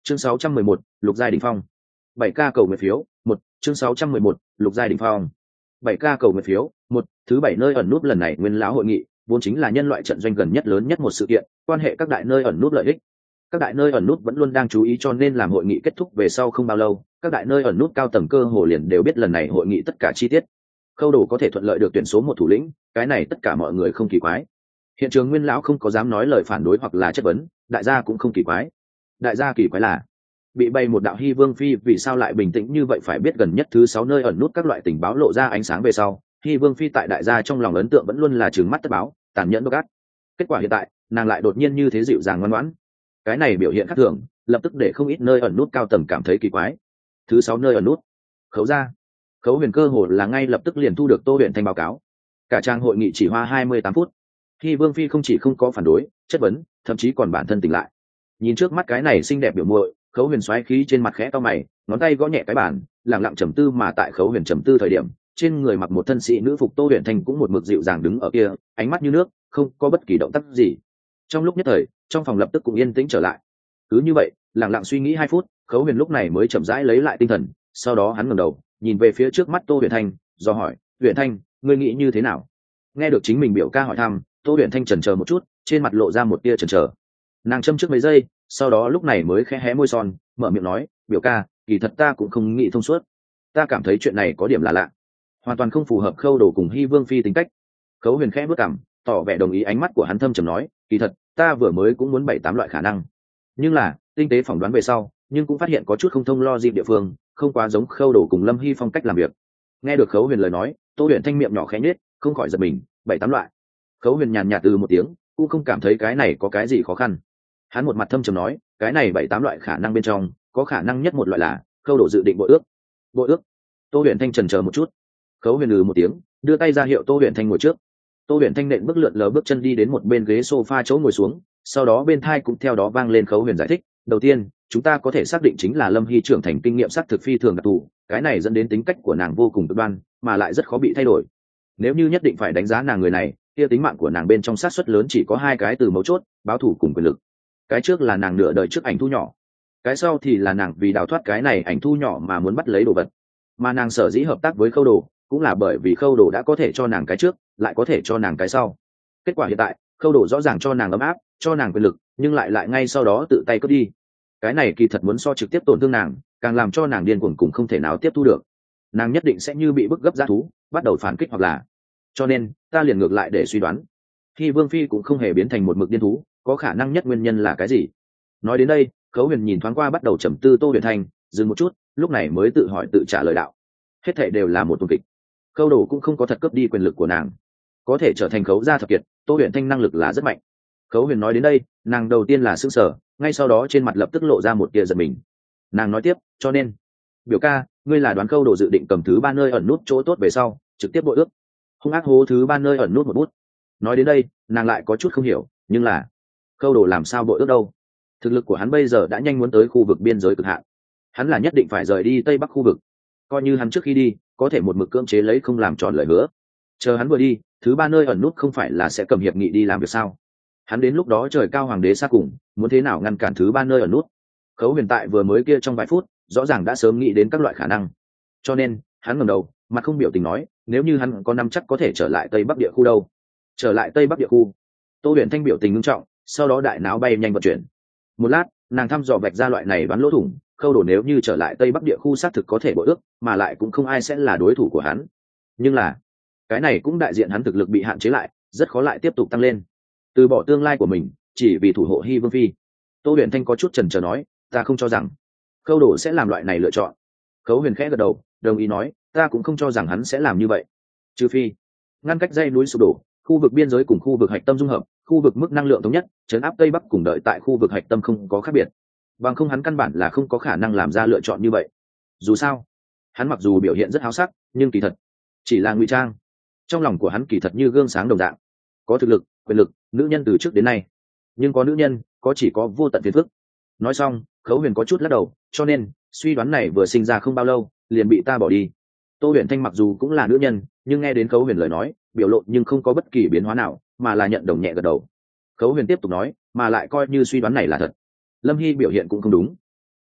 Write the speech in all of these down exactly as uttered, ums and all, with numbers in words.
chương sáu trăm mười một, lục giai đỉnh phong. bảy k cầu nguyện phiếu một. chương sáu trăm mười một, lục giai đỉnh phong. bảy k cầu nguyện phiếu một. Thứ bảy nơi ẩn nút lần này nguyên lão hội nghị vốn chính là nhân loại trận doanh gần nhất lớn nhất một sự kiện, quan hệ các đại nơi ẩn nút lợi ích. Các đại nơi ẩn nút vẫn luôn đang chú ý, cho nên làm hội nghị kết thúc về sau không bao lâu, các đại nơi ẩn nút cao tầng cơ hồ liền đều biết lần này hội nghị tất cả chi tiết. Khâu Đồ có thể thuận lợi được tuyển số một thủ lĩnh, cái này tất cả mọi người không kỳ quái. Hiện trường nguyên lão không có dám nói lời phản đối hoặc là chất vấn, đại gia cũng không kỳ quái. Đại gia kỳ quái là bị bay một đạo Hy Vương Phi vì sao lại bình tĩnh như vậy. Phải biết gần nhất thứ sáu nơi ẩn nút các loại tình báo lộ ra ánh sáng về sau, Hy Vương Phi tại đại gia trong lòng ấn tượng vẫn luôn là trừng mắt tất báo, tàn nhẫn độc ác. Kết quả hiện tại, nàng lại đột nhiên như thế dịu dàng ngoan ngoãn. Cái này biểu hiện khác thường, lập tức để không ít nơi ẩn nút cao tầng cảm thấy kỳ quái. Thứ sáu nơi ẩn nút, Khấu gia. Khấu Huyền cơ hồ là ngay lập tức liền thu được Tô Huyền Thanh báo cáo. Cả trang hội nghị chỉ hoa hai mươi tám phút. Hy Vương Phi không chỉ không có phản đối, chất vấn, thậm chí còn bản thân tỉnh lại. Nhìn trước mắt cái này xinh đẹp biểu muội, Khấu Huyền xoáy khí trên mặt khẽ cau mày, ngón tay gõ nhẹ cái bàn, lặng lặng trầm tư. Mà tại Khấu Huyền trầm tư thời điểm, trên người mặc một thân sĩ nữ phục Tô Huyền Thanh cũng một mực dịu dàng đứng ở kia, ánh mắt như nước, không có bất kỳ động tác gì. Trong lúc nhất thời, trong phòng lập tức cũng yên tĩnh trở lại. Cứ như vậy, lặng lặng suy nghĩ hai phút, Khấu Huyền lúc này mới chậm rãi lấy lại tinh thần. Sau đó hắn ngẩng đầu, nhìn về phía trước mắt Tô Huyền Thanh, do hỏi: "Huyền Thanh, ngươi nghĩ như thế nào?" Nghe được chính mình biểu ca hỏi thăm, Tô Huyền Thanh chần chờ một chút, trên mặt lộ ra một tia chần chờ. Nàng châm trước mấy giây, sau đó lúc này mới khẽ hé môi son, mở miệng nói: "Biểu ca, kỳ thật ta cũng không nghĩ thông suốt. Ta cảm thấy chuyện này có điểm là lạ, hoàn toàn không phù hợp Khâu Đồ cùng Hy Vương Phi tính cách." Khấu Huyền khẽ bước cằm, tỏ vẻ đồng ý. Ánh mắt của hắn thâm trầm nói: "Kỳ thật, ta vừa mới cũng muốn bảy tám loại khả năng, nhưng là tinh tế phỏng đoán về sau, nhưng cũng phát hiện có chút không thông lo gì địa phương, không quá giống Khâu Đồ cùng Lâm Hy phong cách làm việc." Nghe được Khấu Huyền lời nói, Tô Huyền Thanh miệng nhỏ khẽ nhếch, không khỏi giật mình. Bảy tám loại. Khấu Huyền nhàn nhạt từ một tiếng, cũng không cảm thấy cái này có cái gì khó khăn. Hắn một mặt thâm trầm nói: "Cái này bảy tám loại khả năng bên trong, có khả năng nhất một loại là Khâu Đồ dự định bội ước." Bội ước? Tô Huyền Thanh chần chờ một chút. Khấu Huyền lừ một tiếng, đưa tay ra hiệu Tô Huyền Thanh ngồi trước. Tô Huyền Thanh nện bước lượn lờ bước chân đi đến một bên ghế sofa chỗ ngồi xuống, sau đó bên tai cũng theo đó vang lên Khấu Huyền giải thích: "Đầu tiên, chúng ta có thể xác định chính là Lâm Hy trưởng thành kinh nghiệm xác thực phi thường đặc thù, cái này dẫn đến tính cách của nàng vô cùng cực đoan, mà lại rất khó bị thay đổi. Nếu như nhất định phải đánh giá nàng người này, kia tính mạng của nàng bên trong xác suất lớn chỉ có hai cái từ mấu chốt: báo thù cùng quyền lực. Cái trước là nàng nửa đời trước ảnh thu nhỏ, cái sau thì là nàng vì đào thoát cái này ảnh thu nhỏ mà muốn bắt lấy đồ vật. Mà nàng sở dĩ hợp tác với Khâu Đồ, cũng là bởi vì Khâu Đồ đã có thể cho nàng cái trước, lại có thể cho nàng cái sau. Kết quả hiện tại, Khâu Đồ rõ ràng cho nàng ấm áp, cho nàng quyền lực, nhưng lại lại ngay sau đó tự tay cướp đi. Cái này kỳ thật muốn so trực tiếp tổn thương nàng, càng làm cho nàng điên cuồng cùng không thể nào tiếp thu được. Nàng nhất định sẽ như bị bức gấp dã thú, bắt đầu phản kích hoặc là... Cho nên, ta liền ngược lại để suy đoán, Hy Vương Phi cũng không hề biến thành một mực điên thú, có khả năng nhất nguyên nhân là cái gì?" Nói đến đây, Khấu Huyền nhìn thoáng qua bắt đầu trầm tư Tô Huyền Thanh, dừng một chút, lúc này mới tự hỏi tự trả lời đạo: "Hết thảy đều là một tuần kịch. Khâu Đồ cũng không có thật cướp đi quyền lực của nàng, có thể trở thành Khấu gia thập kiệt, Tô Huyền Thanh năng lực là rất mạnh." Khấu Huyền nói đến đây, nàng đầu tiên là sững sờ, ngay sau đó trên mặt lập tức lộ ra một tia giận mình. Nàng nói tiếp: "Cho nên, biểu ca, ngươi là đoán Khâu Đồ dự định cầm thứ ba nơi ẩn nút chỗ tốt về sau, trực tiếp bội ước, hung ác hố thứ ba nơi ẩn nút một bút." Nói đến đây, nàng lại có chút không hiểu, nhưng là Khâu Đồ làm sao bội ước đâu? Thực lực của hắn bây giờ đã nhanh muốn tới khu vực biên giới cực hạn, hắn là nhất định phải rời đi tây bắc khu vực. Coi như hắn trước khi đi có thể một mực cưỡng chế lấy không làm tròn lời hứa, chờ hắn vừa đi, thứ ba nơi ẩn nút không phải là sẽ cầm hiệp nghị đi làm việc sao? Hắn đến lúc đó trời cao hoàng đế xa cùng, muốn thế nào ngăn cản thứ ba nơi ẩn nút? Khấu Huyền tại vừa mới kia trong vài phút, rõ ràng đã sớm nghĩ đến các loại khả năng, cho nên hắn ngẩng đầu, mặt không biểu tình nói: "Nếu như hắn có năm chắc có thể trở lại tây bắc địa khu đâu?" Trở lại tây bắc địa khu? Tô Huyền Thanh biểu tình nghiêm trọng, sau đó đại não bay nhanh vận chuyển. Một lát, nàng thăm dò vạch ra loại này đoán lỗ thủng. Khâu Đồ nếu như trở lại tây bắc địa khu xác thực có thể bội ước, mà lại cũng không ai sẽ là đối thủ của hắn. Nhưng là cái này cũng đại diện hắn thực lực bị hạn chế lại, rất khó lại tiếp tục tăng lên, từ bỏ tương lai của mình chỉ vì thủ hộ Hy Vương Phi. Tô Huyền Thanh có chút chần chờ nói: "Ta không cho rằng Khâu Đồ sẽ làm loại này lựa chọn." Khấu Huyền khẽ gật đầu, đồng ý nói: "Ta cũng không cho rằng hắn sẽ làm như vậy, trừ phi ngăn cách dãy núi sụp đổ, khu vực biên giới cùng khu vực hạch tâm dung hợp, khu vực mức năng lượng thống nhất, trấn áp tây bắc cùng đợi tại khu vực hạch tâm không có khác biệt. Bằng không hắn căn bản là không có khả năng làm ra lựa chọn như vậy. Dù sao, hắn mặc dù biểu hiện rất háo sắc, nhưng kỳ thật chỉ là ngụy trang. Trong lòng của hắn kỳ thật như gương sáng đồng dạng, có thực lực, quyền lực, nữ nhân từ trước đến nay. Nhưng có nữ nhân, có chỉ có vô tận phiền phức." Nói xong, Khấu Huyền có chút lắc đầu, "Cho nên, suy đoán này vừa sinh ra không bao lâu, liền bị ta bỏ đi." Tô Huyền Thanh mặc dù cũng là nữ nhân, nhưng nghe đến Khấu Huyền lời nói, biểu lộ nhưng không có bất kỳ biến hóa nào, mà là nhận đồng nhẹ gật đầu. Khấu Huyền tiếp tục nói: "Mà lại coi như suy đoán này là thật, Lâm Hy biểu hiện cũng không đúng.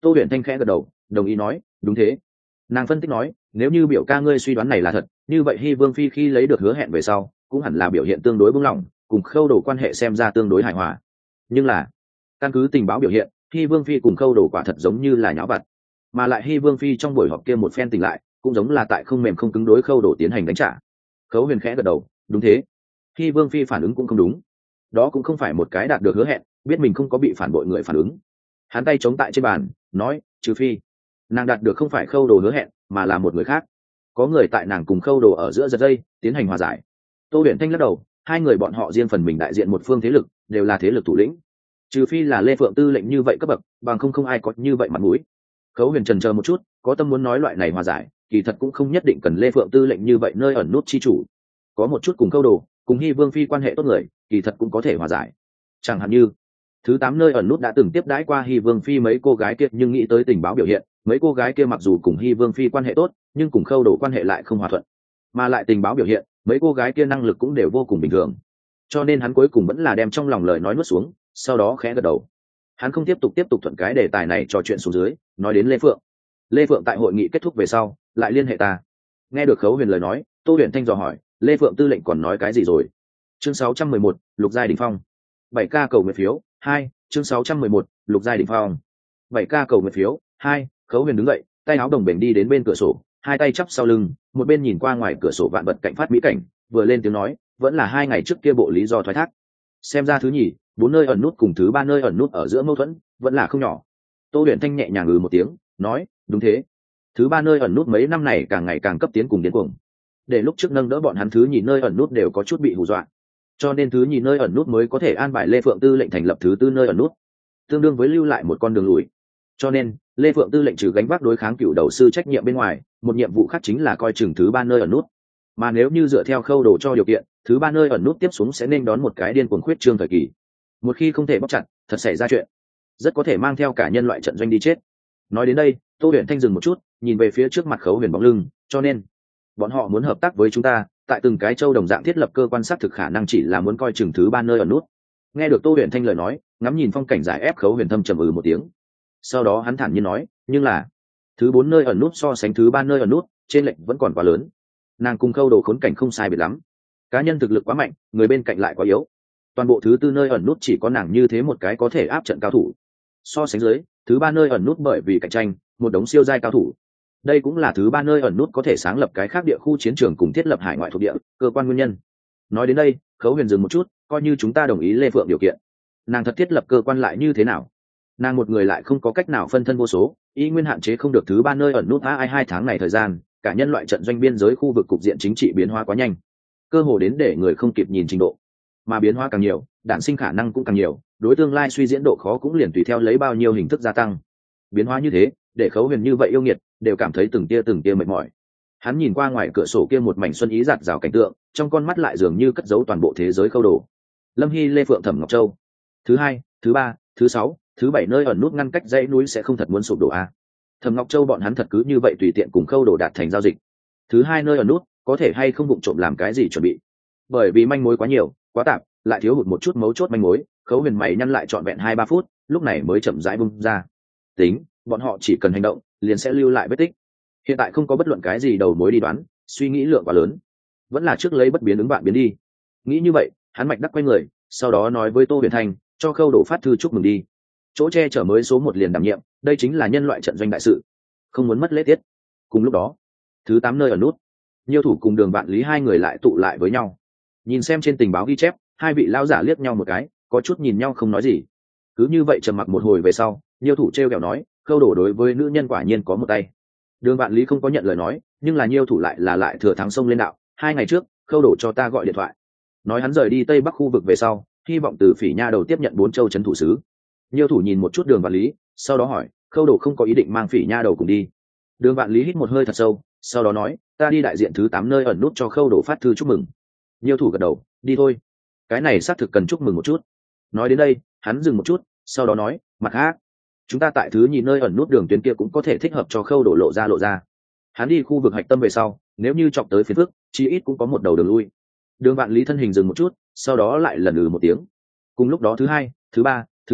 Tô huyền thanh khẽ gật đầu đồng ý nói đúng thế. Nàng phân tích nói nếu như biểu ca ngươi suy đoán này là thật, như vậy Hy Vương phi khi lấy được hứa hẹn về sau cũng hẳn là biểu hiện tương đối buông lỏng, cùng Khâu Đồ quan hệ xem ra tương đối hài hòa. Nhưng là căn cứ tình báo biểu hiện, Hy Vương phi cùng Khâu Đồ quả thật giống như là nháo vặt, mà lại Hy Vương phi trong buổi họp kia một phen tỉnh lại cũng giống là tại không mềm không cứng đối Khâu Đồ tiến hành đánh trả. Khấu Huyền khẽ gật đầu đúng thế. Hy Vương phi phản ứng cũng không đúng, đó cũng không phải một cái đạt được hứa hẹn biết mình không có bị phản bội người phản ứng. Hắn tay chống tại trên bàn nói trừ phi nàng đạt được không phải Khâu Đồ hứa hẹn mà là một người khác, có người tại nàng cùng Khâu Đồ ở giữa giật dây tiến hành hòa giải. Tô huyền thanh lắc đầu, hai người bọn họ riêng phần mình đại diện một phương thế lực, đều là thế lực thủ lĩnh, trừ phi là Lê Phượng tư lệnh như vậy cấp bậc, bằng không không ai có như vậy mặt mũi. Khấu Huyền trần chờ một chút, có tâm muốn nói loại này hòa giải kỳ thật cũng không nhất định cần Lê Phượng tư lệnh như vậy nơi ẩn nút chi chủ, có một chút cùng Khâu Đồ cùng Hy Vương phi quan hệ tốt người kỳ thật cũng có thể hòa giải. Chẳng hạn như thứ tám nơi ẩn nút đã từng tiếp đãi qua Hy Vương phi mấy cô gái kia, nhưng nghĩ tới tình báo biểu hiện, mấy cô gái kia mặc dù cùng Hy Vương phi quan hệ tốt nhưng cùng Khâu Đồ quan hệ lại không hòa thuận, mà lại tình báo biểu hiện mấy cô gái kia năng lực cũng đều vô cùng bình thường, cho nên hắn cuối cùng vẫn là đem trong lòng lời nói nuốt xuống, sau đó khẽ gật đầu. Hắn không tiếp tục tiếp tục thuận cái đề tài này trò chuyện xuống dưới, nói đến Lê Phượng. Lê Phượng tại hội nghị kết thúc về sau lại liên hệ ta. Nghe được Khấu Huyền lời nói, Tô huyền thanh dò hỏi Lê Phượng tư lệnh còn nói cái gì rồi. Chương sáu trăm mười một, lục giai đỉnh phong. bảy k cầu nguyện phiếu hai. Chương sáu trăm mười một, lục giai đỉnh phong. bảy k cầu nguyện phiếu hai. Khấu Huyền đứng dậy, tay áo đồng bền đi đến bên cửa sổ, hai tay chắp sau lưng, một bên nhìn qua ngoài cửa sổ vạn vật cạnh phát mỹ cảnh, vừa lên tiếng nói vẫn là hai ngày trước kia bộ lý do thoái thác. Xem ra thứ nhì bốn nơi ẩn nút cùng thứ ba nơi ẩn nút ở giữa mâu thuẫn vẫn là không nhỏ. Tô huyền thanh nhẹ nhàng ừ một tiếng nói đúng thế. Thứ ba nơi ẩn nút mấy năm này càng ngày càng cấp tiến cùng điên cuồng, để lúc trước nâng đỡ bọn hắn thứ nhì nơi ẩn nút đều có chút bị hù dọa, cho nên thứ nhì nơi ẩn nút mới có thể an bài Lê Phượng tư lệnh thành lập thứ tư nơi ẩn nút, tương đương với lưu lại một con đường lùi. Cho nên Lê Phượng tư lệnh trừ gánh vác đối kháng cựu đầu sư trách nhiệm bên ngoài, một nhiệm vụ khác chính là coi chừng thứ ba nơi ẩn nút. Mà nếu như dựa theo Khâu Đồ cho điều kiện, thứ ba nơi ẩn nút tiếp xuống sẽ nên đón một cái điên cuồng khuyết trương thời kỳ. Một khi không thể bóc chặt, thật xảy ra chuyện, rất có thể mang theo cả nhân loại trận doanh đi chết. Nói đến đây, Tô huyền thanh dừng một chút, nhìn về phía trước mặt Khấu Huyền bóng lưng, cho nên bọn họ muốn hợp tác với chúng ta, tại từng cái châu đồng dạng thiết lập cơ quan xác thực khả năng chỉ là muốn coi chừng thứ ba nơi ẩn nút. Nghe được Tô huyền thanh lời nói, ngắm nhìn phong cảnh giải ép, Khấu Huyền thâm trầm ừ một tiếng. Sau đó hắn thản nhiên nói nhưng là thứ bốn nơi ẩn nút so sánh thứ ba nơi ẩn nút trên lệnh vẫn còn quá lớn. Nàng cùng Khâu Đồ khốn cảnh không sai biệt lắm, cá nhân thực lực quá mạnh, người bên cạnh lại quá yếu, toàn bộ thứ tư nơi ẩn nút chỉ có nàng như thế một cái có thể áp trận cao thủ. So sánh dưới thứ ba nơi ẩn nút bởi vì cạnh tranh một đống siêu giai cao thủ, đây cũng là thứ ba nơi ẩn nút có thể sáng lập cái khác địa khu chiến trường cùng thiết lập hải ngoại thuộc địa cơ quan nguyên nhân. Nói đến đây, Khấu Huyền dừng một chút, coi như chúng ta đồng ý Lê Phượng điều kiện, nàng thật thiết lập cơ quan lại như thế nào? Nàng một người lại không có cách nào phân thân vô số, y nguyên hạn chế không được thứ ba nơi ẩn nút ai hai tháng này thời gian, cả nhân loại trận doanh biên giới khu vực cục diện chính trị biến hóa quá nhanh, cơ hồ đến để người không kịp nhìn trình độ, mà biến hóa càng nhiều đản sinh khả năng cũng càng nhiều, đối tương lai suy diễn độ khó cũng liền tùy theo lấy bao nhiêu hình thức gia tăng. Biến hóa như thế để Khấu Huyền như vậy yêu nghiệt đều cảm thấy từng tia từng tia mệt mỏi. Hắn nhìn qua ngoài cửa sổ kia một mảnh xuân ý rạt rào cảnh tượng, trong con mắt lại dường như cất giấu toàn bộ thế giới Khâu Đồ, Lâm Hy, Lê Phượng, Thẩm Ngọc Châu. Thứ hai, thứ ba, thứ sáu, thứ bảy nơi ẩn nút ngăn cách dãy núi sẽ không thật muốn sụp đổ a? Thẩm Ngọc Châu bọn hắn thật cứ như vậy tùy tiện cùng Khâu Đồ đạt thành giao dịch? Thứ hai nơi ẩn nút có thể hay không vụng trộm làm cái gì chuẩn bị? Bởi vì manh mối quá nhiều quá tạp, lại thiếu hụt một chút mấu chốt manh mối, Khấu Huyền mày nhăn lại trọn vẹn hai ba phút, lúc này mới chậm rãi bung ra. Tính, bọn họ chỉ cần hành động liền sẽ lưu lại vết tích, hiện tại không có bất luận cái gì đầu mối đi đoán, suy nghĩ lượng quá lớn, vẫn là trước lấy bất biến ứng vạn biến đi. Nghĩ như vậy, hắn mạch đắc quay người, sau đó nói với Tô huyền thanh cho Khâu Đồ phát thư chúc mừng đi, chỗ che chở mới số một liền đảm nhiệm, đây chính là nhân loại trận doanh đại sự, không muốn mất lễ tiết. Cùng lúc đó, thứ tám nơi ở nút, Nhiêu Thủ cùng Đường Vạn Lý hai người lại tụ lại với nhau, nhìn xem trên tình báo ghi chép, hai vị lão giả liếc nhau một cái, có chút nhìn nhau không nói gì. Cứ như vậy trầm mặc một hồi về sau, Nhiêu Thủ treo kẹo nói Khâu Đồ đối với nữ nhân quả nhiên có một tay. Đường Vạn Lý không có nhận lời nói, nhưng là Nhiêu Thủ lại là lại thừa thắng sông lên đạo, hai ngày trước Khâu Đồ cho ta gọi điện thoại, nói hắn rời đi Tây Bắc khu vực về sau hy vọng từ Phỉ Nha đầu tiếp nhận bốn châu trấn thủ sứ. Nhiêu Thủ nhìn một chút Đường Vạn Lý, sau đó hỏi Khâu Đồ không có ý định mang Phỉ Nha đầu cùng đi? Đường Vạn Lý hít một hơi thật sâu, sau đó nói ta đi đại diện thứ tám nơi ẩn nút cho Khâu Đồ phát thư chúc mừng. Nhiêu Thủ gật đầu, đi thôi, cái này xác thực cần chúc mừng một chút. Nói đến đây hắn dừng một chút, sau đó nói mặt khác, chúng ta tại thứ nhì nơi ẩn nút đường tuyến kia cũng có thể thích hợp cho Khâu Đồ lộ ra lộ ra. Hắn đi khu vực hạch tâm về sau, nếu như chọc tới phiền phức, chí ít cũng có một đầu đường lui. Đường Vạn Lý thân hình dừng một chút, sau đó lại lần ừ một tiếng. Cùng lúc đó thứ hai, thứ ba, thứ tư,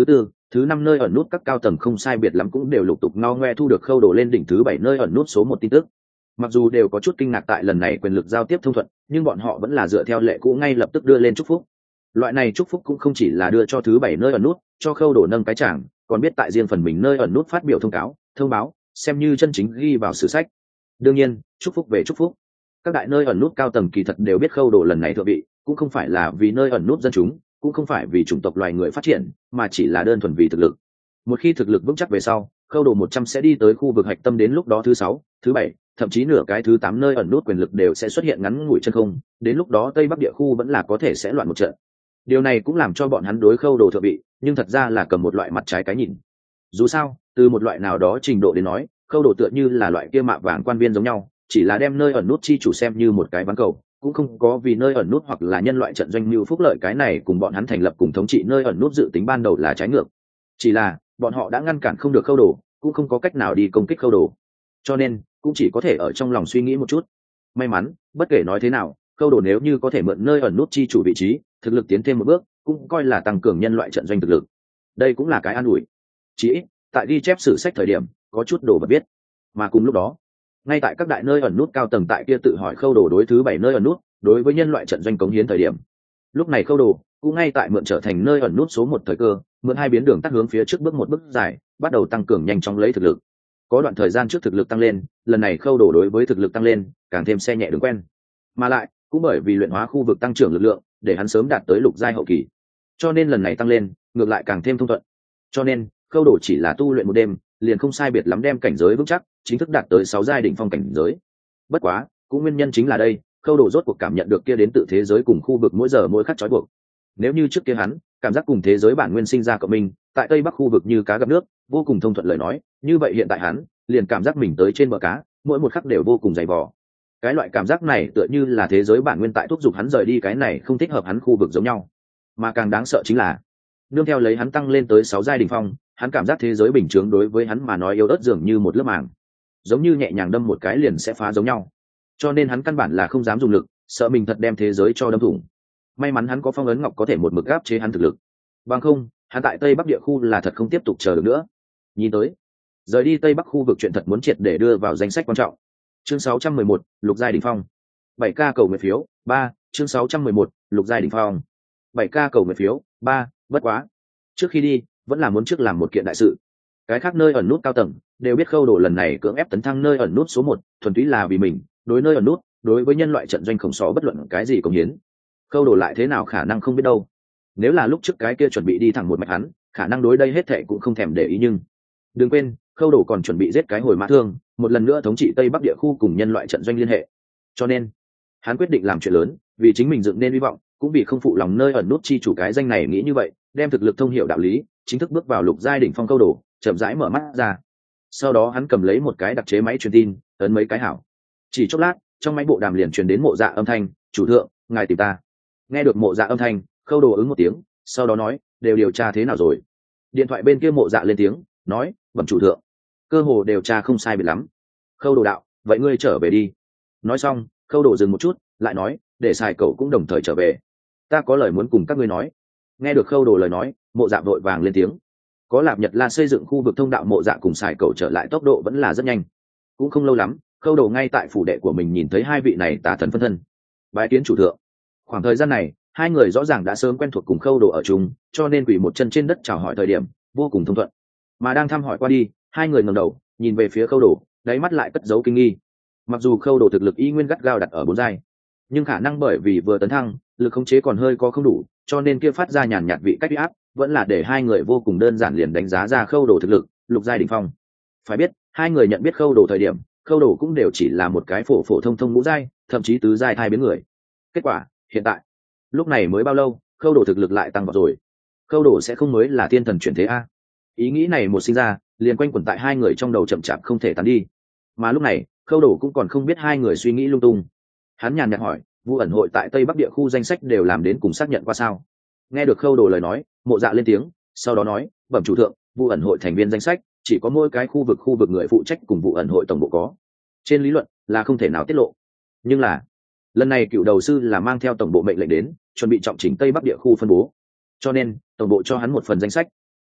thứ năm nơi ẩn nút các cao tầng không sai biệt lắm cũng đều lục tục ngao ngoe thu được khâu đồ lên đỉnh thứ bảy nơi ẩn nút số một tin tức. Mặc dù đều có chút kinh ngạc tại lần này quyền lực giao tiếp thông thuận, nhưng bọn họ vẫn là dựa theo lệ cũ ngay lập tức đưa lên chúc phúc. Loại này chúc phúc cũng không chỉ là đưa cho thứ bảy nơi ẩn nút, cho khâu đồ nâng cái chảng, còn biết tại riêng phần mình nơi ẩn nút phát biểu thông cáo, thông báo, xem như chân chính ghi vào sử sách. Đương nhiên, chúc phúc về chúc phúc. Các đại nơi ẩn nút cao tầng kỳ thật đều biết khâu đồ lần này thượng vị, cũng không phải là vì nơi ẩn nút dân chúng, cũng không phải vì chủng tộc loài người phát triển, mà chỉ là đơn thuần vì thực lực. Một khi thực lực vững chắc về sau, khâu đồ một trăm sẽ đi tới khu vực hạch tâm, đến lúc đó thứ sáu, thứ bảy, thậm chí nửa cái thứ tám nơi ẩn nút quyền lực đều sẽ xuất hiện ngắn ngủi chân không, đến lúc đó Tây Bắc địa khu vẫn là có thể sẽ loạn một trận. Điều này cũng làm cho bọn hắn đối khâu đồ thượng vị, nhưng thật ra là cầm một loại mặt trái cái nhìn. Dù sao, từ một loại nào đó trình độ đến nói, khâu đồ tựa như là loại kia mạ vàng quan viên giống nhau, chỉ là đem nơi ẩn nút chi chủ xem như một cái ván cầu, cũng không có vì nơi ẩn nút hoặc là nhân loại trận doanh mưu phúc lợi, cái này cùng bọn hắn thành lập cùng thống trị nơi ẩn nút dự tính ban đầu là trái ngược. Chỉ là bọn họ đã ngăn cản không được khâu đồ, cũng không có cách nào đi công kích khâu đồ, cho nên cũng chỉ có thể ở trong lòng suy nghĩ một chút. May mắn, bất kể nói thế nào, khâu đồ nếu như có thể mượn nơi ẩn nút chi chủ vị trí, thực lực tiến thêm một bước, cũng coi là tăng cường nhân loại trận doanh thực lực. Đây cũng là cái an ủi. Chỉ ít, tại ghi chép sử sách thời điểm, có chút đồ vật biết. Mà cùng lúc đó, ngay tại các đại nơi ẩn nút cao tầng tại kia tự hỏi khâu đồ đối thứ bảy nơi ẩn nút, đối với nhân loại trận doanh cống hiến thời điểm, lúc này khâu đồ cũng ngay tại mượn trở thành nơi ẩn nút số một thời cơ, mượn hai biến đường tắt hướng phía trước bước một bước dài, bắt đầu tăng cường nhanh chóng lấy thực lực. Có đoạn thời gian trước thực lực tăng lên, lần này khâu đồ đối với thực lực tăng lên càng thêm xe nhẹ đường quen, mà lại cũng bởi vì luyện hóa khu vực tăng trưởng lực lượng, để hắn sớm đạt tới lục giai hậu kỳ, cho nên lần này tăng lên ngược lại càng thêm thông thuận. Cho nên khâu đồ chỉ là tu luyện một đêm, liền không sai biệt lắm đem cảnh giới vững chắc, chính thức đạt tới sáu giai đỉnh phong cảnh giới. Bất quá cũng nguyên nhân chính là đây, khâu đồ rốt cuộc cảm nhận được kia đến từ thế giới cùng khu vực mỗi giờ mỗi khắc trói buộc. Nếu như trước kia hắn cảm giác cùng thế giới bản nguyên sinh ra cộng minh, tại tây bắc khu vực như cá gặp nước, vô cùng thông thuận lời nói, như vậy hiện tại hắn liền cảm giác mình tới trên bờ cá, mỗi một khắc đều vô cùng dày vò. Cái loại cảm giác này tựa như là thế giới bản nguyên tại thúc giục hắn rời đi cái này không thích hợp hắn khu vực giống nhau. Mà càng đáng sợ chính là, nương theo lấy hắn tăng lên tới sáu giai đỉnh phong, hắn cảm giác thế giới bình thường đối với hắn mà nói yếu ớt dường như một lớp màng, giống như nhẹ nhàng đâm một cái liền sẽ phá giống nhau. Cho nên hắn căn bản là không dám dùng lực, sợ mình thật đem thế giới cho đâm thủng. May mắn hắn có phong ấn ngọc có thể một mực áp chế hắn thực lực, bằng không hắn tại tây bắc địa khu là thật không tiếp tục chờ được nữa. Nhìn tới rời đi tây bắc khu vực chuyện thật muốn triệt để đưa vào danh sách quan trọng. Chương sáu trăm mười một, lục giai đỉnh phong. bảy k cầu nguyện phiếu ba. Chương sáu trăm mười một, lục giai đỉnh phong. bảy k cầu nguyện phiếu ba. Bất quá trước khi đi vẫn là muốn trước làm một kiện đại sự. Cái khác nơi ẩn nút cao tầng đều biết khâu đồ lần này cưỡng ép tấn thăng nơi ẩn nút số một, thuần túy là vì mình, đối nơi ẩn nút, đối với nhân loại trận doanh khổng sò bất luận cái gì cống hiến. Khâu đồ lại thế nào khả năng không biết đâu. Nếu là lúc trước cái kia chuẩn bị đi thẳng một mạch hắn, khả năng đối đây hết thệ cũng không thèm để ý, nhưng đừng quên khâu đồ còn chuẩn bị giết cái hồi mã thương, một lần nữa thống trị tây bắc địa khu cùng nhân loại trận doanh liên hệ. Cho nên hắn quyết định làm chuyện lớn, vì chính mình dựng nên hy vọng, cũng vì không phụ lòng nơi ẩn nút chi chủ cái danh này nghĩ như vậy, đem thực lực thông hiểu đạo lý, chính thức bước vào lục giai đỉnh phong. Khâu đồ chậm rãi mở mắt ra, sau đó hắn cầm lấy một cái đặc chế máy truyền tin, ấn mấy cái hảo. Chỉ chốc lát, trong máy bộ đàm liền truyền đến Mộ Dạ âm thanh: "Chủ thượng, ngài tìm ta." Nghe được Mộ Dạ âm thanh, khâu đồ ứng một tiếng, sau đó nói: "Đều điều tra thế nào rồi?" Điện thoại bên kia Mộ Dạ lên tiếng nói: "Bẩm chủ thượng, cơ hồ điều tra không sai biệt lắm." Khâu đồ đạo: "Vậy ngươi trở về đi." Nói xong, khâu đồ dừng một chút, lại nói: "Để xài cậu cũng đồng thời trở về, ta có lời muốn cùng các ngươi nói." Nghe được khâu đồ lời nói, Mộ Dạ vội vàng lên tiếng. Có Lạp Nhật La xây dựng khu vực thông đạo, Mộ Dạ cùng xài cậu trở lại tốc độ vẫn là rất nhanh. Cũng không lâu lắm, khâu đồ ngay tại phủ đệ của mình nhìn thấy hai vị này tà thần phân thân. Bái kiến chủ thượng. Khoảng thời gian này hai người rõ ràng đã sớm quen thuộc cùng khâu đồ ở chung, cho nên quỳ một chân trên đất chào hỏi thời điểm vô cùng thông thuận. Mà đang thăm hỏi qua đi, hai người ngẩng đầu nhìn về phía khâu đồ, đáy mắt lại cất giấu kinh nghi. Mặc dù khâu đồ thực lực y nguyên gắt gao đặt ở bốn giai, nhưng khả năng bởi vì vừa tấn thăng, lực khống chế còn hơi có không đủ, cho nên kia phát ra nhàn nhạt vị cách uy áp, vẫn là để hai người vô cùng đơn giản liền đánh giá ra khâu đồ thực lực lục giai đỉnh phong. Phải biết, hai người nhận biết khâu đồ thời điểm, khâu đồ cũng đều chỉ là một cái phổ phổ thông thông ngũ giai, thậm chí tứ giai thai biến người. Kết quả hiện tại, lúc này mới bao lâu, khâu đồ thực lực lại tăng vọt rồi. Khâu đồ sẽ không mới là thiên thần chuyển thế a? Ý nghĩ này một sinh ra, liền quanh quẩn tại hai người trong đầu chậm chạp không thể tán đi. Mà lúc này khâu đồ cũng còn không biết hai người suy nghĩ lung tung. Hắn nhàn nhạt hỏi: Vu ẩn hội tại tây bắc địa khu danh sách đều làm đến cùng xác nhận qua sao? Nghe được khâu đồ lời nói, Mộ Dạ lên tiếng, sau đó nói: Bẩm chủ thượng, Vu ẩn hội thành viên danh sách chỉ có mỗi cái khu vực khu vực người phụ trách cùng Vu ẩn hội tổng bộ có, trên lý luận là không thể nào tiết lộ. Nhưng là lần này cựu đầu sư là mang theo tổng bộ mệnh lệnh đến, chuẩn bị trọng chỉnh tây bắc địa khu phân bố, cho nên tổng bộ cho hắn một phần danh sách.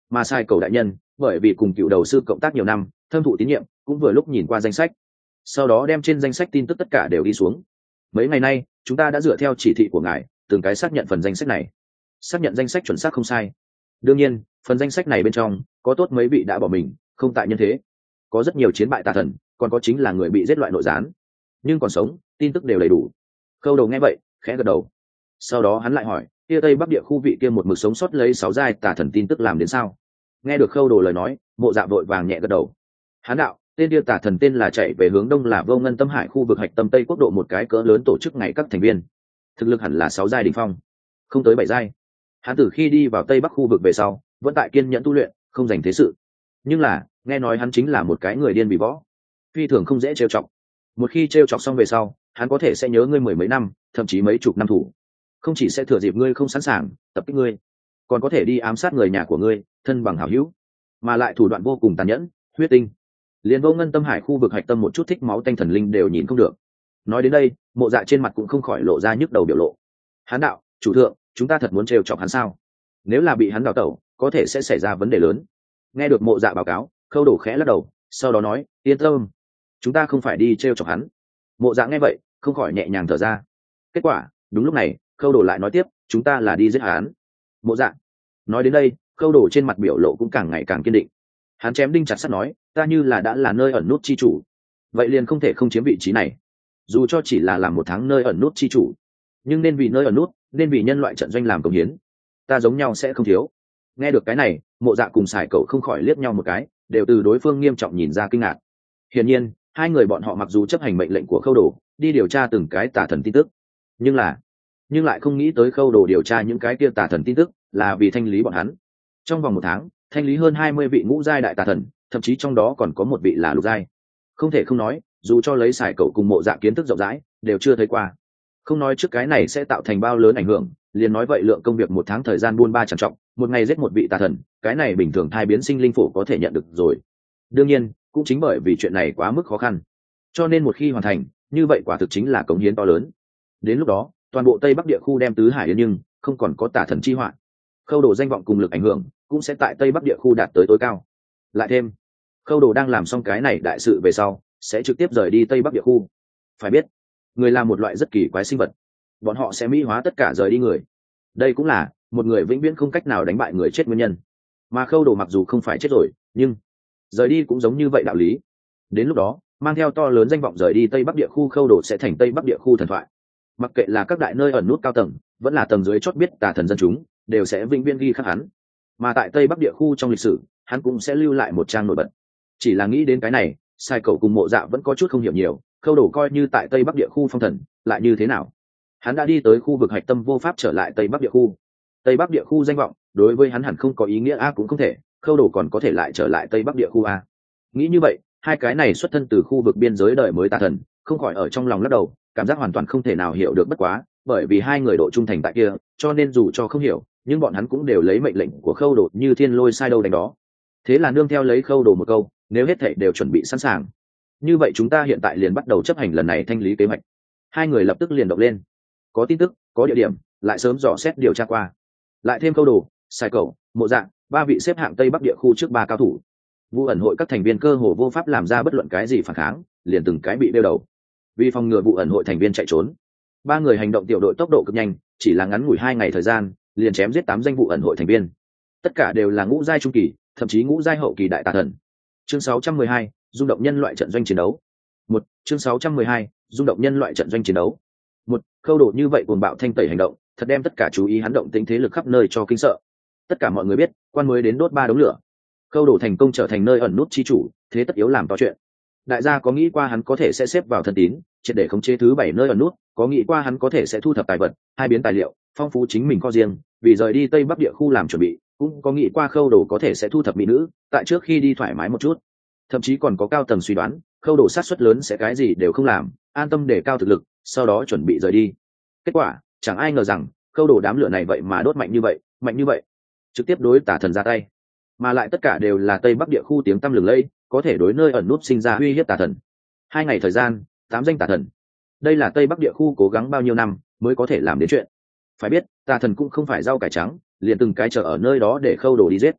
mà sai cầu đại nhân bởi vì cùng cựu đầu sư cộng tác nhiều năm thâm thụ tín nhiệm, cũng vừa lúc nhìn qua danh sách, sau đó đem trên danh sách tin tức tất cả đều đi xuống. Mấy ngày nay chúng ta đã dựa theo chỉ thị của ngài từng cái xác nhận phần danh sách này, xác nhận danh sách chuẩn xác không sai. đương nhiên phần danh sách này bên trong có tốt mấy vị đã bỏ mình không tại nhân thế, có rất nhiều chiến bại tà thần, còn có chính là người bị giết loại nội gián, nhưng còn sống tin tức đều đầy đủ. Khâu Đầu nghe vậy khẽ gật đầu, sau đó hắn lại hỏi, kia tây bắc địa khu vị kia một mực sống sót lấy sáu giai tà thần tin tức làm đến sao? Nghe được Khâu Đồ lời nói, Mộ Dạ vội vàng nhẹ gật đầu. Hắn đạo, tên kia tà thần tên là chạy về hướng đông là Vô Ngân Tâm Hải khu vực hạch tâm tây quốc độ một cái cỡ lớn tổ chức ngày các thành viên, thực lực hẳn là sáu giai đỉnh phong, không tới bảy giai. Hắn từ khi đi vào tây bắc khu vực về sau vẫn tại kiên nhẫn tu luyện, không dành thế sự, nhưng là nghe nói hắn chính là một cái người điên bị võ, phi thường không dễ trêu chọc. Một khi trêu chọc xong về sau hắn có thể sẽ nhớ ngươi mười mấy năm, thậm chí mấy chục năm thủ, không chỉ sẽ thừa dịp ngươi không sẵn sàng tập kích ngươi, còn có thể đi ám sát người nhà của ngươi, thân bằng hảo hữu, mà lại thủ đoạn vô cùng tàn nhẫn, huyết tinh. Liên Vô Ngân Tâm Hải khu vực hạch tâm một chút thích máu tanh thần linh đều nhìn không được. Nói đến đây, Mộ Dạ trên mặt cũng không khỏi lộ ra nhức đầu biểu lộ. Hắn đạo, chủ thượng, chúng ta thật muốn trêu chọc hắn sao? Nếu là bị hắn đào tẩu, có thể sẽ xảy ra vấn đề lớn. Nghe được Mộ Dạ báo cáo, Khâu Đồ khẽ lắc đầu, sau đó nói, yên tâm, chúng ta không phải đi trêu chọc hắn. Mộ Dạ nghe vậy không khỏi nhẹ nhàng thở ra. Kết quả đúng lúc này Khâu Đồ lại nói tiếp, chúng ta là đi giết hắn. Mộ Dạ nói đến đây, Khâu Đồ trên mặt biểu lộ cũng càng ngày càng kiên định. Hắn chém đinh chặt sắt nói, ta như là đã là nơi ẩn nút chi chủ, vậy liền không thể không chiếm vị trí này, dù cho chỉ là làm một tháng nơi ẩn nút chi chủ, nhưng nên vì nơi ẩn nút, nên vì nhân loại trận doanh làm công hiến, ta giống nhau sẽ không thiếu. Nghe được cái này, Mộ Dạ cùng Sải Cậu không khỏi liếc nhau một cái, đều từ đối phương nghiêm trọng nhìn ra kinh ngạc. Hiển nhiên hai người bọn họ mặc dù chấp hành mệnh lệnh của Khâu Đồ đi điều tra từng cái tà thần tin tức, nhưng là nhưng lại không nghĩ tới Khâu Đồ điều tra những cái kia tà thần tin tức là vì thanh lý bọn hắn. Trong vòng một tháng thanh lý hơn hai mươi vị ngũ giai đại tà thần, thậm chí trong đó còn có một vị là lục giai. Không thể không nói, dù cho lấy Sải Cậu cùng Mộ Dạ kiến thức rộng rãi đều chưa thấy qua. Không nói trước cái này sẽ tạo thành bao lớn ảnh hưởng, liền nói vậy lượng công việc một tháng thời gian buôn ba trằn trọng, một ngày giết một vị tà thần, cái này bình thường thai biến sinh linh phổ có thể nhận được rồi. Đương nhiên cũng chính bởi vì chuyện này quá mức khó khăn, cho nên một khi hoàn thành, như vậy quả thực chính là cống hiến to lớn. Đến lúc đó toàn bộ tây bắc địa khu đem tứ hải yên, nhưng không còn có tà thần chi họa, Khâu Đồ danh vọng cùng lực ảnh hưởng cũng sẽ tại tây bắc địa khu đạt tới tối cao. Lại thêm Khâu Đồ đang làm xong cái này đại sự về sau sẽ trực tiếp rời đi tây bắc địa khu. Phải biết người là một loại rất kỳ quái sinh vật, bọn họ sẽ mỹ hóa tất cả rời đi người, đây cũng là một người vĩnh viễn không cách nào đánh bại người chết nguyên nhân. Mà Khâu Đồ mặc dù không phải chết rồi, nhưng rời đi cũng giống như vậy đạo lý. Đến lúc đó mang theo to lớn danh vọng rời đi tây bắc địa khu, Khâu Đồ sẽ thành tây bắc địa khu thần thoại. Mặc kệ là các đại nơi ẩn nút cao tầng vẫn là tầng dưới chót biết tà thần dân chúng, đều sẽ vĩnh viễn ghi khắc hắn. Mà tại tây bắc địa khu trong lịch sử, hắn cũng sẽ lưu lại một trang nổi bật. Chỉ là nghĩ đến cái này, Sai Cậu cùng Mộ Dạ vẫn có chút không hiểu nhiều. Khâu Đồ coi như tại tây bắc địa khu phong thần lại như thế nào? Hắn đã đi tới khu vực hạch tâm, vô pháp trở lại tây bắc địa khu. Tây bắc địa khu danh vọng đối với hắn hẳn không có ý nghĩa a, cũng không thể. Khâu Đồ còn có thể lại trở lại tây bắc địa khu a? Nghĩ như vậy, hai cái này xuất thân từ khu vực biên giới đời mới tà thần không khỏi ở trong lòng lắc đầu, cảm giác hoàn toàn không thể nào hiểu được. Bất quá bởi vì hai người độ trung thành tại kia, cho nên dù cho không hiểu, nhưng bọn hắn cũng đều lấy mệnh lệnh của Khâu Đồ như thiên lôi sai đâu đánh đó. Thế là nương theo lấy Khâu Đồ một câu, nếu hết thảy đều chuẩn bị sẵn sàng, như vậy chúng ta hiện tại liền bắt đầu chấp hành lần này thanh lý kế hoạch. Hai người lập tức liền động lên, có tin tức, có địa điểm, lại sớm dò xét điều tra qua, lại thêm Khâu Đồ, Sai Cậu, Mộ Dạ, ba vị xếp hạng tây bắc địa khu trước ba cao thủ. Vu ẩn hội các thành viên cơ hồ vô pháp làm ra bất luận cái gì phản kháng, liền từng cái bị đeo đầu. Vì phòng ngừa vụ ẩn hội thành viên chạy trốn, ba người hành động tiểu đội tốc độ cực nhanh, chỉ là ngắn ngủi hai ngày thời gian liền chém giết tám danh vụ ẩn hội thành viên, tất cả đều là ngũ giai trung kỳ, thậm chí ngũ giai hậu kỳ đại tà thần. Chương sáu trăm mười hai, rung động nhân loại trận doanh chiến đấu. Một, chương sáu trăm mười hai, rung động nhân loại trận doanh chiến đấu. Một, Khâu Đồ như vậy cuồng bạo thanh tẩy hành động, thật đem tất cả chú ý hắn động tính thế lực khắp nơi cho kinh sợ. Tất cả mọi người biết, quan mới đến đốt ba đống lửa. Khâu Đồ thành công trở thành nơi ẩn nút chi chủ, thế tất yếu làm to chuyện. Đại gia có nghĩ qua hắn có thể sẽ xếp vào thân tín, triệt để khống chế thứ bảy nơi ẩn nút, có nghĩ qua hắn có thể sẽ thu thập tài vật, hai biến tài liệu, phong phú chính mình kho riêng, vì rời đi tây bắc địa khu làm chuẩn bị, cũng có nghĩ qua Khâu Đồ có thể sẽ thu thập mỹ nữ, tại trước khi đi thoải mái một chút. Thậm chí còn có cao tầng suy đoán, Khâu Đồ sát suất lớn sẽ cái gì đều không làm, an tâm để cao thực lực, sau đó chuẩn bị rời đi. Kết quả chẳng ai ngờ rằng Khâu Đồ đám lửa này vậy mà đốt mạnh như vậy, mạnh như vậy, trực tiếp đối tà thần ra tay, mà lại tất cả đều là tây bắc địa khu tiếng tăm lừng lẫy, có thể đối nơi ẩn nút sinh ra uy hiếp tà thần. Hai ngày thời gian, tám danh tà thần, đây là tây bắc địa khu cố gắng bao nhiêu năm mới có thể làm đến chuyện. Phải biết tà thần cũng không phải rau cải trắng, liền từng cái chờ ở nơi đó để Khâu Đồ đi giết.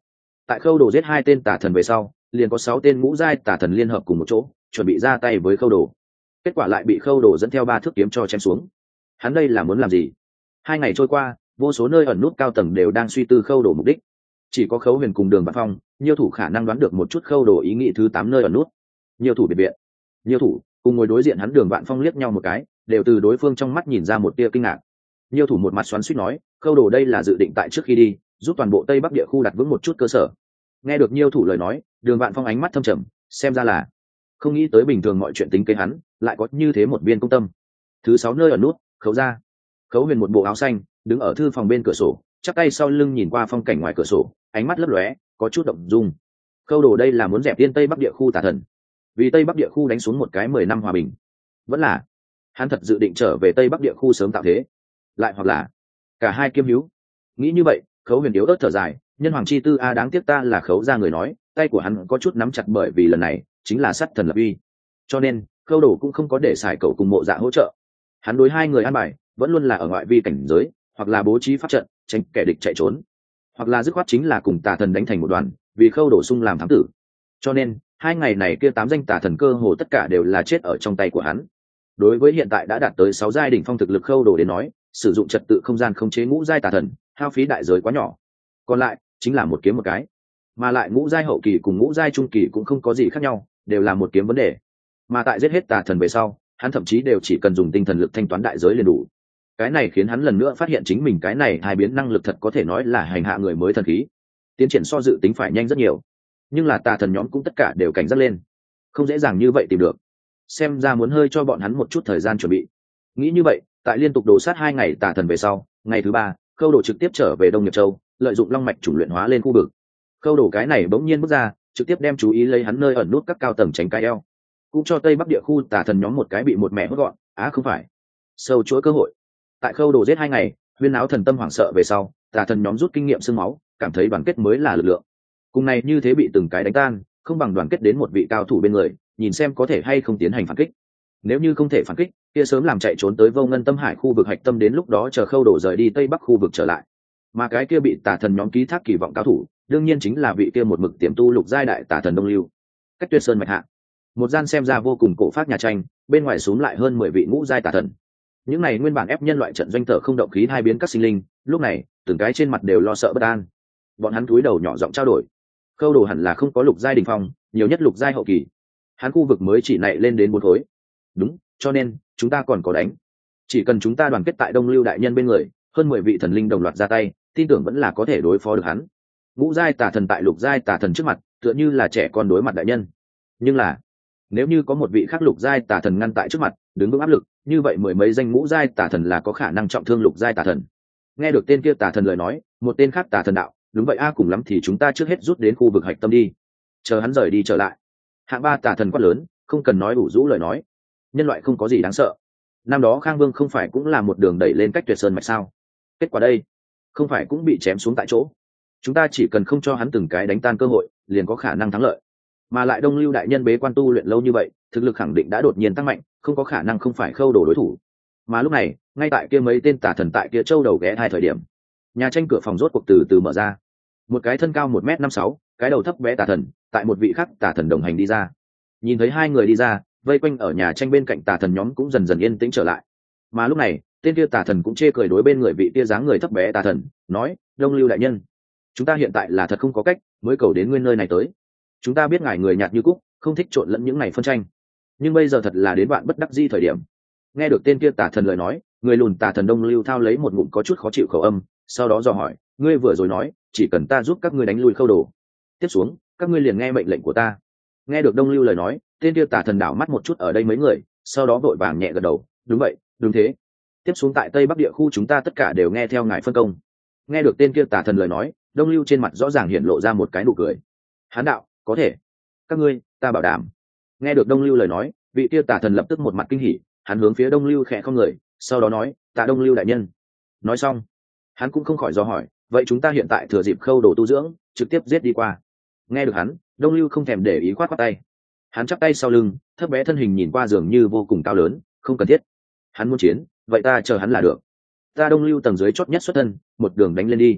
Tại khâu đồ giết hai tên tà thần về sau, liền có sáu tên ngũ giai tà thần liên hợp cùng một chỗ chuẩn bị ra tay với khâu đồ. Kết quả lại bị khâu đồ dẫn theo ba thước kiếm cho chém xuống. Hắn đây là muốn làm gì? Hai ngày trôi qua, vô số nơi ẩn nút cao tầng đều đang suy tư khâu đồ mục đích. Chỉ có Khấu Huyền cùng Đường Vạn Phong, nhiều thủ khả năng đoán được một chút khâu đồ ý nghĩ thứ tám nơi ẩn nút. Nhiều thủ biệt viện, nhiều thủ cùng ngồi đối diện hắn Đường Vạn Phong liếc nhau một cái, đều từ đối phương trong mắt nhìn ra một tia kinh ngạc. Nhiều thủ một mặt xoắn xuýt nói, khâu đồ đây là dự định tại trước khi đi, giúp toàn bộ Tây Bắc địa khu đặt vững một chút cơ sở. Nghe được nhiều thủ lời nói, Đường Vạn Phong ánh mắt thâm trầm, xem ra là không nghĩ tới bình thường mọi chuyện tính kế hắn, lại có như thế một viên công tâm. Thứ sáu nơi ẩn nút, Khấu gia. Khấu Huyền một bộ áo xanh, đứng ở thư phòng bên cửa sổ, chắp tay sau lưng nhìn qua phong cảnh ngoài cửa sổ, ánh mắt lấp lóe, có chút động dung. Khâu đồ đây là muốn dẹp tiên Tây Bắc địa khu tà thần, vì Tây Bắc địa khu đánh xuống một cái mười năm hòa bình, vẫn là hắn thật dự định trở về Tây Bắc địa khu sớm tạo thế, lại hoặc là cả hai kiêm hữu. Nghĩ như vậy, Khấu Huyền yếu ớt thở dài, nhân hoàng chi tư a, đáng tiếc ta là Khấu gia người nói, tay của hắn có chút nắm chặt, bởi vì lần này chính là sát thần lập uy, cho nên khâu đồ cũng không có để xài cậu cùng Mộ Dạ hỗ trợ. Hắn đối hai người an bài vẫn luôn là ở ngoại vi cảnh giới, hoặc là bố trí pháp trận tránh kẻ địch chạy trốn, hoặc là dứt khoát chính là cùng tà thần đánh thành một đoàn, vì khâu đổ sung làm thám tử. Cho nên hai ngày này kia tám danh tà thần cơ hồ tất cả đều là chết ở trong tay của hắn. Đối với hiện tại đã đạt tới sáu giai đỉnh phong thực lực khâu đổ đến nói, sử dụng trật tự không gian khống chế ngũ giai tà thần hao phí đại giới quá nhỏ, còn lại chính là một kiếm một cái, mà lại ngũ giai hậu kỳ cùng ngũ giai trung kỳ cũng không có gì khác nhau, đều là một kiếm vấn đề. Mà tại giết hết tà thần về sau, hắn thậm chí đều chỉ cần dùng tinh thần lực thanh toán đại giới liền đủ. Cái này khiến hắn lần nữa phát hiện chính mình cái này hai biến năng lực thật có thể nói là hành hạ người mới thần khí, tiến triển so dự tính phải nhanh rất nhiều. Nhưng là tà thần nhóm cũng tất cả đều cảnh giác lên, không dễ dàng như vậy tìm được, xem ra muốn hơi cho bọn hắn một chút thời gian chuẩn bị. Nghĩ như vậy, tại liên tục đổ sát hai ngày tà thần về sau, ngày thứ ba khâu đổ trực tiếp trở về Đông Nghiệp Châu, lợi dụng long mạch chủ luyện hóa lên khu vực. Khâu đổ cái này bỗng nhiên bước ra, trực tiếp đem chú ý lấy hắn nơi ẩn nút các cao tầng tránh cái eo, cũng cho Tây Bắc địa khu tà thần nhóm một cái bị một mẹ hốt gọn. Á không phải, sâu chuỗi cơ hội. Tại khâu đổ giết hai ngày, huyên áo thần tâm hoảng sợ về sau, tà thần nhóm rút kinh nghiệm xương máu, cảm thấy đoàn kết mới là lực lượng. Cùng này như thế bị từng cái đánh tan, không bằng đoàn kết đến một vị cao thủ bên người, nhìn xem có thể hay không tiến hành phản kích. Nếu như không thể phản kích, kia sớm làm chạy trốn tới Vô Ngân Tâm Hải khu vực hạch tâm, đến lúc đó chờ khâu đổ rời đi Tây Bắc khu vực trở lại. Mà cái kia bị tà thần nhóm ký thác kỳ vọng cao thủ, đương nhiên chính là vị kia một mực tiềm tu lục giai đại tà thần Đông Lưu. Cách Tuyệt Sơn mạch hạ, một gian xem ra vô cùng cổ phác nhà tranh, bên ngoài xuống lại hơn mười vị ngũ giai tà thần. Những này nguyên bản ép nhân loại trận doanh thở không động khí hai biến các sinh linh, lúc này từng cái trên mặt đều lo sợ bất an. Bọn hắn cúi đầu nhỏ giọng trao đổi. Khâu đồ hẳn là không có lục giai đỉnh phong, nhiều nhất lục giai hậu kỳ. Hắn khu vực mới chỉ nảy lên đến bốn khối. Đúng, cho nên chúng ta còn có đánh. Chỉ cần chúng ta đoàn kết tại Đông Lưu đại nhân bên người, hơn mười vị thần linh đồng loạt ra tay, tin tưởng vẫn là có thể đối phó được hắn. Ngũ giai tà thần tại lục giai tà thần trước mặt, tựa như là trẻ con đối mặt đại nhân. Nhưng là, nếu như có một vị khác lục giai tà thần ngăn tại trước mặt, đứng vững áp lực, như vậy mười mấy danh ngũ giai tà thần là có khả năng trọng thương lục giai tà thần. Nghe được tên kia tà thần lời nói, một tên khác tà thần đạo, đúng vậy a, cùng lắm thì chúng ta trước hết rút đến khu vực hạch tâm đi, chờ hắn rời đi trở lại. Hạng ba tà thần quát lớn, không cần nói đủ rũ lời nói, nhân loại không có gì đáng sợ. Năm đó Khang Vương không phải cũng là một đường đẩy lên Cách Tuyệt Sơn mạch sao? Kết quả đây, không phải cũng bị chém xuống tại chỗ. Chúng ta chỉ cần không cho hắn từng cái đánh tan cơ hội, liền có khả năng thắng lợi. Mà lại Đông Lưu đại nhân bế quan tu luyện lâu như vậy, thực lực khẳng định đã đột nhiên tăng mạnh, không có khả năng không phải khâu đổ đối thủ. Mà lúc này, ngay tại kia mấy tên tà thần tại kia châu đầu ghé hai thời điểm, nhà tranh cửa phòng rốt cuộc từ từ mở ra. Một cái thân cao một mét năm sáu, cái đầu thấp bé tà thần, tại một vị khác tà thần đồng hành đi ra. Nhìn thấy hai người đi ra, vây quanh ở nhà tranh bên cạnh tà thần nhóm cũng dần dần yên tĩnh trở lại. Mà lúc này, tên kia tà thần cũng chê cười đối bên người vị kia dáng người thấp bé tà thần, nói: Đông Lưu đại nhân, chúng ta hiện tại là thật không có cách, mới cầu đến nguyên nơi này tới. Chúng ta biết ngài người nhạt như cúc, không thích trộn lẫn những ngày phân tranh, nhưng bây giờ thật là đến bạn bất đắc di thời điểm. Nghe được tên kia tà thần lời nói, người lùn tà thần Đông Lưu thao lấy một ngụm có chút khó chịu khẩu âm, sau đó dò hỏi: ngươi vừa rồi nói chỉ cần ta giúp các ngươi đánh lui khâu đồ, tiếp xuống các ngươi liền nghe mệnh lệnh của ta. Nghe được Đông Lưu lời nói, tên kia tà thần đảo mắt một chút ở đây mấy người, sau đó vội vàng nhẹ gật đầu: đúng vậy, đúng thế. Tiếp xuống tại Tây Bắc địa khu chúng ta tất cả đều nghe theo ngài phân công. Nghe được tên kia tà thần lời nói, Đông Lưu trên mặt rõ ràng hiện lộ ra một cái nụ cười. Hán đạo: có thể, các ngươi, ta bảo đảm. Nghe được Đông Lưu lời nói, vị kia tà thần lập tức một mặt kinh hỉ, hắn hướng phía Đông Lưu khẽ không người, sau đó nói: tạ Đông Lưu đại nhân. Nói xong, hắn cũng không khỏi do hỏi: vậy chúng ta hiện tại thừa dịp khâu đồ tu dưỡng, trực tiếp giết đi qua. Nghe được hắn, Đông Lưu không thèm để ý, khoát khoát tay. Hắn chắp tay sau lưng, thấp bé thân hình nhìn qua dường như vô cùng cao lớn, không cần thiết. Hắn muốn chiến, vậy ta chờ hắn là được. Ta Đông Lưu tầng dưới chót nhất xuất thân, một đường đánh lên đi.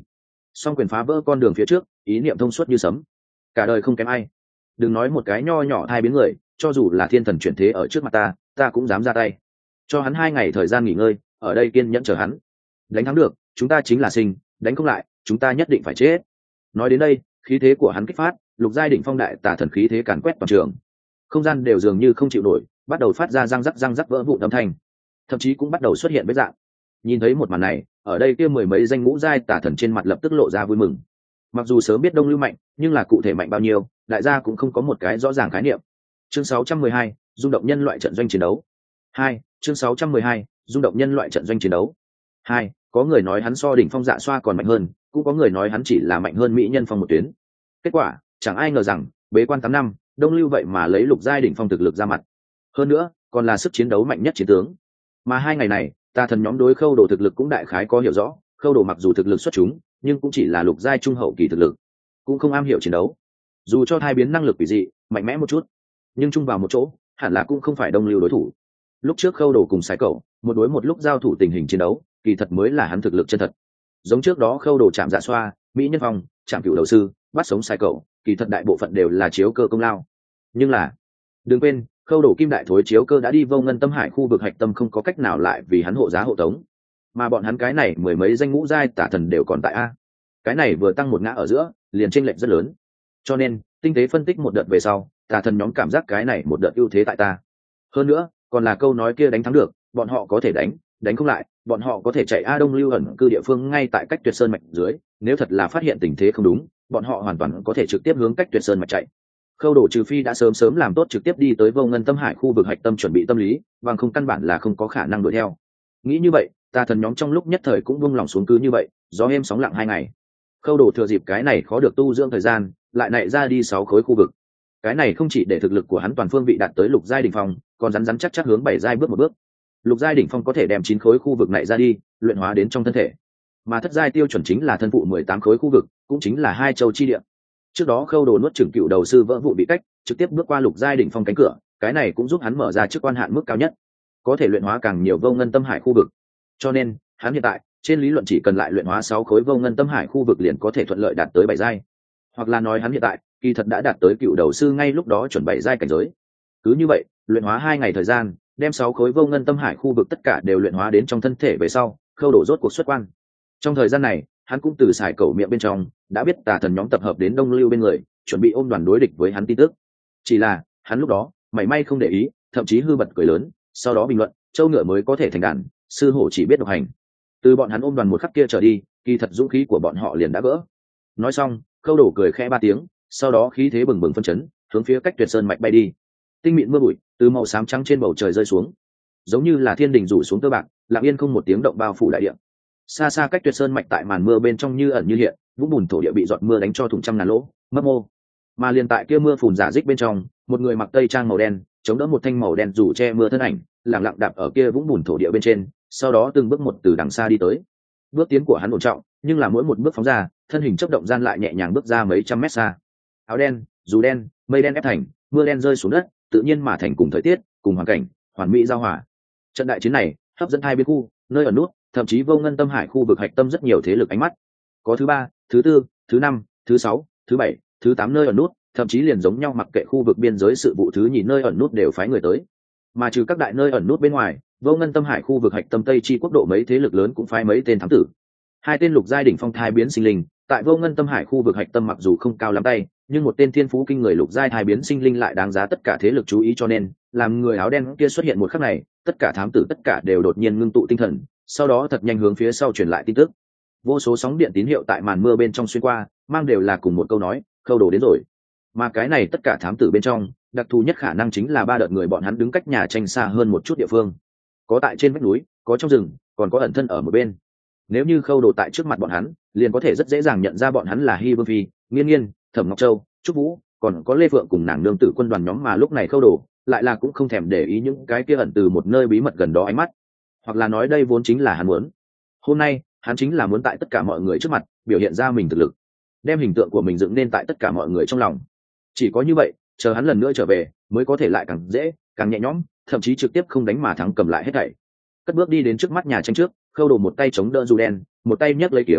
song quyền phá vỡ con đường phía trước, ý niệm thông suốt như sấm, cả đời không kém ai. Đừng nói một cái nho nhỏ hai biến người, cho dù là thiên thần chuyển thế ở trước mặt ta ta cũng dám ra tay. Cho hắn hai ngày thời gian nghỉ ngơi, ở đây kiên nhẫn chờ hắn. Đánh thắng được chúng ta chính là sinh, đánh không lại chúng ta nhất định phải chết. Nói đến đây, khí thế của hắn kích phát, lục giai đỉnh phong đại tà thần khí thế càn quét toàn trường, không gian đều dường như không chịu nổi, bắt đầu phát ra răng rắc răng rắc vỡ vụn âm thanh, thậm chí cũng bắt đầu xuất hiện vết dạng. Nhìn thấy một màn này, ở đây kia mười mấy danh ngũ giai tà thần trên mặt lập tức lộ ra vui mừng. Mặc dù sớm biết Đông Lưu mạnh, nhưng là cụ thể mạnh bao nhiêu, đại gia cũng không có một cái rõ ràng khái niệm. Chương sáu trăm mười hai, rung động nhân loại trận doanh chiến đấu. Hai, chương sáu trăm mười hai, rung động nhân loại trận doanh chiến đấu. Hai, có người nói hắn so đỉnh phong Dạ Xoa còn mạnh hơn, cũng có người nói hắn chỉ là mạnh hơn mỹ nhân phong một tuyến. Kết quả, chẳng ai ngờ rằng, bế quan tám năm, Đông Lưu vậy mà lấy lục giai đỉnh phong thực lực ra mặt. Hơn nữa, còn là sức chiến đấu mạnh nhất chiến tướng. Mà hai ngày này, tà thần nhóm đối Khâu Đồ thực lực cũng đại khái có hiểu rõ, Khâu Đồ mặc dù thực lực xuất chúng, nhưng cũng chỉ là lục giai trung hậu kỳ thực lực, cũng không am hiểu chiến đấu. Dù cho thai biến năng lực quỷ dị, mạnh mẽ một chút, nhưng chung vào một chỗ, hẳn là cũng không phải Đông Lưu đối thủ. Lúc trước Khâu Đồ cùng Sái Cẩu, một đối một lúc giao thủ tình hình chiến đấu, kỳ thật mới là hắn thực lực chân thật. Giống trước đó Khâu Đồ chạm Dạ Xoa, mỹ nhân phong, chạm Cửu đầu sư, bắt sống Sái Cẩu, kỳ thật đại bộ phận đều là chiếu cơ công lao. Nhưng là, đừng quên, Khâu Đồ kim đại thối chiếu cơ đã đi vô ngân tâm hải khu vực hạch tâm, không có cách nào lại vì hắn hộ giá hộ tống. Mà bọn hắn cái này mười mấy danh ngũ giai tả thần đều còn tại a. Cái này vừa tăng một ngã ở giữa, liền chênh lệch rất lớn. Cho nên, tinh tế phân tích một đợt về sau, tà thần nhóm cảm giác cái này một đợt ưu thế tại ta. Hơn nữa, còn là câu nói kia đánh thắng được, bọn họ có thể đánh, đánh không lại, bọn họ có thể chạy a. Đông Lưu ẩn cư địa phương ngay tại cách Tuyệt Sơn mạch dưới, nếu thật là phát hiện tình thế không đúng, bọn họ hoàn toàn có thể trực tiếp hướng cách Tuyệt Sơn mạch chạy. Khâu Đồ trừ phi đã sớm sớm làm tốt trực tiếp đi tới vô ngân tâm hải khu vực hạch tâm chuẩn bị tâm lý, bằng không căn bản là không có khả năng đuổi theo. Nghĩ như vậy, tà thần nhóm trong lúc nhất thời cũng buông lòng xuống, cứ như vậy, gió êm sóng lặng hai ngày. Khâu Đồ thừa dịp cái này khó được tu dưỡng thời gian, lại nảy ra đi sáu khối khu vực. Cái này không chỉ để thực lực của hắn toàn phương vị đạt tới lục giai đỉnh phong, còn rắn rắn chắc chắc hướng bảy giai bước một bước. Lục giai đỉnh phong có thể đem chín khối khu vực này ra đi, luyện hóa đến trong thân thể. Mà thất giai tiêu chuẩn chính là thân phụ mười tám khối khu vực, cũng chính là hai châu chi địa. Trước đó Khâu Đồ nuốt chửng Cựu đầu sư vỡ vụ bị cách, trực tiếp bước qua lục giai đỉnh phong cánh cửa, cái này cũng giúp hắn mở ra chức quan hạn mức cao nhất, có thể luyện hóa càng nhiều vô ngân tâm hải khu vực. Cho nên, hắn hiện tại, trên lý luận chỉ cần lại luyện hóa sáu khối vô ngân tâm hải khu vực liền có thể thuận lợi đạt tới bảy giai. Hoặc là nói hắn hiện tại, kỳ thật đã đạt tới Cựu đầu sư ngay lúc đó chuẩn bảy giai cảnh giới. Cứ như vậy, luyện hóa hai ngày thời gian, đem sáu khối vô ngân tâm hải khu vực tất cả đều luyện hóa đến trong thân thể về sau, Khâu Đồ rốt cuộc xuất quan. Trong thời gian này, hắn cũng từ Sải Cẩu miệng bên trong đã biết tà thần nhóm tập hợp đến Đông Lưu bên người, chuẩn bị ôm đoàn đối địch với hắn tin tức. Chỉ là hắn lúc đó mảy may không để ý, thậm chí hư bật cười lớn, sau đó bình luận, châu ngựa mới có thể thành đàn, sư hổ chỉ biết độc hành. Từ bọn hắn ôm đoàn một khắc kia trở đi, kỳ thật dũng khí của bọn họ liền đã vỡ. Nói xong, Khâu Đồ cười khẽ ba tiếng, sau đó khí thế bừng bừng phân chấn, hướng phía cách Tuyệt Sơn mạch bay đi. Tinh mịn mưa bụi từ màu xám trắng trên bầu trời rơi xuống, giống như là thiên đình rủ xuống tơ bạc, lặng yên không một tiếng động bao phủ đại địa. Xa xa cách Tuyệt Sơn mạch tại màn mưa bên trong như ẩn như hiện, vũng bùn thổ địa bị giọt mưa đánh cho thủng trăm ngàn lỗ, mấp mô. Mà liền tại kia mưa phùn giả dích bên trong, một người mặc tây trang màu đen, chống đỡ một thanh màu đen dù che mưa thân ảnh, lặng lặng đạp ở kia vũng bùn thổ địa bên trên, sau đó từng bước một từ đằng xa đi tới. Bước tiến của hắn ổn trọng, nhưng là mỗi một bước phóng ra, thân hình chớp động gian lại nhẹ nhàng bước ra mấy trăm mét xa. Áo đen, dù đen, mây đen ép thành, mưa đen rơi xuống đất, tự nhiên mà thành cùng thời tiết, cùng hoàn cảnh, hoàn mỹ giao hòa. Trận đại chiến này hấp dẫn hai bên khu, nơi ở nút, thậm chí vô ngân tâm hải khu vực hạch tâm rất nhiều thế lực ánh mắt. Có thứ ba, thứ tư, thứ năm, thứ sáu, thứ bảy, thứ tám nơi ở nút, thậm chí liền giống nhau mặc kệ khu vực biên giới sự vụ thứ nhì nơi ẩn nút đều phái người tới. Mà trừ các đại nơi ẩn nút bên ngoài, vô ngân tâm hải khu vực hạch tâm tây chi quốc độ mấy thế lực lớn cũng phái mấy tên thám tử. Hai tên lục giai đỉnh phong thai biến sinh linh, tại vô ngân tâm hải khu vực hạch tâm mặc dù không cao lắm tay, nhưng một tên thiên phú kinh người lục giai thai biến sinh linh lại đáng giá tất cả thế lực chú ý, cho nên làm người áo đen kia xuất hiện một khắc này, tất cả thám tử tất cả đều đột nhiên ngưng tụ tinh thần, sau đó thật nhanh hướng phía sau truyền lại tin tức. Vô số sóng điện tín hiệu tại màn mưa bên trong xuyên qua, mang đều là cùng một câu nói, Khâu Đồ đến rồi. Mà cái này tất cả thám tử bên trong, đặc thù nhất khả năng chính là ba đợt người bọn hắn đứng cách nhà tranh xa hơn một chút địa phương, có tại trên vách núi, có trong rừng, còn có ẩn thân ở một bên. Nếu như Khâu Đồ tại trước mặt bọn hắn, liền có thể rất dễ dàng nhận ra bọn hắn là Hy Vương Phi, Nghiên Nghiên, Thẩm Ngọc Châu, Trúc Vũ, còn có Lê Phượng cùng nàng nương tử quân đoàn nhóm. Mà lúc này Khâu Đồ lại là cũng không thèm để ý những cái kia ẩn từ một nơi bí mật gần đó ánh mắt, hoặc là nói đây vốn chính là hắn muốn. Hôm nay hắn chính là muốn tại tất cả mọi người trước mặt biểu hiện ra mình thực lực, đem hình tượng của mình dựng nên tại tất cả mọi người trong lòng. Chỉ có như vậy, chờ hắn lần nữa trở về mới có thể lại càng dễ, càng nhẹ nhõm, thậm chí trực tiếp không đánh mà thắng, cầm lại hết thảy. Cất bước đi đến trước mắt nhà tranh trước, Khâu Đồ một tay chống đỡ dù đen, một tay nhấc lấy kiếm,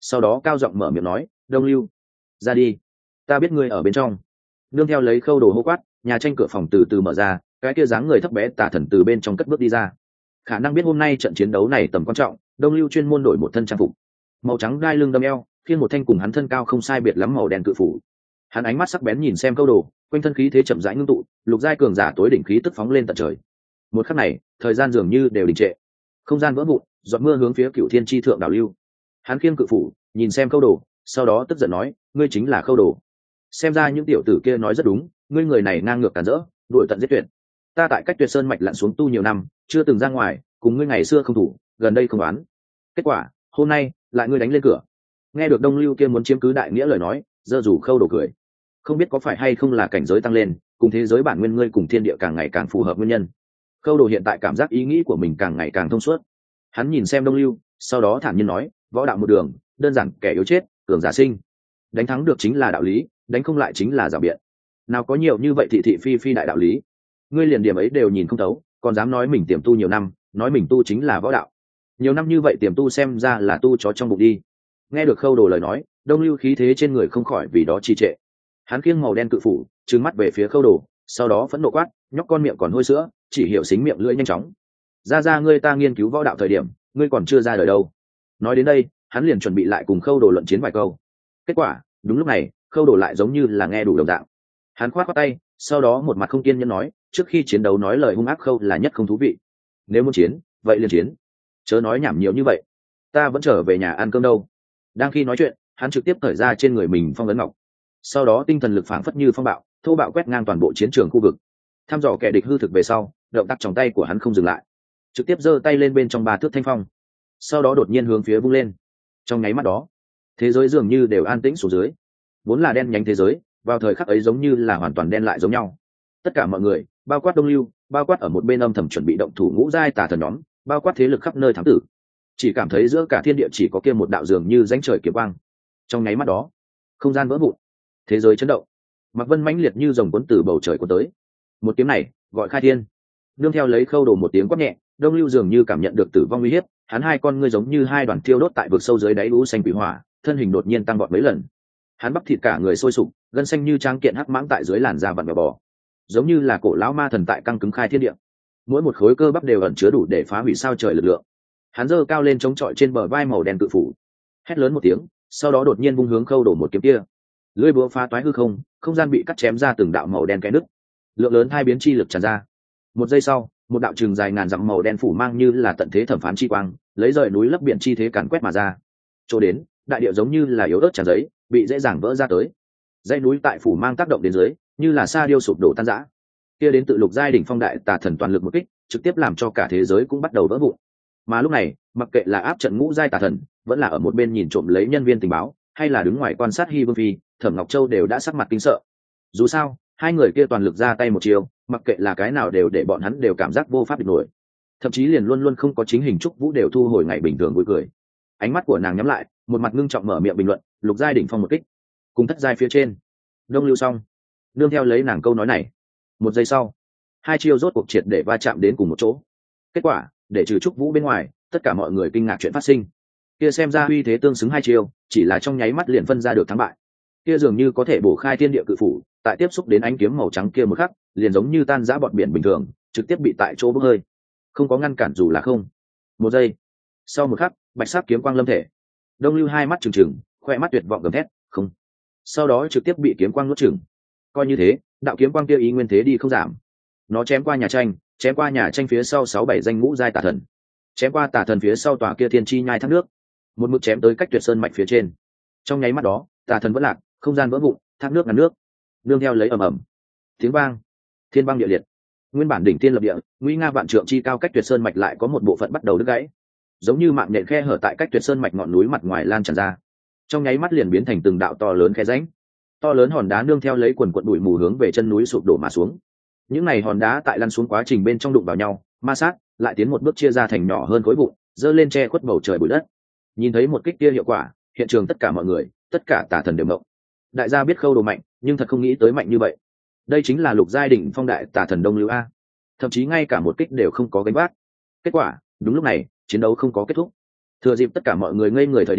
sau đó cao giọng mở miệng nói, đông lưu, ra đi, ta biết ngươi ở bên trong. Nương theo lấy khâu đồ hô quát, nhà tranh cửa phòng từ từ mở ra, cái kia dáng người thấp bé tà thần từ bên trong cất bước đi ra. Khả năng biết hôm nay trận chiến đấu này tầm quan trọng, đông lưu chuyên môn đổi một thân trang phục màu trắng gai lưng đâm eo, khiêng một thanh cùng hắn thân cao không sai biệt lắm màu đen cự phủ. Hắn ánh mắt sắc bén nhìn xem câu đồ, quanh thân khí thế chậm rãi ngưng tụ, lục giai cường giả tối đỉnh khí tức phóng lên tận trời. Một khắc này, thời gian dường như đều đình trệ, không gian vỡ vụn, giọt mưa hướng phía cửu thiên chi thượng đảo lưu. Hắn khiêng cự phủ, nhìn xem câu đồ, sau đó tức giận nói, ngươi chính là Khâu Đồ. Xem ra những tiểu tử kia nói rất đúng, ngươi người này ngang ngược cản rỡ, đuổi tận giết tuyệt. Ta tại cách Tuyệt Sơn mạch lặn xuống tu nhiều năm, chưa từng ra ngoài, cùng ngươi ngày xưa không thủ, gần đây không đoán. Kết quả, hôm nay lại ngươi đánh lên cửa. Nghe được Đông Lưu kia muốn chiếm cứ đại nghĩa lời nói, giơ rủ Khâu Đồ cười. Không biết có phải hay không là cảnh giới tăng lên, cùng thế giới bản nguyên ngươi cùng thiên địa càng ngày càng phù hợp nguyên nhân. Khâu Đồ hiện tại cảm giác ý nghĩ của mình càng ngày càng thông suốt. Hắn nhìn xem Đông Lưu, sau đó thản nhiên nói, võ đạo một đường, đơn giản kẻ yếu chết, cường giả sinh. Đánh thắng được chính là đạo lý, đánh không lại chính là giảo biện. Nào có nhiều như vậy thị thị phi phi đại đạo lý. Ngươi liền điểm ấy đều nhìn không thấu, còn dám nói mình tiềm tu nhiều năm, nói mình tu chính là võ đạo. Nhiều năm như vậy tiềm tu xem ra là tu chó trong bụng đi. Nghe được Khâu Đồ lời nói, Đông Lưu khí thế trên người không khỏi vì đó trì trệ. Hắn kiêng màu đen cự phủ, trừng mắt về phía Khâu Đồ, sau đó phẫn nộ quát, nhóc con miệng còn hôi sữa, chỉ hiểu xính miệng lưỡi nhanh chóng. Ra ra ngươi ta nghiên cứu võ đạo thời điểm, ngươi còn chưa ra đời đâu. Nói đến đây, hắn liền chuẩn bị lại cùng Khâu Đồ luận chiến vài câu. Kết quả, đúng lúc này, Khâu Đồ lại giống như là nghe đủ đồng dạng. Hắn khoát khoát tay, sau đó một mặt không kiên nhẫn nói, trước khi chiến đấu nói lời hung ác Khâu là nhất không thú vị. Nếu muốn chiến, vậy liền chiến. Chớ nói nhảm nhiều như vậy. Ta vẫn trở về nhà ăn cơm đâu. Đang khi nói chuyện, hắn trực tiếp cởi ra trên người mình phong ấn ngọc. Sau đó tinh thần lực phảng phất như phong bạo, thô bạo quét ngang toàn bộ chiến trường khu vực. Thăm dò kẻ địch hư thực về sau, động tác trong tay của hắn không dừng lại, trực tiếp giơ tay lên bên trong ba thước thanh phong, sau đó đột nhiên hướng phía vung lên. Trong nháy mắt đó, thế giới dường như đều an tĩnh xuống dưới. Vốn là đen nhánh thế giới, vào thời khắc ấy giống như là hoàn toàn đen lại giống nhau. Tất cả mọi người, bao quát Đông Lưu, bao quát ở một bên âm thầm chuẩn bị động thủ ngũ giai tà thần nhóm, bao quát thế lực khắp nơi thám tử, chỉ cảm thấy giữa cả thiên địa chỉ có kia một đạo dường như rãnh trời kiếm quang. Trong nháy mắt đó, không gian vỡ vụn, thế giới chấn động, Mạc Vân mãnh liệt như rồng cuốn từ bầu trời cuốn tới. Một kiếm này, gọi khai thiên. Nương theo lấy Khâu Đồ một tiếng quát nhẹ, Đông Lưu dường như cảm nhận được tử vong uy hiếp, hắn hai con ngươi giống như hai đoàn thiêu đốt tại vực sâu dưới đáy lũ xanh quỷ hỏa, thân hình đột nhiên tăng vọt mấy lần. Hắn bắp thịt cả người sôi sục, gân xanh như tráng kiện hắc mãng tại dưới làn da vặn vẹo bò, giống như là cổ lão ma thần tại căng cứng khai thiên địa. Mỗi một khối cơ bắp đều ẩn chứa đủ để phá hủy sao trời lực lượng. Hắn giơ cao lên chống chọi trên bờ vai màu đen cự phủ, hét lớn một tiếng, sau đó đột nhiên vung hướng Khâu Đồ một kiếm kia. Lưỡi búa phá toái hư không, không gian bị cắt chém ra từng đạo màu đen kẽ nứt, lượng lớn hai biến chi lực tràn ra. Một giây sau, một đạo trường dài ngàn dặm màu đen phủ mang như là tận thế thẩm phán chi quang, lấy rời núi lấp biển chi thế càn quét mà ra. Chỗ đến, đại địa giống như là yếu ớt tràn giấy, bị dễ dàng vỡ ra tới. Dãy núi tại phủ mang tác động đến dưới, như là sa điêu sụp đổ tan rã. Kia đến tự lục giai đỉnh phong đại tà thần toàn lực một kích, trực tiếp làm cho cả thế giới cũng bắt đầu vỡ vụn. Mà lúc này, mặc kệ là áp trận ngũ giai tà thần, vẫn là ở một bên nhìn trộm lấy nhân viên tình báo, hay là đứng ngoài quan sát Hi Vương Phi, Thẩm Ngọc Châu đều đã sắc mặt kinh sợ. Dù sao, hai người kia toàn lực ra tay một chiều, mặc kệ là cái nào đều để bọn hắn đều cảm giác vô pháp địch nổi. Thậm chí liền luôn luôn không có chính hình Trúc Vũ đều thu hồi ngày bình thường vui cười. Ánh mắt của nàng nhắm lại, một mặt ngưng trọng mở miệng bình luận, lục giai đỉnh phong một kích, cùng thất giai phía trên. Đông Lưu xong, nương theo lấy nàng câu nói này. Một giây sau, hai chiêu rốt cuộc triệt để va chạm đến cùng một chỗ. Kết quả, để trừ Trúc Vũ bên ngoài, tất cả mọi người kinh ngạc chuyện phát sinh. Kia xem ra uy thế tương xứng hai chiêu, chỉ là trong nháy mắt liền phân ra được thắng bại. Kia dường như có thể bổ khai thiên địa cự phủ, tại tiếp xúc đến ánh kiếm màu trắng kia một khắc, liền giống như tan rã bọt biển bình thường, trực tiếp bị tại chỗ bốc hơi, không có ngăn cản dù là không. Một giây, sau một khắc, bạch sắc kiếm quang lâm thể. Đông Lưu hai mắt trừng trừng, khoe mắt tuyệt vọng gầm thét, không. Sau đó trực tiếp bị kiếm quang nuốt chửng. Coi như thế, đạo kiếm quang kia ý nguyên thế đi không giảm. Nó chém qua nhà tranh, chém qua nhà tranh phía sau sáu bảy danh ngũ giai tà thần, chém qua tà thần phía sau tòa kia thiên chi nhai thác nước, một mực chém tới cách Tuyệt Sơn mạch phía trên. Trong nháy mắt đó, tà thần vẫn lạc, không gian vỡ vụn, thác nước ngăn nước, nương theo lấy ầm ầm tiếng vang, thiên băng địa liệt. Nguyên bản đỉnh tiên lập địa, nguy nga vạn trượng chi cao cách Tuyệt Sơn mạch lại có một bộ phận bắt đầu đứt gãy, giống như mạng nhện khe hở tại cách Tuyệt Sơn mạch ngọn núi mặt ngoài lan tràn ra, trong nháy mắt liền biến thành từng đạo to lớn khe rãnh. To lớn hòn đá nương theo lấy quần quận bụi mù hướng về chân núi sụp đổ mà xuống. Những này hòn đá tại lăn xuống quá trình bên trong đụng vào nhau, ma sát, lại tiến một bước chia ra thành nhỏ hơn khối vụn, dơ lên che khuất bầu trời bụi đất. Nhìn thấy một kích kia hiệu quả, hiện trường tất cả mọi người, tất cả tà thần đều mộng. Đại gia biết Khâu Đồ mạnh, nhưng thật không nghĩ tới mạnh như vậy. Đây chính là lục giai đỉnh phong đại tà thần Đông Lưu a. Thậm chí ngay cả một kích đều không có gánh vác. Kết quả, đúng lúc này, chiến đấu không có kết thúc. Thừa dịp tất cả mọi người ngây người thời điểm,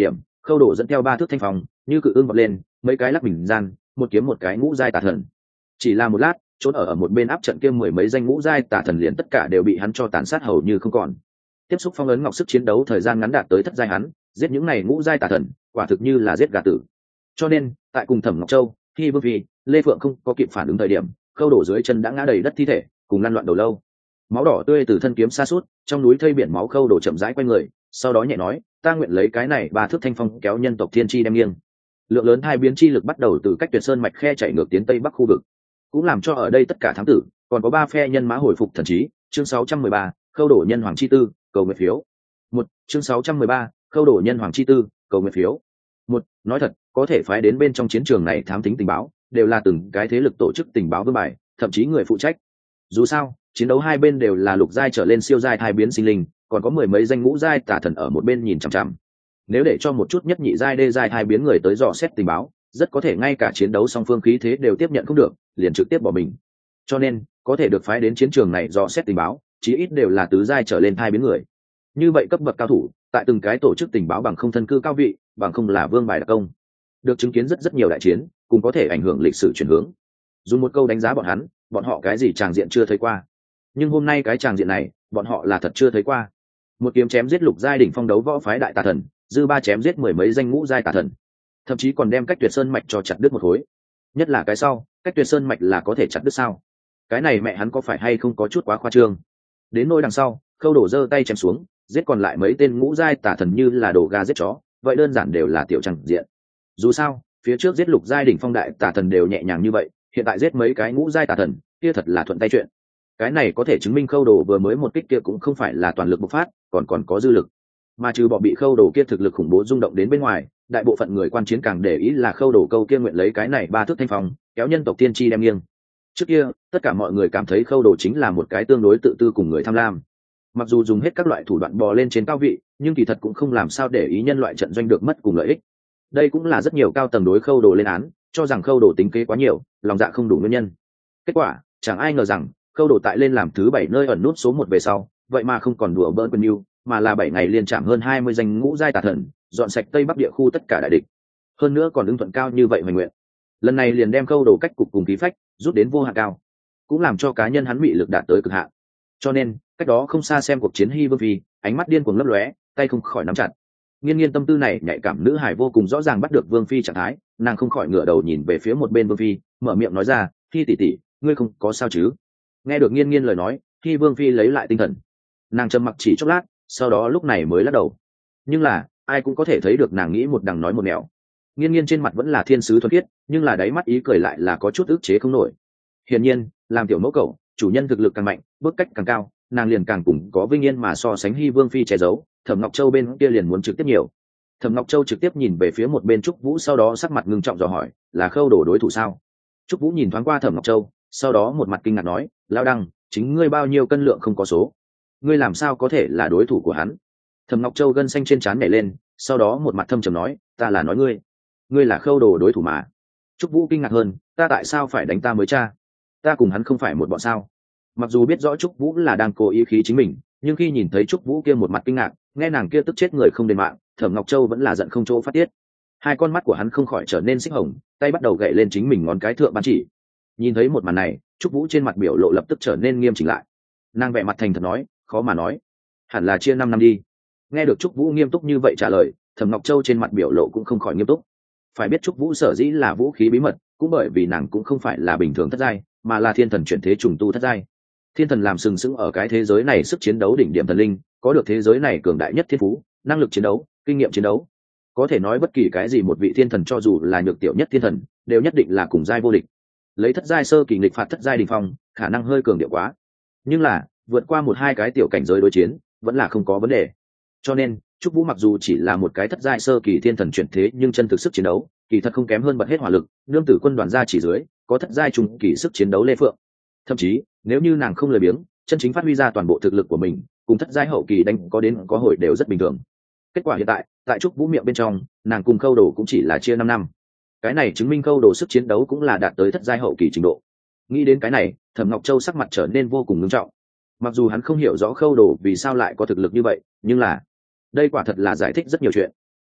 khâu đổ dẫn theo ba thước thanh phong như cự ương vọt lên, mấy cái lắc bình gian, một kiếm một cái ngũ giai tà thần. Chỉ là một lát, trốn ở ở một bên áp trận kia mười mấy danh ngũ giai tà thần liền tất cả đều bị hắn cho tàn sát hầu như không còn. Tiếp xúc phong ấn ngọc sức chiến đấu thời gian ngắn đạt tới thất giai, hắn giết những này ngũ giai tà thần quả thực như là giết gà tử. Cho nên tại cùng Thẩm Ngọc Châu, khi Vương Phi, Lê Phượng không có kịp phản ứng thời điểm, khâu đổ dưới chân đã ngã đầy đất thi thể cùng lăn loạn đầu lâu, máu đỏ tươi từ thân kiếm xa suốt, trong núi thây biển máu. Khâu đổ chậm rãi quay người, sau đó nhẹ nói, ta nguyện lấy cái này ba thước thanh phong kéo nhân tộc thiên chi đem nghiêng. Lượng lớn hai biến chi lực bắt đầu từ cách Tuyệt Sơn mạch khe chạy ngược tiến tây bắc khu vực, cũng làm cho ở đây tất cả thám tử còn có ba phe nhân mã hồi phục thần trí. Chương sáu trăm mười ba, khâu đổ nhân hoàng chi tư, cầu nguyện phiếu. Một chương sáu trăm mười ba, khâu đổ nhân hoàng chi tư, cầu nguyện phiếu. Một nói thật, có thể phái đến bên trong chiến trường này thám tính tình báo đều là từng cái thế lực tổ chức tình báo vương bài, thậm chí người phụ trách. Dù sao chiến đấu hai bên đều là lục giai trở lên siêu giai thai biến sinh linh, còn có mười mấy danh ngũ giai tà thần ở một bên nhìn chằm chằm. Nếu để cho một chút nhất nhị giai đê giai thai biến người tới dò xét tình báo, rất có thể ngay cả chiến đấu song phương khí thế đều tiếp nhận không được, liền trực tiếp bỏ mình. Cho nên có thể được phái đến chiến trường này dò xét tình báo chí ít đều là tứ giai trở lên thai biến người. Như vậy cấp bậc cao thủ tại từng cái tổ chức tình báo bằng không thân cư cao vị, bằng không là vương bài đặc công, được chứng kiến rất rất nhiều đại chiến, cùng có thể ảnh hưởng lịch sử chuyển hướng. Dùng một câu đánh giá bọn hắn, bọn họ cái gì tràng diện chưa thấy qua, nhưng hôm nay cái tràng diện này bọn họ là thật chưa thấy qua. Một kiếm chém giết lục giai đỉnh phong đấu võ phái đại tà thần, dư ba chém giết mười mấy danh ngũ giai tà thần, thậm chí còn đem cách Tuyệt Sơn mạch cho chặt đứt một khối. Nhất là cái sau, cách Tuyệt Sơn mạch là có thể chặt đứt sao? Cái này mẹ hắn có phải hay không có chút quá khoa trương? Đến nỗi đằng sau, khâu đổ giơ tay chém xuống, giết còn lại mấy tên ngũ giai tà thần như là đồ gà giết chó, vậy đơn giản đều là tiểu chẳng diện. Dù sao phía trước giết lục giai đỉnh phong đại tà thần đều nhẹ nhàng như vậy, hiện tại giết mấy cái ngũ giai tà thần kia thật là thuận tay chuyện. Cái này có thể chứng minh khâu đồ vừa mới một kích kia cũng không phải là toàn lực bộc phát, còn còn có dư lực. Mà trừ bỏ bị khâu đồ kia thực lực khủng bố rung động đến bên ngoài, đại bộ phận người quan chiến càng để ý là khâu đồ câu kia nguyện lấy cái này ba thước thanh phong kéo nhân tộc tiên tri đem nghiêng. Trước kia tất cả mọi người cảm thấy khâu đồ chính là một cái tương đối tự tư cùng người tham lam, mặc dù dùng hết các loại thủ đoạn bò lên trên cao vị, nhưng kỳ thật cũng không làm sao để ý nhân loại trận doanh được mất cùng lợi ích. Đây cũng là rất nhiều cao tầng đối khâu đồ lên án, cho rằng khâu đồ tính kế quá nhiều, lòng dạ không đủ nguyên nhân. Kết quả chẳng ai ngờ rằng khâu đồ tại lên làm thứ bảy nơi ẩn nút số một về sau, vậy mà không còn đùa bỡn quân yêu, mà là bảy ngày liên chạm hơn hai mươi danh ngũ giai tà thần, dọn sạch tây bắc địa khu tất cả đại địch, hơn nữa còn ứng thuận cao như vậy hoành nguyện. Lần này liền đem khâu đồ cách cục cùng khí phách rút đến vô hạn cao, cũng làm cho cá nhân hắn bị lực đạt tới cực hạn. Cho nên cách đó không xa xem cuộc chiến Hy Vương Phi, ánh mắt điên cuồng lấp lóe, tay không khỏi nắm chặt. Nghiên Nghiên tâm tư này nhạy cảm nữ hải vô cùng rõ ràng bắt được Vương Phi trạng thái, nàng không khỏi ngửa đầu nhìn về phía một bên Vương Phi, mở miệng nói ra, Hy tỷ tỷ, ngươi không có sao chứ? Nghe được Nghiên Nghiên lời nói, Hy Vương Phi lấy lại tinh thần, nàng trầm mặc chỉ chốc lát, sau đó lúc này mới lắc đầu. Nhưng là ai cũng có thể thấy được nàng nghĩ một đằng nói một nẻo. Nghiên Nghiên trên mặt vẫn là thiên sứ thuần khiết, nhưng là đáy mắt ý cười lại là có chút ức chế không nổi. Hiển nhiên làm tiểu mẫu cậu, chủ nhân thực lực càng mạnh, bước cách càng cao, nàng liền càng cùng có vinh yên mà so sánh. Hy Vương Phi che giấu, Thẩm Ngọc Châu bên kia liền muốn trực tiếp nhiều. Thẩm Ngọc Châu trực tiếp nhìn về phía một bên Trúc Vũ, sau đó sắc mặt ngưng trọng dò hỏi, là khâu đổ đối thủ sao? Trúc Vũ nhìn thoáng qua Thẩm Ngọc Châu, sau đó một mặt kinh ngạc nói, lão đăng, chính ngươi bao nhiêu cân lượng không có số, ngươi làm sao có thể là đối thủ của hắn? Thẩm Ngọc Châu gân xanh trên trán nảy lên, sau đó một mặt thâm trầm nói, ta là nói ngươi, ngươi là khâu đồ đối thủ mà. Trúc Vũ kinh ngạc hơn, ta tại sao phải đánh ta mới cha? Ta cùng hắn không phải một bọn sao? Mặc dù biết rõ Trúc Vũ là đang cố ý khí chính mình, nhưng khi nhìn thấy Trúc Vũ kia một mặt kinh ngạc, nghe nàng kia tức chết người không đền mạng, Thẩm Ngọc Châu vẫn là giận không chỗ phát tiết. Hai con mắt của hắn không khỏi trở nên xích hồng, tay bắt đầu gậy lên chính mình ngón cái thượng ban chỉ. Nhìn thấy một màn này, Trúc Vũ trên mặt biểu lộ lập tức trở nên nghiêm chỉnh lại. Nàng vẻ mặt thành thật nói, khó mà nói, hẳn là chia năm năm đi. Nghe được Trúc Vũ nghiêm túc như vậy trả lời, Thẩm Ngọc Châu trên mặt biểu lộ cũng không khỏi nghiêm túc. Phải biết Trúc Vũ sở dĩ là vũ khí bí mật, cũng bởi vì nàng cũng không phải là bình thường thất giai, mà là thiên thần chuyển thế trùng tu thất giai. Thiên thần làm sừng sững ở cái thế giới này, sức chiến đấu đỉnh điểm thần linh, có được thế giới này cường đại nhất thiên phú, năng lực chiến đấu, kinh nghiệm chiến đấu. Có thể nói bất kỳ cái gì một vị thiên thần, cho dù là nhược tiểu nhất thiên thần, đều nhất định là cùng giai vô địch. Lấy thất giai sơ kỳ nghịch phạt thất giai đỉnh phong, khả năng hơi cường điệu quá. Nhưng là, vượt qua một hai cái tiểu cảnh giới đối chiến, vẫn là không có vấn đề. Cho nên, Trúc Vũ mặc dù chỉ là một cái thất giai sơ kỳ thiên thần chuyển thế, nhưng chân thực sức chiến đấu, kỳ thật không kém hơn bật hết hỏa lực, nương tử quân đoàn gia chỉ dưới, có thất giai trung kỳ sức chiến đấu Lê Phượng. Thậm chí, nếu như nàng không lười biếng, chân chính phát huy ra toàn bộ thực lực của mình, cùng thất giai hậu kỳ đánh có đến có hồi đều rất bình thường. Kết quả hiện tại, tại Trúc Vũ miệng bên trong, nàng cùng Khâu Đồ cũng chỉ là chia năm năm. Cái này chứng minh Khâu Đồ sức chiến đấu cũng là đạt tới thất giai hậu kỳ trình độ. Nghĩ đến cái này, Thẩm Ngọc Châu sắc mặt trở nên vô cùng nghiêm trọng. Mặc dù hắn không hiểu rõ Khâu Đồ vì sao lại có thực lực như vậy, nhưng là đây quả thật là giải thích rất nhiều chuyện.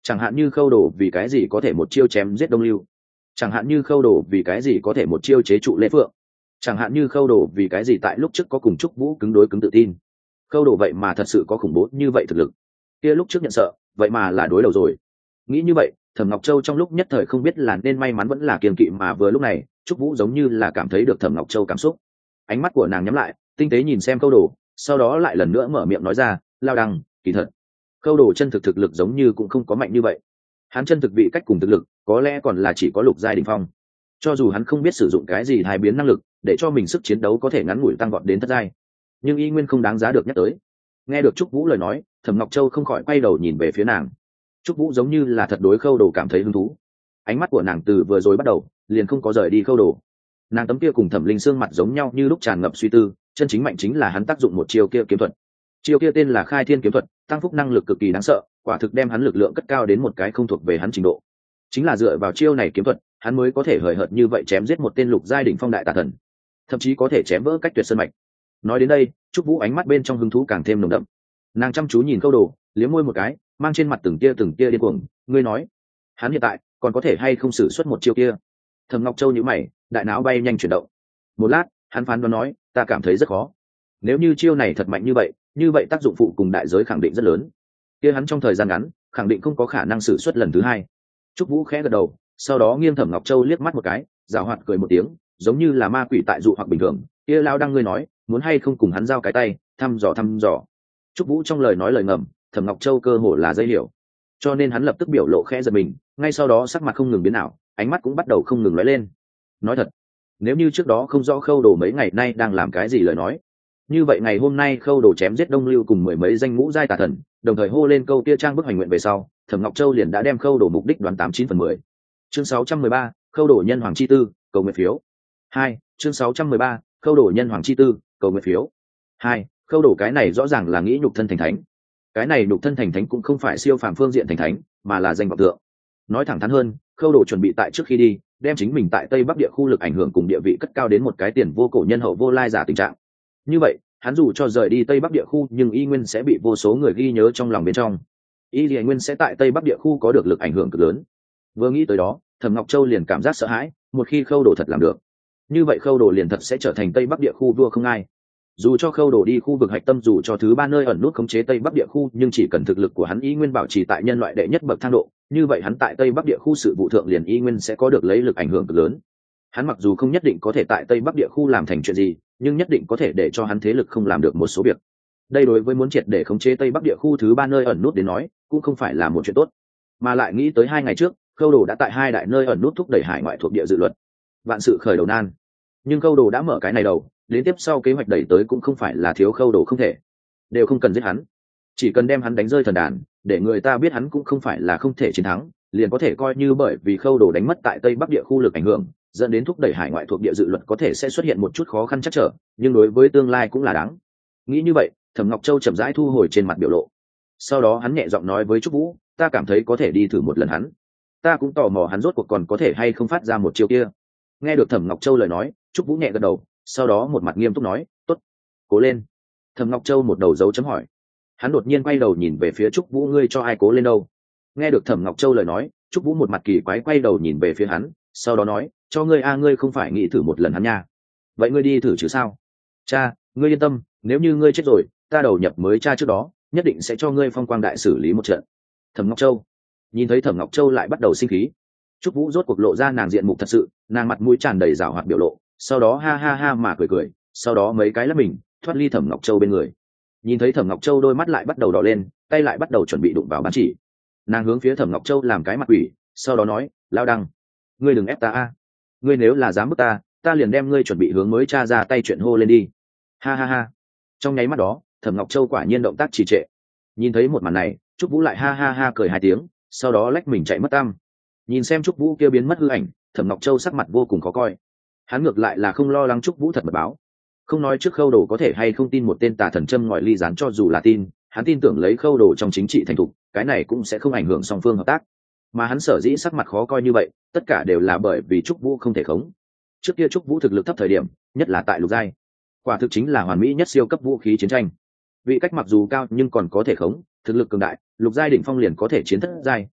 Chẳng hạn như khâu đồ vì cái gì có thể một chiêu chém giết Đông Lưu, chẳng hạn như khâu đồ vì cái gì có thể một chiêu chế trụ Lễ Phượng, chẳng hạn như khâu đồ vì cái gì tại lúc trước có cùng Trúc Vũ cứng đối cứng tự tin. Khâu đồ vậy mà thật sự có khủng bố như vậy thực lực, kia lúc trước nhận sợ vậy mà là đối đầu rồi. Nghĩ như vậy, Thẩm Ngọc Châu trong lúc nhất thời không biết là nên may mắn vẫn là kiêng kỵ, mà vừa lúc này Trúc Vũ giống như là cảm thấy được Thẩm Ngọc Châu cảm xúc, ánh mắt của nàng nhắm lại, tinh tế nhìn xem khâu đồ, sau đó lại lần nữa mở miệng nói ra, lao đăng, kỳ thật khâu đồ chân thực thực lực giống như cũng không có mạnh như vậy. Hắn chân thực vị cách cùng thực lực có lẽ còn là chỉ có lục giai đỉnh phong. Cho dù hắn không biết sử dụng cái gì hai biến năng lực để cho mình sức chiến đấu có thể ngắn ngủi tăng vọt đến thất giai, nhưng y nguyên không đáng giá được nhắc tới. Nghe được Trúc Vũ lời nói, Thẩm Ngọc Châu không khỏi quay đầu nhìn về phía nàng. Trúc Vũ giống như là thật đối khâu đồ cảm thấy hứng thú, ánh mắt của nàng từ vừa rồi bắt đầu liền không có rời đi khâu đồ. Nàng tấm kia cùng Thẩm Linh Sương mặt giống nhau như lúc tràn ngập suy tư, chân chính mạnh chính là hắn tác dụng một chiêu kia kiếm thuật. Chiêu kia tên là Khai Thiên kiếm thuật, tăng phúc năng lực cực kỳ đáng sợ, quả thực đem hắn lực lượng cất cao đến một cái không thuộc về hắn trình độ. Chính là dựa vào chiêu này kiếm thuật, hắn mới có thể hời hợt như vậy chém giết một tên lục giai đỉnh phong đại tà thần, thậm chí có thể chém vỡ cách tuyệt sơn mạch. Nói đến đây, Trúc Vũ ánh mắt bên trong hứng thú càng thêm nồng đậm. Nàng chăm chú nhìn khâu đồ, liếm môi một cái, mang trên mặt từng tia từng tia điên cuồng, ngươi nói, hắn hiện tại còn có thể hay không sử xuất một chiêu kia? Thẩm Ngọc Châu nhíu mày, đại não bay nhanh chuyển động. Một lát, hắn phán đoán nói, ta cảm thấy rất khó. Nếu như chiêu này thật mạnh như vậy, như vậy tác dụng phụ cùng đại giới khẳng định rất lớn. Kia hắn trong thời gian ngắn, khẳng định không có khả năng sử xuất lần thứ hai. Trúc Vũ khẽ gật đầu, sau đó nghiêng Thẩm Ngọc Châu liếc mắt một cái, giảo hoạt cười một tiếng, giống như là ma quỷ tại dụ hoặc bình thường. Kia lao đang ngươi nói, muốn hay không cùng hắn giao cái tay, thăm dò thăm dò. Trúc Vũ trong lời nói lời ngầm, Thẩm Ngọc Châu cơ hồ là dây hiểu, cho nên hắn lập tức biểu lộ khẽ giật mình, ngay sau đó sắc mặt không ngừng biến ảo, ánh mắt cũng bắt đầu không ngừng lóe lên. Nói thật, nếu như trước đó không rõ khâu đồ mấy ngày nay đang làm cái gì lời nói, như vậy ngày hôm nay khâu đồ chém giết Đông Lưu cùng mười mấy danh ngũ giai tà thần, đồng thời hô lên câu kia trang bức hành nguyện về sau, Thẩm Ngọc Châu liền đã đem khâu đồ mục đích đoán tám chín phần mười. Chương sáu trăm mười ba, khâu đồ nhân hoàng chi tư, cầu nguyện phiếu. Hai, chương sáu trăm mười ba, khâu đồ nhân hoàng chi tư, cầu nguyện phiếu. Hai, khâu đồ cái này rõ ràng là nghĩ nhục thân thành thánh. Cái này nhục thân thành thánh cũng không phải siêu phàm phương diện thành thánh, mà là danh vọng tượng. Nói thẳng thắn hơn, khâu đồ chuẩn bị tại trước khi đi, đem chính mình tại Tây Bắc địa khu lực ảnh hưởng cùng địa vị cất cao đến một cái tiền vô cổ nhân hậu vô lai giả tình trạng. Như vậy, hắn dù cho rời đi Tây Bắc địa khu nhưng y nguyên sẽ bị vô số người ghi nhớ trong lòng bên trong. Y liền nguyên sẽ tại Tây Bắc địa khu có được lực ảnh hưởng cực lớn. Vừa nghĩ tới đó, Thẩm Ngọc Châu liền cảm giác sợ hãi, một khi khâu đồ thật làm được, như vậy khâu đồ liền thật sẽ trở thành Tây Bắc địa khu vua không ai. Dù cho khâu đồ đi khu vực hạch tâm, dù cho thứ ba nơi ẩn nút khống chế Tây Bắc địa khu, nhưng chỉ cần thực lực của hắn y nguyên bảo trì tại nhân loại đệ nhất bậc thang độ, như vậy hắn tại Tây Bắc địa khu sự vụ thượng liền y nguyên sẽ có được lấy lực ảnh hưởng cực lớn. Hắn mặc dù không nhất định có thể tại Tây Bắc địa khu làm thành chuyện gì, nhưng nhất định có thể để cho hắn thế lực không làm được một số việc. Đây đối với muốn triệt để khống chế Tây Bắc địa khu thứ ba nơi ẩn nút đến nói, cũng không phải là một chuyện tốt. Mà lại nghĩ tới hai ngày trước, khâu đồ đã tại hai đại nơi ẩn nút thúc đẩy hải ngoại thuộc địa dự luật, vạn sự khởi đầu nan. Nhưng khâu đồ đã mở cái này đầu, đến tiếp sau kế hoạch đẩy tới cũng không phải là thiếu khâu đồ không thể, đều không cần giết hắn, chỉ cần đem hắn đánh rơi thần đàn, để người ta biết hắn cũng không phải là không thể chiến thắng, liền có thể coi như bởi vì khâu đồ đánh mất tại Tây Bắc địa khu lực ảnh hưởng, dẫn đến thúc đẩy hải ngoại thuộc địa dự luật có thể sẽ xuất hiện một chút khó khăn chắc trở, nhưng đối với tương lai cũng là đáng. Nghĩ như vậy, Thẩm Ngọc Châu chậm rãi thu hồi trên mặt biểu lộ, sau đó hắn nhẹ giọng nói với Trúc Vũ, ta cảm thấy có thể đi thử một lần hắn, ta cũng tò mò hắn rốt cuộc còn có thể hay không phát ra một chiêu kia. Nghe được Thẩm Ngọc Châu lời nói, Trúc Vũ nhẹ gật đầu, sau đó một mặt nghiêm túc nói, tốt, cố lên. Thẩm Ngọc Châu một đầu dấu chấm hỏi, hắn đột nhiên quay đầu nhìn về phía Trúc Vũ, ngươi cho ai cố lên đâu? Nghe được Thẩm Ngọc Châu lời nói, Trúc Vũ một mặt kỳ quái quay đầu nhìn về phía hắn, sau đó nói, cho ngươi a, ngươi không phải nghĩ thử một lần hắn nha? Vậy ngươi đi thử chứ sao? Cha, ngươi yên tâm, nếu như ngươi chết rồi, ta đầu nhập mới cha trước đó, nhất định sẽ cho ngươi phong quang đại xử lý một trận. Thẩm Ngọc Châu nhìn thấy Thẩm Ngọc Châu lại bắt đầu sinh khí, Trúc Vũ rốt cuộc lộ ra nàng diện mục thật sự, nàng mặt mũi tràn đầy giảo hoạt biểu lộ, sau đó ha ha ha mà cười cười, sau đó mấy cái lắp mình thoát ly Thẩm Ngọc Châu bên người. Nhìn thấy Thẩm Ngọc Châu đôi mắt lại bắt đầu đỏ lên, tay lại bắt đầu chuẩn bị đụng vào bán chỉ, nàng hướng phía Thẩm Ngọc Châu làm cái mặt quỷ, sau đó nói, lao đăng, ngươi đừng ép ta a, ngươi nếu là dám bức ta, ta liền đem ngươi chuẩn bị hướng mới cha ra tay chuyện hô lên đi. Ha ha ha. Trong nháy mắt đó, Thẩm Ngọc Châu quả nhiên động tác trì trệ. Nhìn thấy một màn này, Trúc Vũ lại ha ha ha cười hai tiếng, sau đó lách mình chạy mất tăm. Nhìn xem Trúc Vũ kia biến mất hư ảnh, Thẩm Ngọc Châu sắc mặt vô cùng khó coi. Hắn ngược lại là không lo lắng Trúc Vũ thật mật báo, không nói trước khâu đồ có thể hay không tin một tên tà thần châm ngòi ly gián, cho dù là tin, hắn tin tưởng lấy khâu đồ trong chính trị thành thục, cái này cũng sẽ không ảnh hưởng song phương hợp tác. Mà hắn sở dĩ sắc mặt khó coi như vậy, tất cả đều là bởi vì Trúc Vũ không thể khống. Trước kia Trúc Vũ thực lực thấp thời điểm, nhất là tại lục giai, quả thực chính là hoàn mỹ nhất siêu cấp vũ khí chiến tranh. Vị cách mặc dù cao nhưng còn có thể khống, thực lực cường đại, lục giai đỉnh phong liền có thể chiến thất giai,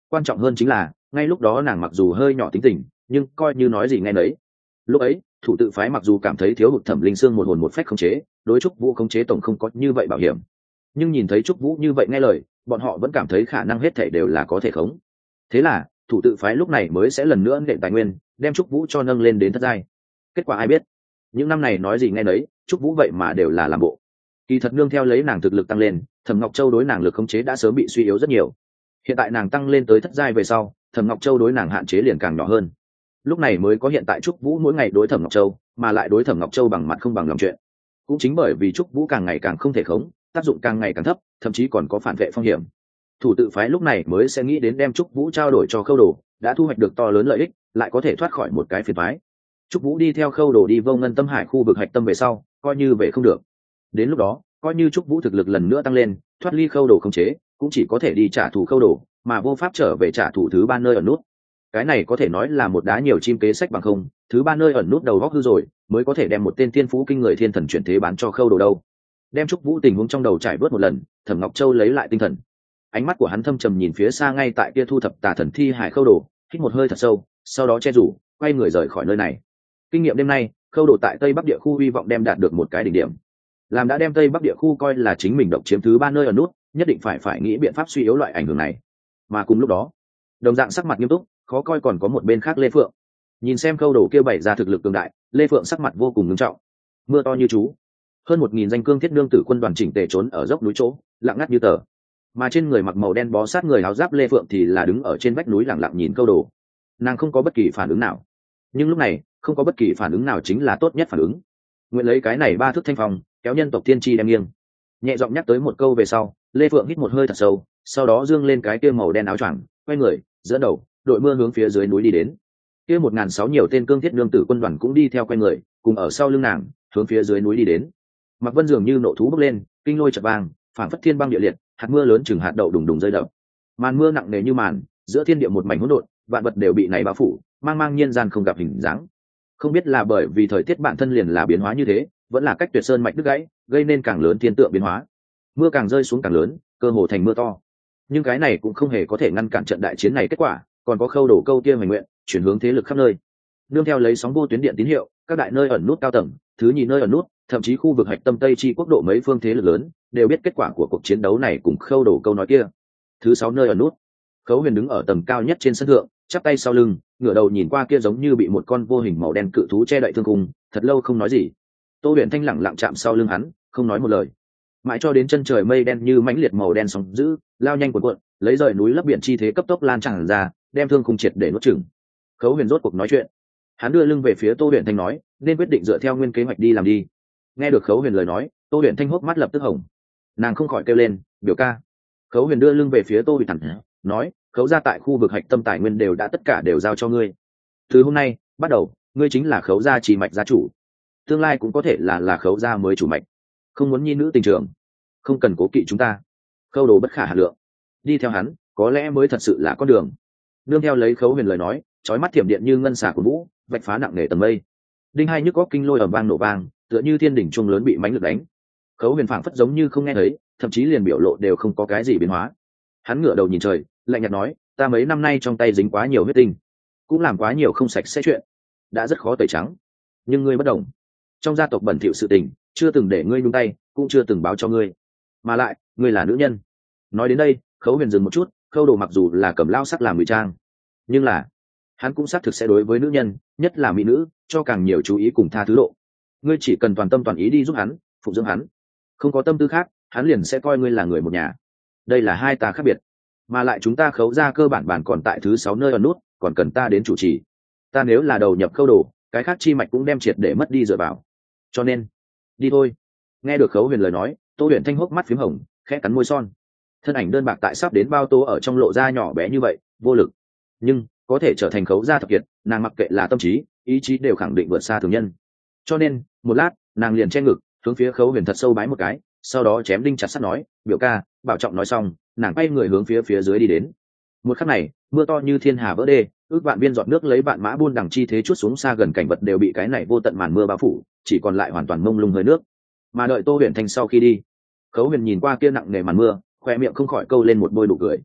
quan trọng hơn chính là ngay lúc đó nàng mặc dù hơi nhỏ tính tình nhưng coi như nói gì nghe nấy. Lúc ấy thủ tự phái mặc dù cảm thấy thiếu hụt Thẩm Linh Sương một hồn một phách khống chế, đối Trúc Vũ khống chế tổng không có như vậy bảo hiểm, nhưng nhìn thấy Trúc Vũ như vậy nghe lời, bọn họ vẫn cảm thấy khả năng hết thảy đều là có thể khống. Thế là thủ tự phái lúc này mới sẽ lần nữa nện tài nguyên đem Trúc Vũ cho nâng lên đến thất giai. Kết quả ai biết, những năm này nói gì nghe nấy, Trúc Vũ vậy mà đều là làm bộ. Kỳ thật nương theo lấy nàng thực lực tăng lên, Thẩm Ngọc Châu đối nàng lực khống chế đã sớm bị suy yếu rất nhiều. Hiện tại nàng tăng lên tới thất giai về sau, Thẩm Ngọc Châu đối nàng hạn chế liền càng nhỏ hơn. Lúc này mới có hiện tại Trúc Vũ mỗi ngày đối Thẩm Ngọc Châu, mà lại đối Thẩm Ngọc Châu bằng mặt không bằng lòng chuyện. Cũng chính bởi vì Trúc Vũ càng ngày càng không thể khống, tác dụng càng ngày càng thấp, thậm chí còn có phản vệ phong hiểm. Thủ tự phái lúc này mới sẽ nghĩ đến đem Trúc Vũ trao đổi cho Khâu Đồ, đã thu hoạch được to lớn lợi ích, lại có thể thoát khỏi một cái phiền toái. Trúc Vũ đi theo Khâu Đồ đi Vô Ngân Tâm Hải khu vực hạch tâm về sau, coi như về không được. Đến lúc đó, coi như Trúc Vũ thực lực lần nữa tăng lên, thoát ly Khâu Đồ khống chế, cũng chỉ có thể đi trả thù Khâu Đồ, mà vô pháp trở về trả thù thứ ba nơi ẩn nút. Cái này có thể nói là một đá nhiều chim kế sách bằng không, thứ ba nơi ẩn nút đầu góc hư rồi, mới có thể đem một tên tiên phú kinh người thiên thần chuyển thế bán cho Khâu Đồ đâu. Đem Trúc Vũ tình huống trong đầu trải vớt một lần, Thẩm Ngọc Châu lấy lại tinh thần. Ánh mắt của hắn thâm trầm nhìn phía xa ngay tại kia thu thập tà thần thi hải Khâu Đồ, hít một hơi thật sâu, sau đó che rủ, quay người rời khỏi nơi này. Kinh nghiệm đêm nay, Khâu Đồ tại Tây Bắc địa khu hy vọng đem đạt được một cái đỉnh điểm. Làm đã đem Tây Bắc địa khu coi là chính mình độc chiếm thứ ba nơi ở nút, nhất định phải phải nghĩ biện pháp suy yếu loại ảnh hưởng này. Mà cùng lúc đó, đồng dạng sắc mặt nghiêm túc, khó coi còn có một bên khác Lê Phượng. Nhìn xem Khâu Đồ kia bày ra thực lực cường đại, Lê Phượng sắc mặt vô cùng nghiêm trọng. Mưa to như chú, hơn một nghìn danh cương thiết nương tử quân đoàn chỉnh tề trốn ở dốc núi chỗ, lặng ngắt như tờ. Mà trên người mặc màu đen bó sát người áo giáp Lê Phượng thì là đứng ở trên vách núi lặng lặng nhìn Khâu Đồ. Nàng không có bất kỳ phản ứng nào, nhưng lúc này không có bất kỳ phản ứng nào chính là tốt nhất phản ứng. Nguyện lấy cái này ba thước thanh phong kéo nhân tộc tiên tri đem nghiêng. Nhẹ giọng nhắc tới một câu về sau, Lê Phượng hít một hơi thật sâu, sau đó dương lên cái kia màu đen áo choàng, quay người dẫn đầu đội mưa hướng phía dưới núi đi đến. Kia một ngàn sáu nhiều tên cương thiết nương tử quân đoàn cũng đi theo quay người, cùng ở sau lưng nàng hướng phía dưới núi đi đến. Mặc Vân dường như nộ thú bốc lên, kinh lôi chập vang, phảng phất thiên băng địa liệt, hạt mưa lớn chừng hạt đậu đùng đùng rơi đập. Màn mưa nặng nề như màn, giữa thiên địa một mảnh hỗn độn, vạn vật đều bị này bao phủ, mang mang nhiên gian không gặp hình dáng. Không biết là bởi vì thời tiết bản thân liền là biến hóa như thế, vẫn là cách tuyệt sơn mạch đứt gãy, gây nên càng lớn thiên tượng biến hóa. Mưa càng rơi xuống càng lớn, cơ hồ thành mưa to. Nhưng cái này cũng không hề có thể ngăn cản trận đại chiến này kết quả, còn có Khâu Đồ câu kia hoành nguyện, chuyển hướng thế lực khắp nơi. Nương theo lấy sóng vô tuyến điện tín hiệu, các đại nơi ẩn nút cao tầng, thứ nhì nơi ẩn nút, thậm chí khu vực hạch tâm Tây Chi quốc độ mấy phương thế lực lớn, đều biết kết quả của cuộc chiến đấu này cùng Khâu Đồ câu nói kia. Thứ sáu nơi ẩn nút, Khấu Huyền đứng ở tầng cao nhất trên sân thượng, chắp tay sau lưng, ngửa đầu nhìn qua kia giống như bị một con vô hình màu đen cự thú che đậy thương cung, thật lâu không nói gì. Tô Huyền Thanh lẳng lặng chạm sau lưng hắn, không nói một lời. Mãi cho đến chân trời mây đen như mãnh liệt màu đen sóng dữ, lao nhanh cuộn cuộn, lấy rời núi lấp biển chi thế cấp tốc lan tràn ra, đem thương khung triệt để nuốt chửng. Khấu Huyền rốt cuộc nói chuyện. Hắn đưa lưng về phía Tô Huyền Thanh nói, nên quyết định dựa theo nguyên kế hoạch đi làm đi. Nghe được Khấu Huyền lời nói, Tô Huyền Thanh hốc mắt lập tức hồng. Nàng không khỏi kêu lên, biểu ca. Khấu Huyền đưa lưng về phía Tô Huyền Thanh, nói, Khấu gia tại khu vực hạch tâm tài nguyên đều đã tất cả đều giao cho ngươi. Từ hôm nay bắt đầu, ngươi chính là Khấu gia chỉ mạch gia chủ, tương lai cũng có thể là là Khấu gia mới chủ mạch. Không muốn nhi nữ tình trường, không cần cố kỵ chúng ta. Khâu Đồ bất khả hà lượng, đi theo hắn có lẽ mới thật sự là con đường. Nương theo lấy Khấu Huyền lời nói, chói mắt thiểm điện như ngân xà của vũ, vạch phá nặng nề tầng mây. Đinh hai nhức góc kinh lôi ầm vang nổ vang, tựa như thiên đỉnh chuông lớn bị mãnh lực đánh. Khấu Huyền phảng phất giống như không nghe thấy, thậm chí liền biểu lộ đều không có cái gì biến hóa. Hắn ngửa đầu nhìn trời, lạnh nhạt nói, ta mấy năm nay trong tay dính quá nhiều huyết tinh, cũng làm quá nhiều không sạch sẽ chuyện, đã rất khó tẩy trắng. Nhưng ngươi bất đồng, trong gia tộc bẩn thỉu sự tình, chưa từng để ngươi nhúng tay, cũng chưa từng báo cho ngươi, mà lại ngươi là nữ nhân. Nói đến đây, Khấu Huyền dừng một chút, Khâu Đồ mặc dù là cầm lao sắc làm ngụy trang, nhưng là hắn cũng xác thực sẽ đối với nữ nhân, nhất là mỹ nữ, cho càng nhiều chú ý cùng tha thứ độ. Ngươi chỉ cần toàn tâm toàn ý đi giúp hắn, phụng dưỡng hắn, không có tâm tư khác, hắn liền sẽ coi ngươi là người một nhà. Đây là hai ta khác biệt, mà lại chúng ta Khấu gia cơ bản bản còn tại thứ sáu nơi ẩn nút, còn cần ta đến chủ trì. Ta nếu là đầu nhập Khâu Đồ, cái khác chi mạch cũng đem triệt để mất đi dựa vào. Cho nên, đi thôi. Nghe được Khấu Huyền lời nói, Tô Huyền Thanh hốc mắt phím hồng, khẽ cắn môi son. Thân ảnh đơn bạc tại sắp đến bao tố ở trong lộ ra nhỏ bé như vậy, vô lực, nhưng có thể trở thành Khấu gia thập kiệt, nàng mặc kệ là tâm trí, ý chí đều khẳng định vượt xa thường nhân. Cho nên, một lát, nàng liền che ngực, hướng phía Khấu Huyền thật sâu bái một cái, sau đó chém đinh chặt sắt nói, biểu ca, bảo trọng. Nói xong, nàng quay người hướng phía phía dưới đi đến. Một khắc này, mưa to như thiên hà vỡ đê, ước vạn viên giọt nước lấy vạn mã buôn đằng chi thế chuốt xuống xa gần, cảnh vật đều bị cái này vô tận màn mưa bao phủ, chỉ còn lại hoàn toàn mông lung hơi nước. Mà đợi Tô Huyền Thanh sau khi đi, Khấu Huyền nhìn qua kia nặng nề màn mưa, khoe miệng không khỏi câu lên một bôi nụ cười.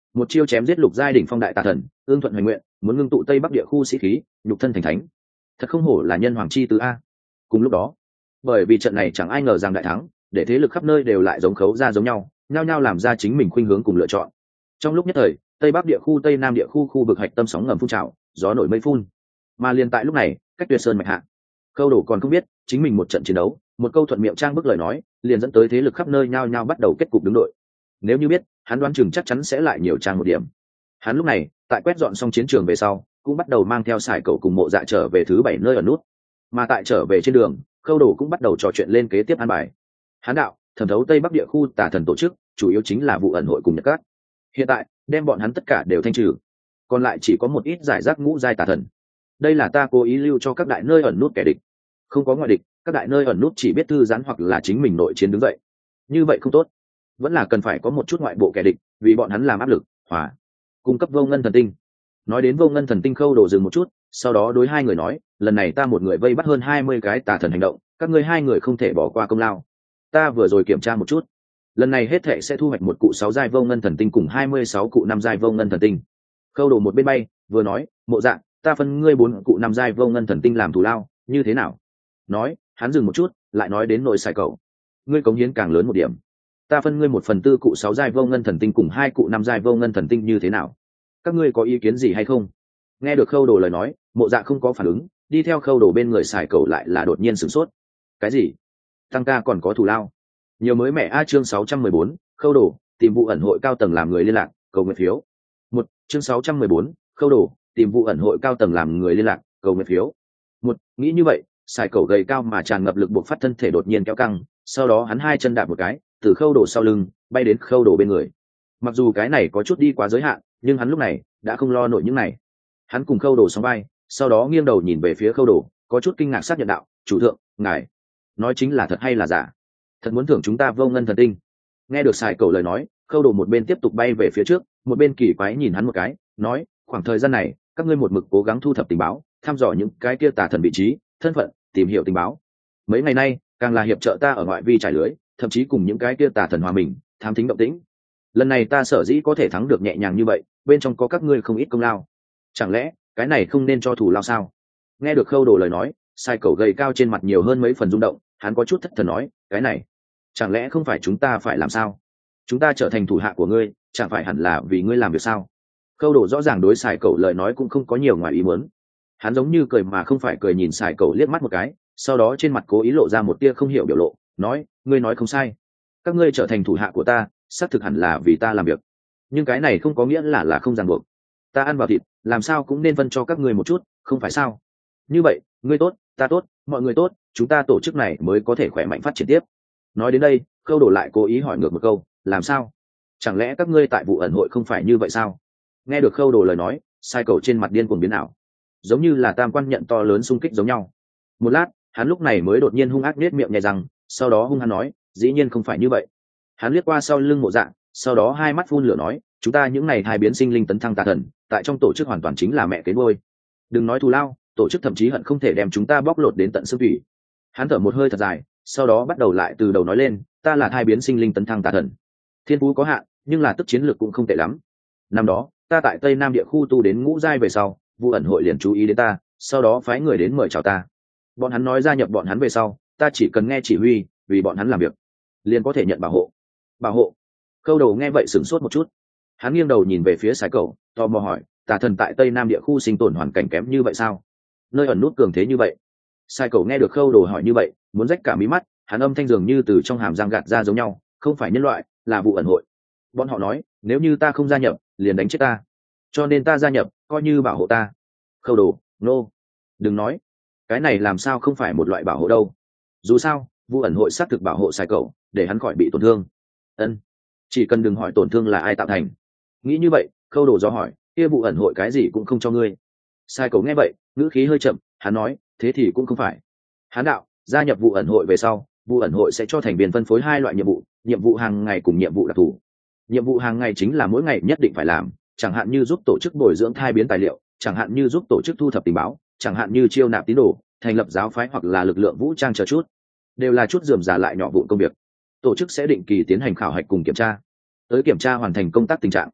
một chiêu chém giết lục giai đỉnh phong đại tà thần, ương thuận hoành nguyện, muốn ngưng tụ tây bắc địa khu sĩ khí, nhục thân thành thánh. Thật không hổ là nhân hoàng chi tứ a. Cùng lúc đó, bởi vì trận này chẳng ai ngờ rằng đại thắng, để thế lực khắp nơi đều lại giống khấu ra giống nhau, nhao nhao làm ra chính mình khuynh hướng cùng lựa chọn. Trong lúc nhất thời, tây bắc địa khu, tây nam địa khu khu vực hạch tâm sóng ngầm phun trào, gió nổi mây phun. Mà liền tại lúc này, cách Tuyệt Sơn mạch hạ, Khâu Đồ còn không biết, chính mình một trận chiến đấu, một câu thuận miệng trang bức lời nói, liền dẫn tới thế lực khắp nơi nhao nhao bắt đầu kết cục đứng đội. Nếu như biết, hắn đoán chừng chắc chắn sẽ lại nhiều trang một điểm. Hắn lúc này, tại quét dọn xong chiến trường về sau, cũng bắt đầu mang theo Sải Cẩu cùng Mộ Dạ trở về thứ bảy nơi ở nút. Mà tại trở về trên đường, Khâu Đồ cũng bắt đầu trò chuyện lên kế tiếp an bài. Hắn đạo, thẩm thấu tây bắc địa khu tà thần tổ chức, chủ yếu chính là vụ ẩn hội cùng Nhật Cát. Hiện tại, đem bọn hắn tất cả đều thanh trừ, còn lại chỉ có một ít giải rác ngũ giai tà thần. Đây là ta cố ý lưu cho các đại nơi ẩn nút kẻ địch. Không có ngoại địch, các đại nơi ẩn nút chỉ biết thư giãn hoặc là chính mình nội chiến đứng dậy. Như vậy không tốt, vẫn là cần phải có một chút ngoại bộ kẻ địch, vì bọn hắn làm áp lực, hòa cung cấp vô ngân thần tinh. Nói đến vô ngân thần tinh, Khâu Đồ dừng một chút, sau đó đối hai người nói, lần này ta một người vây bắt hơn hai mươi cái tà thần hành động, các ngươi hai người không thể bỏ qua công lao. Ta vừa rồi kiểm tra một chút, lần này hết thệ sẽ thu hoạch một cụ sáu giai vô ngân thần tinh cùng hai mươi sáu cụ năm giai vô ngân thần tinh. Khâu Đồ một bên bay vừa nói, Mộ Dạ, ta phân ngươi bốn cụ năm giai vô ngân thần tinh làm thù lao, như thế nào? Nói, hắn dừng một chút, lại nói đến nội Sải Cẩu, ngươi cống hiến càng lớn một điểm, ta phân ngươi một phần tư cụ sáu giai vô ngân thần tinh cùng hai cụ năm giai vô ngân thần tinh, như thế nào? Các ngươi có ý kiến gì hay không? Nghe được Khâu Đồ lời nói, Mộ Dạ không có phản ứng, đi theo Khâu Đồ bên người Sải Cẩu lại là đột nhiên sửng sốt. Cái gì? Tăng ca còn có thù lao? Nhiều mới mẹ a. Chương sáu trăm mười bốn, Khâu Đồ tìm vụ ẩn hội cao tầng làm người liên lạc, cầu nguyện phiếu. Một, chương sáu trăm mười bốn, Khâu Đồ tìm vụ ẩn hội cao tầng làm người liên lạc, cầu nguyện phiếu. Một, nghĩ như vậy, Sải Cẩu gầy cao mà tràn ngập lực buộc phát thân thể đột nhiên kéo căng, sau đó hắn hai chân đạp một cái, từ Khâu Đồ sau lưng bay đến Khâu Đồ bên người. Mặc dù cái này có chút đi quá giới hạn, nhưng hắn lúc này đã không lo nổi những này. Hắn cùng Khâu Đồ sóng vai, sau đó nghiêng đầu nhìn về phía Khâu Đồ, có chút kinh ngạc xác nhận đạo, chủ thượng, ngài nói chính là thật hay là giả? Thật muốn thưởng chúng ta vô ngân thần tinh? Nghe được Sải Cẩu lời nói, Khâu Đồ một bên tiếp tục bay về phía trước, một bên kỳ quái nhìn hắn một cái, nói, khoảng thời gian này các ngươi một mực cố gắng thu thập tình báo, thăm dò những cái kia tà thần vị trí, thân phận, tìm hiểu tình báo. Mấy ngày nay càng là hiệp trợ ta ở ngoại vi trải lưới, thậm chí cùng những cái kia tà thần hòa mình, thám thính động tĩnh. Lần này ta sở dĩ có thể thắng được nhẹ nhàng như vậy, bên trong có các ngươi không ít công lao. Chẳng lẽ cái này không nên cho thù lao sao? Nghe được Khâu Đồ lời nói, Sải Cẩu gầy cao trên mặt nhiều hơn mấy phần rung động, hắn có chút thất thần nói, cái này chẳng lẽ không phải chúng ta phải làm sao? Chúng ta trở thành thủ hạ của ngươi, chẳng phải hẳn là vì ngươi làm việc sao? Khâu Đồ rõ ràng đối Sải Cẩu lời nói cũng không có nhiều ngoài ý muốn. Hắn giống như cười mà không phải cười nhìn Sải Cẩu liếc mắt một cái, sau đó trên mặt cố ý lộ ra một tia không hiểu biểu lộ, nói, ngươi nói không sai, các ngươi trở thành thủ hạ của ta, xác thực hẳn là vì ta làm việc, nhưng cái này không có nghĩa là là không ràng buộc. Ta ăn vào thịt, làm sao cũng nên phân cho các ngươi một chút, không phải sao? Như vậy, ngươi tốt, ta tốt, mọi người tốt, chúng ta tổ chức này mới có thể khỏe mạnh phát triển tiếp. Nói đến đây, Khâu Đồ lại cố ý hỏi ngược một câu, làm sao? Chẳng lẽ các ngươi tại vụ ẩn hội không phải như vậy sao? Nghe được Khâu Đồ lời nói, Sải Cẩu trên mặt điên cuồng biến ảo, giống như là tam quan nhận to lớn xung kích giống nhau. Một lát, hắn lúc này mới đột nhiên hung ác nết miệng nhẹ rằng, sau đó hung hăng nói, dĩ nhiên không phải như vậy. Hắn liếc qua sau lưng Mộ Dạ, sau đó hai mắt phun lửa nói, chúng ta những này hai biến sinh linh tấn thăng tà thần, tại trong tổ chức hoàn toàn chính là mẹ kế nuôi. Đừng nói thù lao, tổ chức thậm chí hận không thể đem chúng ta bóc lột đến tận xương thủy. Hắn thở một hơi thật dài, sau đó bắt đầu lại từ đầu nói lên, ta là hai biến sinh linh tấn thăng tà thần, thiên phú có hạn, nhưng là tức chiến lược cũng không tệ lắm. Năm đó ta tại tây nam địa khu tu đến ngũ giai về sau, vụ ẩn hội liền chú ý đến ta, sau đó phái người đến mời chào ta. Bọn hắn nói gia nhập bọn hắn về sau, ta chỉ cần nghe chỉ huy, vì bọn hắn làm việc, liền có thể nhận bảo hộ. Bảo hộ? Khâu Đầu nghe vậy sửng sốt một chút, hắn nghiêng đầu nhìn về phía Sải Cẩu, tò mò hỏi, tà thần tại tây nam địa khu sinh tồn hoàn cảnh kém như vậy sao? Nơi ẩn nút cường thế như vậy? Sải Cẩu nghe được Khâu Đầu hỏi như vậy, muốn rách cả mí mắt, hắn âm thanh dường như từ trong hàm răng gạt ra giống nhau, không phải nhân loại, là vụ ẩn hội. Bọn họ nói, nếu như ta không gia nhập, liền đánh chết ta, cho nên ta gia nhập, coi như bảo hộ ta. Khâu Đầu, nô, no. Đừng nói, cái này làm sao không phải một loại bảo hộ đâu? Dù sao, vụ ẩn hội xác thực bảo hộ Sải Cẩu, để hắn khỏi bị tổn thương. Ân, chỉ cần đừng hỏi tổn thương là ai tạo thành. Nghĩ như vậy, Khâu Đồ do hỏi, kia vụ ẩn hội cái gì cũng không cho ngươi? Sải Cẩu nghe vậy, ngữ khí hơi chậm, hắn nói, thế thì cũng không phải. Hắn đạo, gia nhập vụ ẩn hội về sau, vụ ẩn hội sẽ cho thành viên phân phối hai loại nhiệm vụ, nhiệm vụ hàng ngày cùng nhiệm vụ đặc thù. Nhiệm vụ hàng ngày chính là mỗi ngày nhất định phải làm, chẳng hạn như giúp tổ chức bồi dưỡng thai biến tài liệu, chẳng hạn như giúp tổ chức thu thập tình báo, chẳng hạn như chiêu nạp tín đồ, thành lập giáo phái hoặc là lực lượng vũ trang chờ chút, đều là chút rườm rà lại nhỏ vụn công việc. Tổ chức sẽ định kỳ tiến hành khảo hạch cùng kiểm tra, tới kiểm tra hoàn thành công tác tình trạng.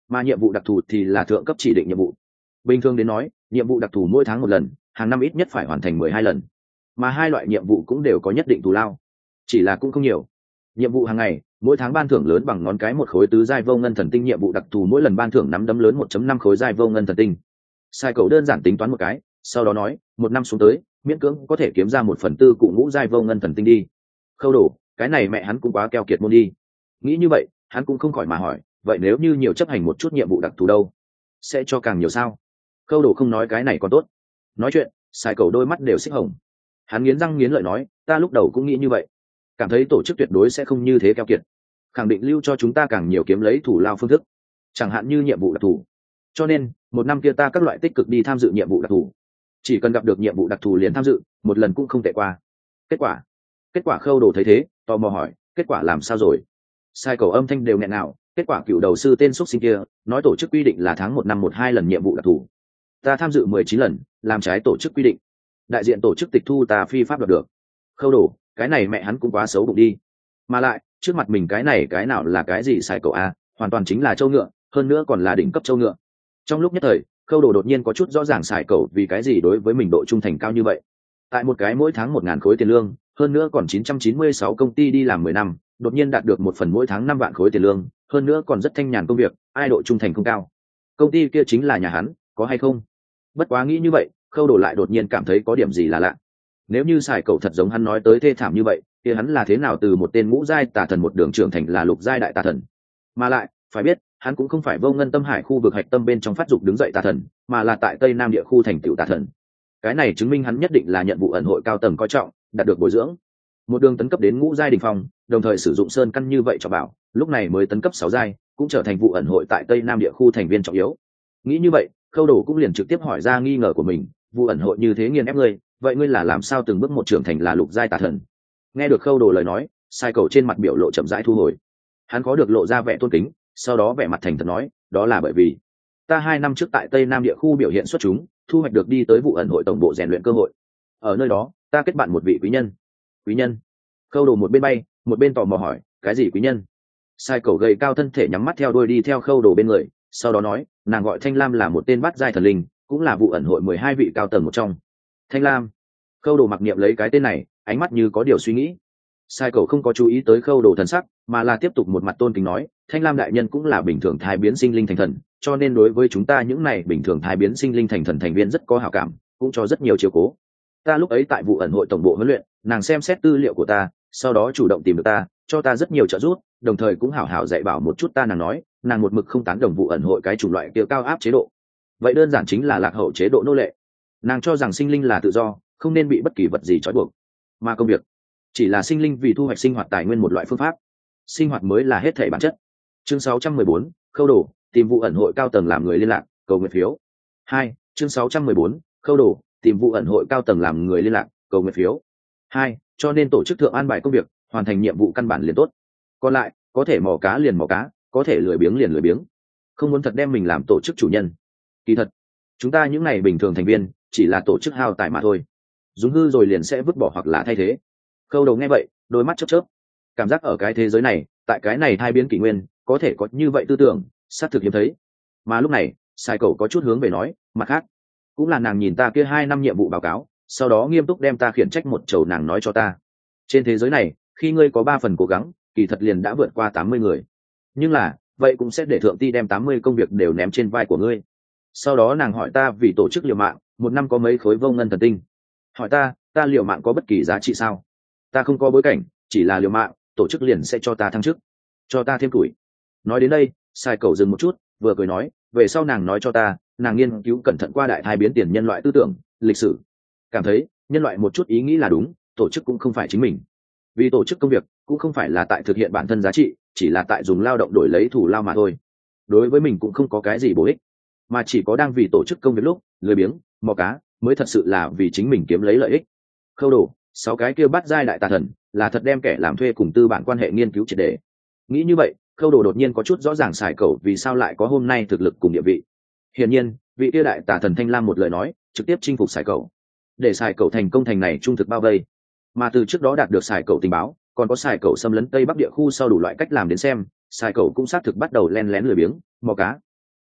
mà nhiệm vụ đặc thù thì là thượng cấp chỉ định nhiệm vụ. Bình thường đến nói, nhiệm vụ đặc thù mỗi tháng một lần, hàng năm ít nhất phải hoàn thành mười hai lần, mà hai loại nhiệm vụ cũng đều có nhất định thù lao, chỉ là cũng không nhiều. Nhiệm vụ hàng ngày mỗi tháng ban thưởng lớn bằng ngón cái một khối tứ giai vô ngân thần tinh, nhiệm vụ đặc thù mỗi lần ban thưởng nắm đấm lớn một phẩy năm khối giai vô ngân thần tinh. Sai cầu đơn giản tính toán một cái, sau đó nói, một năm xuống tới miễn cưỡng có thể kiếm ra một phần tư cụ ngũ giai vô ngân thần tinh đi. Khâu Đồ, cái này mẹ hắn cũng quá keo kiệt môn đi. Nghĩ như vậy, hắn cũng không khỏi mà hỏi, vậy nếu như nhiều chấp hành một chút nhiệm vụ đặc thù đâu, sẽ cho càng nhiều sao? Khâu Đồ không nói cái này còn tốt. Nói chuyện, Sai cầu đôi mắt đều xích hồng. Hắn nghiến răng nghiến lợi nói, ta lúc đầu cũng nghĩ như vậy, cảm thấy tổ chức tuyệt đối sẽ không như thế keo kiệt, khẳng định lưu cho chúng ta càng nhiều kiếm lấy thủ lao phương thức, chẳng hạn như nhiệm vụ đặc thù. Cho nên một năm kia ta các loại tích cực đi tham dự nhiệm vụ đặc thù, chỉ cần gặp được nhiệm vụ đặc thù liền tham dự, một lần cũng không tệ qua. Kết quả kết quả Khâu Đồ thấy thế, tò mò hỏi, kết quả làm sao rồi? Sai cầu âm thanh đều nghẹn ngào, kết quả cựu đầu sư tên xuất sinh kia nói tổ chức quy định là tháng một năm một hai lần nhiệm vụ đặc thù, ta tham dự mười chín lần, làm trái tổ chức quy định, đại diện tổ chức tịch thu ta phi pháp đoạt được. Khâu Đồ, cái này mẹ hắn cũng quá xấu bụng đi, mà lại trước mặt mình cái này cái nào là cái gì Sai cầu a, hoàn toàn chính là châu ngựa, hơn nữa còn là đỉnh cấp châu ngựa. Trong lúc nhất thời, Khâu Đồ đột nhiên có chút rõ ràng Sai cầu vì cái gì đối với mình độ trung thành cao như vậy. Tại một cái mỗi tháng một ngàn khối tiền lương, hơn nữa còn chín trăm chín mươi sáu công ty đi làm mười năm, đột nhiên đạt được một phần mỗi tháng năm vạn khối tiền lương, hơn nữa còn rất thanh nhàn công việc, ai độ trung thành không cao? Công ty kia chính là nhà hắn, có hay không? Bất quá nghĩ như vậy, Khâu Đồ lại đột nhiên cảm thấy có điểm gì là lạ. Nếu như Sai cầu thật giống hắn nói tới thê thảm như vậy, thì hắn là thế nào từ một tên ngũ giai tà thần một đường trưởng thành là lục giai đại tà thần? Mà lại phải biết, hắn cũng không phải Vô Ngân Tâm Hải khu vực hạch tâm bên trong phát dục đứng dậy tà thần, mà là tại Tây Nam địa khu thành tựu tà thần. Cái này chứng minh hắn nhất định là nhận vụ ẩn hội cao tầng coi trọng, đạt được bồi dưỡng, một đường tấn cấp đến ngũ giai đỉnh phong, đồng thời sử dụng sơn căn như vậy cho bảo, lúc này mới tấn cấp sáu giai, cũng trở thành vụ ẩn hội tại Tây Nam địa khu thành viên trọng yếu. Nghĩ như vậy, Khâu Đồ cũng liền trực tiếp hỏi ra nghi ngờ của mình, vụ ẩn hội như thế nghiền ép ngươi, vậy ngươi là làm sao từng bước một trưởng thành là lục giai tà thần? Nghe được Khâu Đồ lời nói, Sai cầu trên mặt biểu lộ chậm rãi thu hồi, hắn có được lộ ra vẻ tôn kính, sau đó vẻ mặt thành thật nói, đó là bởi vì ta hai năm trước tại Tây Nam địa khu biểu hiện xuất chúng, thu hoạch được đi tới vụ ẩn hội tổng bộ rèn luyện cơ hội, ở nơi đó ta kết bạn một vị quý nhân. Quý nhân? Khâu Đồ một bên bay một bên tò mò hỏi, cái gì quý nhân? Sai cầu gầy cao thân thể nhắm mắt theo đuôi đi theo Khâu Đồ bên người, sau đó nói, nàng gọi Thanh Lam, là một tên bát giai thần linh, cũng là vụ ẩn hội mười hai vị cao tầng một trong. Thanh Lam? Khâu Đồ mặc niệm lấy cái tên này, ánh mắt như có điều suy nghĩ. Sai cầu không có chú ý tới Khâu Đồ thần sắc, mà là tiếp tục một mặt tôn kính nói, Thanh Lam đại nhân cũng là bình thường thai biến sinh linh thành thần, cho nên đối với chúng ta những này bình thường thai biến sinh linh thành thần thành viên rất có hảo cảm, cũng cho rất nhiều chiếu cố. Ta lúc ấy tại vụ ẩn hội tổng bộ huấn luyện, nàng xem xét tư liệu của ta, sau đó chủ động tìm được ta, cho ta rất nhiều trợ giúp, đồng thời cũng hảo hảo dạy bảo một chút ta. Nàng nói, nàng một mực không tán đồng vụ ẩn hội cái chủng loại kia cao áp chế độ, vậy đơn giản chính là lạc hậu chế độ nô lệ. Nàng cho rằng sinh linh là tự do, không nên bị bất kỳ vật gì trói buộc, mà công việc chỉ là sinh linh vì thu hoạch sinh hoạt tài nguyên một loại phương pháp, sinh hoạt mới là hết thảy bản chất. Chương sáu trăm mười bốn, Khâu Đồ tìm vụ ẩn hội cao tầng làm người liên lạc, cầu nguyện phiếu. Hai, chương sáu trăm mười bốn, Khâu Đồ tìm vụ ẩn hội cao tầng làm người liên lạc, cầu nguyện phiếu. Hai, cho nên tổ chức thượng an bài công việc, hoàn thành nhiệm vụ căn bản liền tốt, còn lại có thể mò cá liền mò cá, có thể lười biếng liền lười biếng, không muốn thật đem mình làm tổ chức chủ nhân. Kỳ thật chúng ta những này bình thường thành viên chỉ là tổ chức hao tài mà thôi, dùng hư rồi liền sẽ vứt bỏ hoặc là thay thế. Khâu Đầu nghe vậy, đôi mắt chớp chớp, cảm giác ở cái thế giới này, tại cái này hai biến kỷ nguyên, có thể có như vậy tư tưởng, xác thực hiếm thấy. Mà lúc này, Sai Cầu có chút hướng về nói, mặt khác, cũng là nàng nhìn ta kia hai năm nhiệm vụ báo cáo, sau đó nghiêm túc đem ta khiển trách một chầu. Nàng nói cho ta, trên thế giới này, khi ngươi có ba phần cố gắng, kỳ thật liền đã vượt qua tám mươi người. Nhưng là, vậy cũng sẽ để thượng ti đem tám mươi công việc đều ném trên vai của ngươi. Sau đó nàng hỏi ta vì tổ chức liều mạng, một năm có mấy khối vô ngân thần tinh. Hỏi ta, ta liều mạng có bất kỳ giá trị sao? Ta không có bối cảnh, chỉ là liều mạng, tổ chức liền sẽ cho ta thăng chức, cho ta thêm tuổi. Nói đến đây, Sai Cầu dừng một chút, vừa cười nói, về sau nàng nói cho ta, nàng nghiên cứu cẩn thận qua đại thai biến tiền nhân loại tư tưởng, lịch sử, cảm thấy nhân loại một chút ý nghĩ là đúng, tổ chức cũng không phải chính mình. Vì tổ chức công việc cũng không phải là tại thực hiện bản thân giá trị, chỉ là tại dùng lao động đổi lấy thủ lao mà thôi. Đối với mình cũng không có cái gì bổ ích, mà chỉ có đang vì tổ chức công việc lúc lười biếng mò cá mới thật sự là vì chính mình kiếm lấy lợi ích. Khâu Đồ sáu cái kia bắt giai đại tà thần là thật đem kẻ làm thuê cùng tư bản quan hệ nghiên cứu triệt để. Nghĩ như vậy, Khâu Đồ đột nhiên có chút rõ ràng Sai Cầu vì sao lại có hôm nay thực lực cùng địa vị. Hiển nhiên, vị kia đại tà thần Thanh Lam một lời nói trực tiếp chinh phục Sai Cầu, để Sai Cầu thành công thành này trung thực bao vây. Mà từ trước đó đạt được Sai Cầu tình báo, còn có Sai Cầu xâm lấn Tây Bắc địa khu sau đủ loại cách làm đến xem, Sai Cầu cũng xác thực bắt đầu len lén lười biếng mò cá.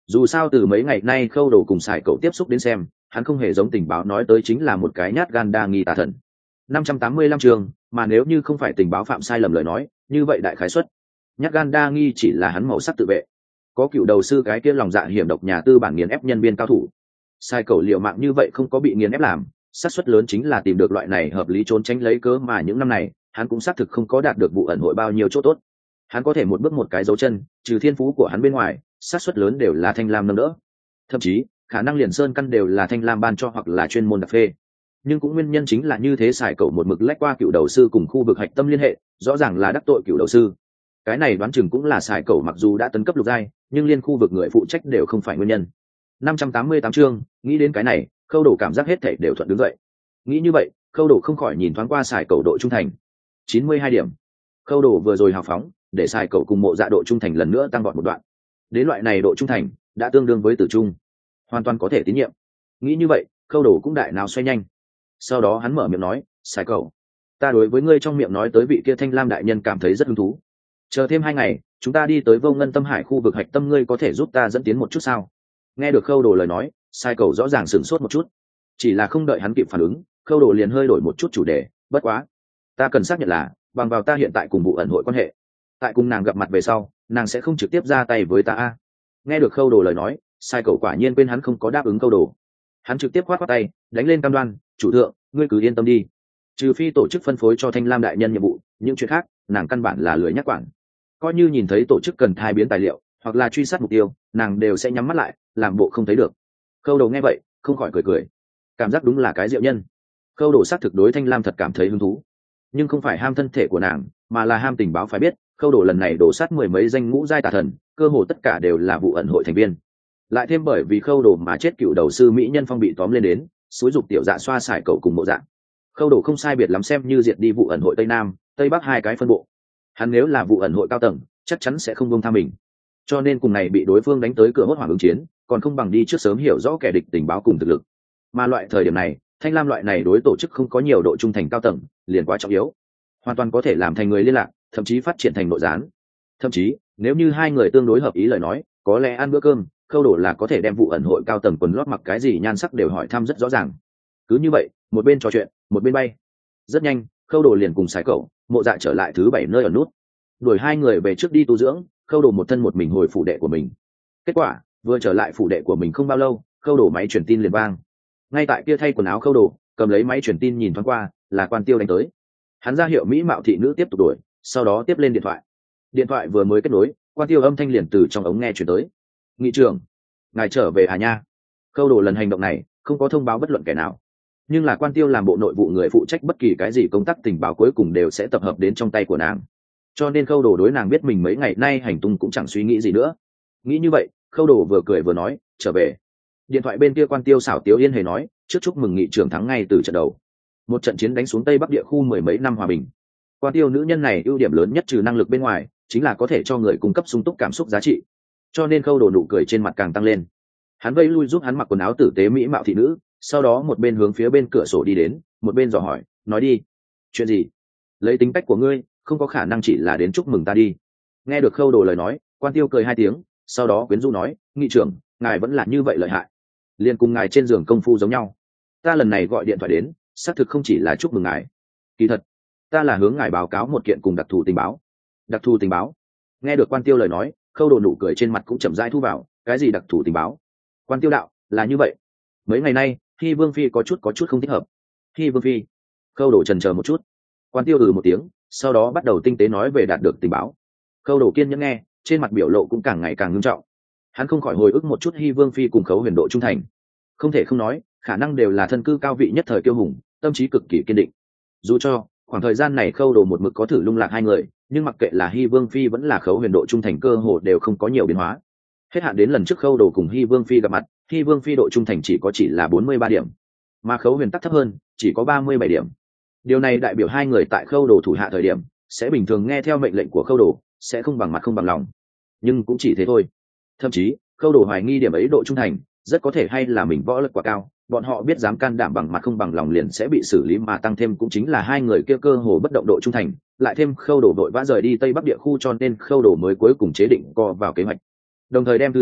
Dù sao từ mấy ngày nay khâu đồ cùng sài cậu tiếp xúc đến xem, hắn không hề giống tình báo nói tới chính là một cái nhát gan đa nghi tà thần. năm trăm tám mươi lăm chương, mà nếu như không phải tình báo phạm sai lầm lời nói, như vậy đại khái suất nhát gan đa nghi chỉ là hắn màu sắc tự vệ. Có cựu đầu sư cái kia lòng dạ hiểm độc nhà tư bản nghiền ép nhân viên cao thủ, sai cầu liệu mạng như vậy không có bị nghiền ép làm, xác suất lớn chính là tìm được loại này hợp lý trốn tránh lấy cớ, mà những năm này hắn cũng xác thực không có đạt được vụ ẩn hội bao nhiêu chỗ tốt. Hắn có thể một bước một cái dấu chân, trừ thiên phú của hắn bên ngoài, xác suất lớn đều là thanh lam nâng đỡ, thậm chí khả năng liền sơn căn đều là thanh lam ban cho hoặc là chuyên môn đặc phê. Nhưng cũng nguyên nhân chính là như thế, xài cậu một mực lách qua cựu đầu sư cùng khu vực hạch tâm liên hệ, rõ ràng là đắc tội cựu đầu sư. Cái này đoán chừng cũng là xài cậu mặc dù đã tấn cấp lục giai, nhưng liên khu vực người phụ trách đều không phải nguyên nhân. năm trăm tám mươi tám chương, nghĩ đến cái này, khâu đổ cảm giác hết thảy đều thuận đứng dậy. Nghĩ như vậy, khâu đổ không khỏi nhìn thoáng qua xài cậu độ trung thành chín mươi hai điểm. Khâu đổ vừa rồi hào phóng để xài cậu cùng mộ dạ độ trung thành lần nữa tăng vọt một đoạn, đến loại này độ trung thành đã tương đương với tử trung, hoàn toàn có thể tín nhiệm. Nghĩ như vậy, khâu đổ cũng đại nào xoay nhanh. Sau đó hắn mở miệng nói, xài cậu, ta đối với ngươi trong miệng nói tới vị kia thanh lam đại nhân cảm thấy rất hứng thú. Chờ thêm hai ngày, chúng ta đi tới vô ngân tâm hải khu vực hạch tâm, ngươi có thể giúp ta dẫn tiến một chút sao? Nghe được khâu đồ lời nói, sai cầu rõ ràng sửng sốt một chút, chỉ là không đợi hắn kịp phản ứng, khâu đồ liền hơi đổi một chút chủ đề. Bất quá, ta cần xác nhận là bằng vào ta hiện tại cùng vụ ẩn hội quan hệ, tại cùng nàng gặp mặt về sau, nàng sẽ không trực tiếp ra tay với ta a. Nghe được khâu đồ lời nói, sai cầu quả nhiên quên hắn không có đáp ứng khâu đồ, hắn trực tiếp khoát khoát tay đánh lên cam đoan, chủ thượng, ngươi cứ yên tâm đi, trừ phi tổ chức phân phối cho thanh lam đại nhân nhiệm vụ, những chuyện khác nàng căn bản là lười nhắc quản. Coi như nhìn thấy tổ chức cần thai biến tài liệu hoặc là truy sát mục tiêu, nàng đều sẽ nhắm mắt lại làm bộ không thấy được. Khâu đầu nghe vậy không khỏi cười cười, cảm giác đúng là cái diệu nhân. Khâu đồ xác thực đối thanh lam thật cảm thấy hứng thú, nhưng không phải ham thân thể của nàng, mà là ham tình báo. Phải biết khâu đồ lần này đổ sát mười mấy danh ngũ giai tà thần, cơ hồ tất cả đều là vụ ẩn hội thành viên, lại thêm bởi vì khâu đồ mà chết cựu đầu sư mỹ nhân phong bị tóm lên đến xúi dục tiểu dạ xoa xài cậu cùng mộ dạng. Khâu đồ không sai biệt lắm xem như diệt đi vụ ẩn hội tây nam tây bắc hai cái phân bộ. Hắn nếu là vụ ẩn hội cao tầng chắc chắn sẽ không buông tha mình, cho nên cùng này bị đối phương đánh tới cửa hốt hoảng ứng chiến, còn không bằng đi trước sớm hiểu rõ kẻ địch tình báo cùng thực lực. Mà loại thời điểm này, thanh lam loại này đối tổ chức không có nhiều độ trung thành cao tầng liền quá trọng yếu, hoàn toàn có thể làm thành người liên lạc, thậm chí phát triển thành nội gián. Thậm chí nếu như hai người tương đối hợp ý lời nói, có lẽ ăn bữa cơm, khâu đổ là có thể đem vụ ẩn hội cao tầng quần lót mặc cái gì nhan sắc đều hỏi thăm rất rõ ràng. Cứ như vậy, một bên trò chuyện một bên bay. Rất nhanh, khâu đồ liền cùng sái cậu mộ dạ trở lại thứ bảy nơi ở nút, đuổi hai người về trước đi tu dưỡng. Khâu đồ một thân một mình hồi phủ đệ của mình. Kết quả vừa trở lại phủ đệ của mình không bao lâu, khâu đồ máy truyền tin liền vang. Ngay tại kia thay quần áo, khâu đồ cầm lấy máy truyền tin nhìn thoáng qua, là Quan Tiêu đánh tới. Hắn ra hiệu mỹ mạo thị nữ tiếp tục đuổi, sau đó tiếp lên điện thoại. Điện thoại vừa mới kết nối, Quan Tiêu âm thanh liền từ trong ống nghe chuyển tới. Nghị trưởng, ngài trở về à nha. Khâu đồ lần hành động này không có thông báo bất luận kẻ nào, nhưng là Quan Tiêu làm bộ nội vụ người phụ trách bất kỳ cái gì công tác tình báo cuối cùng đều sẽ tập hợp đến trong tay của nàng, cho nên khâu đồ đối nàng biết mình mấy ngày nay hành tung cũng chẳng suy nghĩ gì nữa. Nghĩ như vậy, khâu đồ vừa cười vừa nói, trở về. Điện thoại bên kia Quan Tiêu xảo tiếu yên hề nói, trước chúc mừng nghị trưởng thắng ngay từ trận đầu, một trận chiến đánh xuống tây bắc địa khu mười mấy năm hòa bình. Quan Tiêu nữ nhân này ưu điểm lớn nhất trừ năng lực bên ngoài chính là có thể cho người cung cấp sung túc cảm xúc giá trị, cho nên khâu đồ nụ cười trên mặt càng tăng lên. Hắn vây lui giúp hắn mặc quần áo tử tế mỹ mạo thị nữ, sau đó một bên hướng phía bên cửa sổ đi đến, một bên dò hỏi, nói đi. Chuyện gì? Lấy tính cách của ngươi không có khả năng chỉ là đến chúc mừng ta đi. Nghe được khâu đồ lời nói, Quan Tiêu cười hai tiếng, sau đó quyến rũ nói, nghị trưởng, ngài vẫn là như vậy lợi hại, liền cùng ngài trên giường công phu giống nhau. Ta lần này gọi điện thoại đến xác thực không chỉ là chúc mừng ngài, kỳ thật ta là hướng ngài báo cáo một kiện cùng đặc thù tình báo. Đặc thù tình báo? Nghe được Quan Tiêu lời nói, khâu đồ nụ cười trên mặt cũng chậm rãi thu vào. Cái gì đặc thù tình báo? Quan Tiêu đạo, là như vậy, mấy ngày nay Hy Vương Phi có chút có chút không thích hợp. Hy Vương Phi? Khâu đồ chần chờ một chút. Quan Tiêu ừ một tiếng, sau đó bắt đầu tinh tế nói về đạt được tình báo. Khâu đồ kiên nhẫn nghe, trên mặt biểu lộ cũng càng ngày càng ngưng trọng. Hắn không khỏi hồi ức một chút Hy Vương Phi cùng Khấu Huyền độ trung thành, không thể không nói, khả năng đều là thân cư cao vị nhất thời kiêu hùng, tâm trí cực kỳ kiên định. Dù cho khoảng thời gian này khâu đồ một mực có thử lung lạc hai người, nhưng mặc kệ là Hy Vương Phi vẫn là Khấu Huyền độ trung thành cơ hồ đều không có nhiều biến hóa. Hết hạn đến lần trước khâu đồ cùng Hy Vương Phi gặp mặt, Hy Vương Phi độ trung thành chỉ có chỉ là bốn mươi ba điểm, mà Khấu Huyền tắc thấp hơn, chỉ có ba mươi bảy điểm. Điều này đại biểu hai người tại khâu đồ thủ hạ thời điểm sẽ bình thường nghe theo mệnh lệnh của khâu đồ, sẽ không bằng mặt không bằng lòng. Nhưng cũng chỉ thế thôi. Thậm chí khâu đồ hoài nghi điểm ấy độ trung thành rất có thể hay là mình võ lực quá cao, bọn họ biết dám can đảm bằng mặt không bằng lòng liền sẽ bị xử lý, mà tăng thêm cũng chính là hai người kia cơ hồ bất động độ trung thành, lại thêm khâu đồ đội vã rời đi tây bắc địa khu, cho nên khâu đồ mới cuối cùng chế định co vào kế hoạch, đồng thời đem thứ sáu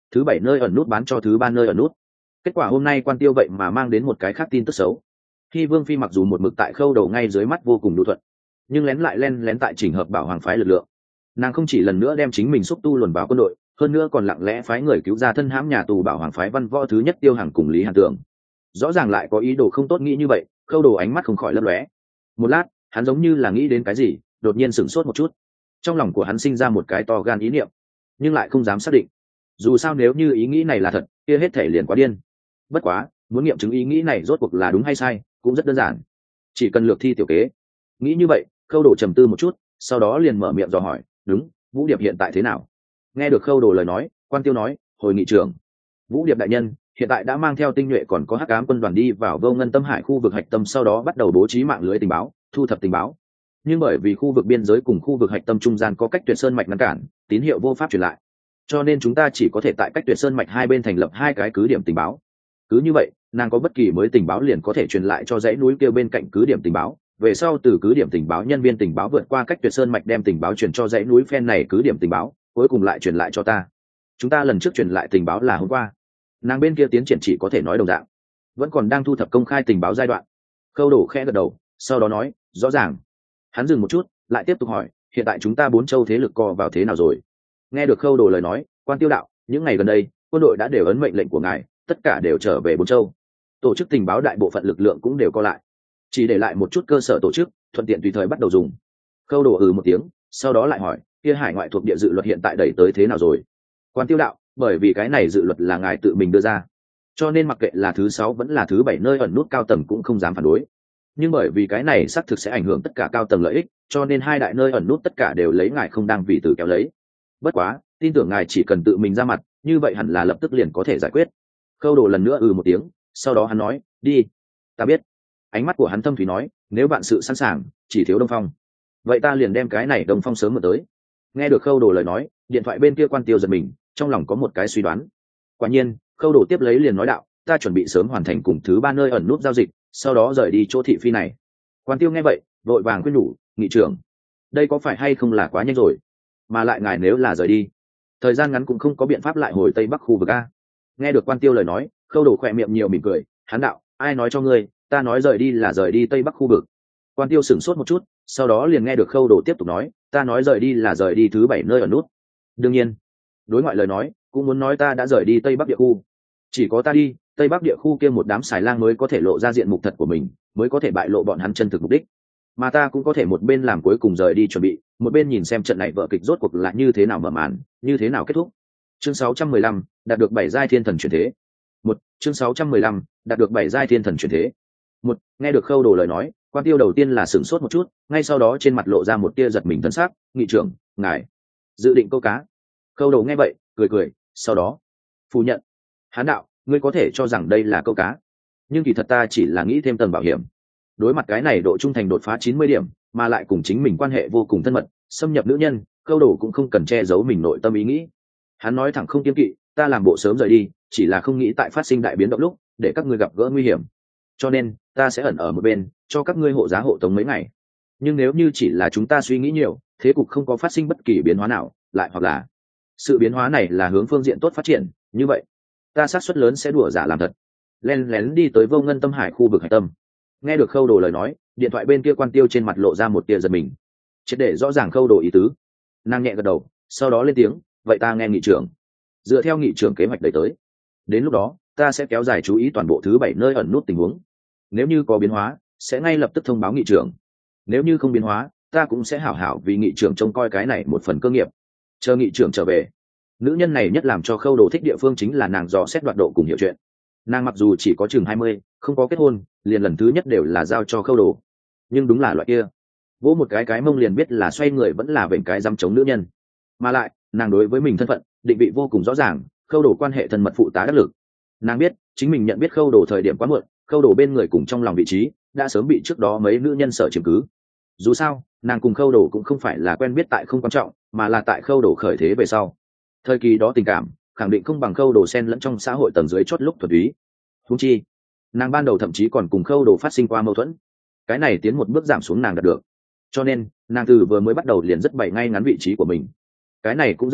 thứ bảy nơi ẩn nút bán cho thứ ba nơi ẩn nút. Kết quả hôm nay Quan Tiêu vậy mà mang đến một cái khác tin tức xấu. Khi Vương Phi mặc dù một mực tại khâu đầu ngay dưới mắt vô cùng nhu thuận, nhưng lén lại len lén tại chỉnh hợp Bảo Hoàng phái lực lượng. Nàng không chỉ lần nữa đem chính mình xúc tu luồn vào quân đội, hơn nữa còn lặng lẽ phái người cứu ra thân hãm nhà tù Bảo Hoàng phái văn võ thứ nhất Tiêu Hằng cùng Lý Hàn Tưởng. Rõ ràng lại có ý đồ không tốt nghĩ như vậy, khâu đầu ánh mắt không khỏi lấp lóe. Một lát, hắn giống như là nghĩ đến cái gì, đột nhiên sửng sốt một chút. Trong lòng của hắn sinh ra một cái to gan ý niệm, nhưng lại không dám xác định. Dù sao nếu như ý nghĩ này là thật, kia hết thể liền quá điên. Bất quá, muốn nghiệm chứng ý nghĩ này rốt cuộc là đúng hay sai, cũng rất đơn giản. Chỉ cần lược thi tiểu kế. Nghĩ như vậy, khâu đồ trầm tư một chút, sau đó liền mở miệng dò hỏi, đúng, Vũ Điệp hiện tại thế nào? Nghe được khâu đồ lời nói, Quan Tiêu nói, hồi nghị trưởng, Vũ Điệp đại nhân hiện tại đã mang theo tinh nhuệ còn có hắc ám quân đoàn đi vào Vô Ngân Tâm Hải khu vực hạch tâm, sau đó bắt đầu bố trí mạng lưới tình báo, thu thập tình báo. Nhưng bởi vì khu vực biên giới cùng khu vực hạch tâm trung gian có cách tuyệt sơn mạch ngăn cản, tín hiệu vô pháp truyền lại, cho nên chúng ta chỉ có thể tại cách tuyệt sơn mạch hai bên thành lập hai cái cứ điểm tình báo. Cứ như vậy, nàng có bất kỳ mới tình báo liền có thể truyền lại cho dãy núi kia bên cạnh cứ điểm tình báo, về sau từ cứ điểm tình báo nhân viên tình báo vượt qua cách tuyệt sơn mạch đem tình báo truyền cho dãy núi phen này cứ điểm tình báo, cuối cùng lại truyền lại cho ta. Chúng ta lần trước truyền lại tình báo là hôm qua. Nàng bên kia tiến triển chỉ có thể nói đồng dạng, vẫn còn đang thu thập công khai tình báo giai đoạn. Khâu Đổ khẽ gật đầu, sau đó nói, rõ ràng. Hắn dừng một chút, lại tiếp tục hỏi, hiện tại chúng ta bốn châu thế lực co vào thế nào rồi? Nghe được Khâu Đổ lời nói, Quan Tiêu đạo, những ngày gần đây, quân đội đã đều ấn mệnh lệnh của ngài, tất cả đều trở về bốn châu. Tổ chức tình báo đại bộ phận lực lượng cũng đều co lại, chỉ để lại một chút cơ sở tổ chức, thuận tiện tùy thời bắt đầu dùng. Khâu Đổ ừ một tiếng, sau đó lại hỏi, kia hải ngoại thuộc địa dự luật hiện tại đẩy tới thế nào rồi? Quan Tiêu đạo, bởi vì cái này dự luật là ngài tự mình đưa ra, cho nên mặc kệ là thứ sáu vẫn là thứ bảy nơi ẩn nút cao tầng cũng không dám phản đối. Nhưng bởi vì cái này xác thực sẽ ảnh hưởng tất cả cao tầng lợi ích, cho nên hai đại nơi ẩn nút tất cả đều lấy ngài không đang vì từ kéo lấy. Bất quá, tin tưởng ngài chỉ cần tự mình ra mặt, như vậy hẳn là lập tức liền có thể giải quyết. Khâu Đồ lần nữa ừ một tiếng, sau đó hắn nói, đi, ta biết. Ánh mắt của hắn thâm thúy nói, nếu bạn sự sẵn sàng, chỉ thiếu Đông Phong, vậy ta liền đem cái này Đông Phong sớm mà tới. Nghe được Khâu Đồ lời nói, điện thoại bên kia Quan Tiêu giật mình, trong lòng có một cái suy đoán. Quả nhiên, Khâu Đồ tiếp lấy liền nói đạo, ta chuẩn bị sớm hoàn thành cùng thứ ba nơi ẩn nút giao dịch, sau đó rời đi chỗ thị phi này. Quan Tiêu nghe vậy, vội vàng khuyên nhủ, nghị trưởng, đây có phải hay không là quá nhanh rồi? Mà lại ngài nếu là rời đi, thời gian ngắn cũng không có biện pháp lại hồi tây bắc khu vực a. Nghe được Quan Tiêu lời nói, Khâu Đồ khỏe miệng nhiều mỉm cười, hắn đạo, ai nói cho ngươi, ta nói rời đi là rời đi tây bắc khu vực. Quan Tiêu sửng sốt một chút, sau đó liền nghe được Khâu Đồ tiếp tục nói, ta nói rời đi là rời đi thứ bảy nơi ẩn nút. Đương nhiên, đối ngoại lời nói cũng muốn nói ta đã rời đi tây bắc địa khu, chỉ có ta đi tây bắc địa khu kia một đám xài lang mới có thể lộ ra diện mục thật của mình, mới có thể bại lộ bọn hắn chân thực mục đích, mà ta cũng có thể một bên làm cuối cùng rời đi chuẩn bị, một bên nhìn xem trận này vở kịch rốt cuộc là như thế nào mở màn, như thế nào kết thúc. Chương sáu trăm mười lăm, đạt được bảy giai thiên thần chuyển thế. Một, chương sáu trăm mười lăm, đạt được bảy giai thiên thần chuyển thế. Một, nghe được Khâu Đồ lời nói, Quan Tiêu đầu tiên là sửng sốt một chút, ngay sau đó trên mặt lộ ra một tia giật mình thân xác, nghị trưởng, ngài dự định câu cá? Khâu Đồ nghe vậy, cười cười, sau đó phủ nhận. Hán đạo, ngươi có thể cho rằng đây là câu cá, nhưng kỳ thật ta chỉ là nghĩ thêm tầng bảo hiểm. Đối mặt cái này độ trung thành đột phá chín mươi điểm, mà lại cùng chính mình quan hệ vô cùng thân mật, xâm nhập nữ nhân, Khâu Đồ cũng không cần che giấu mình nội tâm ý nghĩ. Hắn nói thẳng không kiêng kỵ, ta làm bộ sớm rời đi, chỉ là không nghĩ tại phát sinh đại biến động lúc, để các ngươi gặp gỡ nguy hiểm. Cho nên, ta sẽ ẩn ở một bên, cho các ngươi hộ giá hộ tống mấy ngày. Nhưng nếu như chỉ là chúng ta suy nghĩ nhiều, thế cục không có phát sinh bất kỳ biến hóa nào, lại hoặc là sự biến hóa này là hướng phương diện tốt phát triển, như vậy ta xác suất lớn sẽ đùa giả làm thật, len lén đi tới Vô Ngân Tâm Hải khu vực hải tâm. Nghe được Khâu Đồ lời nói, điện thoại bên kia Quan Tiêu trên mặt lộ ra một tia giật mình, triệt để rõ ràng Khâu Đồ ý tứ. Nàng nhẹ gật đầu, sau đó lên tiếng, vậy ta nghe nghị trưởng, dựa theo nghị trưởng kế hoạch đẩy tới, đến lúc đó ta sẽ kéo dài chú ý toàn bộ thứ bảy nơi ẩn nút tình huống, nếu như có biến hóa sẽ ngay lập tức thông báo nghị trưởng, nếu như không biến hóa ta cũng sẽ hảo hảo vì nghị trưởng trông coi cái này một phần cơ nghiệp, chờ nghị trưởng trở về. Nữ nhân này nhất làm cho Khâu Đồ thích địa phương chính là nàng dò xét đoạt độ cùng hiểu chuyện. Nàng mặc dù chỉ có chừng hai mươi, không có kết hôn, liền lần thứ nhất đều là giao cho Khâu Đồ, nhưng đúng là loại kia vỗ một cái cái mông liền biết là xoay người vẫn là vểnh cái dăm chống nữ nhân. Mà lại nàng đối với mình thân phận định vị vô cùng rõ ràng, Khâu Đồ quan hệ thân mật phụ tá đắc lực. Nàng biết chính mình nhận biết Khâu Đồ thời điểm quá muộn, Khâu Đồ bên người cùng trong lòng vị trí đã sớm bị trước đó mấy nữ nhân sở chiếm cứ. Dù sao nàng cùng Khâu Đồ cũng không phải là quen biết tại không quan trọng, mà là tại Khâu Đồ khởi thế về sau, thời kỳ đó tình cảm khẳng định không bằng Khâu Đồ xen lẫn trong xã hội tầng dưới chót lúc thuần túy. Huống chi nàng ban đầu thậm chí còn cùng Khâu Đồ phát sinh qua mâu thuẫn, cái này tiến một bước giảm xuống nàng đạt được, cho nên nàng từ vừa mới bắt đầu liền rất bày ngay ngắn vị trí của mình. Cái này cũng dẫn đến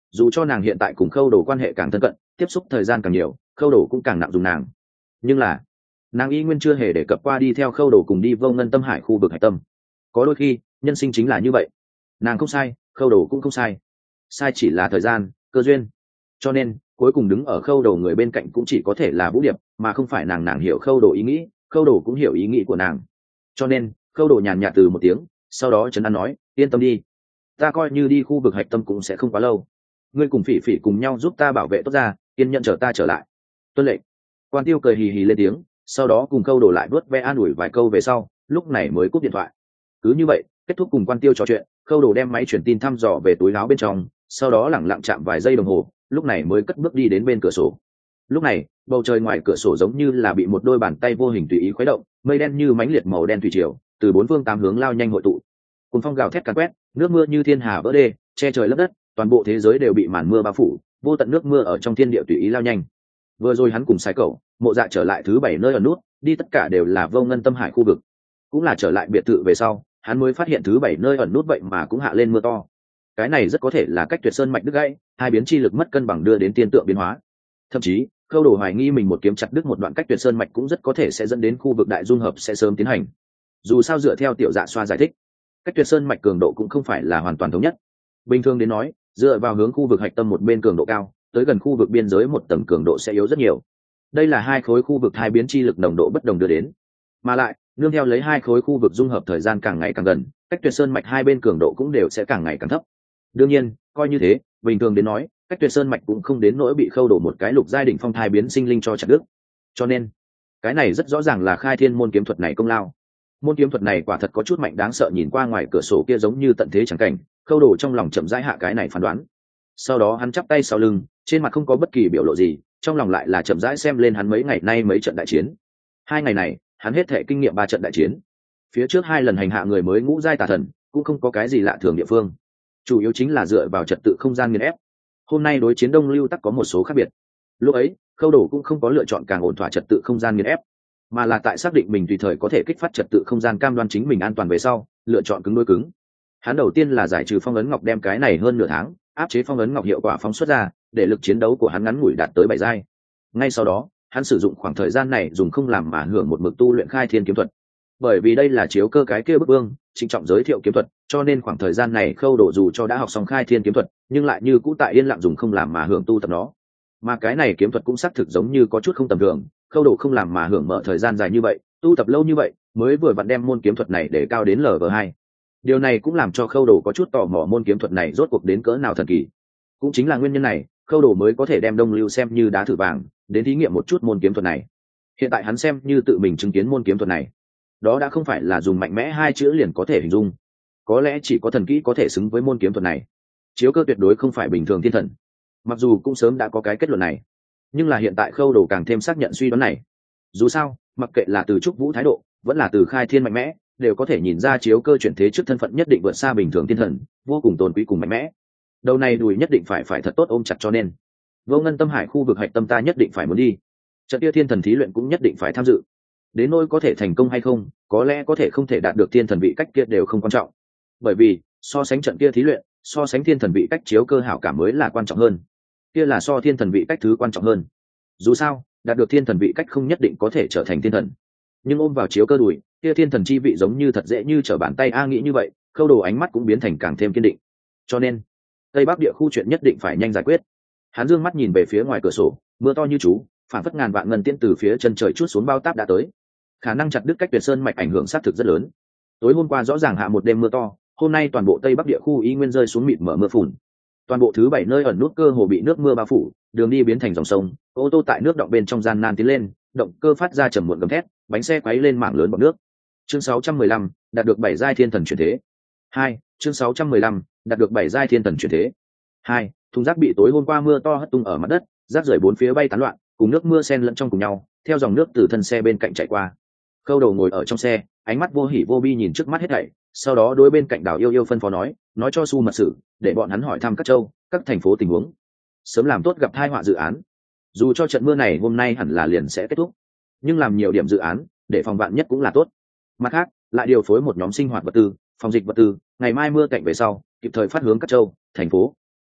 dù cho nàng hiện tại cùng khâu đồ quan hệ càng thân cận, tiếp xúc thời gian càng nhiều, khâu đồ cũng càng nặng dùng nàng, nhưng là nàng y nguyên chưa hề đề cập qua đi theo khâu đồ cùng đi vô ngân tâm hải khu vực hạch tâm. Có đôi khi nhân sinh chính là như vậy, nàng không sai, khâu đồ cũng không sai, sai chỉ là thời gian, cơ duyên. Cho nên cuối cùng đứng ở khâu đồ người bên cạnh cũng chỉ có thể là Vũ Điệp, mà không phải nàng. Nàng hiểu khâu đồ ý nghĩ, khâu đồ cũng hiểu ý nghĩ của nàng, cho nên khâu đồ nhàn nhạt từ một tiếng, sau đó trấn an nói, yên tâm đi, ta coi như đi khu vực hạch tâm cũng sẽ không quá lâu, ngươi cùng Phỉ Phỉ cùng nhau giúp ta bảo vệ tốt ra, kiên nhận chờ ta trở lại. Tuân lệnh. Quan Tiêu cười hì hì lên tiếng, sau đó cùng khâu đồ lại vớt ve an ủi vài câu về sau, lúc này mới cúp điện thoại. Cứ như vậy kết thúc cùng Quan Tiêu trò chuyện, khâu đồ đem máy truyền tin thăm dò về túi áo bên trong, sau đó lẳng lặng chạm vài giây đồng hồ, lúc này mới cất bước đi đến bên cửa sổ. Lúc này bầu trời ngoài cửa sổ giống như là bị một đôi bàn tay vô hình tùy ý khuấy động, mây đen như mánh liệt màu đen thủy triều từ bốn phương tám hướng lao nhanh hội tụ, cùng phong gào thét càn quét, nước mưa như thiên hà vỡ đê, che trời lấp đất, toàn bộ thế giới đều bị màn mưa bao phủ, vô tận nước mưa ở trong thiên địa tùy ý lao nhanh. Vừa rồi hắn cùng Sái Cẩu, Mộ Dạ trở lại thứ bảy nơi ở nút, đi tất cả đều là vô ngân tâm hải khu vực. Cũng là trở lại biệt thự về sau, hắn mới phát hiện thứ bảy nơi ẩn nút vậy mà cũng hạ lên mưa to. Cái này rất có thể là cách Tuyệt Sơn mạch đứt gãy, hai biến chi lực mất cân bằng đưa đến tiên tượng biến hóa. Thậm chí khâu đồ hoài nghi mình một kiếm chặt đứt một đoạn cách Tuyệt Sơn mạch cũng rất có thể sẽ dẫn đến khu vực đại dung hợp sẽ sớm tiến hành. Dù sao dựa theo Tiểu Dạ Xoa giải thích, cách Tuyệt Sơn mạch cường độ cũng không phải là hoàn toàn thống nhất. Bình thường đến nói, dựa vào hướng khu vực hạch tâm một bên cường độ cao, tới gần khu vực biên giới một tầng cường độ sẽ yếu rất nhiều. Đây là hai khối khu vực hai biến chi lực nồng độ bất đồng đưa đến, mà lại nương theo lấy hai khối khu vực dung hợp thời gian càng ngày càng gần, cách Tuyệt Sơn mạch hai bên cường độ cũng đều sẽ càng ngày càng thấp. Đương nhiên coi như thế, bình thường đến nói, cách Tuyệt Sơn mạch cũng không đến nỗi bị khâu đổ một cái lục giai đỉnh phong thai biến sinh linh cho chặt đứt. Cho nên cái này rất rõ ràng là khai thiên môn kiếm thuật này công lao. Môn kiếm thuật này quả thật có chút mạnh đáng sợ, nhìn qua ngoài cửa sổ kia giống như tận thế chẳng cảnh, khâu đổ trong lòng chậm rãi hạ cái này phán đoán. Sau đó hắn chắp tay sau lưng, trên mặt không có bất kỳ biểu lộ gì, trong lòng lại là chậm rãi xem lên hắn mấy ngày nay mấy trận đại chiến. Hai ngày này hắn hết thể kinh nghiệm ba trận đại chiến, phía trước hai lần hành hạ người mới ngũ giai tà thần cũng không có cái gì lạ thường địa phương, chủ yếu chính là dựa vào trật tự không gian nghiền ép. Hôm nay đối chiến Đông Lưu Tắc có một số khác biệt. Lúc ấy khâu đổ cũng không có lựa chọn càng ổn thỏa trật tự không gian nghiền ép, mà là tại xác định mình tùy thời có thể kích phát trật tự không gian cam đoan chính mình an toàn về sau, lựa chọn cứng đối cứng. Hắn đầu tiên là giải trừ phong ấn ngọc, đem cái này hơn nửa tháng áp chế phong ấn ngọc hiệu quả phóng xuất ra, để lực chiến đấu của hắn ngắn ngủi đạt tới bảy giai. Ngay sau đó hắn sử dụng khoảng thời gian này dùng không làm mà hưởng một mực tu luyện khai thiên kiếm thuật, bởi vì đây là chiếu cơ cái kia bức vương trịnh trọng giới thiệu kiếm thuật, cho nên khoảng thời gian này khâu đổ dù cho đã học xong khai thiên kiếm thuật, nhưng lại như cũ tại yên lặng dùng không làm mà hưởng tu tập nó. Mà cái này kiếm thuật cũng xác thực giống như có chút không tầm thường, khâu đổ không làm mà hưởng mở thời gian dài như vậy, tu tập lâu như vậy, mới vừa vặn đem môn kiếm thuật này để cao đến lv hai. Điều này cũng làm cho khâu đổ có chút tò mò môn kiếm thuật này rốt cuộc đến cỡ nào thần kỳ. Cũng chính là nguyên nhân này, khâu đổ mới có thể đem Đông Lưu xem như đá thử vàng, đến thí nghiệm một chút môn kiếm thuật này. Hiện tại hắn xem như tự mình chứng kiến môn kiếm thuật này, đó đã không phải là dùng mạnh mẽ hai chữ liền có thể hình dung, có lẽ chỉ có thần kỹ có thể xứng với môn kiếm thuật này. Chiếu cơ tuyệt đối không phải bình thường thiên thần, mặc dù cũng sớm đã có cái kết luận này, nhưng là hiện tại khâu đồ càng thêm xác nhận suy đoán này. Dù sao mặc kệ là từ trúc vũ thái độ vẫn là từ khai thiên mạnh mẽ, đều có thể nhìn ra chiếu cơ chuyển thế trước thân phận nhất định vượt xa bình thường thiên thần, vô cùng tôn quý cùng mạnh mẽ. Đầu này đùi nhất định phải phải thật tốt ôm chặt, cho nên vô ngân tâm hải khu vực hạch tâm ta nhất định phải muốn đi, trận kia thiên thần thí luyện cũng nhất định phải tham dự. Đến nỗi có thể thành công hay không, có lẽ có thể không thể đạt được thiên thần vị cách kia đều không quan trọng, bởi vì so sánh trận kia thí luyện, so sánh thiên thần vị cách chiếu cơ hảo cảm mới là quan trọng hơn. Kia là so thiên thần vị cách thứ quan trọng hơn. Dù sao đạt được thiên thần vị cách không nhất định có thể trở thành thiên thần, nhưng ôm vào chiếu cơ đùi, kia thiên thần chi vị giống như thật dễ như trở bàn tay. A nghĩ như vậy, khâu đồ ánh mắt cũng biến thành càng thêm kiên định. Cho nên tây bắc địa khu chuyện nhất định phải nhanh giải quyết. Hắn dương mắt nhìn về phía ngoài cửa sổ, mưa to như chú, phản phất ngàn vạn ngân tiễn từ phía chân trời chút xuống bao táp đã tới. Khả năng chặt đứt cách Tuyệt Sơn mạch ảnh hưởng xác thực rất lớn. Tối hôm qua rõ ràng hạ một đêm mưa to, hôm nay toàn bộ tây bắc địa khu y nguyên rơi xuống mịt mở mưa phùn. Toàn bộ thứ bảy nơi ẩn nút cơ hồ bị nước mưa bao phủ, đường đi biến thành dòng sông, ô tô tại nước động bên trong gian nan tiến lên, động cơ phát ra trầm muộn gầm thét, bánh xe quấy lên mảng lớn bọt nước. Chương sáu trăm mười lăm, đạt được bảy giai thiên thần chuyển thế. Hai, chương sáu trăm mười lăm, đạt được bảy giai thiên thần chuyển thế. Hai, thùng rác bị tối hôm qua mưa to hất tung ở mặt đất, rác rưởi bốn phía bay tán loạn, cùng nước mưa xen lẫn trong cùng nhau, theo dòng nước từ thân xe bên cạnh chảy qua. Khâu đầu ngồi ở trong xe, ánh mắt vô hỉ vô bi nhìn trước mắt hết thảy, sau đó đối bên cạnh Đào Yêu Yêu phân phó nói, nói cho Su mật sử, để bọn hắn hỏi thăm các châu, các thành phố tình huống, sớm làm tốt gặp tai họa dự án. Dù cho trận mưa này hôm nay hẳn là liền sẽ kết thúc, nhưng làm nhiều điểm dự án, để phòng vạn nhất cũng là tốt. Mặt khác, lại điều phối một nhóm sinh hoạt vật tư, phòng dịch vật tư, ngày mai mưa cạnh về sau, kịp thời phát hướng các châu, thành phố.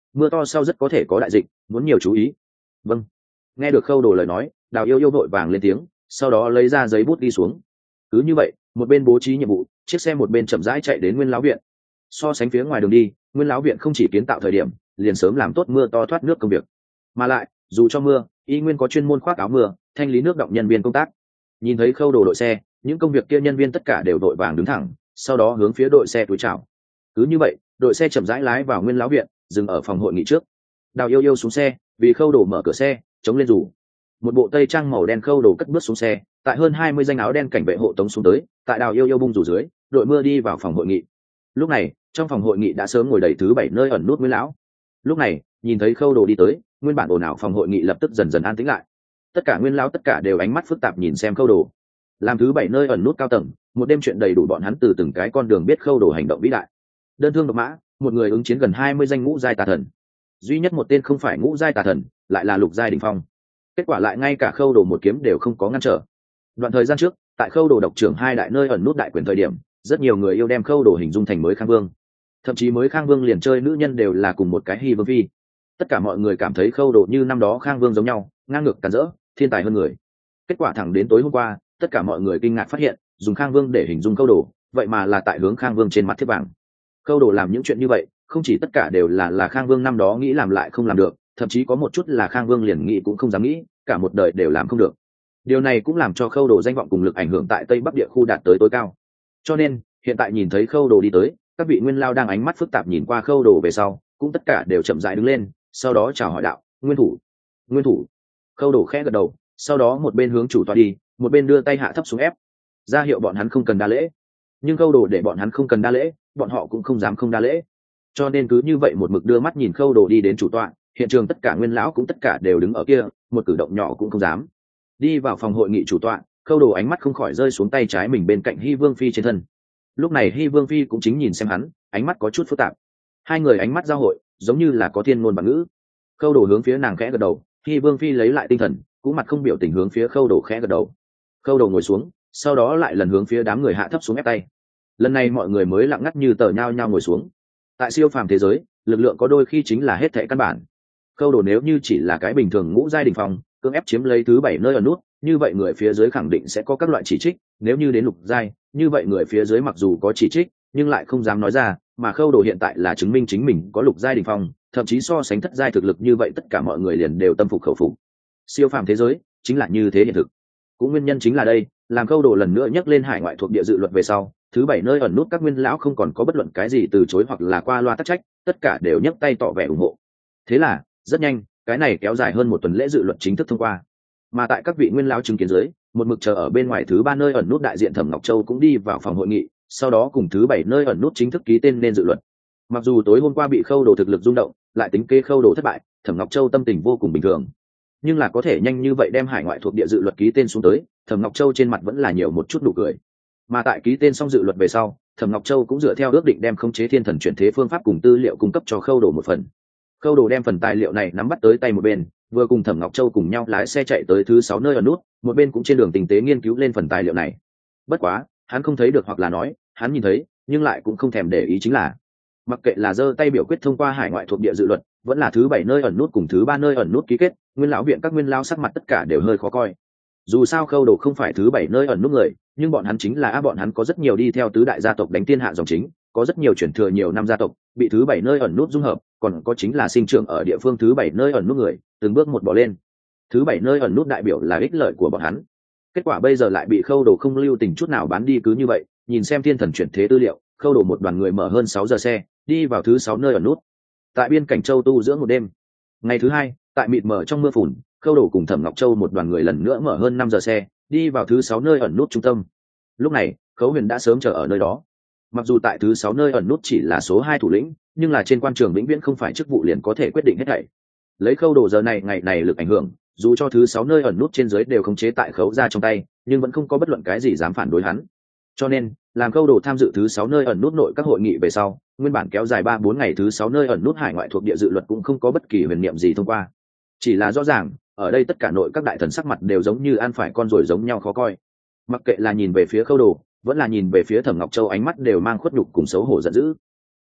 mưa to sau rất có thể có đại dịch, muốn nhiều chú ý. Vâng. Nghe được Khâu Đồ lời nói, Đào Yêu Yêu vội vàng lên tiếng, sau đó lấy ra giấy bút đi xuống. Cứ như vậy, một bên bố trí nhiệm vụ, chiếc xe một bên chậm rãi chạy đến Nguyên lão viện. So sánh phía ngoài đường đi, Nguyên lão viện không chỉ kiến tạo thời điểm, liền sớm làm tốt mưa to thoát nước công việc, mà lại dù cho mưa, y nguyên có chuyên môn khoác áo mưa, thanh lý nước động nhân viên công tác. Nhìn thấy Khâu Đồ đội xe, những công việc kia nhân viên tất cả đều đội vàng đứng thẳng, sau đó hướng phía đội xe túi chào. Cứ như vậy, đội xe chậm rãi lái vào Nguyên lão viện, dừng ở phòng hội nghị trước. Đào Yêu Yêu xuống xe, vì Khâu Đồ mở cửa xe, chống lên rủ. Một bộ tây trang màu đen Khâu Đồ cất bước xuống xe, tại hơn hai mươi danh áo đen cảnh vệ hộ tống xuống tới, tại Đào Yêu Yêu bung rủ dưới, đội mưa đi vào phòng hội nghị. Lúc này, trong phòng hội nghị đã sớm ngồi đầy thứ bảy nơi ẩn nút Nguyên lão. Lúc này, nhìn thấy Khâu Đồ đi tới, nguyên bản ồn ào phòng hội nghị lập tức dần dần an tĩnh lại. Tất cả Nguyên lão tất cả đều ánh mắt phức tạp nhìn xem Khâu Đồ. Làm thứ bảy nơi ẩn nút cao tầng, một đêm chuyện đầy đủ bọn hắn từ từng cái con đường biết Khâu Đồ hành động vĩ đại. Đơn thương độc mã, một người ứng chiến gần hai mươi danh ngũ giai tà thần. Duy nhất một tên không phải ngũ giai tà thần, lại là lục giai đỉnh phong. Kết quả lại ngay cả Khâu Đồ một kiếm đều không có ngăn trở. Đoạn thời gian trước, tại Khâu Đồ độc trưởng hai đại nơi ẩn nút đại quyền thời điểm, rất nhiều người yêu đem Khâu Đồ hình dung thành mới Khang Vương. Thậm chí mới Khang Vương liền chơi nữ nhân đều là cùng một cái Hy Vương phi. Tất cả mọi người cảm thấy Khâu Đồ như năm đó Khang Vương giống nhau, ngang ngược càn rỡ, thiên tài hơn người. Kết quả thẳng đến tối hôm qua, tất cả mọi người kinh ngạc phát hiện, dùng Khang Vương để hình dung Khâu Đồ, vậy mà là tại hướng Khang Vương trên mặt thiết vàng. Khâu Đồ làm những chuyện như vậy, không chỉ tất cả đều là là Khang Vương năm đó nghĩ làm lại không làm được, thậm chí có một chút là Khang Vương liền nghĩ cũng không dám nghĩ, cả một đời đều làm không được. Điều này cũng làm cho Khâu Đồ danh vọng cùng lực ảnh hưởng tại Tây Bắc địa khu đạt tới tối cao. Cho nên, hiện tại nhìn thấy Khâu Đồ đi tới, các vị Nguyên lao đang ánh mắt phức tạp nhìn qua Khâu Đồ về sau, cũng tất cả đều chậm rãi đứng lên, sau đó chào hỏi đạo: "Nguyên thủ, Nguyên thủ." Khâu Đồ khẽ gật đầu, sau đó một bên hướng chủ tọa đi, một bên đưa tay hạ thấp xuống ép, ra hiệu bọn hắn không cần đa lễ. Nhưng Khâu Đồ để bọn hắn không cần đa lễ, bọn họ cũng không dám không đa lễ. Cho nên cứ như vậy một mực đưa mắt nhìn Khâu Đồ đi đến chủ tọa, hiện trường tất cả Nguyên lão cũng tất cả đều đứng ở kia, một cử động nhỏ cũng không dám. Đi vào phòng hội nghị chủ tọa, Khâu Đồ ánh mắt không khỏi rơi xuống tay trái mình bên cạnh Hy Vương phi trên thân. Lúc này Hy Vương phi cũng chính nhìn xem hắn, ánh mắt có chút phức tạp. Hai người ánh mắt giao hội, giống như là có thiên ngôn bạc ngữ. Khâu Đồ hướng phía nàng khẽ gật đầu, Hy Vương phi lấy lại tinh thần, cũng mặt không biểu tình hướng phía Khâu Đồ khẽ gật đầu. Khâu Đồ ngồi xuống, sau đó lại lần hướng phía đám người hạ thấp xuống ép tay. Lần này mọi người mới lặng ngắt như tờ nhao nhao ngồi xuống. Tại siêu phàm thế giới, lực lượng có đôi khi chính là hết thệ căn bản. Khâu Đồ nếu như chỉ là cái bình thường ngũ giai đỉnh phong, cưỡng ép chiếm lấy thứ bảy nơi ở nút, như vậy người phía dưới khẳng định sẽ có các loại chỉ trích. Nếu như đến lục giai, như vậy người phía dưới mặc dù có chỉ trích, nhưng lại không dám nói ra. Mà Khâu Đồ hiện tại là chứng minh chính mình có lục giai đỉnh phong, thậm chí so sánh thất giai thực lực như vậy, tất cả mọi người liền đều tâm phục khẩu phục. Siêu phàm thế giới chính là như thế hiện thực. Cũng nguyên nhân chính là đây, làm Khâu Đồ lần nữa nhắc lên hải ngoại thuộc địa dự luật về sau, thứ bảy nơi ẩn nút các Nguyên lão không còn có bất luận cái gì từ chối hoặc là qua loa tắc trách, tất cả đều nhấc tay tỏ vẻ ủng hộ. Thế là rất nhanh, cái này kéo dài hơn một tuần lễ dự luật chính thức thông qua. Mà tại các vị Nguyên lão chứng kiến dưới, một mực chờ ở bên ngoài thứ ba nơi ẩn nút đại diện Thẩm Ngọc Châu cũng đi vào phòng hội nghị, sau đó cùng thứ bảy nơi ẩn nút chính thức ký tên nên dự luật. Mặc dù tối hôm qua bị Khâu Đồ thực lực rung động, lại tính kế Khâu Đồ thất bại, Thẩm Ngọc Châu tâm tình vô cùng bình thường. Nhưng là có thể nhanh như vậy đem hải ngoại thuộc địa dự luật ký tên xuống tới, Thẩm Ngọc Châu trên mặt vẫn là nhiều một chút nụ cười. Mà tại ký tên xong dự luật về sau, Thẩm Ngọc Châu cũng dựa theo ước định đem khống chế thiên thần chuyển thế phương pháp cùng tư liệu cung cấp cho Khâu Đồ một phần. Khâu Đồ đem phần tài liệu này nắm bắt tới tay một bên, vừa cùng Thẩm Ngọc Châu cùng nhau lái xe chạy tới thứ sáu nơi ở nút, một bên cũng trên đường tình tế nghiên cứu lên phần tài liệu này. Bất quá, hắn không thấy được hoặc là nói, hắn nhìn thấy, nhưng lại cũng không thèm để ý chính là, mặc kệ là giơ tay biểu quyết thông qua hải ngoại thuộc địa dự luật, vẫn là thứ bảy nơi ẩn nút cùng thứ ba nơi ẩn nút ký kết, Nguyên lão viện các Nguyên lão sắc mặt tất cả đều hơi khó coi. Dù sao Khâu Đồ không phải thứ bảy nơi ẩn nút người, nhưng bọn hắn chính là á bọn hắn có rất nhiều đi theo tứ đại gia tộc đánh thiên hạ dòng chính, có rất nhiều chuyển thừa nhiều năm gia tộc bị thứ bảy nơi ẩn nút dung hợp, còn có chính là sinh trưởng ở địa phương thứ bảy nơi ẩn nút người, từng bước một bỏ lên. Thứ bảy nơi ẩn nút đại biểu là ích lợi của bọn hắn. Kết quả bây giờ lại bị Khâu Đồ không lưu tình chút nào bán đi cứ như vậy. Nhìn xem thiên thần chuyển thế tư liệu, Khâu Đồ một đoàn người mở hơn sáu giờ xe, đi vào thứ sáu nơi ẩn nút. Tại biên cảnh Châu tu dưỡng một đêm. Ngày thứ hai, tại mịt mờ trong mưa phùn, Khâu Đồ cùng Thẩm Ngọc Châu một đoàn người lần nữa mở hơn năm giờ xe, đi vào thứ sáu nơi ẩn nút trung tâm. Lúc này, Khấu Huyền đã sớm chờ ở nơi đó. Mặc dù tại thứ sáu nơi ẩn nút chỉ là số hai thủ lĩnh, nhưng là trên quan trường vĩnh viễn không phải chức vụ liền có thể quyết định hết thảy. Lấy Khâu Đồ giờ này ngày này lực ảnh hưởng, dù cho thứ sáu nơi ẩn nút trên dưới đều khống chế tại Khấu gia trong tay, nhưng vẫn không có bất luận cái gì dám phản đối hắn. Cho nên, làm Khâu Đồ tham dự thứ sáu nơi ẩn nút nội các hội nghị về sau, nguyên bản kéo dài ba bốn ngày thứ sáu nơi ẩn nút hải ngoại thuộc địa dự luật cũng không có bất kỳ huyền niệm gì thông qua. Chỉ là rõ ràng, ở đây tất cả nội các đại thần sắc mặt đều giống như ăn phải con ruồi giống nhau khó coi. Mặc kệ là nhìn về phía Khâu Đồ, vẫn là nhìn về phía Thẩm Ngọc Châu, ánh mắt đều mang khuất nhục cùng xấu hổ giận dữ.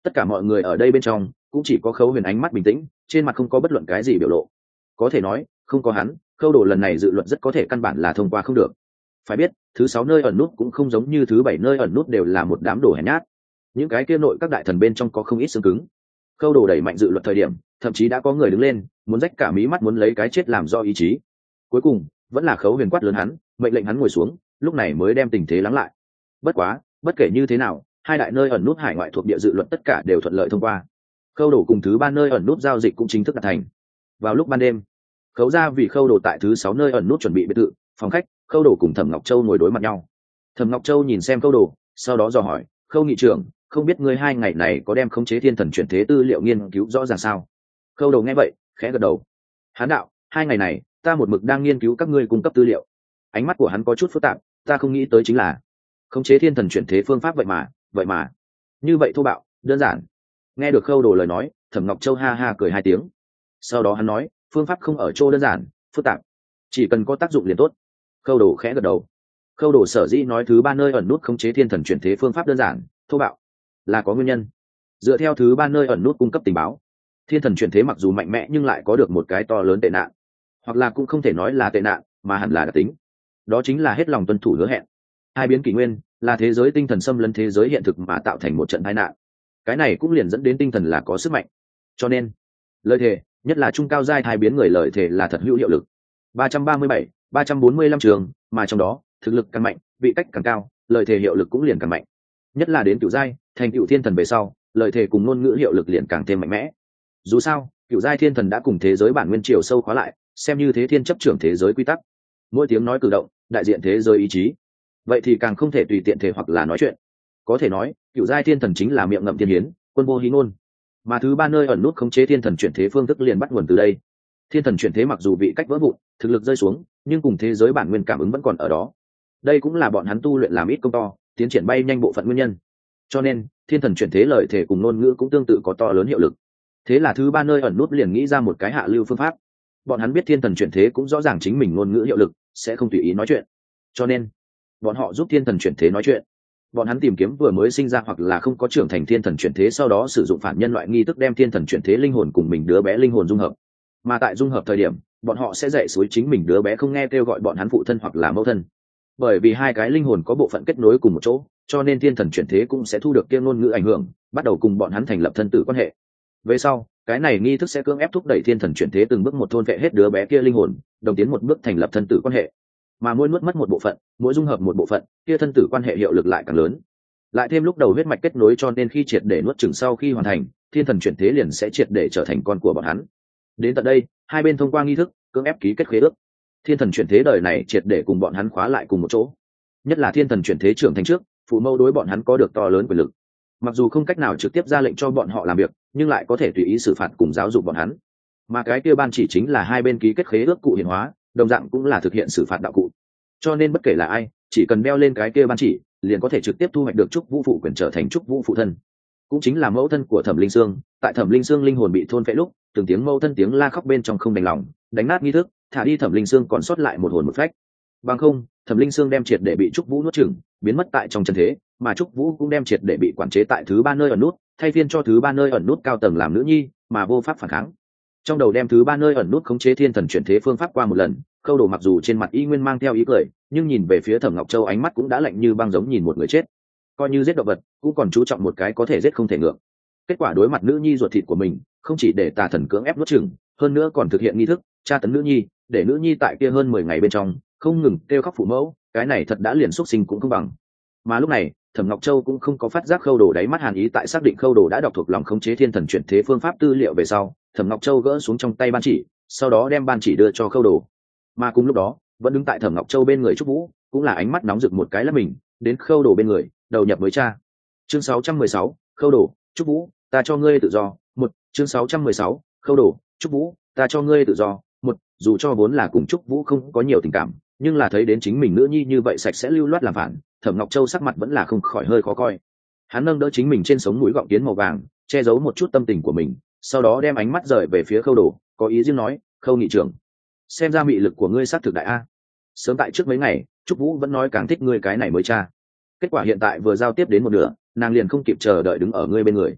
tất cả mọi người ở đây bên trong cũng chỉ có Khâu Huyền ánh mắt bình tĩnh, trên mặt không có bất luận cái gì biểu lộ. Có thể nói không có hắn, Khâu Đồ lần này dự luận rất có thể căn bản là thông qua không được. Phải biết thứ sáu nơi ẩn nút cũng không giống như thứ bảy nơi ẩn nút đều là một đám đồ hèn nhát, những cái kia nội các đại thần bên trong có không ít xương cứng. Khâu Đồ đẩy mạnh dự luật thời điểm, thậm chí đã có người đứng lên muốn rách cả mí mắt, muốn lấy cái chết làm do ý chí. Cuối cùng vẫn là Khâu Huyền quát lớn hắn, mệnh lệnh hắn ngồi xuống, lúc này mới đem tình thế lắng lại. Bất quá bất kể như thế nào, hai đại nơi ẩn nút hải ngoại thuộc địa dự luật tất cả đều thuận lợi thông qua. Khâu Đồ cùng thứ ba nơi ẩn nút giao dịch cũng chính thức đạt thành. Vào lúc ban đêm, Khấu gia vì Khâu Đồ tại thứ sáu nơi ẩn nút chuẩn bị biệt thự phòng khách, Khâu Đồ cùng Thẩm Ngọc Châu ngồi đối mặt nhau. Thẩm Ngọc Châu nhìn xem Khâu Đồ, sau đó dò hỏi: Khâu nghị trưởng, không biết ngươi hai ngày này có đem khống chế thiên thần chuyển thế tư liệu nghiên cứu rõ ràng sao? Khâu Đồ nghe vậy khẽ gật đầu. Hán đạo: hai ngày này ta một mực đang nghiên cứu các ngươi cung cấp tư liệu. Ánh mắt của hắn có chút phức tạp, ta không nghĩ tới chính là khống chế thiên thần chuyển thế phương pháp vậy mà vậy mà như vậy thô bạo đơn giản. Nghe được Khâu Đồ lời nói, Thẩm Ngọc Châu ha ha cười hai tiếng. Sau đó hắn nói: phương pháp không ở chỗ đơn giản phức tạp, chỉ cần có tác dụng liền tốt. Khâu Đồ khẽ gật đầu. Khâu Đồ sở dĩ nói thứ ba nơi ẩn nút khống chế thiên thần chuyển thế phương pháp đơn giản thô bạo là có nguyên nhân. Dựa theo thứ ba nơi ẩn nút cung cấp tình báo, thiên thần chuyển thế mặc dù mạnh mẽ nhưng lại có được một cái to lớn tệ nạn, hoặc là cũng không thể nói là tệ nạn mà hẳn là đặc tính, đó chính là hết lòng tuân thủ hứa hẹn. Hai biến kỷ nguyên là thế giới tinh thần xâm lấn thế giới hiện thực mà tạo thành một trận tai nạn, cái này cũng liền dẫn đến tinh thần là có sức mạnh, cho nên lời thề, nhất là trung cao giai hai biến người lời thề là thật hữu hiệu lực. ba trăm ba mươi bảy, ba trăm bốn mươi lăm trường, mà trong đó thực lực càng mạnh, vị cách càng cao, lời thề hiệu lực cũng liền càng mạnh. Nhất là đến cựu giai thành cựu thiên thần về sau, lời thề cùng ngôn ngữ hiệu lực liền càng thêm mạnh mẽ. Dù sao cựu giai thiên thần đã cùng thế giới bản nguyên triều sâu khóa lại, xem như thế thiên chấp trưởng thế giới quy tắc, mỗi tiếng nói cử động đại diện thế giới ý chí, vậy thì càng không thể tùy tiện thể hoặc là nói chuyện. Có thể nói cựu giai thiên thần chính là miệng ngậm thiên hiến, quân vô hí ngôn. Mà thứ ba nơi ẩn nút khống chế thiên thần chuyển thế phương thức liền bắt nguồn từ đây. Thiên thần chuyển thế mặc dù vị cách vỡ vụn, thực lực rơi xuống, nhưng cùng thế giới bản nguyên cảm ứng vẫn còn ở đó. Đây cũng là bọn hắn tu luyện làm ít công to, tiến triển bay nhanh bộ phận nguyên nhân. Cho nên thiên thần chuyển thế lời thể cùng ngôn ngữ cũng tương tự có to lớn hiệu lực. Thế là thứ ba nơi ẩn nút liền nghĩ ra một cái hạ lưu phương pháp. Bọn hắn biết thiên thần chuyển thế cũng rõ ràng chính mình ngôn ngữ hiệu lực, sẽ không tùy ý nói chuyện. Cho nên bọn họ giúp thiên thần chuyển thế nói chuyện. Bọn hắn tìm kiếm vừa mới sinh ra hoặc là không có trưởng thành thiên thần chuyển thế, sau đó sử dụng phản nhân loại nghi thức đem thiên thần chuyển thế linh hồn cùng mình đứa bé linh hồn dung hợp. Mà tại dung hợp thời điểm, bọn họ sẽ dạy suối chính mình đứa bé không nghe kêu gọi bọn hắn phụ thân hoặc là mẫu thân. Bởi vì hai cái linh hồn có bộ phận kết nối cùng một chỗ, cho nên thiên thần chuyển thế cũng sẽ thu được kia ngôn ngữ ảnh hưởng, bắt đầu cùng bọn hắn thành lập thân tử quan hệ. Về sau, cái này nghi thức sẽ cưỡng ép thúc đẩy thiên thần chuyển thế từng bước một thôn vệ hết đứa bé kia linh hồn, đồng tiến một bước thành lập thân tử quan hệ. Mà mỗi nuốt mất một bộ phận, mỗi dung hợp một bộ phận, kia thân tử quan hệ hiệu lực lại càng lớn. Lại thêm lúc đầu huyết mạch kết nối, cho nên khi triệt để nuốt chửng sau khi hoàn thành, thiên thần chuyển thế liền sẽ triệt để trở thành con của bọn hắn. Đến tận đây, hai bên thông qua nghi thức cưỡng ép ký kết khế ước. Thiên thần chuyển thế đời này triệt để cùng bọn hắn khóa lại cùng một chỗ. Nhất là thiên thần chuyển thế trưởng thành trước, phụ mẫu đối bọn hắn có được to lớn quyền lực. Mặc dù không cách nào trực tiếp ra lệnh cho bọn họ làm việc, nhưng lại có thể tùy ý xử phạt cùng giáo dục bọn hắn. Mà cái kia ban chỉ chính là hai bên ký kết khế ước cụ hiện hóa, đồng dạng cũng là thực hiện xử phạt đạo cụ. Cho nên bất kể là ai, chỉ cần đeo lên cái kia ban chỉ, liền có thể trực tiếp thu hoạch được trúc vũ phụ quyền, trở thành trúc vũ phụ thân, cũng chính là mẫu thân của Thẩm Linh Sương. Tại Thẩm Linh Sương linh hồn bị thôn phệ lúc, từng tiếng mẫu thân tiếng la khóc bên trong không đành lòng, đánh nát nghi thức, thả đi Thẩm Linh Sương còn sót lại một hồn một phách. Bằng không, Thẩm Linh Sương đem triệt để bị trúc vũ nuốt chửng, biến mất tại trong chân thế, mà trúc vũ cũng đem triệt để bị quản chế tại thứ ba nơi ẩn nút, thay phiên cho thứ ba nơi ẩn nút cao tầng làm nữ nhi, mà vô pháp phản kháng. Trong đầu đem thứ ba nơi ẩn nút khống chế thiên thần chuyển thế phương pháp qua một lần, Khâu Đồ mặc dù trên mặt y nguyên mang theo ý cười, nhưng nhìn về phía Thẩm Ngọc Châu ánh mắt cũng đã lạnh như băng, giống nhìn một người chết. Coi như giết động vật, cũng còn chú trọng một cái có thể giết không thể ngược. Kết quả đối mặt nữ nhi ruột thịt của mình, không chỉ để tà thần cưỡng ép nuốt chửng, hơn nữa còn thực hiện nghi thức tra tấn nữ nhi, để nữ nhi tại kia hơn mười ngày bên trong không ngừng kêu khóc phụ mẫu, cái này thật đã liền xúc sinh cũng không bằng. Mà lúc này, Thẩm Ngọc Châu cũng không có phát giác Khâu Đồ đáy mắt hàn ý, tại xác định Khâu Đồ đã đọc thuộc lòng khống chế thiên thần chuyển thế phương pháp tư liệu về sau, Thẩm Ngọc Châu gỡ xuống trong tay ban chỉ, sau đó đem ban chỉ đưa cho Khâu Đồ. Mà cùng lúc đó, vẫn đứng tại Thẩm Ngọc Châu bên người Trúc Vũ, cũng là ánh mắt nóng rực một cái là mình, đến Khâu Đồ bên người, đầu nhập với cha. Chương sáu trăm mười sáu, Khâu Đồ, Trúc Vũ, ta cho ngươi tự do. Một, chương sáu trăm mười sáu, Khâu Đồ, Trúc Vũ, ta cho ngươi tự do. Một, dù cho vốn là cùng Trúc Vũ không có nhiều tình cảm, nhưng là thấy đến chính mình nữ nhi như vậy sạch sẽ lưu loát làm phản, Thẩm Ngọc Châu sắc mặt vẫn là không khỏi hơi khó coi. Hắn nâng đỡ chính mình trên sống mũi gọng kiến màu vàng, che giấu một chút tâm tình của mình, sau đó đem ánh mắt rời về phía Khâu Đồ, có ý riêng nói: Khâu nghị trưởng, xem ra mị lực của ngươi sát thực đại a. Sớm tại trước mấy ngày, Trúc Vũ vẫn nói càng thích ngươi cái này mới cha. Kết quả hiện tại vừa giao tiếp đến một nửa, nàng liền không kịp chờ đợi đứng ở ngươi bên người.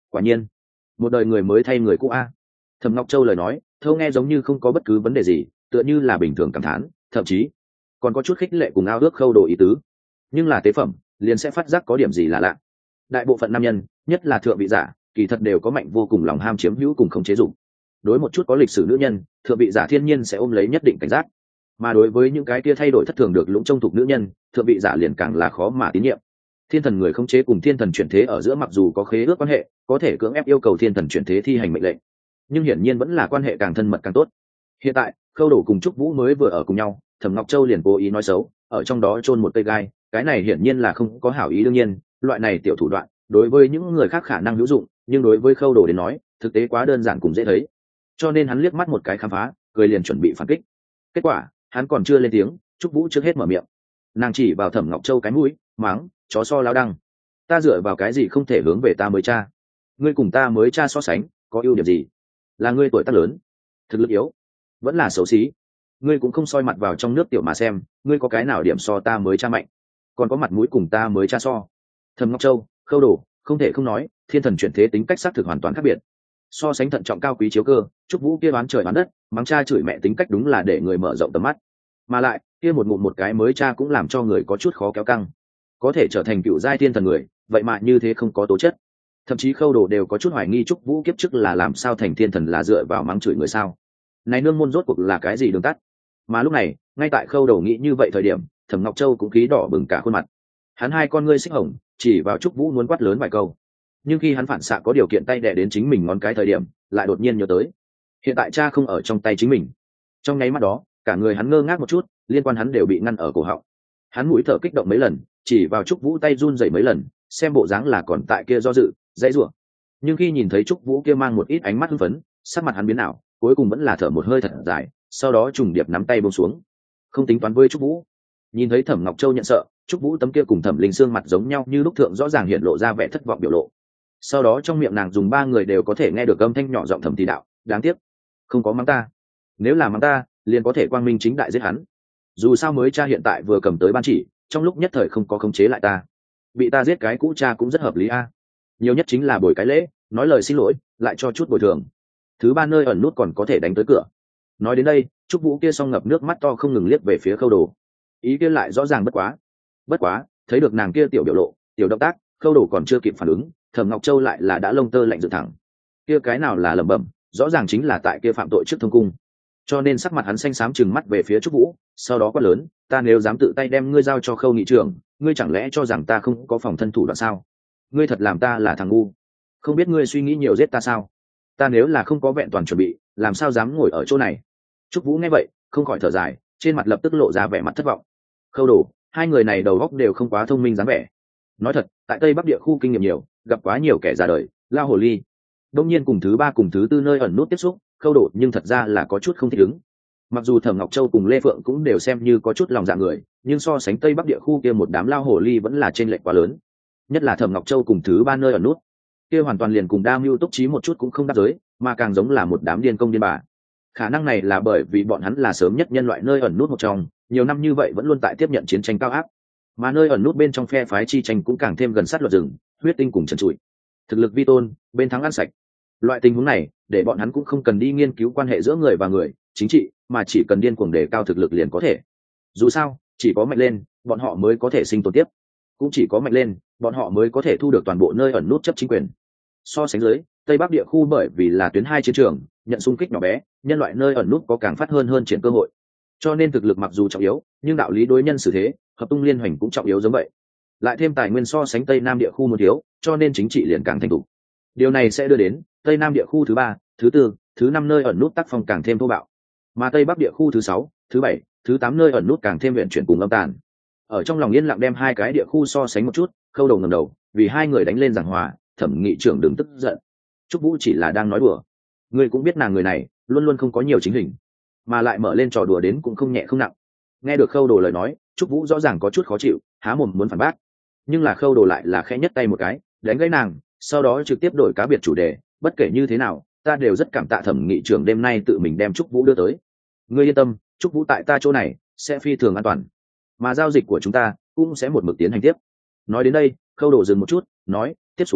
quả nhiên một đời người mới thay người cũ a. Thẩm Ngọc Châu lời nói thâu nghe giống như không có bất cứ vấn đề gì, tựa như là bình thường cảm thán, thậm chí còn có chút khích lệ cùng ao ước Khâu Đồ ý tứ. Nhưng là tế phẩm liền sẽ phát giác có điểm gì là lạ. Đại bộ phận nam nhân, nhất là thượng vị giả, kỳ thật đều có mạnh vô cùng lòng ham chiếm hữu cùng khống chế dụng. Đối một chút có lịch sử nữ nhân, thượng vị giả thiên nhiên sẽ ôm lấy nhất định cảnh giác, mà đối với những cái kia thay đổi thất thường được lũng trông thục nữ nhân, thượng vị giả liền càng là khó mà tín nhiệm. Thiên thần người khống chế cùng thiên thần chuyển thế ở giữa mặc dù có khế ước quan hệ, có thể cưỡng ép yêu cầu thiên thần chuyển thế thi hành mệnh lệnh, nhưng hiển nhiên vẫn là quan hệ càng thân mật càng tốt. Hiện tại Khâu Đồ cùng Trúc Vũ mới vừa ở cùng nhau, Thẩm Ngọc Châu liền cố ý nói xấu, ở trong đó chôn một cây gai, cái này hiển nhiên là không có hảo ý. Đương nhiên loại này tiểu thủ đoạn đối với những người khác khả năng hữu dụng, nhưng đối với Khâu Đồ đến nói thực tế quá đơn giản cùng dễ thấy, cho nên hắn liếc mắt một cái khám phá, cười liền chuẩn bị phản kích. Kết quả hắn còn chưa lên tiếng, Trúc Vũ trước hết mở miệng. Nàng chỉ vào Thẩm Ngọc Châu cái mũi, mắng, chó so lao đăng, ta dựa vào cái gì không thể hướng về ta mới cha? Ngươi cùng ta mới cha so sánh có ưu điểm gì? Là ngươi tuổi tác lớn, thực lực yếu, vẫn là xấu xí? Ngươi cũng không soi mặt vào trong nước tiểu mà xem, ngươi có cái nào điểm so ta mới cha mạnh, còn có mặt mũi cùng ta mới cha so? Thẩm Ngọc Châu, Khâu Đồ, không thể không nói, thiên thần chuyển thế tính cách xác thực hoàn toàn khác biệt. So sánh thận trọng cao quý chiếu cơ, Trúc Vũ kia đoán trời đoán đất, mắng cha chửi mẹ tính cách đúng là để người mở rộng tầm mắt, mà lại kia một ngụm một cái mới cha cũng làm cho người có chút khó kéo căng. Có thể trở thành cựu giai thiên thần người, vậy mà như thế không có tố chất. Thậm chí Khâu Đồ đều có chút hoài nghi Trúc Vũ kiếp trước là làm sao thành thiên thần, là dựa vào mắng chửi người sao? Này nương môn rốt cuộc là cái gì đường tắt? Mà lúc này ngay tại Khâu Đồ nghĩ như vậy thời điểm, Thẩm Ngọc Châu cũng khí đỏ bừng cả khuôn mặt. Hắn hai con ngươi xích hồng, chỉ vào Trúc Vũ muốn quát lớn vài câu, nhưng khi hắn phản xạ có điều kiện tay đè đến chính mình ngón cái thời điểm, lại đột nhiên nhớ tới hiện tại cha không ở trong tay chính mình. Trong nháy mắt đó cả người hắn ngơ ngác một chút, liên quan hắn đều bị ngăn ở cổ họng. Hắn mũi thở kích động mấy lần, chỉ vào Trúc Vũ tay run rẩy mấy lần, xem bộ dáng là còn tại kia do dự dãy rủa. Nhưng khi nhìn thấy Trúc Vũ kia mang một ít ánh mắt hưng phấn, sắc mặt hắn biến ảo, cuối cùng vẫn là thở một hơi thật dài, sau đó trùng điệp nắm tay buông xuống, không tính toán với Trúc Vũ. Nhìn thấy Thẩm Ngọc Châu nhận sợ, Trúc Vũ tấm kia cùng Thẩm Linh xương mặt giống nhau như lúc thượng rõ ràng hiện lộ ra vẻ thất vọng biểu lộ. Sau đó trong miệng nàng dùng ba người đều có thể nghe được âm thanh nhỏ giọng thầm thì đạo, đáng tiếc không có mắng ta, nếu là mắng ta liền có thể quang minh chính đại giết hắn. Dù sao mới cha hiện tại vừa cầm tới ban chỉ, trong lúc nhất thời không có khống chế lại ta, bị ta giết cái cũ cha cũng rất hợp lý a. Nhiều nhất chính là bồi cái lễ, nói lời xin lỗi, lại cho chút bồi thường. Thứ ba nơi ẩn nút còn có thể đánh tới cửa. Nói đến đây, Trúc Vũ kia song ngập nước mắt to không ngừng liếc về phía Khâu Đồ. Ý kia lại rõ ràng bất quá. Bất quá, thấy được nàng kia tiểu biểu lộ, tiểu động tác, Khâu Đồ còn chưa kịp phản ứng, Thẩm Ngọc Châu lại là đã lông tơ lạnh dựng thẳng. Kia cái nào là lẩm bẩm, rõ ràng chính là tại kia phạm tội trước thông cung. Cho nên sắc mặt hắn xanh xám trừng mắt về phía Trúc Vũ, sau đó quát lớn, ta nếu dám tự tay đem ngươi giao cho Khâu nghị trưởng, ngươi chẳng lẽ cho rằng ta không có phòng thân thủ đoạn sao? Ngươi thật làm ta là thằng ngu, không biết ngươi suy nghĩ nhiều giết ta sao? Ta nếu là không có vẹn toàn chuẩn bị, làm sao dám ngồi ở chỗ này? Trúc Vũ nghe vậy không khỏi thở dài, trên mặt lập tức lộ ra vẻ mặt thất vọng. Khâu Đồ, hai người này đầu óc đều không quá thông minh dáng vẻ. Nói thật, tại Tây Bắc địa khu kinh nghiệm nhiều, gặp quá nhiều kẻ già đời, lao hồ ly. Đông nhiên cùng thứ ba cùng thứ tư nơi ẩn nút tiếp xúc, Khâu Đồ nhưng thật ra là có chút không thích ứng. Mặc dù Thẩm Ngọc Châu cùng Lê Phượng cũng đều xem như có chút lòng dạ người, nhưng so sánh Tây Bắc địa khu kia một đám lao hồ ly vẫn là trên lệch quá lớn. Nhất là Thẩm Ngọc Châu cùng thứ ba nơi ẩn nút, kia hoàn toàn liền cùng đa mưu túc trí một chút cũng không đáp giới, mà càng giống là một đám điên công điên bà. Khả năng này là bởi vì bọn hắn là sớm nhất nhân loại nơi ẩn nút một trong, nhiều năm như vậy vẫn luôn tại tiếp nhận chiến tranh cao áp, mà nơi ẩn nút bên trong phe phái chi tranh cũng càng thêm gần sát luật rừng, huyết tinh cùng trần trụi, thực lực vi tôn, bên thắng ăn sạch. Loại tình huống này để bọn hắn cũng không cần đi nghiên cứu quan hệ giữa người và người, chính trị, mà chỉ cần điên cuồng đề cao thực lực liền có thể. Dù sao chỉ có mạnh lên bọn họ mới có thể sinh tồn tiếp, cũng chỉ có mạnh lên bọn họ mới có thể thu được toàn bộ nơi ẩn nút chấp chính quyền. So sánh dưới, Tây Bắc địa khu bởi vì là tuyến hai chiến trường, nhận xung kích nhỏ bé, nhân loại nơi ẩn nút có càng phát hơn hơn triển cơ hội. Cho nên thực lực mặc dù trọng yếu, nhưng đạo lý đối nhân xử thế, hợp tung liên hoành cũng trọng yếu giống vậy. Lại thêm tài nguyên so sánh Tây Nam địa khu một thiếu, cho nên chính trị liền càng thành thục. Điều này sẽ đưa đến Tây Nam địa khu thứ ba, thứ tư, thứ năm nơi ẩn nút tác phong càng thêm thô bạo, mà Tây Bắc địa khu thứ sáu, thứ bảy, thứ tám nơi ẩn nút càng thêm viện chuyển cùng âm tàn. Ở trong lòng yên lặng đem hai cái địa khu so sánh một chút, Khâu Đầu ngẩng đầu, vì hai người đánh lên giảng hòa, Thẩm nghị trưởng đừng tức giận. Trúc Vũ chỉ là đang nói đùa, ngươi cũng biết nàng người này luôn luôn không có nhiều chính hình, mà lại mở lên trò đùa đến cũng không nhẹ không nặng. Nghe được Khâu Đồ lời nói, Trúc Vũ rõ ràng có chút khó chịu, há mồm muốn phản bác, nhưng là Khâu Đồ lại là khẽ nhất tay một cái, đánh gãy nàng, sau đó trực tiếp đổi cá biệt chủ đề, bất kể như thế nào, ta đều rất cảm tạ Thẩm nghị trưởng đêm nay tự mình đem Trúc Vũ đưa tới. Ngươi yên tâm, Trúc Vũ tại ta chỗ này sẽ phi thường an toàn, mà giao dịch của chúng ta cũng sẽ một mực tiến hành tiếp. Nói đến đây, Khâu Đồ dừng một chút, nói, tiếp xuống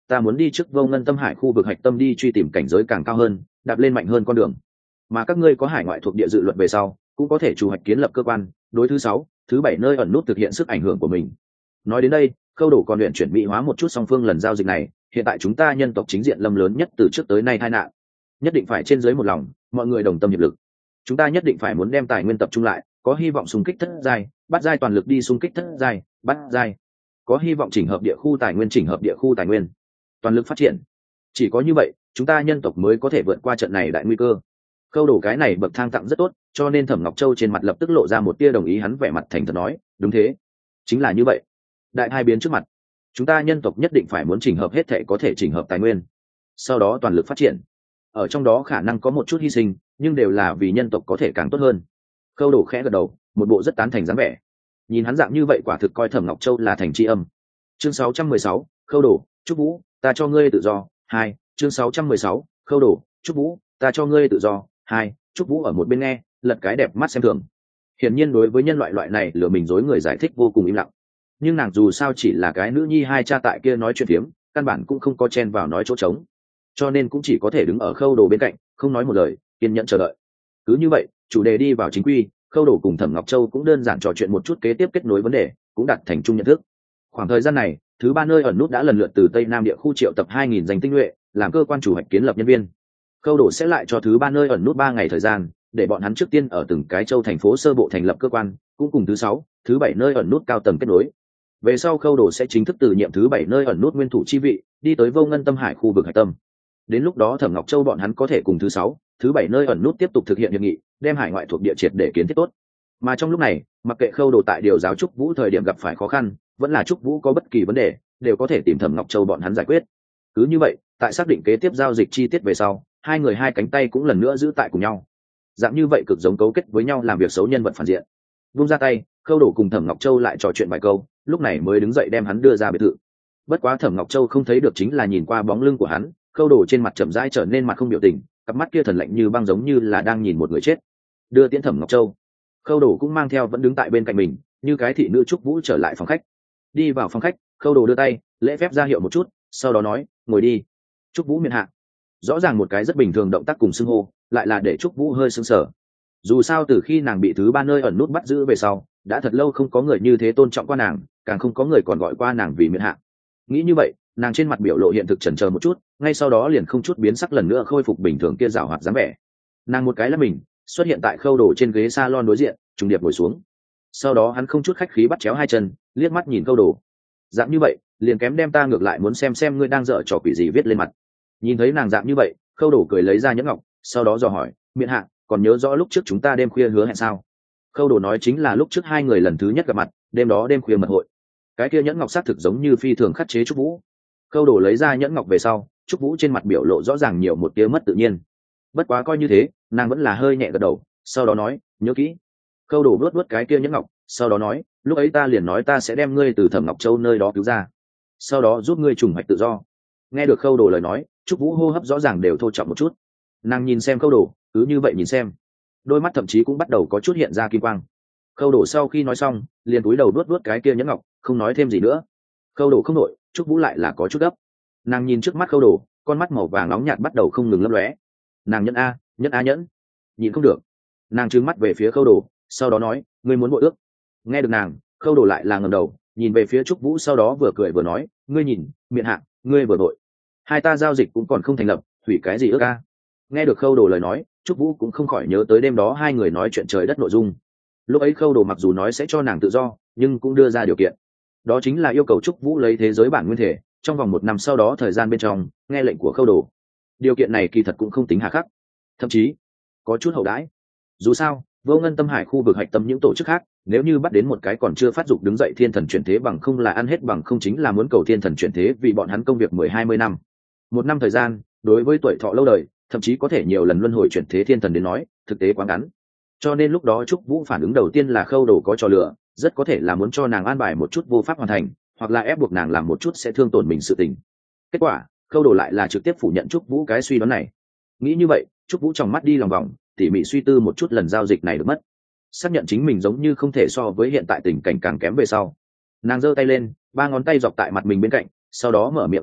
ta muốn đi trước vô ngân tâm hải khu vực hạch tâm đi truy tìm cảnh giới càng cao hơn, đạp lên mạnh hơn con đường. Mà các ngươi có hải ngoại thuộc địa dự luật về sau, cũng có thể chủ hoạch kiến lập cơ quan, đối thứ sáu, thứ bảy nơi ẩn nút thực hiện sức ảnh hưởng của mình. Nói đến đây, Khâu Đổ còn luyện chuyển mỹ hóa một chút song phương lần giao dịch này, hiện tại chúng ta nhân tộc chính diện lâm lớn nhất từ trước tới nay tai nạn, nhất định phải trên dưới một lòng, mọi người đồng tâm hiệp lực. Chúng ta nhất định phải muốn đem tài nguyên tập trung lại, có hy vọng xung kích thất giai, bắt giai toàn lực đi xung kích thất giai, bắt giai. Có hy vọng chỉnh hợp địa khu tài nguyên chỉnh hợp địa khu tài nguyên, toàn lực phát triển. Chỉ có như vậy, chúng ta nhân tộc mới có thể vượt qua trận này đại nguy cơ. Khâu Đổ cái này bậc thang tặng rất tốt, cho nên Thẩm Ngọc Châu trên mặt lập tức lộ ra một tia đồng ý, hắn vẻ mặt thành thật nói, đúng thế, chính là như vậy. Đại hai biến trước mặt, chúng ta nhân tộc nhất định phải muốn chỉnh hợp hết thể có thể chỉnh hợp tài nguyên, sau đó toàn lực phát triển. Ở trong đó khả năng có một chút hy sinh, nhưng đều là vì nhân tộc có thể càng tốt hơn. Khâu Đổ khẽ gật đầu, một bộ rất tán thành dáng vẻ. Nhìn hắn dạng như vậy quả thực coi Thẩm Ngọc Châu là thành tri âm. Chương sáu trăm mười sáu, Khâu Đổ, Trúc Vũ, ta cho ngươi tự do. Hai, chương sáu trăm mười sáu, Khâu Đổ, Trúc Vũ, ta cho ngươi tự do. Hai, Trúc Vũ ở một bên nghe, lật cái đẹp mắt xem thường. Hiển nhiên đối với nhân loại loại này lừa mình dối người giải thích vô cùng im lặng. Nhưng nàng dù sao chỉ là cái nữ nhi hai cha tại kia nói chuyện phiếm, căn bản cũng không có chen vào nói chỗ trống, cho nên cũng chỉ có thể đứng ở Khâu Đồ bên cạnh, không nói một lời, kiên nhẫn chờ đợi. Cứ như vậy, chủ đề đi vào chính quy, Khâu Đồ cùng Thẩm Ngọc Châu cũng đơn giản trò chuyện một chút kế tiếp kết nối vấn đề, cũng đạt thành chung nhận thức. Khoảng thời gian này, thứ ba nơi ẩn nút đã lần lượt từ Tây Nam địa khu triệu tập hai nghìn danh tinh nhuệ, làm cơ quan chủ hoạch kiến lập nhân viên. Khâu Đồ sẽ lại cho thứ ba nơi ẩn nút ba ngày thời gian, để bọn hắn trước tiên ở từng cái châu thành phố sơ bộ thành lập cơ quan, cũng cùng thứ sáu, thứ bảy nơi ẩn nút cao tầng kết nối. Về sau Khâu Đồ sẽ chính thức từ nhiệm thứ bảy nơi ẩn nút nguyên thủ chi vị, đi tới vô ngân tâm hải khu vực hải tâm. Đến lúc đó Thẩm Ngọc Châu bọn hắn có thể cùng thứ sáu, thứ bảy nơi ẩn nút tiếp tục thực hiện hiệp nghị, đem hải ngoại thuộc địa triệt để kiến thiết tốt. Mà trong lúc này, mặc kệ Khâu Đồ tại điều giáo Trúc Vũ thời điểm gặp phải khó khăn, vẫn là Trúc Vũ có bất kỳ vấn đề, đều có thể tìm Thẩm Ngọc Châu bọn hắn giải quyết. Cứ như vậy, tại xác định kế tiếp giao dịch chi tiết về sau, hai người hai cánh tay cũng lần nữa giữ tại cùng nhau. Dạng như vậy cực giống cấu kết với nhau làm việc xấu nhân vật phản diện. Vung ra tay, Khâu Đồ cùng Thẩm Ngọc Châu lại trò chuyện vài câu, lúc này mới đứng dậy đem hắn đưa ra biệt thự. Bất quá Thẩm Ngọc Châu không thấy được chính là nhìn qua bóng lưng của hắn, Khâu Đồ trên mặt chậm rãi trở nên mặt không biểu tình, cặp mắt kia thần lạnh như băng giống như là đang nhìn một người chết. Đưa tiễn Thẩm Ngọc Châu, Khâu Đồ cũng mang theo vẫn đứng tại bên cạnh mình, như cái thị nữ Trúc Vũ trở lại phòng khách. Đi vào phòng khách, Khâu Đồ đưa tay, lễ phép ra hiệu một chút, sau đó nói, ngồi đi. Trúc Vũ miễn hạ. Rõ ràng một cái rất bình thường động tác cùng xưng hô, lại là để Trúc Vũ hơi sững sờ. Dù sao từ khi nàng bị thứ ba nơi ẩn nút bắt giữ về sau, đã thật lâu không có người như thế tôn trọng qua nàng, càng không có người còn gọi qua nàng vì miễn hạ. Nghĩ như vậy, nàng trên mặt biểu lộ hiện thực chần chờ một chút, ngay sau đó liền không chút biến sắc lần nữa khôi phục bình thường kia giảo hoạt dáng vẻ. Nàng một cái là mình xuất hiện tại Khâu Đồ trên ghế salon đối diện, trùng điệp ngồi xuống. Sau đó hắn không chút khách khí bắt chéo hai chân, liếc mắt nhìn Khâu Đồ. Dạng như vậy, liền kém đem ta ngược lại muốn xem xem ngươi đang dở trò quỷ gì viết lên mặt. Nhìn thấy nàng dạng như vậy, Khâu Đồ cười lấy ra nhẫn ngọc, sau đó dò hỏi, miễn hạ, còn nhớ rõ lúc trước chúng ta đêm khuya hứa hẹn sao? Khâu Đồ nói chính là lúc trước hai người lần thứ nhất gặp mặt, đêm đó đêm khuya mật hội. Cái kia nhẫn ngọc xác thực giống như phi thường khắc chế Trúc Vũ. Khâu Đồ lấy ra nhẫn ngọc về sau, Trúc Vũ trên mặt biểu lộ rõ ràng nhiều một tia mất tự nhiên. Bất quá coi như thế, nàng vẫn là hơi nhẹ gật đầu, sau đó nói, nhớ kỹ. Khâu Đồ vuốt vuốt cái kia nhẫn ngọc, sau đó nói, lúc ấy ta liền nói ta sẽ đem ngươi từ Thẩm Ngọc Châu nơi đó cứu ra, sau đó giúp ngươi trùng hoạch tự do. Nghe được Khâu Đồ lời nói, Trúc Vũ hô hấp rõ ràng đều thô trọng một chút. Nàng nhìn xem Khâu Đồ, cứ như vậy nhìn xem, đôi mắt thậm chí cũng bắt đầu có chút hiện ra kim quang. Khâu Đồ sau khi nói xong, liền cúi đầu vuốt vuốt cái kia nhẫn ngọc, không nói thêm gì nữa. Khâu Đồ không nổi, Trúc Vũ lại là có chút gấp. Nàng nhìn trước mắt Khâu Đồ, con mắt màu vàng nóng nhạt bắt đầu không ngừng lấp lóe. Nàng nhẫn a, nhẫn a nhẫn, nhìn không được. Nàng trừng mắt về phía Khâu Đồ, sau đó nói, ngươi muốn bội ước. Nghe được nàng, Khâu Đồ lại là ngẩng đầu, nhìn về phía Trúc Vũ, sau đó vừa cười vừa nói, ngươi nhìn, miệng hạ, ngươi vừa bội. Hai ta giao dịch cũng còn không thành lập, hủy cái gì ước a? Nghe được Khâu Đồ lời nói, Trúc Vũ cũng không khỏi nhớ tới đêm đó hai người nói chuyện trời đất nội dung. Lúc ấy Khâu Đồ mặc dù nói sẽ cho nàng tự do, nhưng cũng đưa ra điều kiện, đó chính là yêu cầu Trúc Vũ lấy thế giới bản nguyên thể, trong vòng một năm sau đó thời gian bên trong nghe lệnh của Khâu Đồ. Điều kiện này kỳ thật cũng không tính hà khắc, thậm chí có chút hậu đãi. Dù sao, vô ngân tâm hải khu vực hạch tâm những tổ chức khác, nếu như bắt đến một cái còn chưa phát dục đứng dậy thiên thần chuyển thế bằng không là ăn hết bằng không chính là muốn cầu thiên thần chuyển thế, vì bọn hắn công việc mười hai mươi năm, một năm thời gian đối với tuổi thọ lâu đời, thậm chí có thể nhiều lần luân hồi chuyển thế thiên thần đến nói, thực tế quá ngắn. Cho nên lúc đó Trúc Vũ phản ứng đầu tiên là Khâu Đồ có trò lừa, rất có thể là muốn cho nàng an bài một chút vô pháp hoàn thành, hoặc là ép buộc nàng làm một chút sẽ thương tổn mình sự tình. Kết quả, Khâu Đồ lại là trực tiếp phủ nhận Trúc Vũ cái suy đoán này. Nghĩ như vậy, Trúc Vũ trong mắt đi lòng vòng, tỉ mỉ suy tư một chút lần giao dịch này được mất, xác nhận chính mình giống như không thể so với hiện tại tình cảnh càng kém về sau. Nàng giơ tay lên, ba ngón tay dọc tại mặt mình bên cạnh, sau đó mở miệng thề đạo,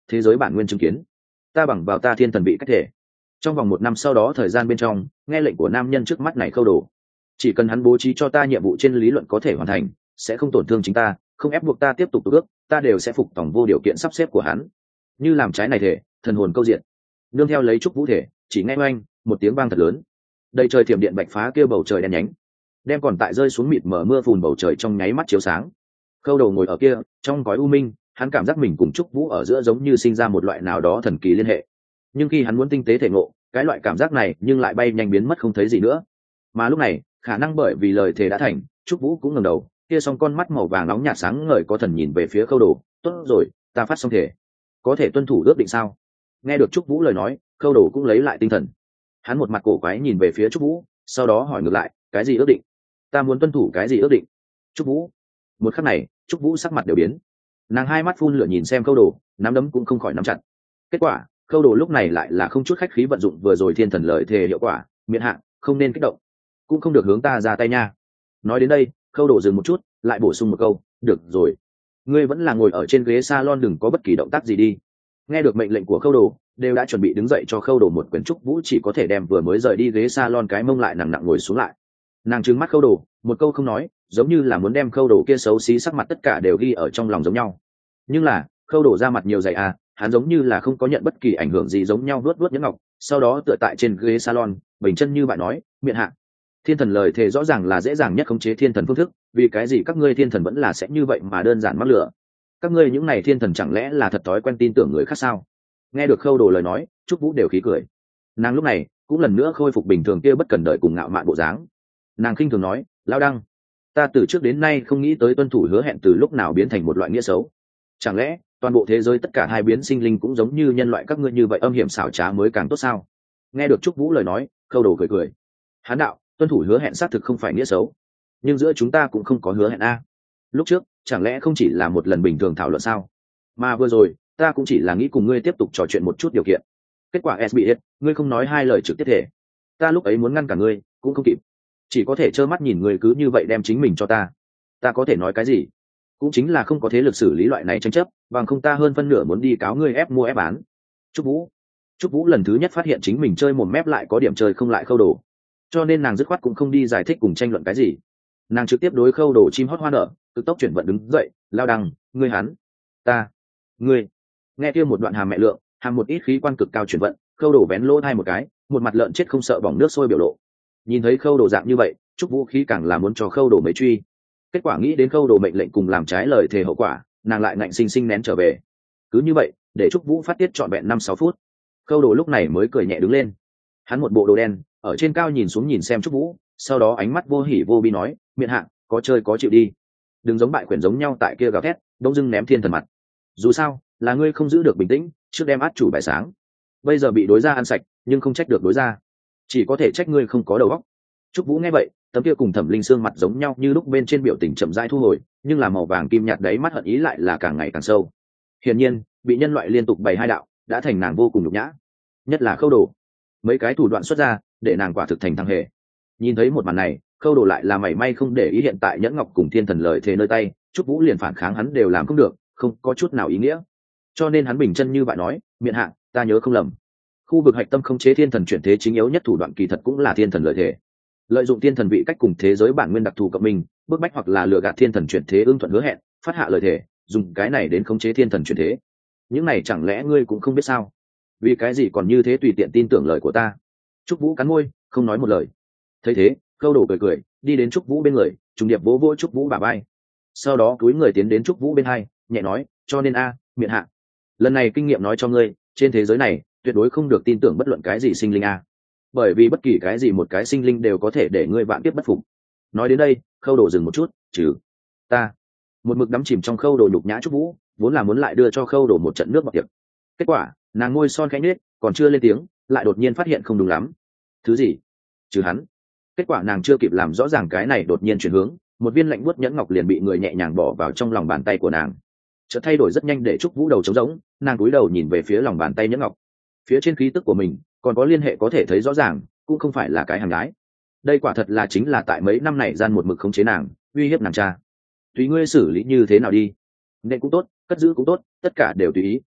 thế giới bản nguyên chứng kiến ta bằng vào ta thiên thần bị cách thể trong vòng một năm sau đó thời gian bên trong nghe lệnh của nam nhân trước mắt này khâu đồ chỉ cần hắn bố trí cho ta nhiệm vụ trên lý luận có thể hoàn thành sẽ không tổn thương chính ta không ép buộc ta tiếp tục tục ước ta đều sẽ phục tòng vô điều kiện sắp xếp của hắn như làm trái này thể thần hồn câu diện nương theo lấy trúc vũ thể chỉ nghe oanh một tiếng vang thật lớn đầy trời thiểm điện bạch phá kêu bầu trời đen nhánh đem còn tại rơi xuống mịt mở mưa phùn bầu trời trong nháy mắt chiếu sáng khâu đầu ngồi ở kia trong gói u minh hắn cảm giác mình cùng trúc vũ ở giữa giống như sinh ra một loại nào đó thần kỳ liên hệ nhưng khi hắn muốn tinh tế thể ngộ cái loại cảm giác này nhưng lại bay nhanh biến mất không thấy gì nữa mà lúc này khả năng bởi vì lời thề đã thành trúc vũ cũng ngẩng đầu kia xong con mắt màu vàng nóng nhạt sáng ngời có thần nhìn về phía khâu đồ tốt rồi ta phát xong thể có thể tuân thủ ước định sao nghe được trúc vũ lời nói khâu đồ cũng lấy lại tinh thần hắn một mặt cổ quái nhìn về phía trúc vũ sau đó hỏi ngược lại cái gì ước định ta muốn tuân thủ cái gì ước định trúc vũ một khắc này trúc vũ sắc mặt đều biến nàng hai mắt phun lửa nhìn xem khâu đồ nắm đấm cũng không khỏi nắm chặt kết quả khâu đồ lúc này lại là không chút khách khí vận dụng vừa rồi thiên thần lời thề hiệu quả miễn hạn không nên kích động cũng không được hướng ta ra tay nha nói đến đây khâu đồ dừng một chút lại bổ sung một câu được rồi ngươi vẫn là ngồi ở trên ghế salon đừng có bất kỳ động tác gì đi nghe được mệnh lệnh của khâu đồ đều đã chuẩn bị đứng dậy cho khâu đồ một quyển trúc vũ chỉ có thể đem vừa mới rời đi ghế salon cái mông lại nặng nặng ngồi xuống lại nàng trừng mắt khâu đồ một câu không nói giống như là muốn đem khâu đồ kia xấu xí sắc mặt tất cả đều ghi ở trong lòng giống nhau nhưng là khâu đồ ra mặt nhiều dày à hắn giống như là không có nhận bất kỳ ảnh hưởng gì giống nhau vuốt vuốt nhẫn ngọc sau đó tựa tại trên ghế salon bình chân như bạn nói miệng hạ thiên thần lời thề rõ ràng là dễ dàng nhất khống chế thiên thần phương thức vì cái gì các ngươi thiên thần vẫn là sẽ như vậy mà đơn giản mắc lửa các ngươi những này thiên thần chẳng lẽ là thật thói quen tin tưởng người khác sao nghe được khâu đồ lời nói trúc vũ đều khí cười nàng lúc này cũng lần nữa khôi phục bình thường kia bất cần đợi cùng ngạo mạn bộ dáng nàng khinh thường nói lao đăng ta từ trước đến nay không nghĩ tới tuân thủ hứa hẹn từ lúc nào biến thành một loại nghĩa xấu chẳng lẽ toàn bộ thế giới tất cả hai biến sinh linh cũng giống như nhân loại các ngươi như vậy âm hiểm xảo trá mới càng tốt sao nghe được trúc vũ lời nói khâu đồ cười cười hán đạo tuân thủ hứa hẹn xác thực không phải nghĩa xấu nhưng giữa chúng ta cũng không có hứa hẹn a lúc trước chẳng lẽ không chỉ là một lần bình thường thảo luận sao mà vừa rồi ta cũng chỉ là nghĩ cùng ngươi tiếp tục trò chuyện một chút điều kiện kết quả s bị hết ngươi không nói hai lời trực tiếp thể ta lúc ấy muốn ngăn cả ngươi cũng không kịp chỉ có thể trơ mắt nhìn ngươi cứ như vậy đem chính mình cho ta ta có thể nói cái gì cũng chính là không có thế lực xử lý loại này tranh chấp bằng không ta hơn phân nửa muốn đi cáo ngươi ép mua ép bán trúc vũ trúc vũ lần thứ nhất phát hiện chính mình chơi một mép lại có điểm chơi không lại khâu đồ cho nên nàng dứt khoát cũng không đi giải thích cùng tranh luận cái gì nàng trực tiếp đối khâu đồ chim hót hoa nở cực tốc chuyển vận đứng dậy lao đăng ngươi hắn ta ngươi nghe kia một đoạn hàm mẹ lượng hàm một ít khí quan cực cao chuyển vận khâu đồ vén lỗ hai một cái một mặt lợn chết không sợ bỏng nước sôi biểu lộ nhìn thấy khâu đồ dạng như vậy trúc vũ khí càng là muốn cho khâu đồ mấy truy kết quả nghĩ đến khâu đồ mệnh lệnh cùng làm trái lời thề hậu quả nàng lại ngạnh xinh xinh nén trở về cứ như vậy để trúc vũ phát tiết trọn vẹn năm sáu phút khâu đồ lúc này mới cười nhẹ đứng lên hắn một bộ đồ đen ở trên cao nhìn xuống nhìn xem trúc vũ sau đó ánh mắt vô hỉ vô bi nói miệng hạng có chơi có chịu đi đừng giống bại quyển giống nhau tại kia gào thét đông dưng ném thiên thần mặt dù sao là ngươi không giữ được bình tĩnh trước đem át chủ bài sáng bây giờ bị đối gia ăn sạch nhưng không trách được đối gia chỉ có thể trách ngươi không có đầu óc trúc vũ nghe vậy tấm kia cùng thẩm linh xương mặt giống nhau như lúc bên trên biểu tình chậm rãi thu hồi nhưng là màu vàng kim nhạt đấy mắt hận ý lại là càng ngày càng sâu hiển nhiên bị nhân loại liên tục bày hai đạo đã thành nàng vô cùng nhục nhã nhất là khâu đồ mấy cái thủ đoạn xuất ra để nàng quả thực thành thằng hề nhìn thấy một màn này khâu đồ lại là mảy may không để ý hiện tại nhẫn ngọc cùng thiên thần lời thề nơi tay trúc vũ liền phản kháng hắn đều làm không được không có chút nào ý nghĩa cho nên hắn bình chân như bạn nói miệng hạng ta nhớ không lầm khu vực hạch tâm không chế thiên thần chuyển thế chính yếu nhất thủ đoạn kỳ thật cũng là thiên thần lợi thể lợi dụng thiên thần vị cách cùng thế giới bản nguyên đặc thù cộng minh bức bách hoặc là lừa gạt thiên thần chuyển thế ưng thuận hứa hẹn phát hạ lợi thể dùng cái này đến khống chế thiên thần chuyển thế những này chẳng lẽ ngươi cũng không biết sao vì cái gì còn như thế tùy tiện tin tưởng lời của ta trúc vũ cắn môi không nói một lời thấy thế khâu đồ cười cười đi đến trúc vũ bên người trùng điệp vỗ vỗ trúc vũ bà bay sau đó cúi người tiến đến trúc vũ bên hai nhẹ nói cho nên a à, miệng hạ lần này kinh nghiệm nói cho ngươi trên thế giới này tuyệt đối không được tin tưởng bất luận cái gì sinh linh a bởi vì bất kỳ cái gì một cái sinh linh đều có thể để ngươi vạn tiếp bất phục nói đến đây khâu đồ dừng một chút trừ ta một mực đắm chìm trong khâu đồ nhục nhã trúc vũ vốn là muốn lại đưa cho khâu đồ một trận nước bọc tiệc kết quả nàng ngôi son khẽ nết còn chưa lên tiếng lại đột nhiên phát hiện không đúng lắm thứ gì trừ hắn kết quả nàng chưa kịp làm rõ ràng cái này đột nhiên chuyển hướng một viên lạnh buốt nhẫn ngọc liền bị người nhẹ nhàng bỏ vào trong lòng bàn tay của nàng chợt thay đổi rất nhanh để trúc vũ đầu trống rỗng nàng cúi đầu nhìn về phía lòng bàn tay nhẫn ngọc phía trên khí tức của mình còn có liên hệ có thể thấy rõ ràng cũng không phải là cái hàng gái đây quả thật là chính là tại mấy năm này gian một mực khống chế nàng uy hiếp nàng cha tùy ngươi xử lý như thế nào đi nên cũng tốt cất giữ cũng tốt tất cả đều tùy ý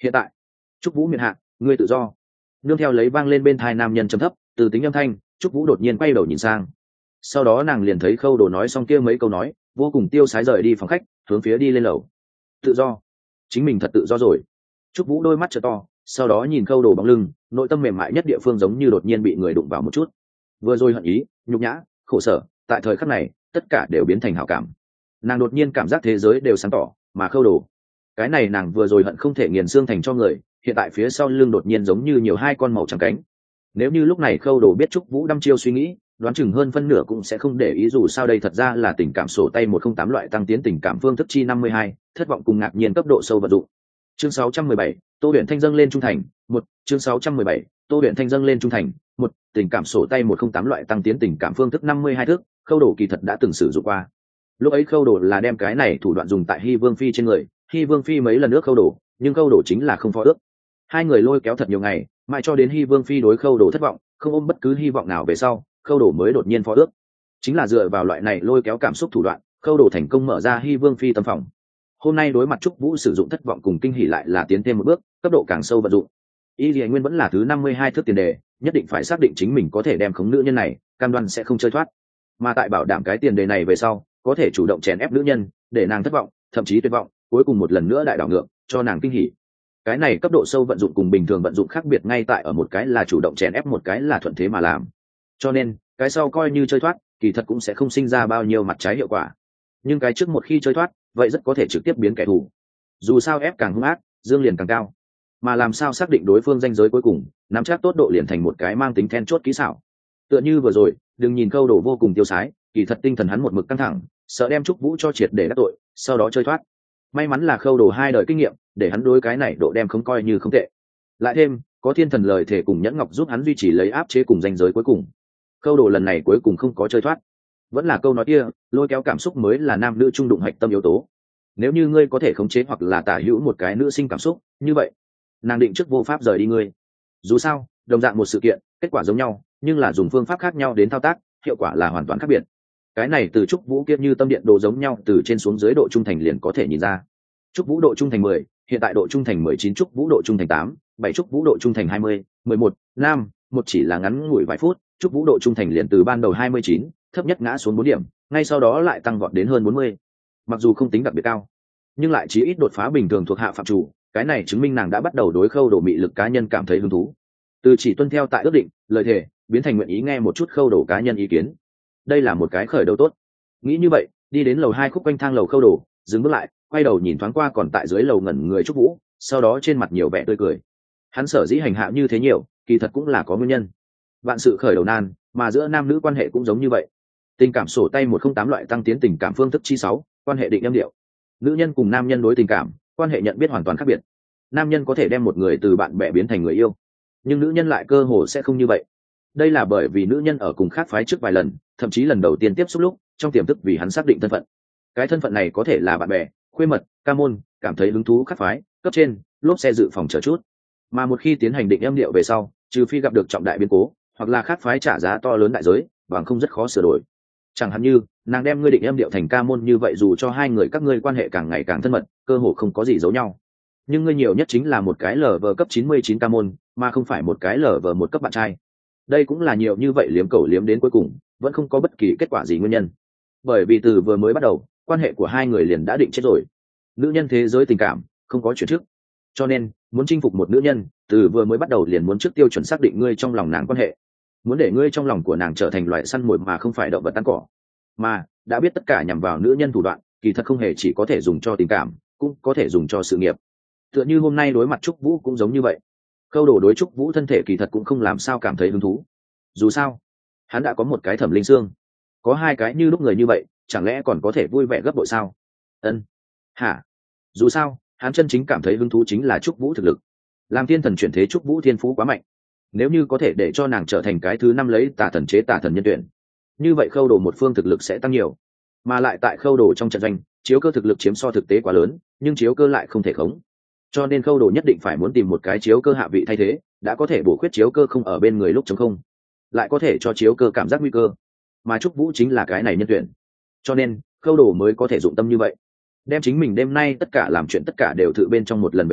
hiện tại trúc vũ miệng hạ ngươi tự do. nương theo lấy vang lên bên thai nam nhân trầm thấp từ tính âm thanh, trúc vũ đột nhiên quay đầu nhìn sang, sau đó nàng liền thấy khâu đồ nói xong kia mấy câu nói vô cùng tiêu sái rời đi phòng khách hướng phía đi lên lầu. Tự do, chính mình thật tự do rồi. trúc vũ đôi mắt trợ to, sau đó nhìn khâu đồ bóng lưng, nội tâm mềm mại nhất địa phương giống như đột nhiên bị người đụng vào một chút. Vừa rồi hận ý, nhục nhã, khổ sở, tại thời khắc này tất cả đều biến thành hảo cảm. Nàng đột nhiên cảm giác thế giới đều sáng tỏ, mà khâu đồ, cái này nàng vừa rồi hận không thể nghiền xương thành cho người, hiện tại phía sau lưng đột nhiên giống như nhiều hai con màu trắng cánh. Nếu như lúc này khâu đồ biết trúc vũ đăm chiêu suy nghĩ, đoán chừng hơn phân nửa cũng sẽ không để ý, dù sao đây thật ra là tình cảm sổ tay một không tám loại tăng tiến tình cảm phương thức chi năm mươi hai, thất vọng cùng ngạc nhiên cấp độ sâu vận dụng. Chương sáu trăm mười bảy, Tô Huyền Thanh dâng lên trung thành, một, chương sáu trăm mười bảy, Tô Huyền Thanh dâng lên trung thành, một, tình cảm sổ tay một không tám loại tăng tiến tình cảm phương thức năm mươi hai thước, khâu đồ kỳ thật đã từng sử dụng qua. Lúc ấy khâu đồ là đem cái này thủ đoạn dùng tại Hy Vương phi trên người, Hy Vương phi mấy lần nữa khâu đồ, nhưng khâu đồ chính là không phó ước. Hai người lôi kéo thật nhiều ngày, mãi cho đến Hy Vương phi đối khâu đồ thất vọng, không ôm bất cứ hy vọng nào về sau, khâu đồ mới đột nhiên phó ước. Chính là dựa vào loại này lôi kéo cảm xúc thủ đoạn, khâu đồ thành công mở ra Hy Vương phi tâm phòng. Hôm nay đối mặt trúc vũ sử dụng thất vọng cùng kinh hỉ lại là tiến thêm một bước, cấp độ càng sâu vận dụng. Y Lệ Nguyên vẫn là thứ năm mươi hai thước tiền đề, nhất định phải xác định chính mình có thể đem khống nữ nhân này, cam đoan sẽ không chơi thoát. Mà tại bảo đảm cái tiền đề này về sau, có thể chủ động chèn ép nữ nhân, để nàng thất vọng, thậm chí tuyệt vọng, cuối cùng một lần nữa đại đảo ngược, cho nàng kinh hỉ. Cái này cấp độ sâu vận dụng cùng bình thường vận dụng khác biệt ngay tại ở một cái là chủ động chèn ép, một cái là thuận thế mà làm. Cho nên, cái sau coi như chơi thoát, kỳ thật cũng sẽ không sinh ra bao nhiêu mặt trái hiệu quả. Nhưng cái trước một khi chơi thoát, vậy rất có thể trực tiếp biến kẻ thù. Dù sao ép càng hung ác, dương liền càng cao. Mà làm sao xác định đối phương ranh giới cuối cùng, nắm chắc tốt độ liền thành một cái mang tính then chốt kỹ xảo. Tựa như vừa rồi, đừng nhìn khâu đồ vô cùng tiêu sái, kỳ thật tinh thần hắn một mực căng thẳng, sợ đem trúc vũ cho triệt để đắc tội, sau đó chơi thoát. May mắn là khâu đồ hai đời kinh nghiệm, để hắn đối cái này độ đem không coi như không tệ. Lại thêm có thiên thần lời thể cùng nhẫn ngọc giúp hắn duy trì lấy áp chế cùng ranh giới cuối cùng. Khâu đồ lần này cuối cùng không có chơi thoát. Vẫn là câu nói kia, lôi kéo cảm xúc mới là nam nữ trung đụng hạch tâm yếu tố. Nếu như ngươi có thể khống chế hoặc là tả hữu một cái nữ sinh cảm xúc, như vậy nàng định trước vô pháp rời đi ngươi. Dù sao đồng dạng một sự kiện, kết quả giống nhau, nhưng là dùng phương pháp khác nhau đến thao tác, hiệu quả là hoàn toàn khác biệt. Cái này từ trúc vũ kiếp như tâm điện đồ giống nhau, từ trên xuống dưới độ trung thành liền có thể nhìn ra. Trúc vũ độ trung thành mười, hiện tại độ trung thành mười chín, trúc vũ độ trung thành tám, bảy, trúc vũ độ trung thành hai mươi, mười một, năm, một chỉ là ngắn ngủi vài phút, trúc vũ độ trung thành liền từ ban đầu hai mươi chín, thấp nhất ngã xuống bốn điểm, ngay sau đó lại tăng vọt đến hơn bốn mươi. Mặc dù không tính đặc biệt cao, nhưng lại chí ít đột phá bình thường thuộc hạ phạm chủ, cái này chứng minh nàng đã bắt đầu đối khâu đồ mị lực cá nhân cảm thấy hứng thú. Từ chỉ tuân theo tại ước định, lời thề, biến thành nguyện ý nghe một chút khâu đồ cá nhân ý kiến. Đây là một cái khởi đầu tốt. Nghĩ như vậy, đi đến lầu hai khúc quanh thang lầu khâu đồ, dừng bước lại, quay đầu nhìn thoáng qua còn tại dưới lầu ngẩn người trúc vũ, sau đó trên mặt nhiều vẻ tươi cười. Hắn sở dĩ hành hạ như thế nhiều, kỳ thật cũng là có nguyên nhân. Vạn sự khởi đầu nan, mà giữa nam nữ quan hệ cũng giống như vậy. Tình cảm sổ tay một không tám loại tăng tiến tình cảm phương thức chi sáu, quan hệ định âm điệu. Nữ nhân cùng nam nhân đối tình cảm, quan hệ nhận biết hoàn toàn khác biệt. Nam nhân có thể đem một người từ bạn bè biến thành người yêu, nhưng nữ nhân lại cơ hồ sẽ không như vậy. Đây là bởi vì nữ nhân ở cùng khác phái trước vài lần, thậm chí lần đầu tiên tiếp xúc lúc, trong tiềm thức vì hắn xác định thân phận. Cái thân phận này có thể là bạn bè, khuê mật, ca môn, cảm thấy hứng thú khác phái, cấp trên, lốp xe dự phòng chờ chút. Mà một khi tiến hành định âm điệu về sau, trừ phi gặp được trọng đại biến cố, hoặc là khác phái trả giá to lớn đại giới, bằng không rất khó sửa đổi. Chẳng hạn như nàng đem ngươi định âm điệu thành ca môn, như vậy dù cho hai người các ngươi quan hệ càng ngày càng thân mật, cơ hồ không có gì giấu nhau, nhưng ngươi nhiều nhất chính là một cái lờ vờ cấp chín mươi chín ca môn, mà không phải một cái lờ vờ một cấp bạn trai. Đây cũng là nhiều như vậy liếm cầu liếm đến cuối cùng vẫn không có bất kỳ kết quả gì nguyên nhân, bởi vì từ vừa mới bắt đầu quan hệ của hai người liền đã định chết rồi. Nữ nhân thế giới tình cảm không có chuyển trước, cho nên muốn chinh phục một nữ nhân, từ vừa mới bắt đầu liền muốn trước tiêu chuẩn xác định ngươi trong lòng nàng quan hệ, muốn để ngươi trong lòng của nàng trở thành loại săn mồi mà không phải động vật ăn cỏ. Mà đã biết tất cả nhằm vào nữ nhân thủ đoạn, kỳ thật không hề chỉ có thể dùng cho tình cảm, cũng có thể dùng cho sự nghiệp. Tựa như hôm nay đối mặt trúc vũ cũng giống như vậy. Khâu đồ đối trúc vũ thân thể kỳ thật cũng không làm sao cảm thấy hứng thú. Dù sao hắn đã có một cái Thẩm Linh Xương, có hai cái như lúc người như vậy, chẳng lẽ còn có thể vui vẻ gấp bội sao? Ân, hả? Dù sao hắn chân chính cảm thấy hứng thú chính là trúc vũ thực lực. Làm thiên thần chuyển thế, trúc vũ thiên phú quá mạnh, nếu như có thể để cho nàng trở thành cái thứ năm lấy tà thần chế tà thần nhân tuyển, như vậy khâu đồ một phương thực lực sẽ tăng nhiều. Mà lại tại khâu đồ trong trận doanh, chiếu cơ thực lực chiếm so thực tế quá lớn, nhưng chiếu cơ lại không thể khống, cho nên khâu đồ nhất định phải muốn tìm một cái chiếu cơ hạ vị thay thế, đã có thể bổ khuyết chiếu cơ không ở bên người lúc chống không, lại có thể cho chiếu cơ cảm giác nguy cơ, mà trúc vũ chính là cái này nhân tuyển. Cho nên khâu đồ mới có thể dụng tâm như vậy, đem chính mình đêm nay tất cả làm chuyện tất cả đều tự bên trong một lần về sau,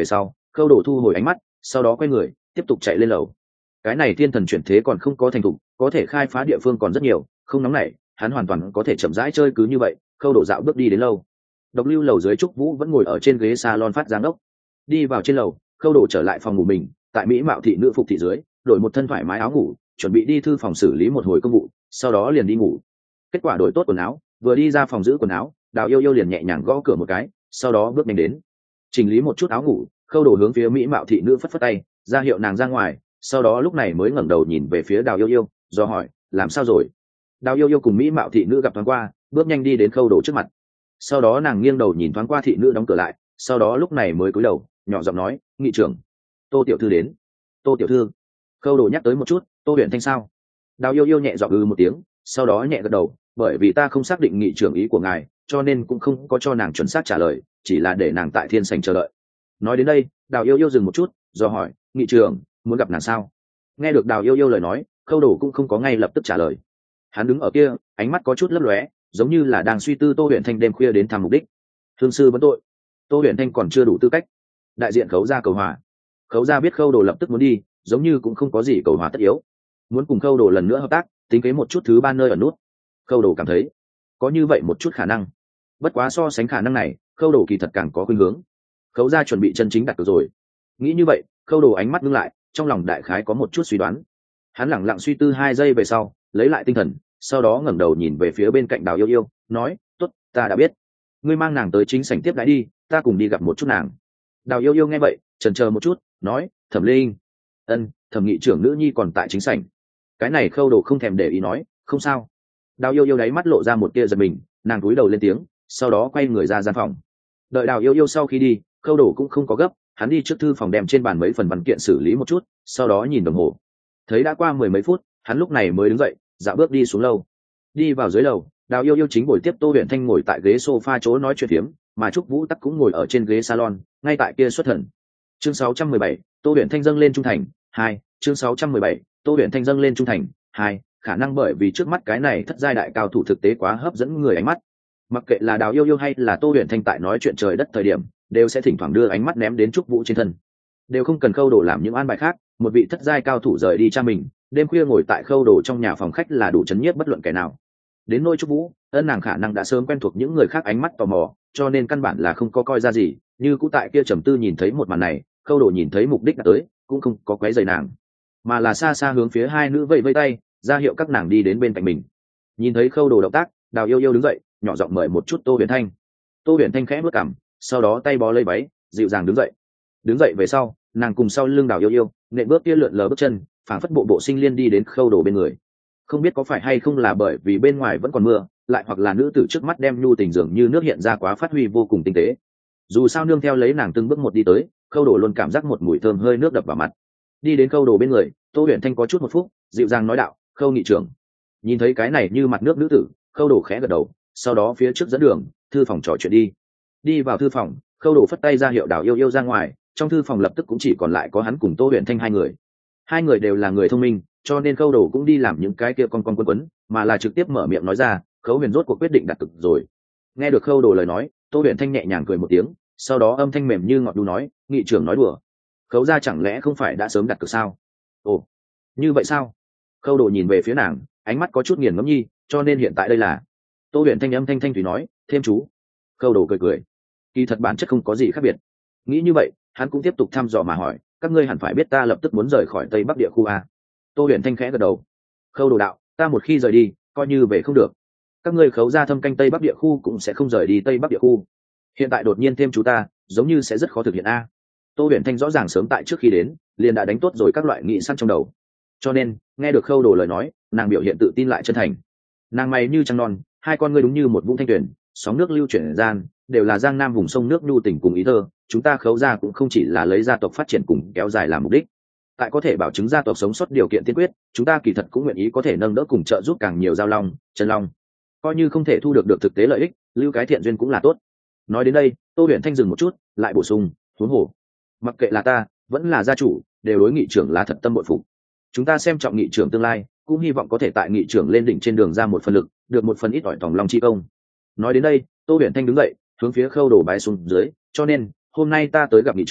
khâu đồ thu hồi ánh mắt, sau đó quay người tiếp tục chạy lên lầu. Cái này thiên thần chuyển thế còn không có thành thục, có thể khai phá địa phương còn rất nhiều, không nóng nảy, hắn hoàn toàn có thể chậm rãi chơi cứ như vậy. Khâu đồ dạo bước đi đến lâu. Độc lưu lầu dưới Trúc Vũ vẫn ngồi ở trên ghế salon phát giáng ốc. Đi vào trên lầu, khâu đồ trở lại phòng ngủ mình, tại mỹ mạo thị nữ phục thị dưới, đổi một thân thoải mái áo ngủ, chuẩn bị đi thư phòng xử lý một hồi công vụ, sau đó liền đi ngủ. Kết quả đổi tốt quần áo, vừa đi ra phòng giữ quần áo, Đào Yêu Yêu liền nhẹ nhàng gõ cửa một cái, sau đó bước nhanh đến, chỉnh lý một chút áo ngủ. Khâu đồ hướng phía mỹ mạo thị nữ phất phất tay, ra hiệu nàng ra ngoài, sau đó lúc này mới ngẩng đầu nhìn về phía Đào Yêu Yêu, do hỏi, làm sao rồi? Đào Yêu Yêu cùng mỹ mạo thị nữ gặp thoáng qua, bước nhanh đi đến khâu đồ trước mặt. Sau đó nàng nghiêng đầu nhìn thoáng qua thị nữ đóng cửa lại, sau đó lúc này mới cúi đầu nhỏ giọng nói, nghị trưởng, Tô tiểu thư đến. Tô tiểu thư? Khâu đồ nhắc tới một chút, Tô Huyền Thanh sao? Đào Yêu Yêu nhẹ giọng ư một tiếng, sau đó nhẹ gật đầu, bởi vì ta không xác định nghị trưởng ý của ngài, cho nên cũng không có cho nàng chuẩn xác trả lời, chỉ là để nàng tại thiên sảnh chờ đợi. Nói đến đây, Đào Yêu Yêu dừng một chút, do hỏi, nghị trưởng muốn gặp nàng sao? Nghe được Đào Yêu Yêu lời nói, khâu đồ cũng không có ngay lập tức trả lời. Hắn đứng ở kia, ánh mắt có chút lấp lóe, giống như là đang suy tư Tô Huyền Thanh đêm khuya đến thăm mục đích. Thương sư vấn tội, Tô Huyền Thanh còn chưa đủ tư cách. Đại diện khấu gia cầu hòa. Khấu gia biết khâu đồ lập tức muốn đi, giống như cũng không có gì cầu hòa tất yếu, muốn cùng khâu đồ lần nữa hợp tác, tính kế một chút thứ ba nơi ở nút. Khâu đồ cảm thấy có như vậy một chút khả năng, bất quá so sánh khả năng này, khâu đồ kỳ thật càng có khuynh hướng khấu gia chuẩn bị chân chính đặt cược rồi. Nghĩ như vậy, khâu đồ ánh mắt ngưng lại, trong lòng đại khái có một chút suy đoán. Hắn lẳng lặng suy tư hai giây về sau, lấy lại tinh thần, sau đó ngẩng đầu nhìn về phía bên cạnh Đào Yêu Yêu, nói, tốt, ta đã biết, ngươi mang nàng tới chính sảnh tiếp đãi đi, ta cùng đi gặp một chút nàng. Đào Yêu Yêu nghe vậy, chần chờ một chút, nói, Thẩm Linh. Ân, Thẩm nghị trưởng nữ nhi còn tại chính sảnh. Cái này khâu đồ không thèm để ý nói, không sao. Đào Yêu Yêu đáy mắt lộ ra một tia giật mình, nàng cúi đầu lên tiếng, sau đó quay người ra gian phòng. Đợi Đào Yêu Yêu sau khi đi, khâu đồ cũng không có gấp, hắn đi trước thư phòng đem trên bàn mấy phần văn kiện xử lý một chút, sau đó nhìn đồng hồ, thấy đã qua mười mấy phút, hắn lúc này mới đứng dậy, dạo bước đi xuống lầu. Đi vào dưới lầu, Đào Yêu Yêu chính ngồi tiếp Tô Huyền Thanh ngồi tại ghế sofa chỗ nói chuyện phiếm, mà Trúc Vũ Tắc cũng ngồi ở trên ghế salon, ngay tại kia xuất thần. Chương sáu trăm mười bảy, Tô Huyền Thanh dâng lên trung thành, hai. Chương sáu trăm mười bảy, Tô Huyền Thanh dâng lên trung thành, hai. Khả năng bởi vì trước mắt cái này thất giai đại cao thủ thực tế quá hấp dẫn người ánh mắt. Mặc kệ là Đào Yêu Yêu hay là Tô Huyền Thanh tại nói chuyện trời đất thời điểm, đều sẽ thỉnh thoảng đưa ánh mắt ném đến Trúc Vũ trên thân. Đều không cần khâu đồ làm những an bài khác, một vị thất giai cao thủ rời đi cha mình, đêm khuya ngồi tại khâu đồ trong nhà phòng khách là đủ chấn nhiếp bất luận kẻ nào. Đến nôi Trúc Vũ, ân nàng khả năng đã sớm quen thuộc những người khác ánh mắt tò mò, cho nên căn bản là không có coi ra gì, như cũ tại kia trầm tư nhìn thấy một màn này, khâu đồ nhìn thấy mục đích đã tới, cũng không có quấy rầy nàng, mà là xa xa hướng phía hai nữ vẫy vẫy tay, ra hiệu các nàng đi đến bên cạnh mình. Nhìn thấy khâu đồ động tác, Đào Yêu Yêu đứng dậy, nhỏ giọng mời một chút Tô Huyền Thanh. Tô Huyền Thanh khẽ bước cằm, sau đó tay bó lấy váy, dịu dàng đứng dậy. Đứng dậy về sau, nàng cùng sau lưng Đào Yêu Yêu, nện bước kia lượn lờ bước chân, phảng phất bộ bộ sinh liên đi đến khâu đồ bên người. Không biết có phải hay không là bởi vì bên ngoài vẫn còn mưa, lại hoặc là nữ tử trước mắt đem nhu tình dường như nước hiện ra quá phát huy vô cùng tinh tế. Dù sao nương theo lấy nàng từng bước một đi tới, khâu đồ luôn cảm giác một mùi thơm hơi nước đập vào mặt. Đi đến khâu đồ bên người, Tô Huyền Thanh có chút một phút, dịu dàng nói đạo, khâu nghị trưởng. Nhìn thấy cái này như mặt nước nữ tử, khâu đồ khẽ gật đầu, sau đó phía trước dẫn đường, thư phòng trò chuyện đi. Đi vào thư phòng, khâu đồ phất tay ra hiệu Đào Yêu Yêu ra ngoài, trong thư phòng lập tức cũng chỉ còn lại có hắn cùng Tô Huyền Thanh hai người. Hai người đều là người thông minh, cho nên khâu đồ cũng đi làm những cái kia con con quấn quấn, mà là trực tiếp mở miệng nói ra, khấu huyền rốt cuộc quyết định đặt cược rồi. Nghe được khâu đồ lời nói, Tô Huyền Thanh nhẹ nhàng cười một tiếng, sau đó âm thanh mềm như ngọt đu nói, nghị trưởng nói đùa, khấu ra chẳng lẽ không phải đã sớm đặt cược sao? Ồ, như vậy sao? Khâu đồ nhìn về phía nàng, ánh mắt có chút nghiền ngẫm nhi, cho nên hiện tại đây là. Tô Huyền Thanh âm thanh thanh thủy nói, thêm chú. Khâu đồ cười cười, kỳ thật bản chất không có gì khác biệt. Nghĩ như vậy, hắn cũng tiếp tục thăm dò mà hỏi, các ngươi hẳn phải biết ta lập tức muốn rời khỏi Tây Bắc địa khu a. Tô Huyền Thanh khẽ gật đầu. Khâu đồ đạo, ta một khi rời đi, coi như về không được. Các ngươi khấu ra thâm canh Tây Bắc địa khu cũng sẽ không rời đi Tây Bắc địa khu. Hiện tại đột nhiên thêm chú ta, giống như sẽ rất khó thực hiện a. Tô Huyền Thanh rõ ràng sớm tại trước khi đến, liền đã đánh tốt rồi các loại nghị săn trong đầu. Cho nên, nghe được khâu đồ lời nói, nàng biểu hiện tự tin lại chân thành. Nàng mày như trăng non, hai con ngươi đúng như một vũng thanh tuyển, sóng nước lưu chuyển gian, đều là giang nam vùng sông nước nhu tình cùng ý thơ. Chúng ta khấu ra cũng không chỉ là lấy gia tộc phát triển cùng kéo dài làm mục đích. Tại có thể bảo chứng gia tộc sống sót điều kiện tiên quyết, chúng ta kỳ thật cũng nguyện ý có thể nâng đỡ cùng trợ giúp càng nhiều giao long, chân long. Coi như không thể thu được được thực tế lợi ích, lưu cái thiện duyên cũng là tốt. Nói đến đây, Tô Huyền Thanh dừng một chút, lại bổ sung, huống hồ, mặc kệ là ta, vẫn là gia chủ, đều đối nghị trưởng là thật tâm bội phục. Chúng ta xem trọng nghị trưởng tương lai, cũng hy vọng có thể tại nghị trưởng lên đỉnh trên đường ra một phần lực, được một phần ít ỏi tòng long chi công. Nói đến đây, Tô Huyền Thanh đứng dậy, hướng phía khâu đồ bái xuống dưới, cho nên hôm nay ta tới gặp nghị trưởng,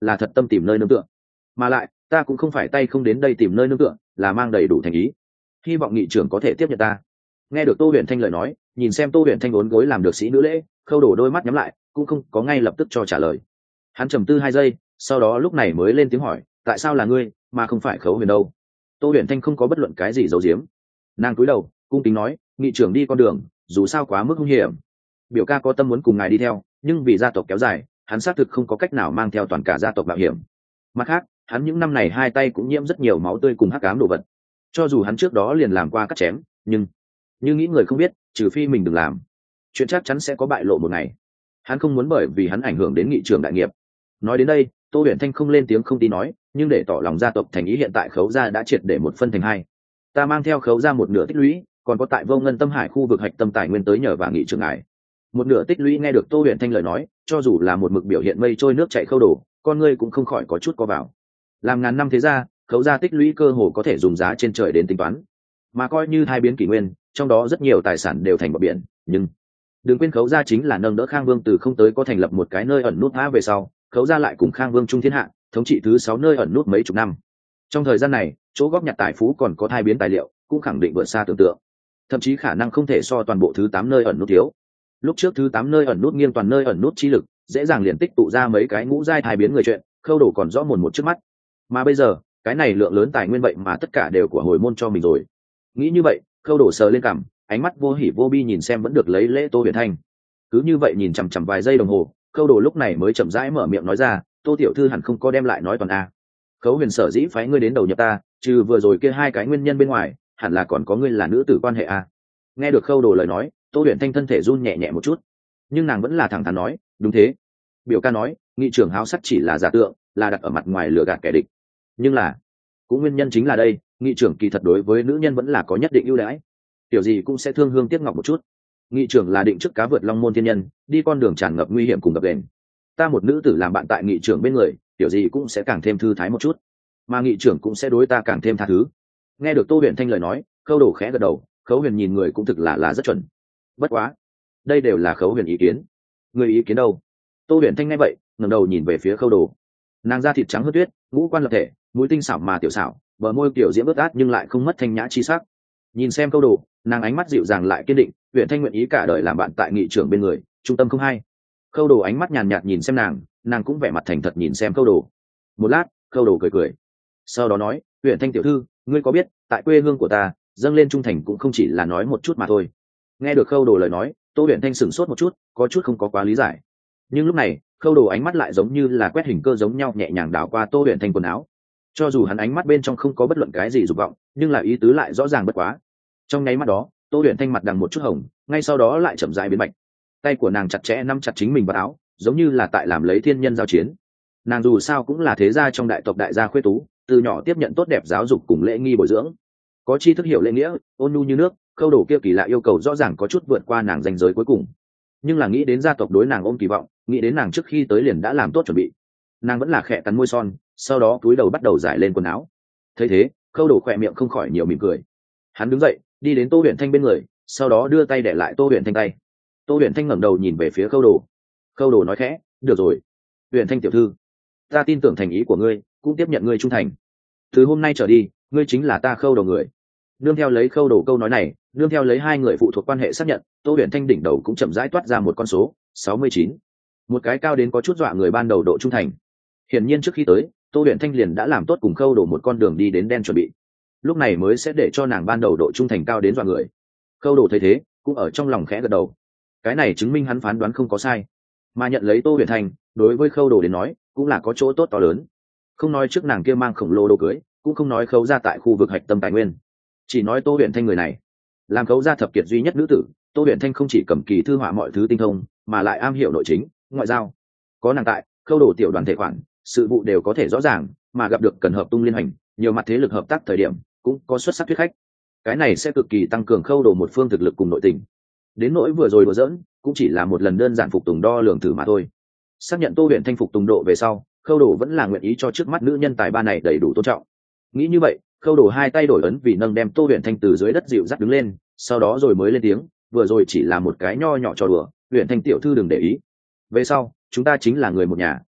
là thật tâm tìm nơi nương tựa, mà lại ta cũng không phải tay không đến đây tìm nơi nương tựa, là mang đầy đủ thành ý, hy vọng nghị trưởng có thể tiếp nhận ta. Nghe được Tô Huyền Thanh lời nói, nhìn xem Tô Huyền Thanh uốn gối làm được sĩ nữ lễ, Khâu Đồ đôi mắt nhắm lại, cũng không có ngay lập tức cho trả lời. Hắn trầm tư hai giây, sau đó lúc này mới lên tiếng hỏi, tại sao là ngươi mà không phải Khấu Huyền đâu? Tô Huyền Thanh không có bất luận cái gì giấu giếm, nàng cúi đầu cung kính nói, nghị trưởng đi con đường dù sao quá mức hung hiểm, biểu ca có tâm muốn cùng ngài đi theo, nhưng vì gia tộc kéo dài, hắn xác thực không có cách nào mang theo toàn cả gia tộc mạo hiểm. Mặt khác, hắn những năm này hai tay cũng nhiễm rất nhiều máu tươi cùng hắc ám đồ vật, cho dù hắn trước đó liền làm qua cắt chém, nhưng như nghĩ người không biết, trừ phi mình đừng làm, chuyện chắc chắn sẽ có bại lộ một ngày. Hắn không muốn bởi vì hắn ảnh hưởng đến nghị trưởng đại nghiệp. Nói đến đây, Tô Huyền Thanh không lên tiếng không tí nói, nhưng để tỏ lòng gia tộc thành ý, hiện tại Khấu gia đã triệt để một phân thành hai, ta mang theo Khấu gia một nửa tích lũy, còn có tại Vô Ngân Tâm Hải khu vực hạch tâm tài nguyên tới nhờ và nghị trưởng ngài. Một nửa tích lũy. Nghe được Tô Huyền Thanh lời nói, cho dù là một mực biểu hiện mây trôi nước chảy Khâu Đồ, con ngươi cũng không khỏi có chút co vào. Làm ngàn năm thế gia, Khấu gia tích lũy cơ hồ có thể dùng giá trên trời đến tính toán, mà coi như hai biến kỷ nguyên, trong đó rất nhiều tài sản đều thành bờ biển, nhưng đừng quên Khấu gia chính là nâng đỡ Khang Vương từ không tới có thành lập một cái nơi ẩn nút tha về sau, Khấu gia lại cùng Khang Vương chung thiên hạ, thống trị thứ sáu nơi ẩn nút mấy chục năm. Trong thời gian này, chỗ góp nhặt tài phú còn có thai biến tài liệu, cũng khẳng định vượt xa tưởng tượng, thậm chí khả năng không thể so toàn bộ thứ tám nơi ẩn nút thiếu. Lúc trước thứ tám nơi ẩn nút nghiêng toàn nơi ẩn nút chi lực, dễ dàng liền tích tụ ra mấy cái ngũ giai thai biến người chuyện, Khâu Đồ còn rõ mồn một trước mắt. Mà bây giờ, cái này lượng lớn tài nguyên vậy mà tất cả đều của hồi môn cho mình rồi. Nghĩ như vậy, Khâu Đồ sờ lên cằm, ánh mắt vô hỉ vô bi nhìn xem vẫn được lấy lễ Tô Huyền Thanh. Cứ như vậy nhìn chằm chằm vài giây đồng hồ, Khâu Đồ lúc này mới chậm rãi mở miệng nói ra, Tô tiểu thư hẳn không có đem lại nói toàn a. Khấu Huyền sở dĩ phái ngươi đến đầu nhập ta, trừ vừa rồi kia hai cái nguyên nhân bên ngoài, hẳn là còn có ngươi là nữ tử quan hệ a. Nghe được Khâu Đồ lời nói, Tô Huyền Thanh thân thể run nhẹ nhẹ một chút, nhưng nàng vẫn là thẳng thắn nói, đúng thế. Biểu ca nói, nghị trưởng háo sắc chỉ là giả tượng, là đặt ở mặt ngoài lừa gạt kẻ địch. Nhưng là, cũng nguyên nhân chính là đây, nghị trưởng kỳ thật đối với nữ nhân vẫn là có nhất định ưu đãi, tiểu gì cũng sẽ thương hương tiếc ngọc một chút. Nghị trưởng là định trước cá vượt long môn thiên nhân, đi con đường tràn ngập nguy hiểm cùng gập ghềnh. Ta một nữ tử làm bạn tại nghị trưởng bên người, tiểu gì cũng sẽ càng thêm thư thái một chút, mà nghị trưởng cũng sẽ đối ta càng thêm tha thứ. Nghe được Tô Huyền Thanh lời nói, Khâu Đồ khẽ gật đầu, Khấu Huyền nhìn người cũng thực là là rất chuẩn. Bất quá, đây đều là Khấu Huyền ý kiến, người ý kiến đâu? Tô Huyền Thanh nghe vậy, ngẩng đầu nhìn về phía Khâu Đồ. Nàng da thịt trắng hơn tuyết, ngũ quan lập thể, mũi tinh xảo mà tiểu xảo, bờ môi kiểu diễm ướt át nhưng lại không mất thanh nhã chi sắc. Nhìn xem Khâu Đồ, nàng ánh mắt dịu dàng lại kiên định, Huyền Thanh nguyện ý cả đời làm bạn tại nghị trưởng bên người, trung tâm không hai. Khâu Đồ ánh mắt nhàn nhạt nhìn xem nàng, nàng cũng vẻ mặt thành thật nhìn xem Khâu Đồ. Một lát, Khâu Đồ cười cười, sau đó nói, Huyền Thanh tiểu thư, ngươi có biết, tại quê hương của ta, dâng lên trung thành cũng không chỉ là nói một chút mà thôi. Nghe được Khâu Đồ lời nói, Tô Huyền Thanh sửng sốt một chút, có chút không có quá lý giải. Nhưng lúc này, Khâu Đồ ánh mắt lại giống như là quét hình cơ giống nhau nhẹ nhàng đảo qua Tô Huyền Thanh quần áo. Cho dù hắn ánh mắt bên trong không có bất luận cái gì dục vọng, nhưng là ý tứ lại rõ ràng bất quá. Trong nháy mắt đó, Tô Huyền Thanh mặt đằng một chút hồng, ngay sau đó lại chậm rãi biến bạch. Tay của nàng chặt chẽ nắm chặt chính mình vào áo, giống như là tại làm lấy thiên nhân giao chiến. Nàng dù sao cũng là thế gia trong đại tộc đại gia khuê tú, từ nhỏ tiếp nhận tốt đẹp giáo dục cùng lễ nghi bồi dưỡng, có tri thức hiểu lễ nghĩa, ôn nhu như nước. Khâu Đồ kia kỳ lạ yêu cầu rõ ràng có chút vượt qua nàng ranh giới cuối cùng, nhưng là nghĩ đến gia tộc đối nàng ôm kỳ vọng, nghĩ đến nàng trước khi tới liền đã làm tốt chuẩn bị, nàng vẫn là khẽ cắn môi son, sau đó cúi đầu bắt đầu giải lên quần áo. Thấy thế, Khâu Đồ khỏe miệng không khỏi nhiều mỉm cười. Hắn đứng dậy, đi đến Tô Huyền Thanh bên người, sau đó đưa tay để lại Tô Huyền Thanh tay. Tô Huyền Thanh ngẩng đầu nhìn về phía Khâu Đồ. Khâu Đồ nói khẽ, được rồi, Huyền Thanh tiểu thư, ta tin tưởng thành ý của ngươi, cũng tiếp nhận ngươi trung thành. Từ hôm nay trở đi, ngươi chính là ta Khâu Đồ người. Nương theo lấy Khâu Đồ câu nói này, nương theo lấy hai người phụ thuộc quan hệ xác nhận, Tô Huyền Thanh đỉnh đầu cũng chậm rãi toát ra một con số sáu mươi chín, một cái cao đến có chút dọa người ban đầu độ trung thành. Hiển nhiên trước khi tới, Tô Huyền Thanh liền đã làm tốt cùng Khâu Đồ một con đường đi đến đen chuẩn bị, lúc này mới sẽ để cho nàng ban đầu độ trung thành cao đến dọa người. Khâu Đồ thấy thế, cũng ở trong lòng khẽ gật đầu. Cái này chứng minh hắn phán đoán không có sai, mà nhận lấy Tô Huyền Thanh, đối với Khâu Đồ đến nói, cũng là có chỗ tốt to lớn. Không nói trước nàng kia mang khổng lồ đồ cưới, cũng không nói Khâu gia tại khu vực hạch tâm tài nguyên, chỉ nói Tô Huyền Thanh người này, làm Khâu gia thập kiệt duy nhất nữ tử, Tô Huyền Thanh không chỉ cầm kỳ thư họa mọi thứ tinh thông, mà lại am hiểu nội chính, ngoại giao. Có nàng tại, Khâu Đồ tiểu đoàn thể khoản, sự vụ đều có thể rõ ràng, mà gặp được cần hợp tung liên hành, nhiều mặt thế lực hợp tác thời điểm, cũng có xuất sắc thuyết khách. Cái này sẽ cực kỳ tăng cường Khâu Đồ một phương thực lực cùng nội tình. Đến nỗi vừa rồi đùa giỡn, cũng chỉ là một lần đơn giản phục tùng đo lường thử mà thôi. Xác nhận Tô Huyền Thanh phục tùng độ về sau, Khâu Đồ vẫn là nguyện ý cho trước mắt nữ nhân tài ba này đầy đủ tôn trọng. Nghĩ như vậy, Khâu Đồ hai tay đổi ấn vì nâng đem Tô Huyền Thanh từ dưới đất dịu dắt đứng lên, sau đó rồi mới lên tiếng, vừa rồi chỉ là một cái nho nhỏ trò đùa, Huyền Thanh tiểu thư đừng để ý. Về sau, chúng ta chính là người một nhà,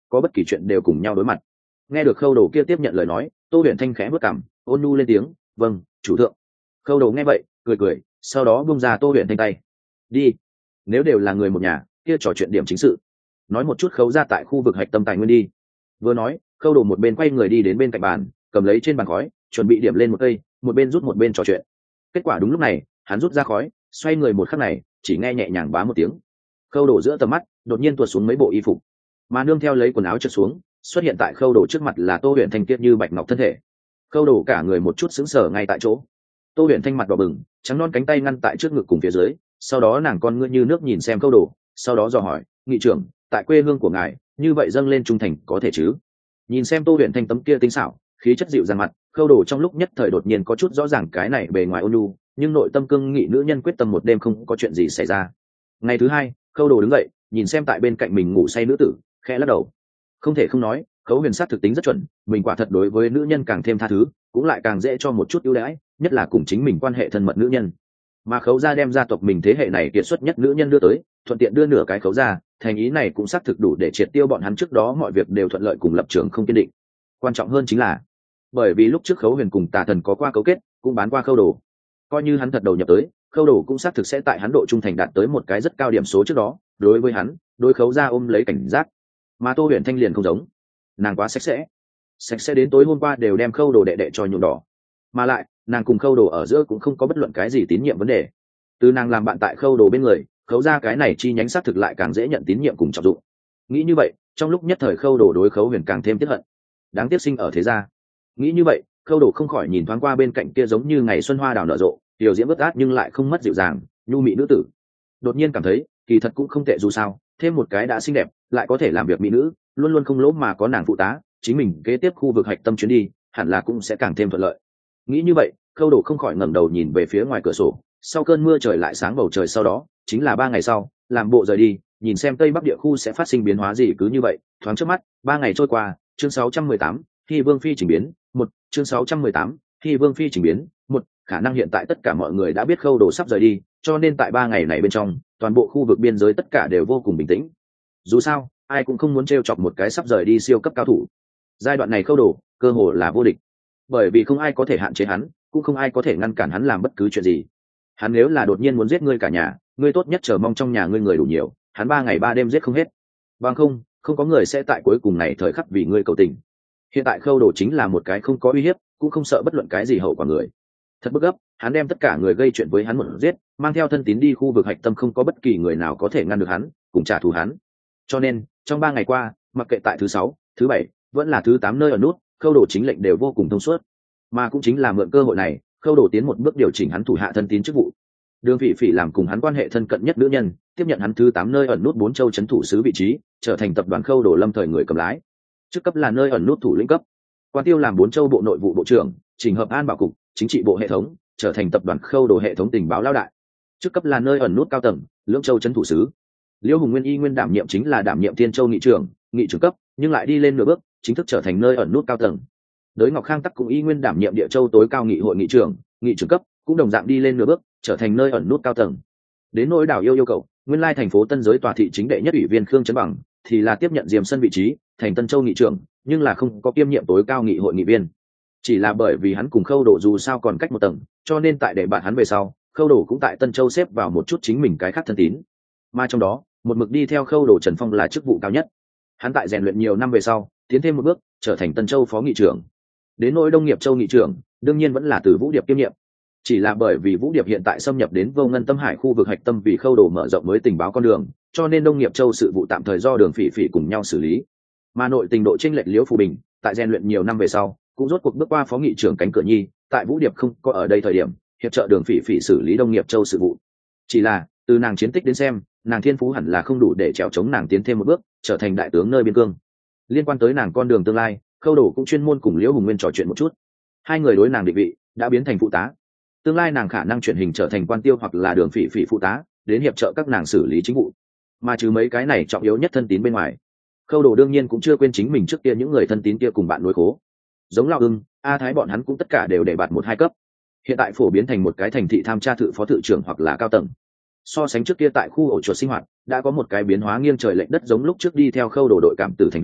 có bất kỳ chuyện đều cùng nhau đối mặt. Nghe được khâu đồ kia tiếp nhận lời nói, Tô Huyền Thanh khẽ bước cằm, ôn nhu lên tiếng, vâng chủ thượng. Khâu đồ nghe vậy cười cười, sau đó buông ra Tô Huyền Thanh tay. Đi, nếu đều là người một nhà kia trò chuyện điểm chính sự, nói một chút khấu ra tại khu vực hạch tâm tài nguyên đi. Vừa nói, khâu đồ một bên quay người đi đến bên cạnh bàn, cầm lấy trên bàn khói chuẩn bị điểm lên một cây, một bên rút một bên trò chuyện. Kết quả đúng lúc này hắn rút ra khói, xoay người một khắc này chỉ nghe nhẹ nhàng bá một tiếng, khâu đồ giữa tầm mắt đột nhiên tuột xuống mấy bộ y phục, mà nương theo lấy quần áo trượt xuống, xuất hiện tại khâu đồ trước mặt là Tô Huyền Thanh kiết như bạch ngọc thân thể. Khâu đồ cả người một chút sững sờ ngay tại chỗ. Tô Huyền Thanh mặt đỏ bừng, trắng non cánh tay ngăn tại trước ngực cùng phía dưới, sau đó nàng con ngươi như nước nhìn xem khâu đồ, sau đó dò hỏi, nghị trưởng, tại quê hương của ngài như vậy dâng lên trung thành có thể chứ? Nhìn xem Tô Huyền Thanh tấm kia tinh xảo khí chất dịu dàng mặt, khâu đồ trong lúc nhất thời đột nhiên có chút rõ ràng cái này bề ngoài ôn nhu nhưng nội tâm cương nghị nữ nhân quyết tâm một đêm không có chuyện gì xảy ra. Ngày thứ hai, khâu đồ đứng dậy nhìn xem tại bên cạnh mình ngủ say nữ tử, khẽ lắc đầu. Không thể không nói, Khấu Huyền sát thực tính rất chuẩn, mình quả thật đối với nữ nhân càng thêm tha thứ, cũng lại càng dễ cho một chút ưu đãi, nhất là cùng chính mình quan hệ thân mật nữ nhân. Mà Khấu gia đem gia tộc mình thế hệ này kiệt xuất nhất nữ nhân đưa tới, thuận tiện đưa nửa cái Khấu gia, thành ý này cũng xác thực đủ để triệt tiêu bọn hắn trước đó mọi việc đều thuận lợi cùng lập trường không kiên định. Quan trọng hơn chính là, bởi vì lúc trước Khấu Huyền cùng Tà Thần có qua cấu kết, cũng bán qua Khâu Đồ, coi như hắn thật đầu nhập tới, Khâu Đồ cũng xác thực sẽ tại hắn độ trung thành đạt tới một cái rất cao điểm số trước đó, đối với hắn, đối Khấu gia ôm lấy cảnh giác. Mà Tô Huyền Thanh liền không giống, nàng quá sạch sẽ, sạch sẽ đến tối hôm qua đều đem Khâu Đồ đệ đệ cho nhuộm đỏ, mà lại nàng cùng Khâu Đồ ở giữa cũng không có bất luận cái gì tín nhiệm vấn đề. Từ nàng làm bạn tại Khâu Đồ bên người, Khấu gia cái này chi nhánh xác thực lại càng dễ nhận tín nhiệm cùng trọng dụng. Nghĩ như vậy, trong lúc nhất thời Khâu Đồ đối Khấu Huyền càng thêm tiếc hận, đáng tiếc sinh ở thế gia. Nghĩ như vậy, Khâu Đồ không khỏi nhìn thoáng qua bên cạnh kia giống như ngày xuân hoa đào nở rộ, điều diễm bất át nhưng lại không mất dịu dàng, nhu mị nữ tử. Đột nhiên cảm thấy, kỳ thật cũng không tệ dù sao, thêm một cái đã xinh đẹp, lại có thể làm việc mỹ nữ, luôn luôn không lỗ mà có nàng phụ tá, chính mình kế tiếp khu vực hạch tâm chuyến đi, hẳn là cũng sẽ càng thêm thuận lợi. Nghĩ như vậy, Khâu Đồ không khỏi ngẩng đầu nhìn về phía ngoài cửa sổ, sau cơn mưa trời lại sáng bầu trời, sau đó chính là ba ngày sau, làm bộ rời đi, nhìn xem Tây Bắc địa khu sẽ phát sinh biến hóa gì. Cứ như vậy, thoáng trước mắt, ba ngày trôi qua, chương sáu trăm mười tám, khi Vương phi chỉnh biến, một, chương sáu trăm mười tám, khi Vương phi chỉnh biến, một, khả năng hiện tại tất cả mọi người đã biết Khâu Đồ sắp rời đi, cho nên tại ba ngày này bên trong, toàn bộ khu vực biên giới tất cả đều vô cùng bình tĩnh. Dù sao, ai cũng không muốn trêu chọc một cái sắp rời đi siêu cấp cao thủ. Giai đoạn này Khâu Đồ cơ hồ là vô địch, bởi vì không ai có thể hạn chế hắn, cũng không ai có thể ngăn cản hắn làm bất cứ chuyện gì. Hắn nếu là đột nhiên muốn giết ngươi cả nhà, ngươi tốt nhất chờ mong trong nhà ngươi người đủ nhiều, hắn ba ngày ba đêm giết không hết. Bằng không, không có người sẽ tại cuối cùng này thời khắc vì ngươi cầu tình. Hiện tại Khâu Đồ chính là một cái không có uy hiếp, cũng không sợ bất luận cái gì hậu quả người. Thật bức gấp, hắn đem tất cả người gây chuyện với hắn một giết, mang theo thân tín đi khu vực hạch tâm, không có bất kỳ người nào có thể ngăn được hắn, cùng trả thù hắn. Cho nên, trong ba ngày qua, mặc kệ tại thứ sáu, thứ bảy, vẫn là thứ tám nơi ở nút, Khâu Đồ chính lệnh đều vô cùng thông suốt. Mà cũng chính là mượn cơ hội này, Khâu Đồ tiến một bước điều chỉnh hắn thủ hạ thân tín chức vụ. Đường Phỉ Phỉ làm cùng hắn quan hệ thân cận nhất nữ nhân, tiếp nhận hắn thứ tám nơi ẩn nút bốn châu trấn thủ sứ vị trí, trở thành tập đoàn Khâu Đồ lâm thời người cầm lái. Chức cấp là nơi ẩn nút thủ lĩnh cấp. Quan Tiêu làm bốn châu bộ nội vụ bộ trưởng, chỉnh hợp an bảo cục, chính trị bộ hệ thống, trở thành tập đoàn Khâu Đồ hệ thống tình báo lao đại. Chức cấp là nơi ẩn nút cao tầng, lưỡng châu trấn thủ sứ. Liễu Hùng Nguyên y nguyên đảm nhiệm chính là đảm nhiệm Thiên Châu nghị trưởng, nghị trưởng cấp, nhưng lại đi lên nửa bước, chính thức trở thành nơi ẩn nút cao tầng. Đới Ngọc Khang tắc cũng y nguyên đảm nhiệm Địa Châu tối cao nghị hội nghị trưởng, nghị trưởng cấp, cũng đồng dạng đi lên nửa bước, trở thành nơi ẩn nút cao tầng. Đến nỗi Đào Yêu yêu cầu, nguyên lai thành phố Tân Giới tòa thị chính đệ nhất ủy viên Khương Trấn Bằng, thì là tiếp nhận Diềm Sân vị trí, thành Tân Châu nghị trưởng, nhưng là không có kiêm nhiệm tối cao nghị hội nghị viên. Chỉ là bởi vì hắn cùng Khâu Đồ dù sao còn cách một tầng, cho nên tại để bạn hắn về sau, Khâu Đồ cũng tại Tân Châu xếp vào một chút chính mình cái khác thân tín. Mà trong đó, một mực đi theo Khâu Đồ Trần Phong là chức vụ cao nhất. Hắn tại rèn luyện nhiều năm về sau, tiến thêm một bước, trở thành Tân Châu phó nghị trưởng. Đến nỗi Đông Nghiệp Châu nghị trưởng, đương nhiên vẫn là từ Vũ Điệp kiêm nhiệm. Chỉ là bởi vì Vũ Điệp hiện tại xâm nhập đến Vô Ngân Tâm Hải khu vực hạch tâm vì Khâu Đồ mở rộng mới tình báo con đường, cho nên Đông Nghiệp Châu sự vụ tạm thời do Đường Phỉ Phỉ cùng nhau xử lý. Mà nội tình độ chênh lệch Liễu Phù Bình, tại rèn luyện nhiều năm về sau, cũng rốt cuộc bước qua phó nghị trưởng cánh cửa nhi, tại Vũ Điệp không có ở đây thời điểm, hiệp trợ Đường Phỉ Phỉ xử lý Đông Nghiệp Châu sự vụ. Chỉ là, từ nàng chiến tích đến xem, nàng thiên phú hẳn là không đủ để trèo chống nàng tiến thêm một bước, trở thành đại tướng nơi biên cương. Liên quan tới nàng con đường tương lai, Khâu Đồ cũng chuyên môn cùng Liễu Hùng Nguyên trò chuyện một chút. Hai người đối nàng định vị đã biến thành phụ tá. Tương lai nàng khả năng chuyển hình trở thành Quan Tiêu hoặc là Đường Phỉ Phỉ phụ tá, đến hiệp trợ các nàng xử lý chính vụ. Mà trừ mấy cái này trọng yếu nhất thân tín bên ngoài, Khâu Đồ đương nhiên cũng chưa quên chính mình trước kia những người thân tín kia cùng bạn nối khố. Giống Lão Ưng, A Thái bọn hắn cũng tất cả đều để bạt một hai cấp. Hiện tại phổ biến thành một cái thành thị tham tra thự phó thự trưởng hoặc là cao tầng. So sánh trước kia tại khu ổ chuột sinh hoạt, đã có một cái biến hóa nghiêng trời lệch đất, giống lúc trước đi theo Khâu Đồ đội cảm tử thành viên,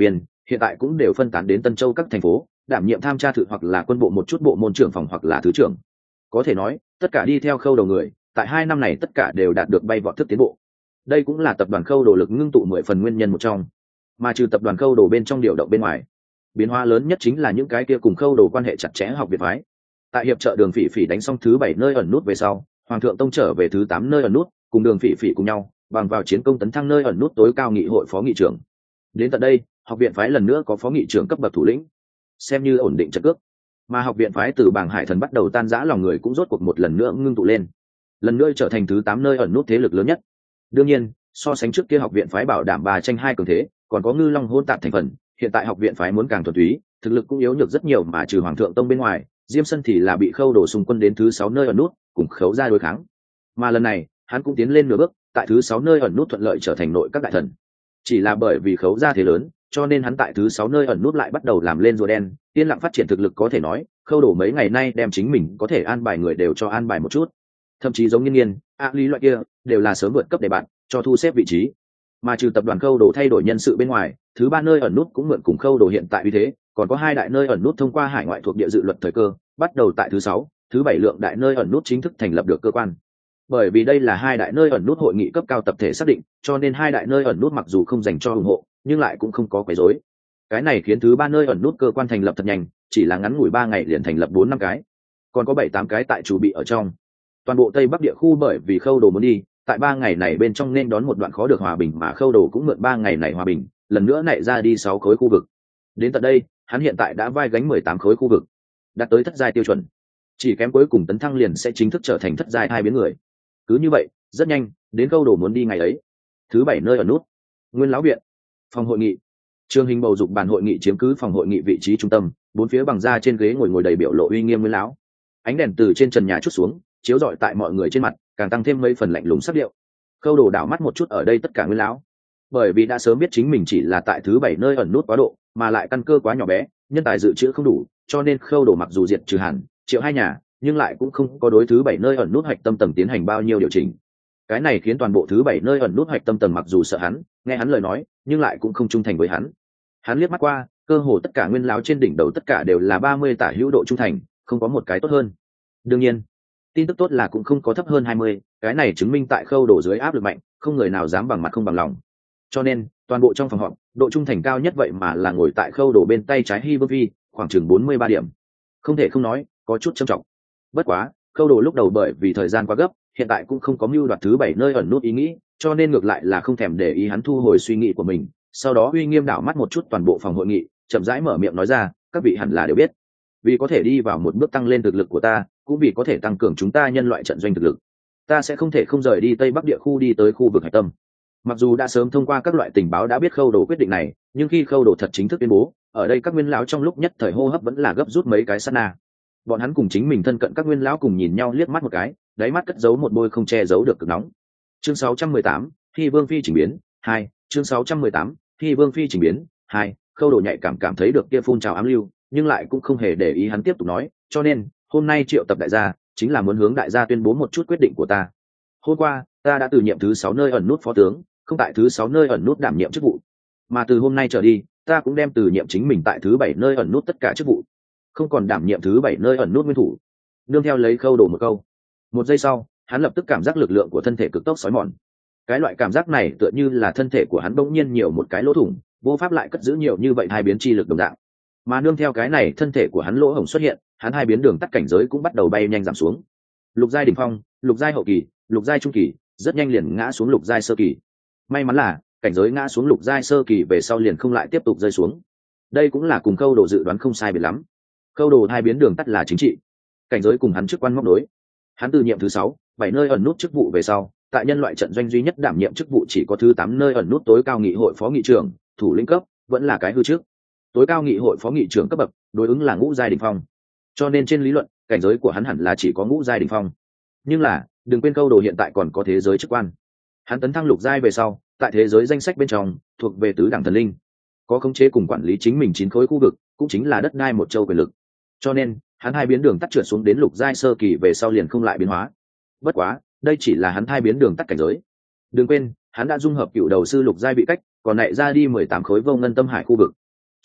hiện tại cũng đều phân tán đến Tân Châu các thành phố, đảm nhiệm tham tra thự hoặc là quân bộ một chút bộ môn trưởng phòng hoặc là thứ trưởng. Có thể nói, tất cả đi theo Khâu Đầu người, tại hai năm này tất cả đều đạt được bay vọt thức tiến bộ. Đây cũng là tập đoàn Khâu Đồ lực ngưng tụ mười phần nguyên nhân một trong. Mà trừ tập đoàn Khâu Đồ bên trong điều động bên ngoài, biến hóa lớn nhất chính là những cái kia cùng Khâu Đồ quan hệ chặt chẽ học viện phái. Tại hiệp trợ Đường Phỉ Phỉ đánh xong thứ bảy nơi ẩn nút về sau, Hoàng thượng tông trở về thứ tám nơi ẩn nút, cùng Đường Phỉ Phỉ cùng nhau, bằng vào chiến công tấn thăng nơi ẩn nút tối cao nghị hội phó nghị trưởng. Đến tận đây, học viện phái lần nữa có phó nghị trưởng cấp bậc thủ lĩnh, xem như ổn định trận cước. Mà học viện phái từ Bảng Hải Thần bắt đầu tan rã lòng người cũng rốt cuộc một lần nữa ngưng tụ lên, lần nữa trở thành thứ tám nơi ẩn nút thế lực lớn nhất. Đương nhiên, so sánh trước kia học viện phái bảo đảm ba tranh hai cường thế, còn có ngư long hôn tạp thành phần, hiện tại học viện phái muốn càng thuần túy, thực lực cũng yếu nhược rất nhiều, mà trừ Hoàng thượng tông bên ngoài, Diêm Sân thì là bị Khâu Đồ xung quân đến thứ sáu nơi ẩn nút, cùng Khấu gia đối kháng. Mà lần này, hắn cũng tiến lên nửa bước, tại thứ sáu nơi ẩn nút thuận lợi trở thành nội các đại thần. Chỉ là bởi vì Khấu gia thế lớn, cho nên hắn tại thứ sáu nơi ẩn nút lại bắt đầu làm lên rùa đen, yên lặng phát triển thực lực. Có thể nói, Khâu Đồ mấy ngày nay đem chính mình có thể an bài người đều cho an bài một chút, thậm chí giống Nghiên Nghiên, A Lý loại kia, đều là sớm vượt cấp để bạn, cho thu xếp vị trí. Mà trừ tập đoàn Khâu Đồ thay đổi nhân sự bên ngoài, thứ ba nơi ẩn nút cũng mượn cùng Khâu Đồ hiện tại uy thế, còn có hai đại nơi ẩn nút thông qua hải ngoại thuộc địa dự luật thời cơ, bắt đầu tại thứ sáu, thứ bảy lượng đại nơi ẩn nút chính thức thành lập được cơ quan. Bởi vì đây là hai đại nơi ẩn nút hội nghị cấp cao tập thể xác định, cho nên hai đại nơi ẩn nút mặc dù không dành cho ủng hộ, nhưng lại cũng không có quấy rối. Cái này khiến thứ ba nơi ẩn nút cơ quan thành lập thật nhanh, chỉ là ngắn ngủi ba ngày liền thành lập bốn năm cái, còn có bảy tám cái tại chủ bị ở trong. Toàn bộ Tây Bắc địa khu bởi vì Khâu Đồ muốn đi, tại ba ngày này bên trong nên đón một đoạn khó được hòa bình, mà Khâu Đồ cũng mượn ba ngày này hòa bình, lần nữa nảy ra đi sáu khối khu vực. Đến tận đây, hắn hiện tại đã vai gánh mười tám khối khu vực, đạt tới thất giai tiêu chuẩn, chỉ kém cuối cùng tấn thăng liền sẽ chính thức trở thành thất giai hai biến người. Cứ như vậy, rất nhanh, đến Khâu Đồ muốn đi ngày ấy. Thứ bảy nơi ở nút, Nguyên lão viện, phòng hội nghị. Trường hình bầu dục bàn hội nghị chiếm cứ phòng hội nghị vị trí trung tâm, bốn phía bằng da trên ghế ngồi ngồi đầy biểu lộ uy nghiêm Nguyên lão. Ánh đèn từ trên trần nhà chút xuống, chiếu rọi tại mọi người trên mặt, càng tăng thêm mấy phần lạnh lùng sắc điệu. Khâu Đồ đảo mắt một chút ở đây tất cả Nguyên lão, bởi vì đã sớm biết chính mình chỉ là tại thứ bảy nơi ẩn nút quá độ, mà lại căn cơ quá nhỏ bé, nhân tài dự trữ không đủ, cho nên Khâu Đồ mặc dù diệt trừ hẳn Triệu hai nhà, nhưng lại cũng không có đối thứ bảy nơi ẩn nút hoạch tâm tầng tiến hành bao nhiêu điều chỉnh. Cái này khiến toàn bộ thứ bảy nơi ẩn nút hoạch tâm tầng mặc dù sợ hắn, nghe hắn lời nói, nhưng lại cũng không trung thành với hắn. Hắn liếc mắt qua, cơ hồ tất cả Nguyên lão trên đỉnh đầu tất cả đều là ba mươi tả hữu độ trung thành, không có một cái tốt hơn. Đương nhiên, tin tức tốt là cũng không có thấp hơn hai mươi, cái này chứng minh tại Khâu Đồ dưới áp lực mạnh, không người nào dám bằng mặt không bằng lòng. Cho nên, toàn bộ trong phòng họp, độ trung thành cao nhất vậy mà là ngồi tại Khâu Đồ bên tay trái Hi Vương Phi, khoảng chừng bốn mươi ba điểm. Không thể không nói, có chút trầm trọng. Bất quá, Khâu Đồ lúc đầu bởi vì thời gian quá gấp, hiện tại cũng không có mưu đoạt thứ bảy nơi ẩn nút ý nghĩ, cho nên ngược lại là không thèm để ý, hắn thu hồi suy nghĩ của mình, sau đó uy nghiêm đảo mắt một chút toàn bộ phòng hội nghị, chậm rãi mở miệng nói ra, các vị hẳn là đều biết, vì có thể đi vào một bước tăng lên thực lực của ta, cũng vì có thể tăng cường chúng ta nhân loại trận doanh thực lực, ta sẽ không thể không rời đi Tây Bắc địa khu đi tới khu vực hải tâm. Mặc dù đã sớm thông qua các loại tình báo đã biết Khâu Đồ quyết định này, nhưng khi Khâu Đồ thật chính thức tuyên bố, ở đây các Nguyên lão trong lúc nhất thời hô hấp vẫn là gấp rút mấy cái sát na. Bọn hắn cùng chính mình thân cận các Nguyên lão cùng nhìn nhau liếc mắt một cái, đáy mắt cất giấu một bôi không che giấu được cực nóng. Chương sáu trăm mười tám, Hi Vương Phi chỉnh biến hai. Chương sáu trăm mười tám, Hi Vương Phi chỉnh biến hai. Khâu Đồ nhạy cảm cảm thấy được kia phun trào ám lưu, nhưng lại cũng không hề để ý, hắn tiếp tục nói, cho nên hôm nay triệu tập đại gia chính là muốn hướng đại gia tuyên bố một chút quyết định của ta. Hôm qua, ta đã từ nhiệm thứ sáu nơi ẩn nút phó tướng, không tại thứ sáu nơi ẩn nút đảm nhiệm chức vụ, mà từ hôm nay trở đi, ta cũng đem từ nhiệm chính mình tại thứ bảy nơi ẩn nút tất cả chức vụ, không còn đảm nhiệm thứ bảy nơi ẩn nút nguyên thủ. Nương theo lấy Khâu Đồ một câu, một giây sau, hắn lập tức cảm giác lực lượng của thân thể cực tốc xói mòn. Cái loại cảm giác này tựa như là thân thể của hắn bỗng nhiên nhiều một cái lỗ thủng, vô pháp lại cất giữ nhiều như vậy hai biến chi lực đồng dạng. Mà nương theo cái này thân thể của hắn lỗ hổng xuất hiện, hắn hai biến đường tắt cảnh giới cũng bắt đầu bay nhanh giảm xuống. Lục giai đỉnh phong, lục giai hậu kỳ, lục giai trung kỳ, rất nhanh liền ngã xuống lục giai sơ kỳ. May mắn là cảnh giới ngã xuống lục giai sơ kỳ về sau liền không lại tiếp tục rơi xuống. Đây cũng là cùng Khâu Đồ dự đoán không sai biệt lắm. Khâu Đồ hai biến đường tắt là chính trị, cảnh giới cùng hắn chức quan móc đối. Hắn từ nhiệm thứ sáu, bảy nơi ẩn nút chức vụ về sau, tại nhân loại trận doanh duy nhất đảm nhiệm chức vụ chỉ có thứ tám nơi ẩn nút tối cao nghị hội phó nghị trưởng, thủ lĩnh cấp, vẫn là cái hư trước. Tối cao nghị hội phó nghị trưởng cấp bậc, đối ứng là ngũ giai đỉnh phong. Cho nên trên lý luận, cảnh giới của hắn hẳn là chỉ có ngũ giai đỉnh phong. Nhưng là, đừng quên Khâu Đồ hiện tại còn có thế giới chức quan. Hắn tấn thăng lục giai về sau, tại thế giới danh sách bên trong, thuộc về tứ đẳng thần linh, có khống chế cùng quản lý chính mình chín khối khu vực, cũng chính là đất đai một châu quyền lực. Cho nên, hắn hai biến đường tắt trượt xuống đến lục giai sơ kỳ về sau liền không lại biến hóa. Bất quá, đây chỉ là hắn hai biến đường tắt cảnh giới. Đừng quên, hắn đã dung hợp cựu đầu sư lục giai bị cách, còn lại ra đi mười tám khối vô ngân tâm hải khu vực.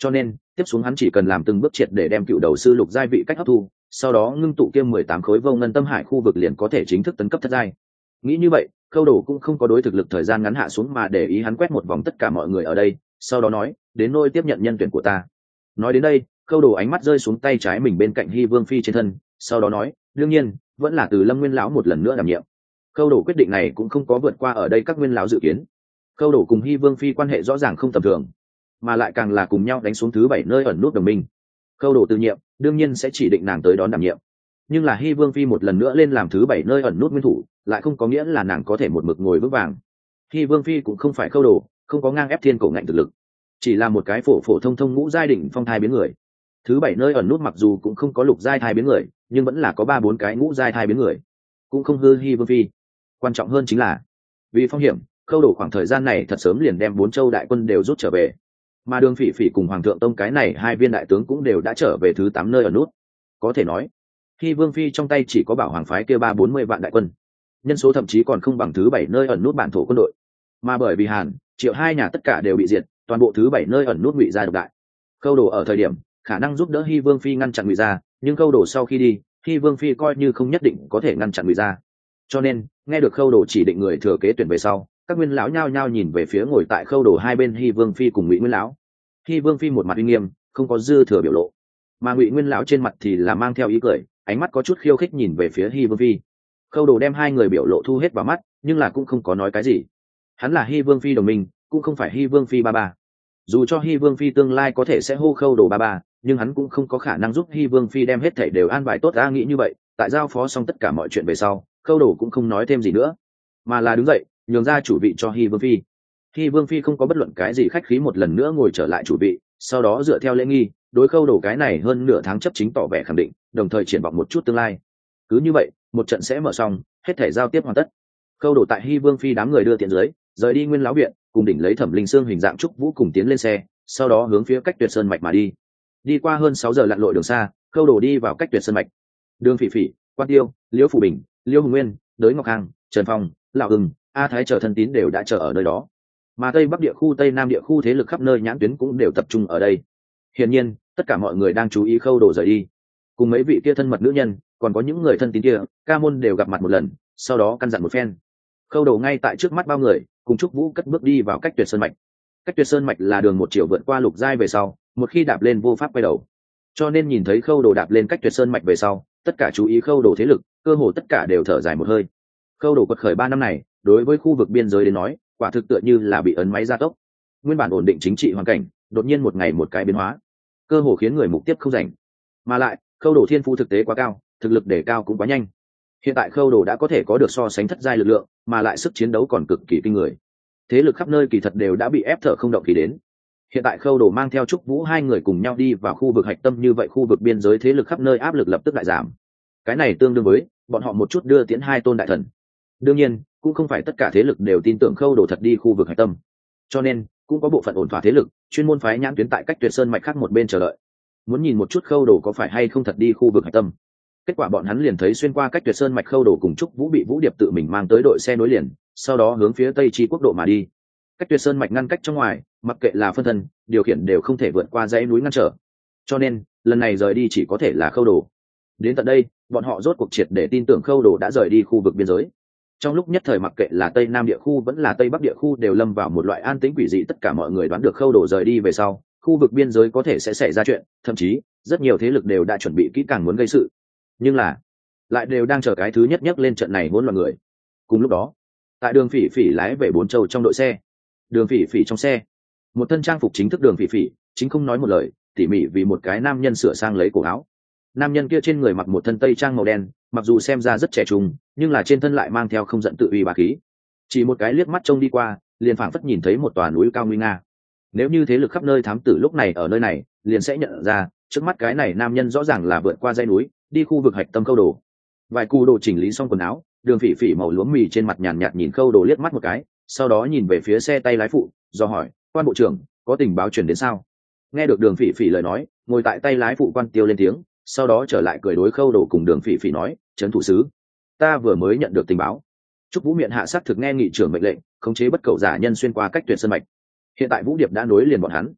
cho nên tiếp xuống hắn chỉ cần làm từng bước triệt để đem cựu đầu sư lục giai vị cách hấp thu, sau đó ngưng tụ kiêm mười tám khối vô ngân tâm hải khu vực liền có thể chính thức tấn cấp thất giai. Nghĩ như vậy, Khâu Đồ cũng không có đối thực lực thời gian ngắn hạ xuống mà để ý hắn quét một vòng tất cả mọi người ở đây, sau đó nói, đến nôi tiếp nhận nhân tuyển của ta. Nói đến đây, Khâu Đồ ánh mắt rơi xuống tay trái mình bên cạnh Hy Vương Phi trên thân, sau đó nói, đương nhiên, vẫn là từ Lâm Nguyên lão một lần nữa đảm nhiệm. Khâu Đồ quyết định này cũng không có vượt qua ở đây các nguyên lão dự kiến. Khâu Đồ cùng Hy Vương Phi quan hệ rõ ràng không tầm thường, mà lại càng là cùng nhau đánh xuống thứ bảy nơi ẩn nút đồng minh. Khâu Đồ từ nhiệm, đương nhiên sẽ chỉ định nàng tới đón đảm nhiệm. Nhưng là Hy Vương Phi một lần nữa lên làm thứ bảy nơi ẩn nút nguyên thủ, lại không có nghĩa là nàng có thể một mực ngồi vững vàng. Hy Vương Phi cũng không phải Khâu Đồ, không có ngang ép thiên cổ ngạnh thực lực, chỉ là một cái phổ phổ thông thông ngũ giai đỉnh phong thai biến người. Thứ bảy nơi ẩn nút mặc dù cũng không có lục giai thai biến người, nhưng vẫn là có ba bốn cái ngũ giai thai biến người, cũng không hư Hy Vương Phi. Quan trọng hơn chính là, vì phong hiểm, Khâu Đồ khoảng thời gian này thật sớm liền đem bốn châu đại quân đều rút trở về, mà Đường Phỉ Phỉ cùng Hoàng thượng Tông cái này hai viên đại tướng cũng đều đã trở về thứ tám nơi ẩn nút. Có thể nói, Hy Vương Phi trong tay chỉ có Bảo Hoàng phái kia ba bốn mươi vạn đại quân, nhân số thậm chí còn không bằng thứ bảy nơi ẩn nút bản thổ quân đội. Mà bởi vì Hàn, Triệu hai nhà tất cả đều bị diệt, toàn bộ thứ bảy nơi ẩn nút ngụy gia độc đại. Khâu Đồ ở thời điểm khả năng giúp đỡ Hy Vương Phi ngăn chặn ngụy gia, nhưng Khâu Đồ sau khi đi, Hy Vương Phi coi như không nhất định có thể ngăn chặn ngụy gia. Cho nên, nghe được Khâu Đồ chỉ định người thừa kế tuyển về sau, các nguyên lão nhao nhao nhìn về phía ngồi tại Khâu Đồ hai bên Hy Vương Phi cùng Ngụy Nguyên lão. Hy Vương Phi một mặt uy nghiêm, không có dư thừa biểu lộ, mà Ngụy Nguyên lão trên mặt thì là mang theo ý cười, ánh mắt có chút khiêu khích nhìn về phía Hy Vương Phi. Khâu Đồ đem hai người biểu lộ thu hết vào mắt, nhưng là cũng không có nói cái gì. Hắn là Hy Vương Phi đồng minh, cũng không phải Hy Vương Phi ba ba. Dù cho Hy Vương Phi tương lai có thể sẽ hô Khâu Đồ ba ba, nhưng hắn cũng không có khả năng giúp Hy Vương Phi đem hết thảy đều an bài tốt. Ra nghĩ như vậy, tại giao phó xong tất cả mọi chuyện về sau, Khâu Đồ cũng không nói thêm gì nữa, mà là đứng dậy nhường ra chủ vị cho Hy Vương Phi. Hy Vương Phi không có bất luận cái gì khách khí, một lần nữa ngồi trở lại chủ vị, sau đó dựa theo lễ nghi đối Khâu Đồ cái này hơn nửa tháng chấp chính tỏ vẻ khẳng định, đồng thời triển vọng một chút tương lai. Cứ như vậy, một trận sẽ mở xong, hết thảy giao tiếp hoàn tất. Khâu Đồ tại Hy Vương Phi đám người đưa tiện dưới, rời đi Nguyên lão viện, cùng đỉnh lấy Thẩm Linh Sương hình dạng trúc vũ cùng tiến lên xe, sau đó hướng phía Cách Tuyệt Sơn mạch mà đi. Đi qua hơn sáu giờ lặn lội đường xa, Khâu Đồ đi vào Cách Tuyệt Sơn mạch. Đường Phỉ Phỉ, Quan Tiêu, Liễu Phủ Bình, Liễu Hùng Nguyên, Đới Ngọc Hàng, Trần Phong, Lão Hưng, A Thái chờ thân tín đều đã chờ ở nơi đó. Mà Tây Bắc địa khu, Tây Nam địa khu thế lực khắp nơi nhãn tuyến cũng đều tập trung ở đây. Hiển nhiên, tất cả mọi người đang chú ý Khâu Đồ rời đi. Cùng mấy vị kia thân mật nữ nhân, còn có những người thân tín kia, ca môn đều gặp mặt một lần, sau đó căn dặn một phen. Khâu Đồ ngay tại trước mắt bao người, cùng Trúc Vũ cất bước đi vào Cách Tuyệt Sơn mạch. Cách Tuyệt Sơn mạch là đường một chiều vượt qua lục giai về sau, một khi đạp lên vô pháp quay đầu. Cho nên nhìn thấy Khâu Đồ đạp lên Cách Tuyệt Sơn mạch về sau, tất cả chú ý Khâu Đồ thế lực, cơ hồ tất cả đều thở dài một hơi. Khâu Đồ quật khởi ba năm này, đối với khu vực biên giới đến nói, quả thực tựa như là bị ấn máy gia tốc. Nguyên bản ổn định chính trị hoàn cảnh, đột nhiên một ngày một cái biến hóa, cơ hồ khiến người mục tiếp không rảnh. Mà lại, Khâu Đồ thiên phú thực tế quá cao, thực lực đề cao cũng quá nhanh. Hiện tại Khâu Đồ đã có thể có được so sánh thất giai lực lượng, mà lại sức chiến đấu còn cực kỳ kinh người. Thế lực khắp nơi kỳ thật đều đã bị ép thở không động khí đến. Hiện tại Khâu Đồ mang theo Trúc Vũ hai người cùng nhau đi vào khu vực hạch tâm, như vậy khu vực biên giới thế lực khắp nơi áp lực lập tức lại giảm. Cái này tương đương với bọn họ một chút đưa tiến hai tôn đại thần. Đương nhiên, cũng không phải tất cả thế lực đều tin tưởng Khâu Đồ thật đi khu vực hạch tâm. Cho nên, cũng có bộ phận ổn thỏa thế lực chuyên môn phái nhãn tuyến tại Cách Tuyệt Sơn mạch khác một bên chờ đợi, muốn nhìn một chút Khâu Đồ có phải hay không thật đi khu vực hạch tâm. Kết quả bọn hắn liền thấy xuyên qua Cách Tuyệt Sơn mạch Khâu Đồ cùng Trúc Vũ bị Vũ Điệp tự mình mang tới đội xe nối liền, sau đó hướng phía Tây Chi quốc độ mà đi. Cách Tuyệt Sơn mạch ngăn cách trong ngoài, mặc kệ là phân thân, điều khiển đều không thể vượt qua dãy núi ngăn trở. Cho nên, lần này rời đi chỉ có thể là Khâu Đồ. Đến tận đây, bọn họ rốt cuộc triệt để tin tưởng Khâu Đồ đã rời đi khu vực biên giới. Trong lúc nhất thời, mặc kệ là Tây Nam địa khu vẫn là Tây Bắc địa khu đều lâm vào một loại an tĩnh quỷ dị, tất cả mọi người đoán được Khâu Đồ rời đi về sau, khu vực biên giới có thể sẽ xảy ra chuyện, thậm chí rất nhiều thế lực đều đã chuẩn bị kỹ càng muốn gây sự. Nhưng là, lại đều đang chờ cái thứ nhất nhất lên trận này hỗn loạn người. Cùng lúc đó, tại Đường Phỉ Phỉ lái về Bốn Châu trong đội xe, Đường Phỉ Phỉ trong xe, một thân trang phục chính thức Đường Phỉ Phỉ chính không nói một lời, tỉ mỉ vì một cái nam nhân sửa sang lấy cổ áo. Nam nhân kia trên người mặc một thân tây trang màu đen, mặc dù xem ra rất trẻ trung, nhưng là trên thân lại mang theo không giận tự uy bá khí. Chỉ một cái liếc mắt trông đi qua, liền phảng phất nhìn thấy một tòa núi cao nguy nga. Nếu như thế lực khắp nơi thám tử lúc này ở nơi này, liền sẽ nhận ra, trước mắt cái này nam nhân rõ ràng là vượt qua dãy núi, đi khu vực hạch tâm Khâu Đồ. Vài cù đồ chỉnh lý xong quần áo, Đường Phỉ Phỉ màu lúa mì trên mặt nhàn nhạt nhìn Khâu Đồ liếc mắt một cái, sau đó nhìn về phía xe tay lái phụ, do hỏi: "Quan bộ trưởng, có tình báo truyền đến sao?" Nghe được Đường Phỉ Phỉ lời nói, ngồi tại tay lái phụ Quan Tiêu lên tiếng, sau đó trở lại cười đối Khâu Đồ cùng Đường Phỉ Phỉ nói: "Trấn thủ sứ, ta vừa mới nhận được tình báo. Trúc Vũ miệng hạ sát thực nghe nghị trưởng mệnh lệnh, khống chế bất cẩu giả nhân xuyên qua Cách Tuyệt Sơn mạch. Hiện tại Vũ Điệp đã nối liền bọn hắn.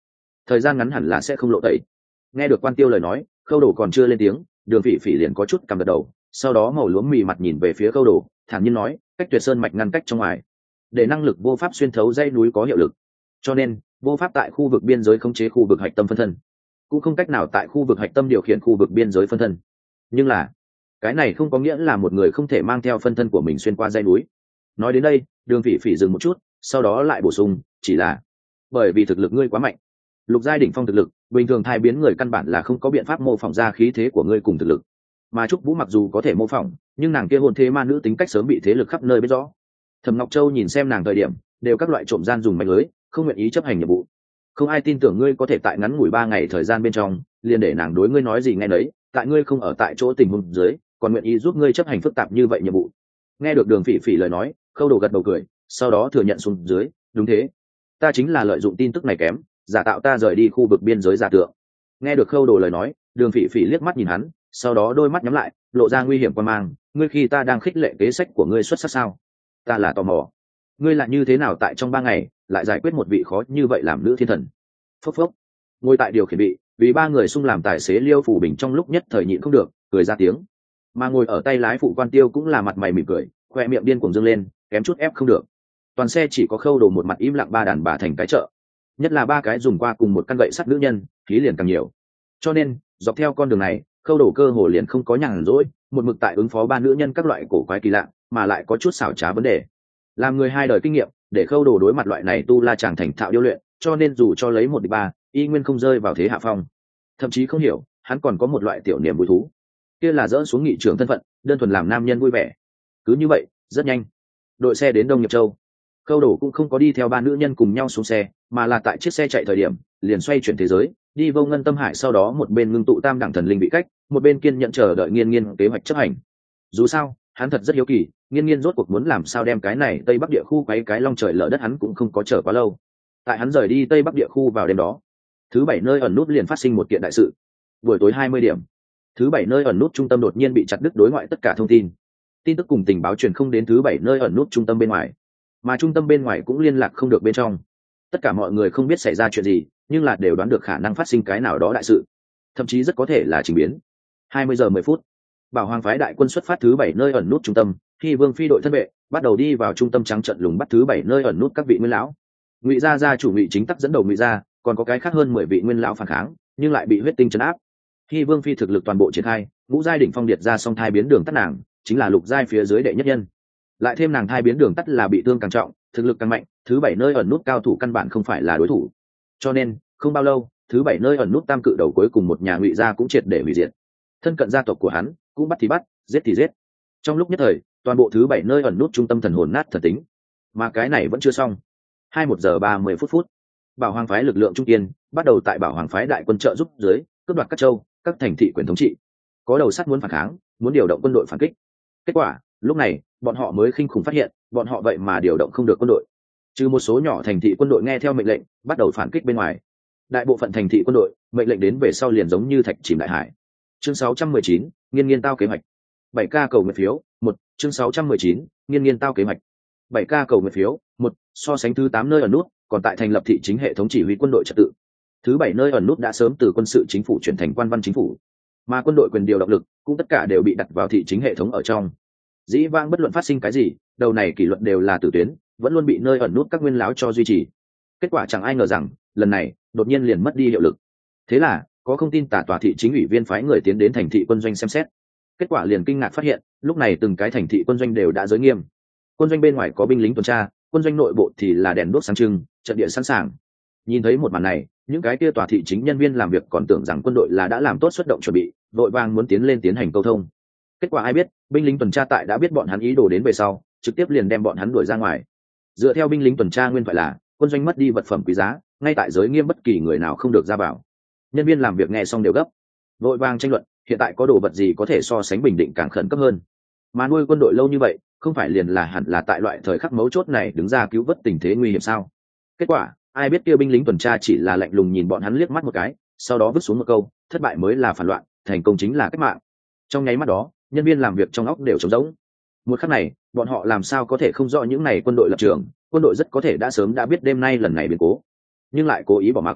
thời gian ngắn hẳn là sẽ không lộ tẩy. Nghe được quan tiêu lời nói, Khâu Đồ còn chưa lên tiếng, Đường Phỉ Phỉ liền có chút cầm gật đầu, sau đó màu lúa mì mặt nhìn về phía Khâu Đồ, thản nhiên nói, cách Tuyệt Sơn mạch ngăn cách trong ngoài, để năng lực vô pháp xuyên thấu dãy núi có hiệu lực, cho nên vô pháp tại khu vực biên giới khống chế khu vực hạch tâm phân thân, cũng không cách nào tại khu vực hạch tâm điều khiển khu vực biên giới phân thân. Nhưng là cái này không có nghĩa là một người không thể mang theo phân thân của mình xuyên qua dãy núi. Nói đến đây, Đường Phỉ Phỉ dừng một chút, sau đó lại bổ sung, chỉ là bởi vì thực lực ngươi quá mạnh. Lục giai đỉnh phong thực lực, bình thường thai biến người căn bản là không có biện pháp mô phỏng ra khí thế của ngươi cùng thực lực. Mà Trúc Vũ mặc dù có thể mô phỏng, nhưng nàng kia hồn thế ma nữ tính cách sớm bị thế lực khắp nơi biết rõ. Thẩm Ngọc Châu nhìn xem nàng thời điểm, đều các loại trộm gian dùng mạch lưới, không nguyện ý chấp hành nhiệm vụ. Không ai tin tưởng ngươi có thể tại ngắn ngủi ba ngày thời gian bên trong, liền để nàng đối ngươi nói gì nghe nấy, tại ngươi không ở tại chỗ tình huống dưới, còn nguyện ý giúp ngươi chấp hành phức tạp như vậy nhiệm vụ. Nghe được Đường Phỉ Phỉ lời nói, Khâu Đồ gật đầu cười, sau đó thừa nhận xuống dưới, đúng thế, ta chính là lợi dụng tin tức này kém, giả tạo ta rời đi khu vực biên giới giả tượng. Nghe được Khâu Đồ lời nói, Đường Phỉ Phỉ liếc mắt nhìn hắn, sau đó đôi mắt nhắm lại, lộ ra nguy hiểm quan mang, ngươi khi ta đang khích lệ kế sách của ngươi xuất sắc sao? Ta là tò mò, ngươi lại như thế nào tại trong ba ngày lại giải quyết một vị khó như vậy làm nữ thiên thần? Phốc phốc. Ngồi tại điều khiển vị, vì ba người xung làm tài xế Liêu Phủ Bình trong lúc nhất thời nhịn không được, cười ra tiếng. Mà ngồi ở tay lái phụ Quan Tiêu cũng là mặt mày mỉm cười, khoe miệng điên cuồng dâng lên, kém chút ép không được. Toàn xe chỉ có Khâu Đồ một mặt im lặng, ba đàn bà thành cái chợ, nhất là ba cái dùng qua cùng một căn gậy sắt nữ nhân, khí liền càng nhiều. Cho nên dọc theo con đường này, Khâu Đồ cơ hồ liền không có nhàn rỗi, một mực tại ứng phó ba nữ nhân các loại cổ quái kỳ lạ, mà lại có chút xảo trá vấn đề. Làm người hai đời kinh nghiệm, để Khâu Đồ đối mặt loại này tu la chàng thành thạo điêu luyện, cho nên dù cho lấy một địch ba, y nguyên không rơi vào thế hạ phong. Thậm chí không hiểu, hắn còn có một loại tiểu niềm vui thú, kia là dỡ xuống nghị trưởng thân phận, đơn thuần làm nam nhân vui vẻ. Cứ như vậy, rất nhanh, đội xe đến Đông Nghiệp Châu. Khâu Đồ cũng không có đi theo ba nữ nhân cùng nhau xuống xe, mà là tại chiếc xe chạy thời điểm, liền xoay chuyển thế giới, đi Vô Ngân Tâm Hải, sau đó một bên ngưng tụ tam đẳng thần linh bị cách, một bên kiên nhận chờ đợi Nghiên Nghiên kế hoạch chấp hành. Dù sao, hắn thật rất hiếu kỳ, Nghiên Nghiên rốt cuộc muốn làm sao đem cái này Tây Bắc địa khu quấy cái long trời lở đất, hắn cũng không có chờ quá lâu. Tại hắn rời đi Tây Bắc địa khu vào đêm đó, thứ bảy nơi ẩn nút liền phát sinh một kiện đại sự. Buổi tối hai mươi điểm, thứ bảy nơi ẩn nút trung tâm đột nhiên bị chặt đứt đối ngoại tất cả thông tin. Tin tức cùng tình báo truyền không đến thứ bảy nơi ẩn nút trung tâm bên ngoài, mà trung tâm bên ngoài cũng liên lạc không được bên trong. Tất cả mọi người không biết xảy ra chuyện gì, nhưng là đều đoán được khả năng phát sinh cái nào đó đại sự, thậm chí rất có thể là trình biến. hai mươi giờ mười phút, Bảo Hoàng phái đại quân xuất phát thứ bảy nơi ẩn nút trung tâm, khi Vương Phi đội thân vệ bắt đầu đi vào trung tâm trắng trận lùng bắt thứ bảy nơi ẩn nút các vị nguyên lão. Ngụy gia gia chủ Ngụy Chính Tắc dẫn đầu Ngụy gia, còn có cái khác hơn mười vị nguyên lão phản kháng, nhưng lại bị huyết tinh trấn áp. Khi Vương Phi thực lực toàn bộ triển khai, ngũ giai đỉnh phong điệt ra song thai biến đường tắt nàng, chính là lục giai phía dưới đệ nhất nhân. Lại thêm nàng thai biến đường tắt là bị thương càng trọng, thực lực càng mạnh, thứ bảy nơi ẩn nút cao thủ căn bản không phải là đối thủ. Cho nên không bao lâu, thứ bảy nơi ẩn nút tam cự đầu cuối cùng một nhà Ngụy gia cũng triệt để hủy diệt. Thân cận gia tộc của hắn cũng bắt thì bắt, giết thì giết. Trong lúc nhất thời, toàn bộ thứ bảy nơi ẩn nút trung tâm thần hồn nát thần tính. Mà cái này vẫn chưa xong. hai mươi một giờ ba mươi phút phút, Bảo Hoàng phái lực lượng trung kiên bắt đầu tại Bảo Hoàng phái đại quân trợ giúp dưới cướp đoạt các châu, các thành thị quyền thống trị. Có đầu sắt muốn phản kháng, muốn điều động quân đội phản kích. Kết quả, lúc này, bọn họ mới khinh khủng phát hiện, bọn họ vậy mà điều động không được quân đội. Trừ một số nhỏ thành thị quân đội nghe theo mệnh lệnh, bắt đầu phản kích bên ngoài. Đại bộ phận thành thị quân đội, mệnh lệnh đến về sau liền giống như thạch chìm đại hải. Chương sáu trăm mười chín, Nghiên Nghiên tao kế hoạch. bảy k cầu nguyện phiếu, một, chương sáu trăm mười chín, Nghiên Nghiên tao kế hoạch. bảy k cầu nguyện phiếu, một, so sánh thứ tám nơi ẩn nút, còn tại thành lập thị chính hệ thống chỉ huy quân đội trật tự. Thứ bảy nơi ẩn nút đã sớm từ quân sự chính phủ chuyển thành quan văn chính phủ, mà quân đội quyền điều động lực cũng tất cả đều bị đặt vào thị chính hệ thống ở trong. Dĩ vãng bất luận phát sinh cái gì, đầu này kỷ luật đều là tử tuyến, vẫn luôn bị nơi ẩn nút các nguyên lão cho duy trì. Kết quả chẳng ai ngờ rằng, lần này đột nhiên liền mất đi hiệu lực. Thế là có không tin tả tòa thị chính ủy viên phái người tiến đến thành thị quân doanh xem xét. Kết quả liền kinh ngạc phát hiện, lúc này từng cái thành thị quân doanh đều đã giới nghiêm. Quân doanh bên ngoài có binh lính tuần tra, quân doanh nội bộ thì là đèn đuốc sáng trưng, trận địa sẵn sàng. Nhìn thấy một màn này, những cái kia tòa thị chính nhân viên làm việc còn tưởng rằng quân đội là đã làm tốt xuất động chuẩn bị, vội vàng muốn tiến lên tiến hành câu thông. Kết quả ai biết, binh lính tuần tra tại đã biết bọn hắn ý đồ đến về sau, trực tiếp liền đem bọn hắn đuổi ra ngoài. Dựa theo binh lính tuần tra nguyên phải là, quân doanh mất đi vật phẩm quý giá, ngay tại giới nghiêm bất kỳ người nào không được ra vào. Nhân viên làm việc nghe xong đều gấp, vội vàng tranh luận, hiện tại có đồ vật gì có thể so sánh bình định càng khẩn cấp hơn. Mà nuôi quân đội lâu như vậy, không phải liền là hẳn là tại loại thời khắc mấu chốt này đứng ra cứu vớt tình thế nguy hiểm sao? Kết quả, ai biết kia binh lính tuần tra chỉ là lạnh lùng nhìn bọn hắn liếc mắt một cái, sau đó vứt xuống một câu, thất bại mới là phản loạn, thành công chính là cách mạng. Trong nháy mắt đó, nhân viên làm việc trong óc đều trống rỗng. Một khắc này, bọn họ làm sao có thể không rõ những này quân đội lập trường, quân đội rất có thể đã sớm đã biết đêm nay lần này biến cố, nhưng lại cố ý bỏ mặc.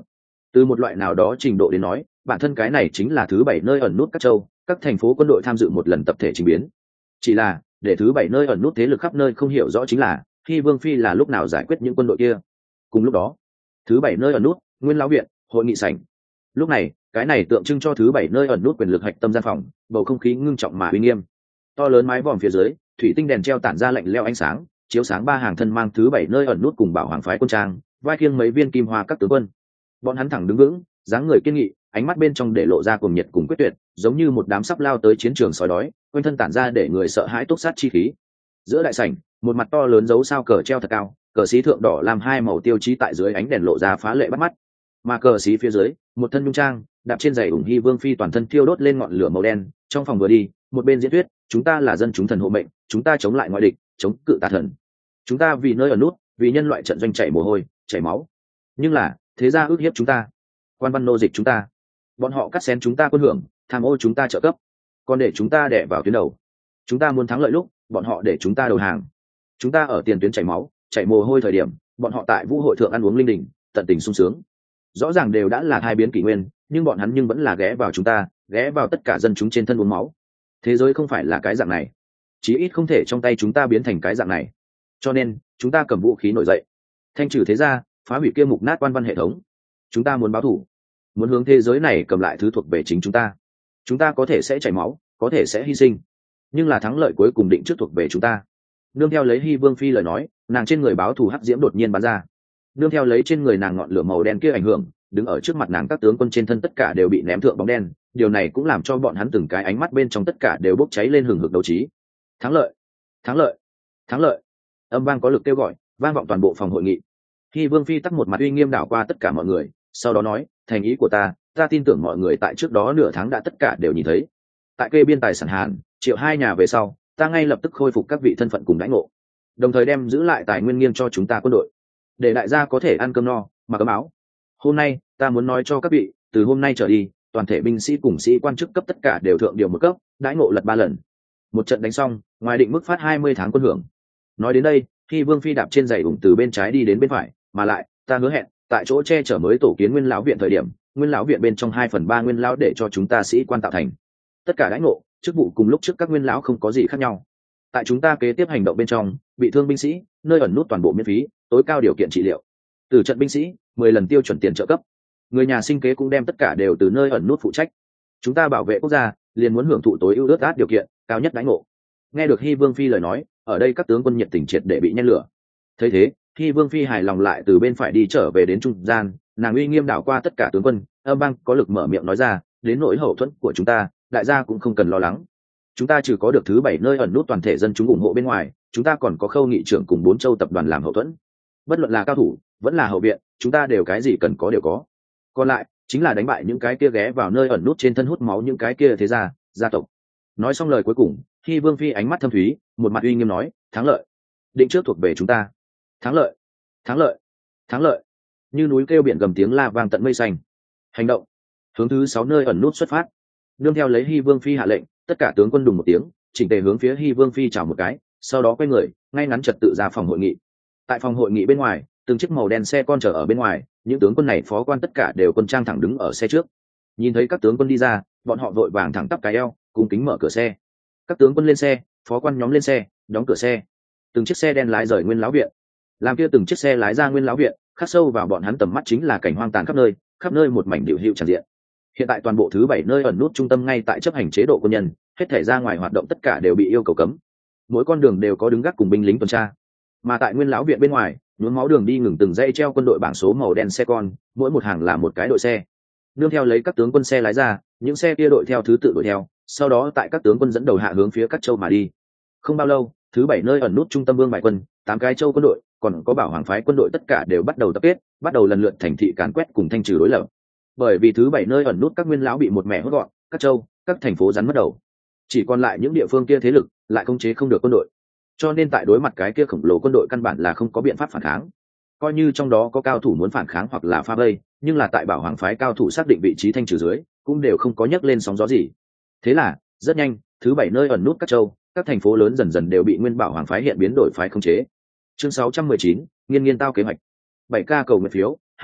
Từ một loại nào đó trình độ đến nói, bản thân cái này chính là thứ bảy nơi ẩn nút các châu, các thành phố quân đội tham dự một lần tập thể trình biến. Chỉ là để thứ bảy nơi ẩn nút thế lực khắp nơi không hiểu rõ chính là khi Vương Phi là lúc nào giải quyết những quân đội kia. Cùng lúc đó, thứ bảy nơi ẩn nút, Nguyên Lão viện, hội nghị sảnh. Lúc này, cái này tượng trưng cho thứ bảy nơi ẩn nút quyền lực hạch tâm gian phòng, bầu không khí ngưng trọng mà uy nghiêm. To lớn mái vòm phía dưới, thủy tinh đèn treo tản ra lạnh lẽo ánh sáng, chiếu sáng ba hàng thân mang thứ bảy nơi ẩn nút cùng bảo hoàng phái quân trang, vai khiêng mấy viên kim hoa các tướng quân. Bọn hắn thẳng đứng vững, dáng người kiên nghị, ánh mắt bên trong để lộ ra cuồng nhiệt cùng quyết tuyệt, giống như một đám sắp lao tới chiến trường sói đói, quanh thân tản ra để người sợ hãi túc sát chi khí. Giữa đại sảnh, một mặt to lớn dấu sao cờ treo thật cao, cờ xí thượng đỏ làm hai màu tiêu chí tại dưới ánh đèn lộ ra phá lệ bắt mắt. Mà cờ xí phía dưới, một thân nhung trang, đạp trên giày ủng hy Vương Phi toàn thân thiêu đốt lên ngọn lửa màu đen, trong phòng vừa đi, một bên diễn thuyết, chúng ta là dân chúng thần hộ mệnh, chúng ta chống lại ngoại địch, chống cự tà thần. Chúng ta vì nơi ở nút, vì nhân loại trận doanh chảy mồ hôi, chảy máu. Nhưng là, thế gia ước hiếp chúng ta, quan văn nô dịch chúng ta, bọn họ cắt xén chúng ta quân hưởng, tham ô chúng ta trợ cấp, còn để chúng ta đè vào tuyến đầu. Chúng ta muốn thắng lợi lúc, bọn họ để chúng ta đầu hàng. Chúng ta ở tiền tuyến chảy máu, chảy mồ hôi thời điểm, bọn họ tại vũ hội thượng ăn uống linh đình, tận tình sung sướng. Rõ ràng đều đã là hai biến kỷ nguyên, nhưng bọn hắn nhưng vẫn là ghé vào chúng ta, ghé vào tất cả dân chúng trên thân uống máu. Thế giới không phải là cái dạng này, chí ít không thể trong tay chúng ta biến thành cái dạng này. Cho nên, chúng ta cầm vũ khí nổi dậy, thanh trừ thế gia, phá hủy kia mục nát quan văn hệ thống. Chúng ta muốn báo thù, muốn hướng thế giới này cầm lại thứ thuộc về chính chúng ta. Chúng ta có thể sẽ chảy máu, có thể sẽ hy sinh, nhưng là thắng lợi cuối cùng định trước thuộc về chúng ta. Nương theo lấy Hy Vương Phi lời nói, nàng trên người báo thù hắc diễm đột nhiên bắn ra. Nương theo lấy trên người nàng ngọn lửa màu đen kia ảnh hưởng, đứng ở trước mặt nàng các tướng quân trên thân tất cả đều bị ném thượng bóng đen. Điều này cũng làm cho bọn hắn từng cái ánh mắt bên trong tất cả đều bốc cháy lên hừng hực đấu trí. Thắng lợi, thắng lợi, thắng lợi! Âm vang có lực kêu gọi, vang vọng toàn bộ phòng hội nghị. Hy Vương Phi tắc một mặt uy nghiêm đảo qua tất cả mọi người, sau đó nói, thành ý của ta, ta tin tưởng mọi người tại trước đó nửa tháng đã tất cả đều nhìn thấy. Tại kê biên tài sản Hàn, triệu hai nhà về sau, ta ngay lập tức khôi phục các vị thân phận cùng đãi ngộ, đồng thời đem giữ lại tài nguyên nghiêng cho chúng ta quân đội, để đại gia có thể ăn cơm no, mặc ấm áo. Hôm nay, ta muốn nói cho các vị, từ hôm nay trở đi, toàn thể binh sĩ cùng sĩ quan chức cấp tất cả đều thượng điều một cấp, đãi ngộ lật ba lần. Một trận đánh xong, ngoài định mức phát hai mươi tháng quân hưởng. Nói đến đây, khi Vương Phi đạp trên giày ủng từ bên trái đi đến bên phải, mà lại, ta hứa hẹn, tại chỗ che chở mới tổ kiến Nguyên lão viện thời điểm, Nguyên lão viện bên trong hai phần ba nguyên lão để cho chúng ta sĩ quan tạo thành. Tất cả đãi ngộ, chức vụ cùng lúc trước các nguyên lão không có gì khác nhau. Tại chúng ta kế tiếp hành động bên trong, bị thương binh sĩ, nơi ẩn nút toàn bộ miễn phí, tối cao điều kiện trị liệu. Từ trận binh sĩ, mười lần tiêu chuẩn tiền trợ cấp. Người nhà sinh kế cũng đem tất cả đều từ nơi ẩn nút phụ trách. Chúng ta bảo vệ quốc gia, liền muốn hưởng thụ tối ưu ước át điều kiện, cao nhất đãi ngộ. Nghe được Hy Vương Phi lời nói, ở đây các tướng quân nhiệt tình triệt để bị nhen lửa. Thấy thế, Hy Vương Phi hài lòng lại từ bên phải đi trở về đến trung gian, nàng uy nghiêm đảo qua tất cả tướng quân, âm vang có lực mở miệng nói ra, đến nỗi hậu thuẫn của chúng ta, đại gia cũng không cần lo lắng. Chúng ta trừ có được thứ bảy nơi ẩn nút toàn thể dân chúng ủng hộ bên ngoài, chúng ta còn có Khâu nghị trưởng cùng bốn châu tập đoàn làm hậu thuẫn. Bất luận là cao thủ, vẫn là hậu viện, chúng ta đều cái gì cần có đều có. Còn lại, chính là đánh bại những cái kia ghé vào nơi ẩn nút trên thân hút máu những cái kia thế gia, gia tộc. Nói xong lời cuối cùng, khi Vương Phi ánh mắt thâm thúy, một mặt uy nghiêm nói, thắng lợi, định trước thuộc về chúng ta. Thắng lợi, thắng lợi, thắng lợi! Như núi kêu biển gầm tiếng la vang tận mây xanh. Hành động, hướng thứ sáu nơi ẩn nút xuất phát. Nương theo lấy Hy Vương Phi hạ lệnh, tất cả tướng quân đùng một tiếng, chỉnh tề hướng phía Hy Vương Phi chào một cái, sau đó quay người, ngay ngắn trật tự ra phòng hội nghị. Tại phòng hội nghị bên ngoài, từng chiếc màu đen xe con chở ở bên ngoài, những tướng quân này phó quan tất cả đều quân trang thẳng đứng ở xe trước. Nhìn thấy các tướng quân đi ra, bọn họ vội vàng thẳng tắp cái eo, cung kính mở cửa xe. Các tướng quân lên xe, phó quan nhóm lên xe, đóng cửa xe. Từng chiếc xe đen lái rời Nguyên lão viện. Làm kia từng chiếc xe lái ra Nguyên lão viện, khắc sâu vào bọn hắn tầm mắt chính là cảnh hoang tàn khắp nơi, khắp nơi một mảnh điệu hữu tràn diện. Hiện tại toàn bộ thứ bảy nơi ẩn nút trung tâm ngay tại chấp hành chế độ quân nhân, hết thể ra ngoài hoạt động tất cả đều bị yêu cầu cấm. Mỗi con đường đều có đứng gác cùng binh lính tuần tra. Mà tại Nguyên lão viện bên ngoài, nhuốm máu đường đi ngừng từng dây treo quân đội bảng số màu đen xe con, mỗi một hàng là một cái đội xe. Nương theo lấy các tướng quân xe lái ra, những xe kia đội theo thứ tự đuổi theo, sau đó tại các tướng quân dẫn đầu hạ hướng phía các châu mà đi. Không bao lâu, thứ bảy nơi ẩn nút trung tâm Vương Bại quân, tám cái châu quân đội, còn có Bảo Hoàng phái quân đội tất cả đều bắt đầu tập kết, bắt đầu lần lượt thành thị càn quét cùng thanh trừ đối lập. Bởi vì thứ bảy nơi ẩn nút các nguyên lão bị một mẹ hốt gọn, các châu, các thành phố rắn mất đầu, chỉ còn lại những địa phương kia thế lực lại khống chế không được quân đội, cho nên tại đối mặt cái kia khổng lồ quân đội căn bản là không có biện pháp phản kháng. Coi như trong đó có cao thủ muốn phản kháng hoặc là phá vây, nhưng là tại Bảo Hoàng phái cao thủ xác định vị trí thanh trừ dưới, cũng đều không có nhấc lên sóng gió gì. Thế là rất nhanh, thứ bảy nơi ẩn nút các châu, các thành phố lớn dần dần đều bị Nguyên Bảo Hoàng phái hiện biến đổi phái khống chế. Chương sáu trăm mười chín, nghiên nghiên tao kế hoạch. bảy k cầu nguyện phiếu, hai,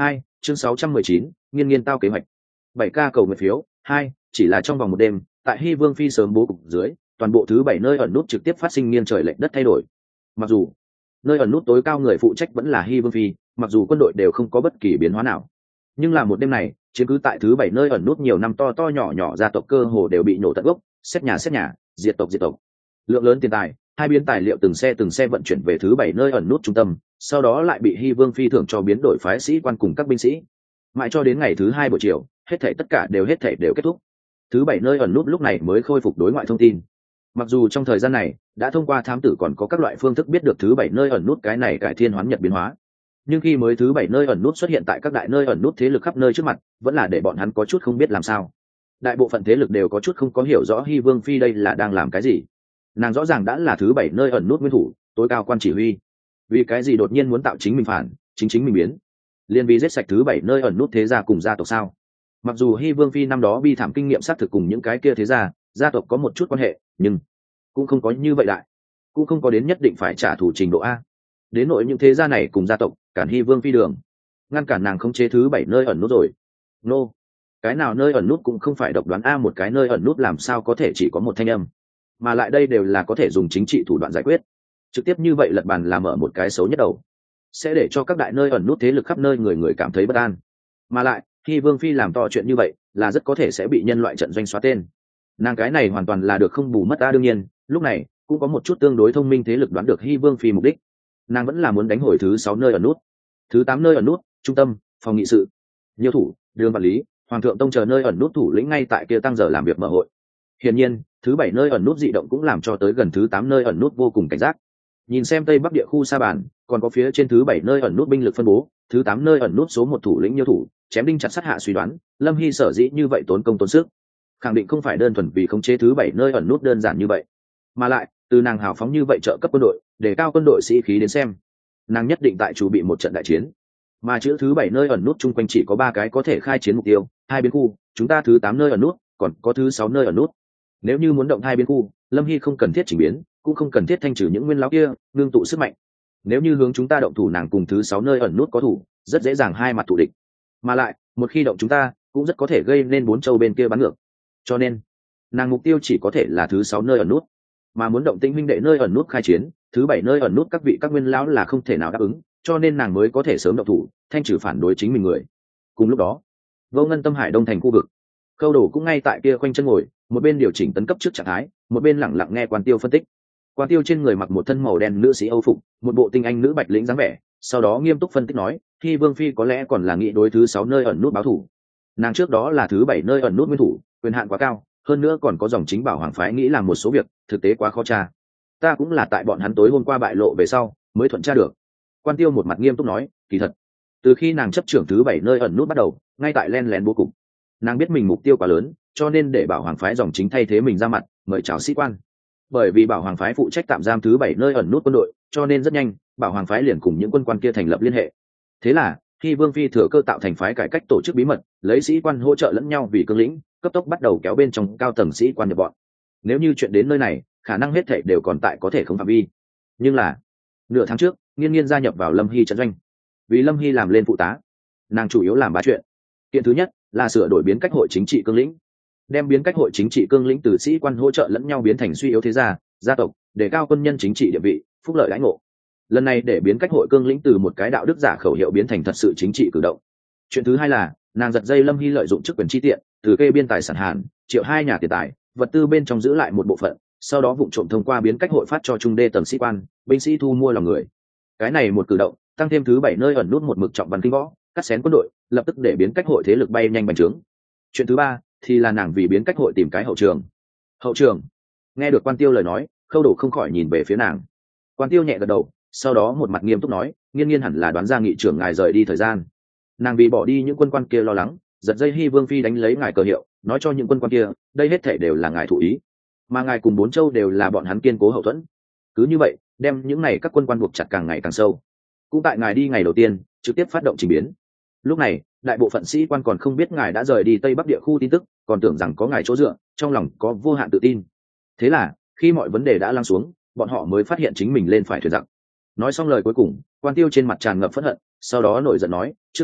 chương sáu trăm mười chín, nghiên nghiên tao kế hoạch. Bảy ca cầu nguyện phiếu hai, chỉ là trong vòng một đêm, tại Hy Vương phi sớm bố cục dưới, toàn bộ thứ bảy nơi ẩn nút trực tiếp phát sinh nghiêng trời lệch đất thay đổi. Mặc dù nơi ẩn nút tối cao người phụ trách vẫn là Hy Vương phi, mặc dù quân đội đều không có bất kỳ biến hóa nào, nhưng là một đêm này, chiếm cứ tại thứ bảy nơi ẩn nút nhiều năm to to nhỏ nhỏ gia tộc cơ hồ đều bị nổ tận gốc, xét nhà xét nhà, diệt tộc diệt tộc. Lượng lớn tiền tài, hai biến tài liệu từng xe từng xe vận chuyển về thứ bảy nơi ẩn nút trung tâm, sau đó lại bị Hy Vương phi thưởng cho biến đổi phái sĩ quan cùng các binh sĩ. Mãi cho đến ngày thứ hai buổi chiều, hết thảy tất cả đều hết thảy đều kết thúc. Thứ bảy nơi ẩn nút lúc này mới khôi phục đối ngoại thông tin. Mặc dù trong thời gian này đã thông qua thám tử còn có các loại phương thức biết được thứ bảy nơi ẩn nút cái này cải thiên hoán nhật biến hóa, nhưng khi mới thứ bảy nơi ẩn nút xuất hiện tại các đại nơi ẩn nút thế lực khắp nơi trước mặt, vẫn là để bọn hắn có chút không biết làm sao. Đại bộ phận thế lực đều có chút không có hiểu rõ Hy Vương phi đây là đang làm cái gì. Nàng rõ ràng đã là thứ bảy nơi ẩn nút nguyên thủ, tối cao quan chỉ huy, vì cái gì đột nhiên muốn tạo chính mình phản, chính chính mình biến, liên vì giết sạch thứ bảy nơi ẩn nút thế gia cùng gia tộc sao? Mặc dù Hy Vương phi năm đó bi thảm kinh nghiệm xác thực cùng những cái kia thế gia gia tộc có một chút quan hệ, nhưng cũng không có như vậy đại, cũng không có đến nhất định phải trả thù trình độ a. Đến nội những thế gia này cùng gia tộc cản Hy Vương phi đường, ngăn cản nàng không chế thứ bảy nơi ẩn nút rồi. Nô, cái nào nơi ẩn nút cũng không phải độc đoán a, một cái nơi ẩn nút làm sao có thể chỉ có một thanh âm, mà lại đây đều là có thể dùng chính trị thủ đoạn giải quyết. Trực tiếp như vậy lật bàn làm ở một cái xấu nhất đầu, sẽ để cho các đại nơi ẩn nút thế lực khắp nơi người người cảm thấy bất an. Mà lại khi Vương phi làm to chuyện như vậy là rất có thể sẽ bị nhân loại trận doanh xóa tên. Nàng cái này hoàn toàn là được không bù mất ta. Đương nhiên lúc này cũng có một chút tương đối thông minh thế lực đoán được Hy Vương phi mục đích, nàng vẫn là muốn đánh hồi thứ sáu nơi ẩn nút, thứ tám nơi ẩn nút, trung tâm, phòng nghị sự, nhiều thủ, đường quản lý, hoàng thượng tông chờ nơi ẩn nút thủ lĩnh ngay tại kia tăng giờ làm việc mở hội. Hiển nhiên thứ bảy nơi ẩn nút dị động cũng làm cho tới gần thứ tám nơi ẩn nút vô cùng cảnh giác. Nhìn xem tây bắc địa khu sa bàn, còn có phía trên thứ bảy nơi ẩn nút binh lực phân bố, thứ tám nơi ẩn nút số một thủ lĩnh nhiêu thủ chém đinh chặt sắt hạ suy đoán, Lâm Hy sở dĩ như vậy tốn công tốn sức, khẳng định không phải đơn thuần vì khống chế thứ bảy nơi ẩn nút đơn giản như vậy, mà lại từ nàng hào phóng như vậy trợ cấp quân đội, để cao quân đội sĩ khí đến xem, nàng nhất định tại chuẩn bị một trận đại chiến. Mà chữ thứ bảy nơi ẩn nút chung quanh chỉ có ba cái có thể khai chiến mục tiêu, hai biến khu, chúng ta thứ tám nơi ẩn nút, còn có thứ sáu nơi ẩn nút. Nếu như muốn động hai biến khu, Lâm Hy không cần thiết chỉnh biến, cũng không cần thiết thanh trừ những nguyên lão kia, ngưng tụ sức mạnh. Nếu như hướng chúng ta động thủ, nàng cùng thứ sáu nơi ẩn nút có thủ, rất dễ dàng hai mặt thủ địch. Mà lại, một khi động chúng ta, cũng rất có thể gây nên bốn châu bên kia bắn ngược. Cho nên, nàng mục tiêu chỉ có thể là thứ sáu nơi ẩn nút. Mà muốn động Tĩnh huynh đệ nơi ẩn nút khai chiến, thứ bảy nơi ẩn nút các vị các nguyên lão là không thể nào đáp ứng, cho nên nàng mới có thể sớm động thủ, thanh trừ phản đối chính mình người. Cùng lúc đó, Vô Ngân Tâm Hải Đông thành khu vực, Khâu Đổ cũng ngay tại kia khoanh chân ngồi, một bên điều chỉnh tấn cấp trước trạng thái, một bên lặng lặng nghe Quan Tiêu phân tích. Quan Tiêu trên người mặc một thân màu đen nữ sĩ âu phục, một bộ tinh anh nữ bạch lĩnh dáng vẻ, sau đó nghiêm túc phân tích nói, khi Vương phi có lẽ còn là nghĩ đối thứ sáu nơi ẩn nút báo thủ. Nàng trước đó là thứ bảy nơi ẩn nút nguyên thủ, quyền hạn quá cao, hơn nữa còn có dòng chính bảo hoàng phái nghĩ làm một số việc, thực tế quá khó tra. Ta cũng là tại bọn hắn tối hôm qua bại lộ về sau, mới thuận tra được. Quan Tiêu một mặt nghiêm túc nói, kỳ thật, từ khi nàng chấp trưởng thứ bảy nơi ẩn nút bắt đầu, ngay tại len lén bố cục, nàng biết mình mục tiêu quá lớn, cho nên để bảo hoàng phái dòng chính thay thế mình ra mặt, mời chào sĩ quan. Bởi vì bảo hoàng phái phụ trách tạm giam thứ bảy nơi ẩn nút quân đội, cho nên rất nhanh bảo hoàng phái liền cùng những quân quan kia thành lập liên hệ. Thế là khi Vương phi thừa cơ tạo thành phái cải cách tổ chức bí mật, lấy sĩ quan hỗ trợ lẫn nhau vì cương lĩnh, cấp tốc bắt đầu kéo bên trong cao tầng sĩ quan nhập bọn. Nếu như chuyện đến nơi này, khả năng hết thảy đều còn tại có thể không phạm vi. Nhưng là nửa tháng trước, Nghiên Nghiên gia nhập vào Lâm Hy trận doanh, vì Lâm Hy làm lên phụ tá. Nàng chủ yếu làm ba chuyện. Kiện thứ nhất là sửa đổi biến cách hội chính trị cương lĩnh, đem biến cách hội chính trị cương lĩnh từ sĩ quan hỗ trợ lẫn nhau biến thành suy yếu thế gia, gia tộc, để cao quân nhân chính trị địa vị, phúc lợi đãi ngộ. Lần này để biến cách hội cương lĩnh từ một cái đạo đức giả khẩu hiệu biến thành thật sự chính trị cử động. Chuyện thứ hai là nàng giật dây Lâm Hy lợi dụng chức quyền chi tiện, từ kê biên tài sản hàn triệu hai nhà tiền tài, vật tư bên trong giữ lại một bộ phận, sau đó vụng trộm thông qua biến cách hội phát cho trung đê tầng sĩ quan, binh sĩ thu mua lòng người. Cái này một cử động tăng thêm thứ bảy nơi ẩn nút một mực trọng văn kinh võ, cắt xén quân đội, lập tức để biến cách hội thế lực bay nhanh bành trướng. Chuyện thứ ba thì là nàng vì biến cách hội tìm cái hậu trường. Hậu trường? Nghe được Quan Tiêu lời nói, Khâu Đổ không khỏi nhìn về phía nàng. Quan Tiêu nhẹ gật đầu, sau đó một mặt nghiêm túc nói, Nghiên Nghiên hẳn là đoán ra nghị trưởng ngài rời đi thời gian. Nàng vì bỏ đi những quân quan kia lo lắng, giật dây Hy Vương phi đánh lấy ngài cờ hiệu, nói cho những quân quan kia, đây hết thể đều là ngài thủ ý, mà ngài cùng bốn châu đều là bọn hắn kiên cố hậu thuẫn. Cứ như vậy, đem những này các quân quan buộc chặt càng ngày càng sâu. Cũng tại ngài đi ngày đầu tiên, trực tiếp phát động trình biến. Lúc này, đại bộ phận sĩ quan còn không biết ngài đã rời đi Tây Bắc địa khu tin tức, còn tưởng rằng có ngài chỗ dựa, trong lòng có vô hạn tự tin. Thế là, khi mọi vấn đề đã lắng xuống, bọn họ mới phát hiện chính mình lên phải thuyền giặc. Nói xong lời cuối cùng, Quan Tiêu trên mặt tràn ngập phẫn hận, sau đó nổi giận nói, trước đó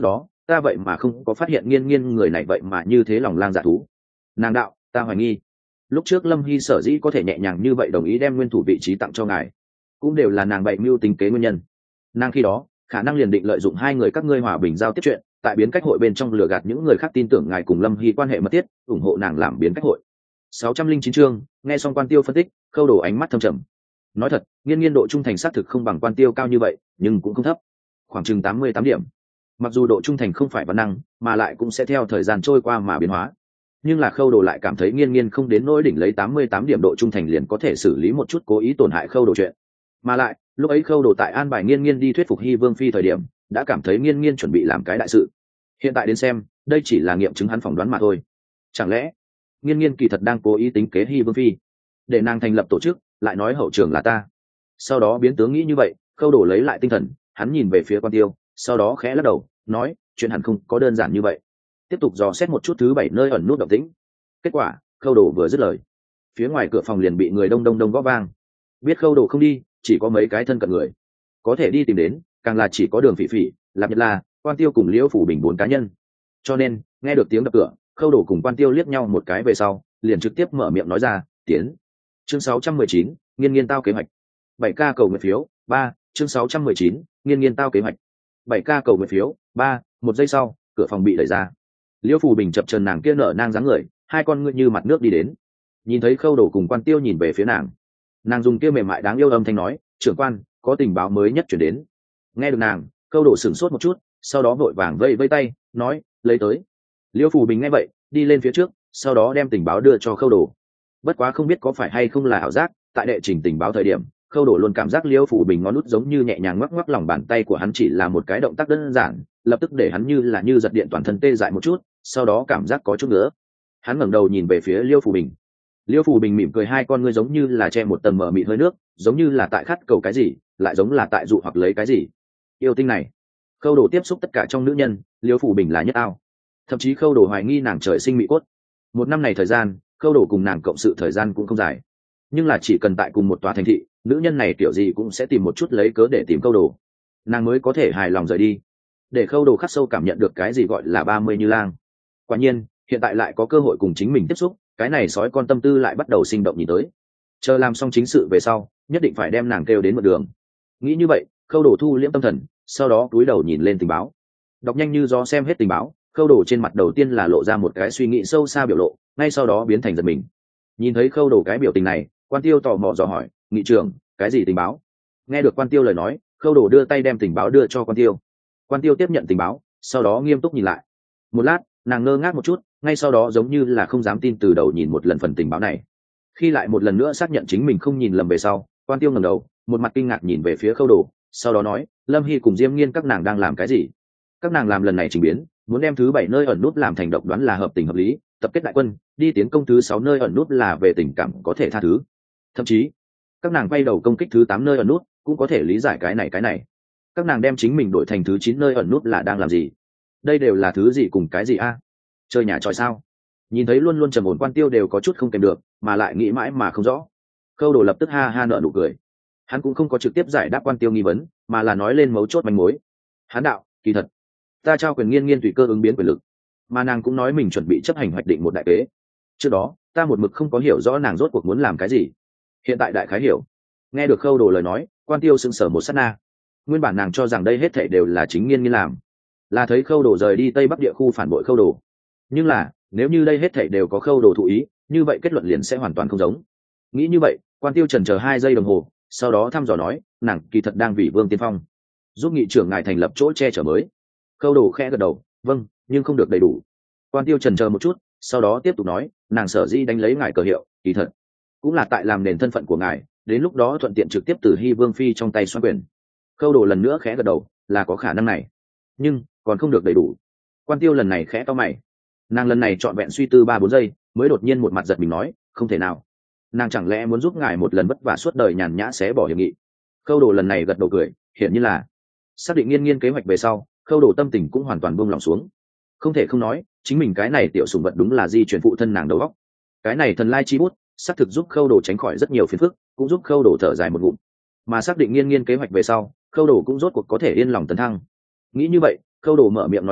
ta vậy mà không có phát hiện nghiên nghiên người này vậy mà như thế lòng lang dạ thú. Nàng đạo, ta hoài nghi lúc trước Lâm Hy sở dĩ có thể nhẹ nhàng như vậy đồng ý đem nguyên thủ vị trí tặng cho ngài, cũng đều là nàng bậy mưu tính kế nguyên nhân. Nàng khi đó khả năng liền định lợi dụng hai người các ngươi hòa bình giao tiếp chuyện, tại biến cách hội bên trong lừa gạt những người khác tin tưởng ngài cùng Lâm Hy quan hệ mật thiết, ủng hộ nàng làm biến cách hội. sáu trăm linh chín chương, nghe xong Quan Tiêu phân tích, Khâu Đồ ánh mắt thâm trầm. Nói thật, nghiên nghiên độ trung thành xác thực không bằng Quan Tiêu cao như vậy, nhưng cũng không thấp, khoảng chừng tám mươi tám điểm. Mặc dù độ trung thành không phải văn năng, mà lại cũng sẽ theo thời gian trôi qua mà biến hóa, nhưng là Khâu Đồ lại cảm thấy nghiên nghiên không đến nỗi đỉnh lấy tám mươi tám điểm độ trung thành liền có thể xử lý một chút cố ý tổn hại Khâu Đồ chuyện. Mà lại, lúc ấy Khâu Đồ tại an bài nghiên nghiên đi thuyết phục Hy Vương phi thời điểm, đã cảm thấy nghiên nghiên chuẩn bị làm cái đại sự. Hiện tại đến xem, đây chỉ là nghiệm chứng hắn phỏng đoán mà thôi. Chẳng lẽ nghiên nghiên kỳ thật đang cố ý tính kế Hy Vương phi, để nàng thành lập tổ chức, lại nói hậu trường là ta. Sau đó biến tướng nghĩ như vậy, Khâu Đồ lấy lại tinh thần, hắn nhìn về phía Quan Tiêu, sau đó khẽ lắc đầu, nói, chuyện hẳn không có đơn giản như vậy. Tiếp tục dò xét một chút thứ bảy nơi ẩn nút động tĩnh. Kết quả, Khâu Đồ vừa dứt lời, phía ngoài cửa phòng liền bị người đông đông đông gõ vang. Biết Khâu Đồ không đi, chỉ có mấy cái thân cận người có thể đi tìm đến, càng là chỉ có Đường Phỉ Phỉ, Lạp Nhật La, Quan Tiêu cùng Liễu Phủ Bình bốn cá nhân. Cho nên, nghe được tiếng đập cửa, Khâu Đồ cùng Quan Tiêu liếc nhau một cái về sau, liền trực tiếp mở miệng nói ra, tiến. Chương sáu trăm mười chín, nghiên nghiên tao kế hoạch. bảy k cầu nguyện phiếu, ba, chương sáu trăm mười chín, nghiên nghiên tao kế hoạch. bảy k cầu nguyện phiếu, ba, một giây sau, cửa phòng bị đẩy ra. Liễu Phủ Bình chập chờn nàng kia nở nang dáng người, hai con ngươi như mặt nước đi đến. Nhìn thấy Khâu Đồ cùng Quan Tiêu nhìn về phía nàng, nàng dùng kia mềm mại đáng yêu âm thanh nói, trưởng quan, có tình báo mới nhất chuyển đến. Nghe được nàng, Khâu Đồ sửng sốt một chút, sau đó vội vàng vây vây tay, nói, lấy tới. Liễu Phủ Bình nghe vậy, đi lên phía trước, sau đó đem tình báo đưa cho Khâu Đồ. Bất quá không biết có phải hay không là ảo giác, tại đệ trình tình báo thời điểm, Khâu Đồ luôn cảm giác Liễu Phủ Bình ngón nút giống như nhẹ nhàng ngoắc ngoắc lòng bàn tay của hắn, chỉ là một cái động tác đơn giản, lập tức để hắn như là như giật điện toàn thân tê dại một chút, sau đó cảm giác có chút nữa. Hắn ngẩng đầu nhìn về phía Liễu Phủ Bình. Liễu Phủ Bình mỉm cười, hai con ngươi giống như là che một tầng mờ mịt hơi nước, giống như là tại khát cầu cái gì, lại giống là tại dụ hoặc lấy cái gì. Yêu tinh này. Khâu Đồ tiếp xúc tất cả trong nữ nhân, Liễu Phủ Bình là nhất ao. Thậm chí Khâu Đồ hoài nghi nàng trời sinh mỹ cốt. Một năm này thời gian, Khâu Đồ cùng nàng cộng sự thời gian cũng không dài, nhưng là chỉ cần tại cùng một tòa thành thị, nữ nhân này kiểu gì cũng sẽ tìm một chút lấy cớ để tìm Khâu Đồ, nàng mới có thể hài lòng rời đi, để Khâu Đồ khắc sâu cảm nhận được cái gì gọi là ba mươi như lang. Quả nhiên, hiện tại lại có cơ hội cùng chính mình tiếp xúc, cái này sói con tâm tư lại bắt đầu sinh động nhìn tới. Chờ làm xong chính sự về sau, nhất định phải đem nàng kêu đến một đường. Nghĩ như vậy, Khâu Đồ thu liễm tâm thần, sau đó cúi đầu nhìn lên tình báo. Đọc nhanh như gió xem hết tình báo, Khâu Đồ trên mặt đầu tiên là lộ ra một cái suy nghĩ sâu xa biểu lộ, ngay sau đó biến thành giật mình. Nhìn thấy Khâu Đồ cái biểu tình này, Quan Tiêu tò mò dò hỏi, nghị trưởng, cái gì tình báo? Nghe được Quan Tiêu lời nói, Khâu Đồ đưa tay đem tình báo đưa cho Quan Tiêu. Quan Tiêu tiếp nhận tình báo, sau đó nghiêm túc nhìn lại. Một lát, nàng ngơ ngác một chút, ngay sau đó giống như là không dám tin từ đầu nhìn một lần phần tình báo này. Khi lại một lần nữa xác nhận chính mình không nhìn lầm về sau, Quan Tiêu ngẩng đầu, một mặt kinh ngạc nhìn về phía Khâu Đồ, sau đó nói, Lâm Hy cùng Diêm Nghiên các nàng đang làm cái gì? Các nàng làm lần này trình biến, muốn đem thứ bảy nơi ẩn nút làm thành độc đoán là hợp tình hợp lý, tập kết đại quân đi tiến công thứ sáu nơi ẩn nút là về tình cảm có thể tha thứ. Thậm chí, các nàng quay đầu công kích thứ tám nơi ẩn nút, cũng có thể lý giải cái này cái này. Các nàng đem chính mình đổi thành thứ chín nơi ẩn nút là đang làm gì? Đây đều là thứ gì cùng cái gì a? Chơi nhà tròi sao? Nhìn thấy luôn luôn trầm ổn Quan Tiêu đều có chút không kèm được, mà lại nghĩ mãi mà không rõ. Khâu Đồ lập tức ha ha nở nụ cười. Hắn cũng không có trực tiếp giải đáp Quan Tiêu nghi vấn, mà là nói lên mấu chốt manh mối. Hắn đạo, kỳ thật, ta trao quyền nghiên nghiên tùy cơ ứng biến quyền lực, mà nàng cũng nói mình chuẩn bị chấp hành hoạch định một đại kế. Trước đó, ta một mực không có hiểu rõ nàng rốt cuộc muốn làm cái gì. Hiện tại đại khái hiểu. Nghe được Khâu Đồ lời nói, Quan Tiêu sững sờ một sát na. Nguyên bản nàng cho rằng đây hết thảy đều là chính nghiên nghiên làm, là thấy Khâu Đồ rời đi Tây Bắc địa khu phản bội Khâu Đồ. Nhưng là, nếu như đây hết thảy đều có Khâu Đồ thụ ý, như vậy kết luận liền sẽ hoàn toàn không giống. Nghĩ như vậy, Quan Tiêu chần chờ hai giây đồng hồ, sau đó thăm dò nói, nàng kỳ thật đang vì Vương Tiên Phong giúp nghị trưởng ngài thành lập chỗ che chở mới. Khâu Đồ khẽ gật đầu, vâng, nhưng không được đầy đủ. Quan Tiêu chần chờ một chút, sau đó tiếp tục nói, nàng sở dĩ đánh lấy ngài cờ hiệu, kỳ thật cũng là tại làm nền thân phận của ngài, đến lúc đó thuận tiện trực tiếp từ Hy Vương phi trong tay xoay quyền. Khâu Đồ lần nữa khẽ gật đầu, là có khả năng này, nhưng còn không được đầy đủ. Quan Tiêu lần này khẽ to mày, nàng lần này trọn vẹn suy tư ba bốn giây, mới đột nhiên một mặt giật mình nói, không thể nào, nàng chẳng lẽ muốn giúp ngài một lần vất vả suốt đời nhàn nhã xé bỏ hiệp nghị? Khâu Đồ lần này gật đầu cười, hiển nhiên là xác định nghiên nghiên kế hoạch về sau, Khâu Đồ tâm tình cũng hoàn toàn buông lỏng xuống. Không thể không nói, chính mình cái này tiểu sủng vật đúng là di chuyển phụ thân nàng đầu óc. Cái này thần lai chi bút, xác thực giúp Khâu Đồ tránh khỏi rất nhiều phiền phức, cũng giúp Khâu Đồ thở dài một ngụm. Mà xác định nghiên nghiên kế hoạch về sau, Khâu Đồ cũng rốt cuộc có thể yên lòng tấn thăng. Nghĩ như vậy, Khâu Đồ mở miệng nói ra,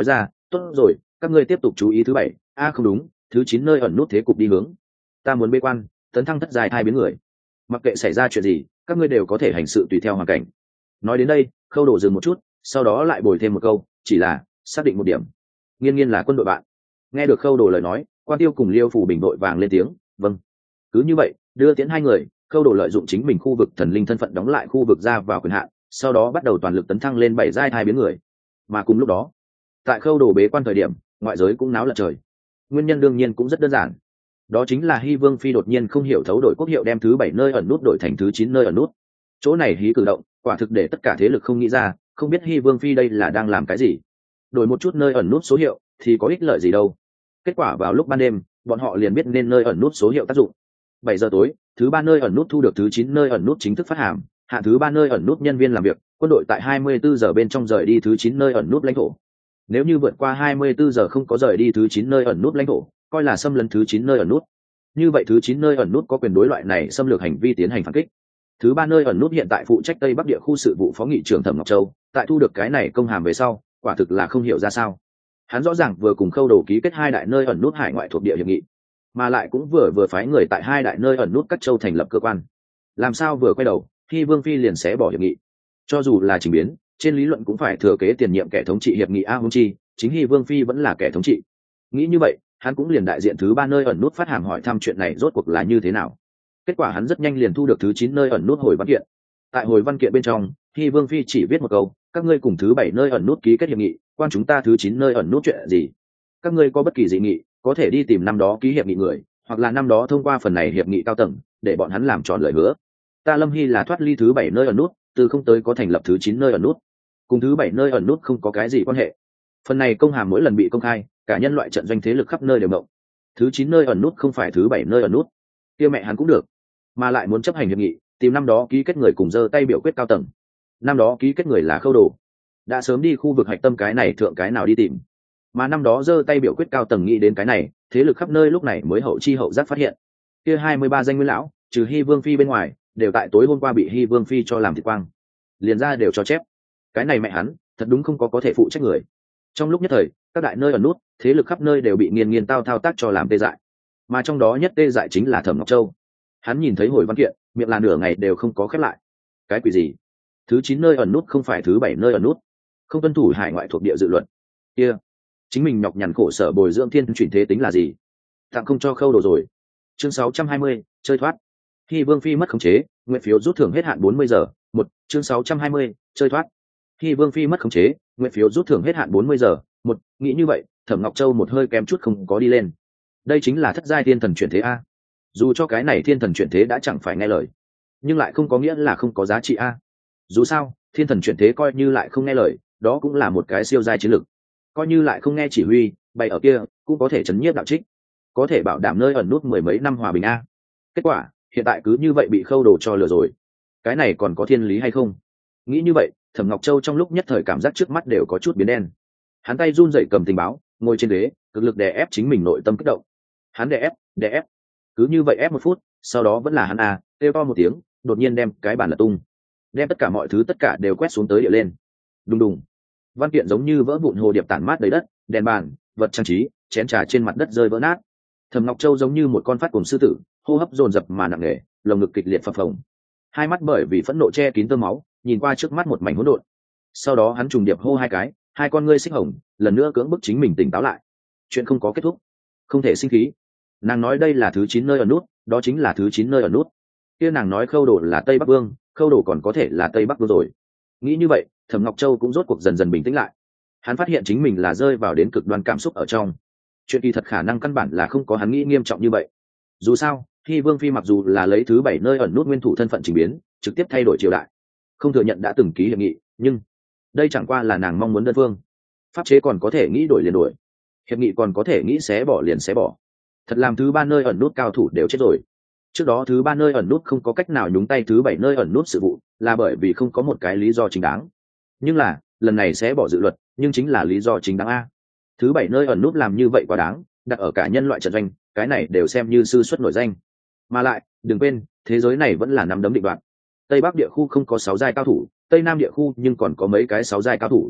tốt rồi, các ngươi tiếp tục chú ý thứ bảy a à, không đúng, thứ chín nơi ẩn nút thế cục đi hướng. Ta muốn bế quan tấn thăng thất giai hai biến người, mặc kệ xảy ra chuyện gì các ngươi đều có thể hành sự tùy theo hoàn cảnh. Nói đến đây Khâu Đồ dừng một chút, sau đó lại bồi thêm một câu, chỉ là xác định một điểm, Nghiên Nghiên là quân đội bạn. Nghe được Khâu Đồ lời nói, Quan Tiêu cùng Liêu Phủ Bình đội vàng lên tiếng, vâng. Cứ như vậy đưa tiễn hai người, Khâu Đồ lợi dụng chính mình khu vực thần linh thân phận đóng lại khu vực ra vào quyền hạn, sau đó bắt đầu toàn lực tấn thăng lên bảy giai hai biến người. Mà cùng lúc đó, tại Khâu Đồ bế quan thời điểm, ngoại giới cũng náo lật trời. Nguyên nhân đương nhiên cũng rất đơn giản, đó chính là Hy Vương Phi đột nhiên không hiểu thấu đổi quốc hiệu, đem thứ bảy nơi ẩn nút đổi thành thứ chín nơi ẩn nút. Chỗ này hí cử động quả thực để tất cả thế lực không nghĩ ra, không biết Hy Vương Phi đây là đang làm cái gì. Đổi một chút nơi ẩn nút số hiệu thì có ích lợi gì đâu. Kết quả vào lúc ban đêm bọn họ liền biết nên nơi ẩn nút số hiệu tác dụng. Bảy giờ tối, thứ ba nơi ẩn nút thu được thứ chín nơi ẩn nút chính thức phát hàm, hạ thứ ba nơi ẩn nút nhân viên làm việc, quân đội tại hai mươi bốn giờ bên trong rời đi thứ chín nơi ẩn nút lãnh thổ. Nếu như vượt qua hai mươi bốn giờ không có rời đi thứ chín nơi ẩn nút lãnh thổ, coi là xâm lấn thứ chín nơi ẩn nút. Như vậy thứ chín nơi ẩn nút có quyền đối loại này xâm lược hành vi tiến hành phản kích. Thứ ba nơi ẩn nút hiện tại phụ trách Tây Bắc địa khu sự vụ phó nghị trưởng Thẩm Ngọc Châu, tại thu được cái này công hàm về sau, quả thực là không hiểu ra sao. Hắn rõ ràng vừa cùng Khâu Đồ ký kết hai đại nơi ẩn nút hải ngoại thuộc địa hiệp nghị, mà lại cũng vừa vừa phái người tại hai đại nơi ẩn nút các châu thành lập cơ quan. Làm sao vừa quay đầu, khi Vương Phi liền sẽ bỏ hiệp nghị? Cho dù là trình biến, trên lý luận cũng phải thừa kế tiền nhiệm kẻ thống trị hiệp nghị a huống chi, chính Hy Vương Phi vẫn là kẻ thống trị. Nghĩ như vậy, hắn cũng liền đại diện thứ ba nơi ẩn nút phát hàm hỏi thăm chuyện này rốt cuộc là như thế nào. Kết quả hắn rất nhanh liền thu được thứ chín nơi ẩn nút hồi văn kiện. Tại hồi văn kiện bên trong, Hy Vương Phi chỉ viết một câu, các ngươi cùng thứ bảy nơi ẩn nút ký kết hiệp nghị, quan chúng ta thứ chín nơi ẩn nút chuyện gì? Các ngươi có bất kỳ dị nghị, có thể đi tìm năm đó ký hiệp nghị người, hoặc là năm đó thông qua phần này hiệp nghị cao tầng, để bọn hắn làm tròn lời hứa. Ta Lâm Hy là thoát ly thứ bảy nơi ẩn nút, từ không tới có thành lập thứ chín nơi ẩn nút, cùng thứ bảy nơi ẩn nút không có cái gì quan hệ. Phần này công hàm mỗi lần bị công khai, cả nhân loại trận doanh thế lực khắp nơi đều động. Thứ chín nơi ẩn nút không phải thứ bảy nơi ẩn nút, kia mẹ hắn cũng được, mà lại muốn chấp hành hiệp nghị, tìm năm đó ký kết người cùng giơ tay biểu quyết cao tầng. Năm đó ký kết người là Khâu Đồ, đã sớm đi khu vực hạch tâm cái này thượng cái nào đi tìm, mà năm đó giơ tay biểu quyết cao tầng nghĩ đến cái này, thế lực khắp nơi lúc này mới hậu chi hậu giác phát hiện, kia hai mươi ba danh nguyên lão, trừ Hy Vương Phi bên ngoài, đều tại tối hôm qua bị Hy Vương Phi cho làm thịt quang, liền ra đều cho chép. Cái này mẹ hắn, thật đúng không có có thể phụ trách người. Trong lúc nhất thời, các đại nơi ẩn nút, thế lực khắp nơi đều bị nghiền nghiền tao thao tác cho làm tê dại, mà trong đó nhất tê dại chính là Thẩm Ngọc Châu. Hắn nhìn thấy hồi văn kiện, miệng là nửa ngày đều không có khép lại. Cái quỷ gì? Thứ chín nơi ẩn nút không phải thứ bảy nơi ẩn nút, không tuân thủ hải ngoại thuộc địa dự luật. Kia, chính mình nhọc nhằn khổ sở bồi dưỡng thiên chuyển thế tính là gì? Tặng không cho Khâu Đồ rồi. Chương sáu trăm hai mươi, chơi thoát. Khi Vương Phi mất khống chế, nguyện phiếu rút thưởng hết hạn bốn mươi giờ. Một, chương sáu trăm hai mươi, chơi thoát. Khi Vương Phi mất khống chế, nguyện phiếu rút thưởng hết hạn bốn mươi giờ. Một, nghĩ như vậy, Thẩm Ngọc Châu một hơi kém chút không có đi lên. Đây chính là thất giai thiên thần chuyển thế a. Dù cho cái này thiên thần chuyển thế đã chẳng phải nghe lời, nhưng lại không có nghĩa là không có giá trị a. Dù sao, thiên thần chuyển thế coi như lại không nghe lời, đó cũng là một cái siêu giai chiến lực. Coi như lại không nghe chỉ huy, bày ở kia cũng có thể chấn nhiếp đạo trích, có thể bảo đảm nơi ẩn nút mười mấy năm hòa bình a. Kết quả hiện tại cứ như vậy bị Khâu Đồ cho lừa rồi, cái này còn có thiên lý hay không? Nghĩ như vậy, Thẩm Ngọc Châu trong lúc nhất thời cảm giác trước mắt đều có chút biến đen. Hắn tay run rẩy cầm tình báo, ngồi trên ghế, cực lực đè ép chính mình nội tâm kích động. Hắn đè ép, đè ép, cứ như vậy ép một phút, sau đó vẫn là hắn a, kêu to một tiếng, đột nhiên đem cái bàn lật tung, đem tất cả mọi thứ tất cả đều quét xuống tới địa lên. Đùng đùng, văn kiện giống như vỡ vụn hồ điệp tản mát đầy đất, đèn bàn, vật trang trí, chén trà trên mặt đất rơi vỡ nát. Thẩm Ngọc Châu giống như một con phát cuồng sư tử, hô hấp dồn dập mà nặng nề, lồng ngực kịch liệt phập phồng, hai mắt bởi vì phẫn nộ che kín tơ máu, nhìn qua trước mắt một mảnh hỗn độn. Sau đó hắn trùng điệp hô hai cái, hai con ngươi xích hồng, lần nữa cưỡng bức chính mình tỉnh táo lại. Chuyện không có kết thúc, không thể sinh khí. Nàng nói đây là thứ chín nơi ở nút, đó chính là thứ chín nơi ở nút. Kia nàng nói Khâu Đồ là Tây Bắc Vương, Khâu Đồ còn có thể là Tây Bắc Vương rồi. Nghĩ như vậy, Thẩm Ngọc Châu cũng rốt cuộc dần dần bình tĩnh lại. Hắn phát hiện chính mình là rơi vào đến cực đoan cảm xúc ở trong. Chuyện kỳ thật khả năng căn bản là không có hắn nghĩ nghiêm trọng như vậy. Dù sao, khi Vương Phi mặc dù là lấy thứ bảy nơi ẩn nút nguyên thủ thân phận trình biến, trực tiếp thay đổi triều đại, không thừa nhận đã từng ký hiệp nghị, nhưng đây chẳng qua là nàng mong muốn đơn phương. Pháp chế còn có thể nghĩ đổi liền đổi, hiệp nghị còn có thể nghĩ xé bỏ liền xé bỏ. Thật làm thứ ba nơi ẩn nút cao thủ đều chết rồi. Trước đó thứ ba nơi ẩn nút không có cách nào nhúng tay thứ bảy nơi ẩn nút sự vụ, là bởi vì không có một cái lý do chính đáng. Nhưng là lần này sẽ bỏ dự luật, nhưng chính là lý do chính đáng a. Thứ bảy nơi ẩn nút làm như vậy quá đáng, đặt ở cả nhân loại trận doanh, cái này đều xem như sư xuất nổi danh. Mà lại đừng quên, thế giới này vẫn là nắm đấm định đoạt. Tây Bắc địa khu không có sáu giai cao thủ, Tây Nam địa khu nhưng còn có mấy cái sáu giai cao thủ.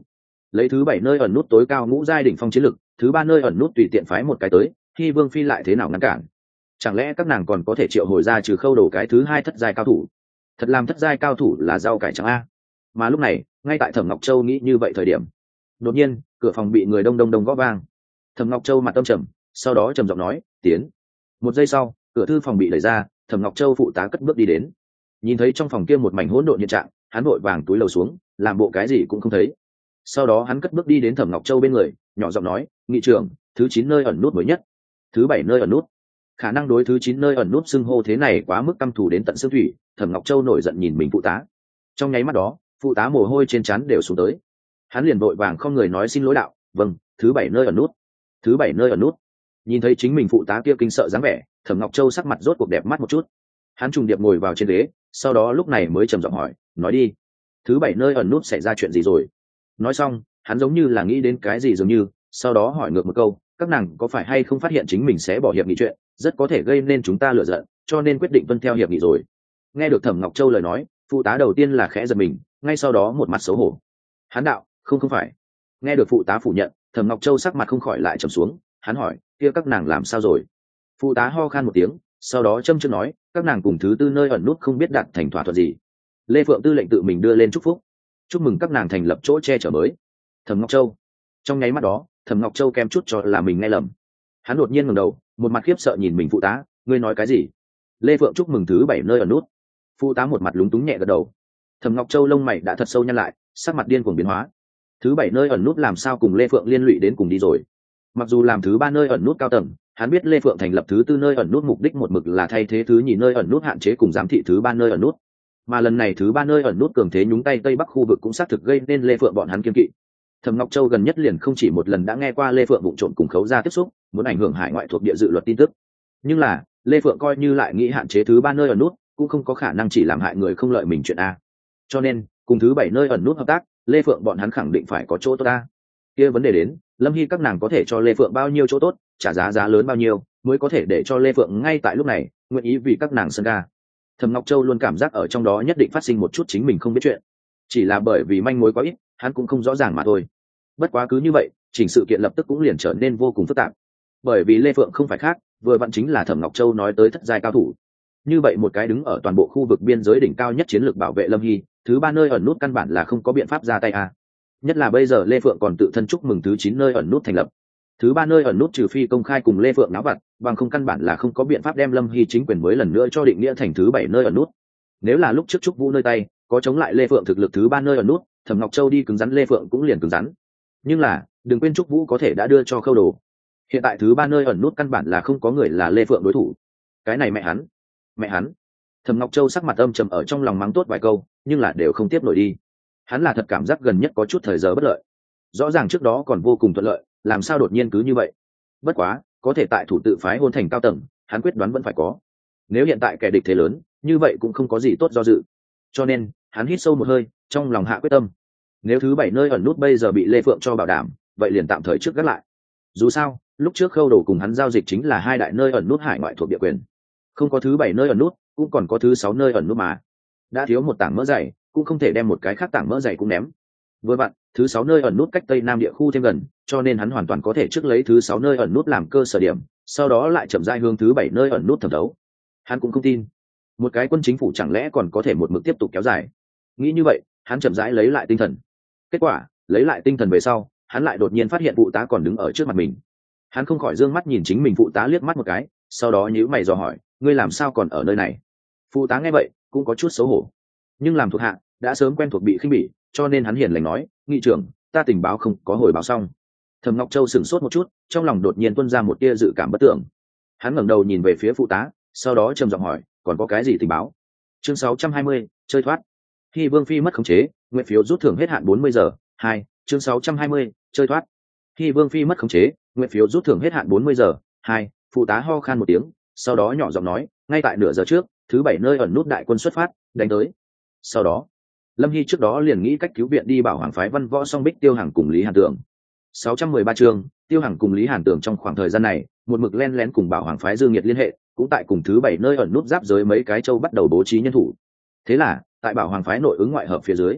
lấy thứ bảy nơi ẩn nút tối cao ngũ giai đỉnh phong chiến lực, thứ ba nơi ẩn nút tùy tiện phái một cái tới, Hy Vương Phi lại thế nào ngăn cản? Chẳng lẽ các nàng còn có thể triệu hồi ra trừ Khâu Đầu cái thứ hai thất giai cao thủ? Thật làm thất giai cao thủ là rau cải trắng a. Mà lúc này, ngay tại Thẩm Ngọc Châu nghĩ như vậy thời điểm, đột nhiên, cửa phòng bị người đông đông đông gõ vang. Thẩm Ngọc Châu mặt tâm trầm, sau đó trầm giọng nói, "Tiến." Một giây sau, cửa thư phòng bị đẩy ra, Thẩm Ngọc Châu phụ tá cất bước đi đến. Nhìn thấy trong phòng kia một mảnh hỗn độn hiện trạng, hắn vội vàng túi lầu xuống, làm bộ cái gì cũng không thấy. Sau đó hắn cất bước đi đến Thẩm Ngọc Châu bên người, nhỏ giọng nói, "Nghị trưởng, thứ chín nơi ẩn nút mới nhất, thứ bảy nơi ẩn nút." Khả năng đối thứ chín nơi ẩn nút xưng hô thế này quá mức căm thù đến tận xương thủy, Thẩm Ngọc Châu nổi giận nhìn mình phụ tá. Trong nháy mắt đó, phụ tá mồ hôi trên trán đều xuống tới. Hắn liền vội vàng không người nói xin lỗi đạo, "Vâng, thứ bảy nơi ẩn nút, thứ bảy nơi ẩn nút." Nhìn thấy chính mình phụ tá kia kinh sợ dáng vẻ, Thẩm Ngọc Châu sắc mặt rốt cuộc đẹp mắt một chút. Hắn trùng điệp ngồi vào trên ghế, sau đó lúc này mới trầm giọng hỏi, "Nói đi, thứ bảy nơi ẩn nút xảy ra chuyện gì rồi?" Nói xong, hắn giống như là nghĩ đến cái gì dường như, sau đó hỏi ngược một câu, "Các nàng có phải hay không phát hiện chính mình sẽ bỏ hiệp nghị chuyện, rất có thể gây nên chúng ta lựa giận, cho nên quyết định tuân theo hiệp nghị rồi?" Nghe được Thẩm Ngọc Châu lời nói, phụ tá đầu tiên là khẽ giật mình, ngay sau đó một mặt xấu hổ. Hắn đạo, "Không không phải." Nghe được phụ tá phủ nhận, Thẩm Ngọc Châu sắc mặt không khỏi lại trầm xuống. Hắn hỏi, "Kia các nàng làm sao rồi?" Phụ tá ho khan một tiếng, sau đó châm chước nói, "Các nàng cùng thứ tư nơi ẩn nút không biết đạt thành thỏa thuận gì." Lê Phượng tư lệnh tự mình đưa lên chúc phúc, chúc mừng các nàng thành lập chỗ che chở mới. Thẩm Ngọc Châu. Trong nháy mắt đó, Thẩm Ngọc Châu kem chút cho là mình nghe lầm. Hắn đột nhiên ngẩng đầu, một mặt khiếp sợ nhìn mình phụ tá, "Ngươi nói cái gì?" "Lê Phượng chúc mừng thứ bảy nơi ẩn nút." Phụ tá một mặt lúng túng nhẹ gật đầu. Thẩm Ngọc Châu lông mày đã thật sâu nhăn lại, sắc mặt điên cuồng biến hóa. Thứ bảy nơi ẩn nút làm sao cùng Lê Phượng liên lụy đến cùng đi rồi? Mặc dù làm thứ ba nơi ẩn nút cao tầng, hắn biết Lê Phượng thành lập thứ tư nơi ẩn nút mục đích một mực là thay thế thứ nhì nơi ẩn nút hạn chế cùng giám thị thứ ba nơi ẩn nút. Mà lần này thứ ba nơi ẩn nút cường thế nhúng tay Tây Bắc khu vực cũng xác thực gây nên Lê Phượng bọn hắn kiên kỵ. Thẩm Ngọc Châu gần nhất liền không chỉ một lần đã nghe qua Lê Phượng vụ trộm cùng Khấu Gia tiếp xúc, muốn ảnh hưởng hải ngoại thuộc địa dự luật tin tức. Nhưng là, Lê Phượng coi như lại nghĩ hạn chế thứ ba nơi ẩn nút, cũng không có khả năng chỉ làm hại người không lợi mình chuyện a. Cho nên, cùng thứ bảy nơi ẩn nút hợp tác, Lê Phượng bọn hắn khẳng định phải có chỗ tốt a. Kia vấn đề đến, Lâm Hy các nàng có thể cho Lê Phượng bao nhiêu chỗ tốt, trả giá giá lớn bao nhiêu, mới có thể để cho Lê Phượng ngay tại lúc này nguyện ý vì các nàng sân ca. Thẩm Ngọc Châu luôn cảm giác ở trong đó nhất định phát sinh một chút chính mình không biết chuyện, chỉ là bởi vì manh mối quá ít, hắn cũng không rõ ràng mà thôi. Bất quá cứ như vậy, chỉnh sự kiện lập tức cũng liền trở nên vô cùng phức tạp, bởi vì Lê Phượng không phải khác, vừa vặn chính là Thẩm Ngọc Châu nói tới thất giai cao thủ. Như vậy một cái đứng ở toàn bộ khu vực biên giới đỉnh cao nhất chiến lược bảo vệ Lâm Hy, thứ ba nơi ẩn nút căn bản là không có biện pháp ra tay à. Nhất là bây giờ Lê Phượng còn tự thân chúc mừng thứ chín nơi ẩn nút thành lập. Thứ ba nơi ẩn nút trừ phi công khai cùng Lê Phượng náo vặt, bằng không căn bản là không có biện pháp đem Lâm Hy chính quyền mới lần nữa cho định nghĩa thành thứ bảy nơi ẩn nút. Nếu là lúc trước Trúc Vũ nơi tay, có chống lại Lê Phượng thực lực thứ ba nơi ẩn nút, Thẩm Ngọc Châu đi cứng rắn Lê Phượng cũng liền cứng rắn. Nhưng là, đừng quên Trúc Vũ có thể đã đưa cho Khâu Đồ. Hiện tại thứ ba nơi ẩn nút căn bản là không có người là Lê Phượng đối thủ. Cái này mẹ hắn, mẹ hắn. Thẩm Ngọc Châu sắc mặt âm trầm ở trong lòng mắng tốt vài câu, nhưng là đều không tiếp nổi đi. Hắn là thật cảm giác gần nhất có chút thời giờ bất lợi. Rõ ràng trước đó còn vô cùng thuận lợi, làm sao đột nhiên cứ như vậy? Bất quá, có thể tại thủ tự phái hôn thành cao tầng, hắn quyết đoán vẫn phải có. Nếu hiện tại kẻ địch thế lớn, như vậy cũng không có gì tốt do dự. Cho nên, hắn hít sâu một hơi, trong lòng hạ quyết tâm. Nếu thứ bảy nơi ẩn nút bây giờ bị Lê Phượng cho bảo đảm, vậy liền tạm thời trước gác lại. Dù sao, lúc trước Khâu Đồ cùng hắn giao dịch chính là hai đại nơi ẩn nút hải ngoại thuộc địa quyền. Không có thứ bảy nơi ẩn nút, cũng còn có thứ sáu nơi ẩn nút mà. Đã thiếu một tảng mỡ dày, cũng không thể đem một cái khác tảng mỡ dày cũng ném. Với bạn, thứ sáu nơi ẩn nút cách Tây Nam địa khu thêm gần, cho nên hắn hoàn toàn có thể trước lấy thứ sáu nơi ẩn nút làm cơ sở điểm, sau đó lại chậm rãi hướng thứ bảy nơi ẩn nút thẩm thấu. Hắn cũng không tin, một cái quân chính phủ chẳng lẽ còn có thể một mực tiếp tục kéo dài. Nghĩ như vậy, hắn chậm rãi lấy lại tinh thần. Kết quả, lấy lại tinh thần về sau, hắn lại đột nhiên phát hiện phụ tá còn đứng ở trước mặt mình. Hắn không khỏi dương mắt nhìn chính mình phụ tá liếc mắt một cái, sau đó nhíu mày dò hỏi, ngươi làm sao còn ở nơi này? Phụ tá nghe vậy, cũng có chút xấu hổ. Nhưng làm thuộc hạ, đã sớm quen thuộc bị khinh bỉ, cho nên hắn hiền lành nói, nghị trưởng, ta tình báo không có hồi báo xong. Thẩm Ngọc Châu sửng sốt một chút, trong lòng đột nhiên tuôn ra một tia dự cảm bất tưởng. Hắn ngẩng đầu nhìn về phía phụ tá, sau đó trầm giọng hỏi, còn có cái gì tình báo? Chương sáu trăm hai mươi, chơi thoát. Khi Vương Phi mất khống chế, nguyện phiếu rút thưởng hết hạn bốn mươi giờ. Hai, chương sáu trăm hai mươi, chơi thoát. Khi Vương Phi mất khống chế, nguyện phiếu rút thưởng hết hạn bốn mươi giờ. Hai, phụ tá ho khan một tiếng, sau đó nhỏ giọng nói, ngay tại nửa giờ trước, thứ bảy nơi ẩn nút đại quân xuất phát, đánh tới. Sau đó, Lâm Hy trước đó liền nghĩ cách cứu viện đi bảo hoàng phái Văn Võ Song Bích Tiêu Hằng cùng Lý Hàn Tưởng. sáu trăm mười ba chương, Tiêu Hằng cùng Lý Hàn Tưởng trong khoảng thời gian này, một mực len lén cùng bảo hoàng phái Dương Nhiệt liên hệ, cũng tại cùng thứ bảy nơi ẩn nút giáp giới mấy cái châu bắt đầu bố trí nhân thủ. Thế là, tại bảo hoàng phái nội ứng ngoại hợp phía dưới,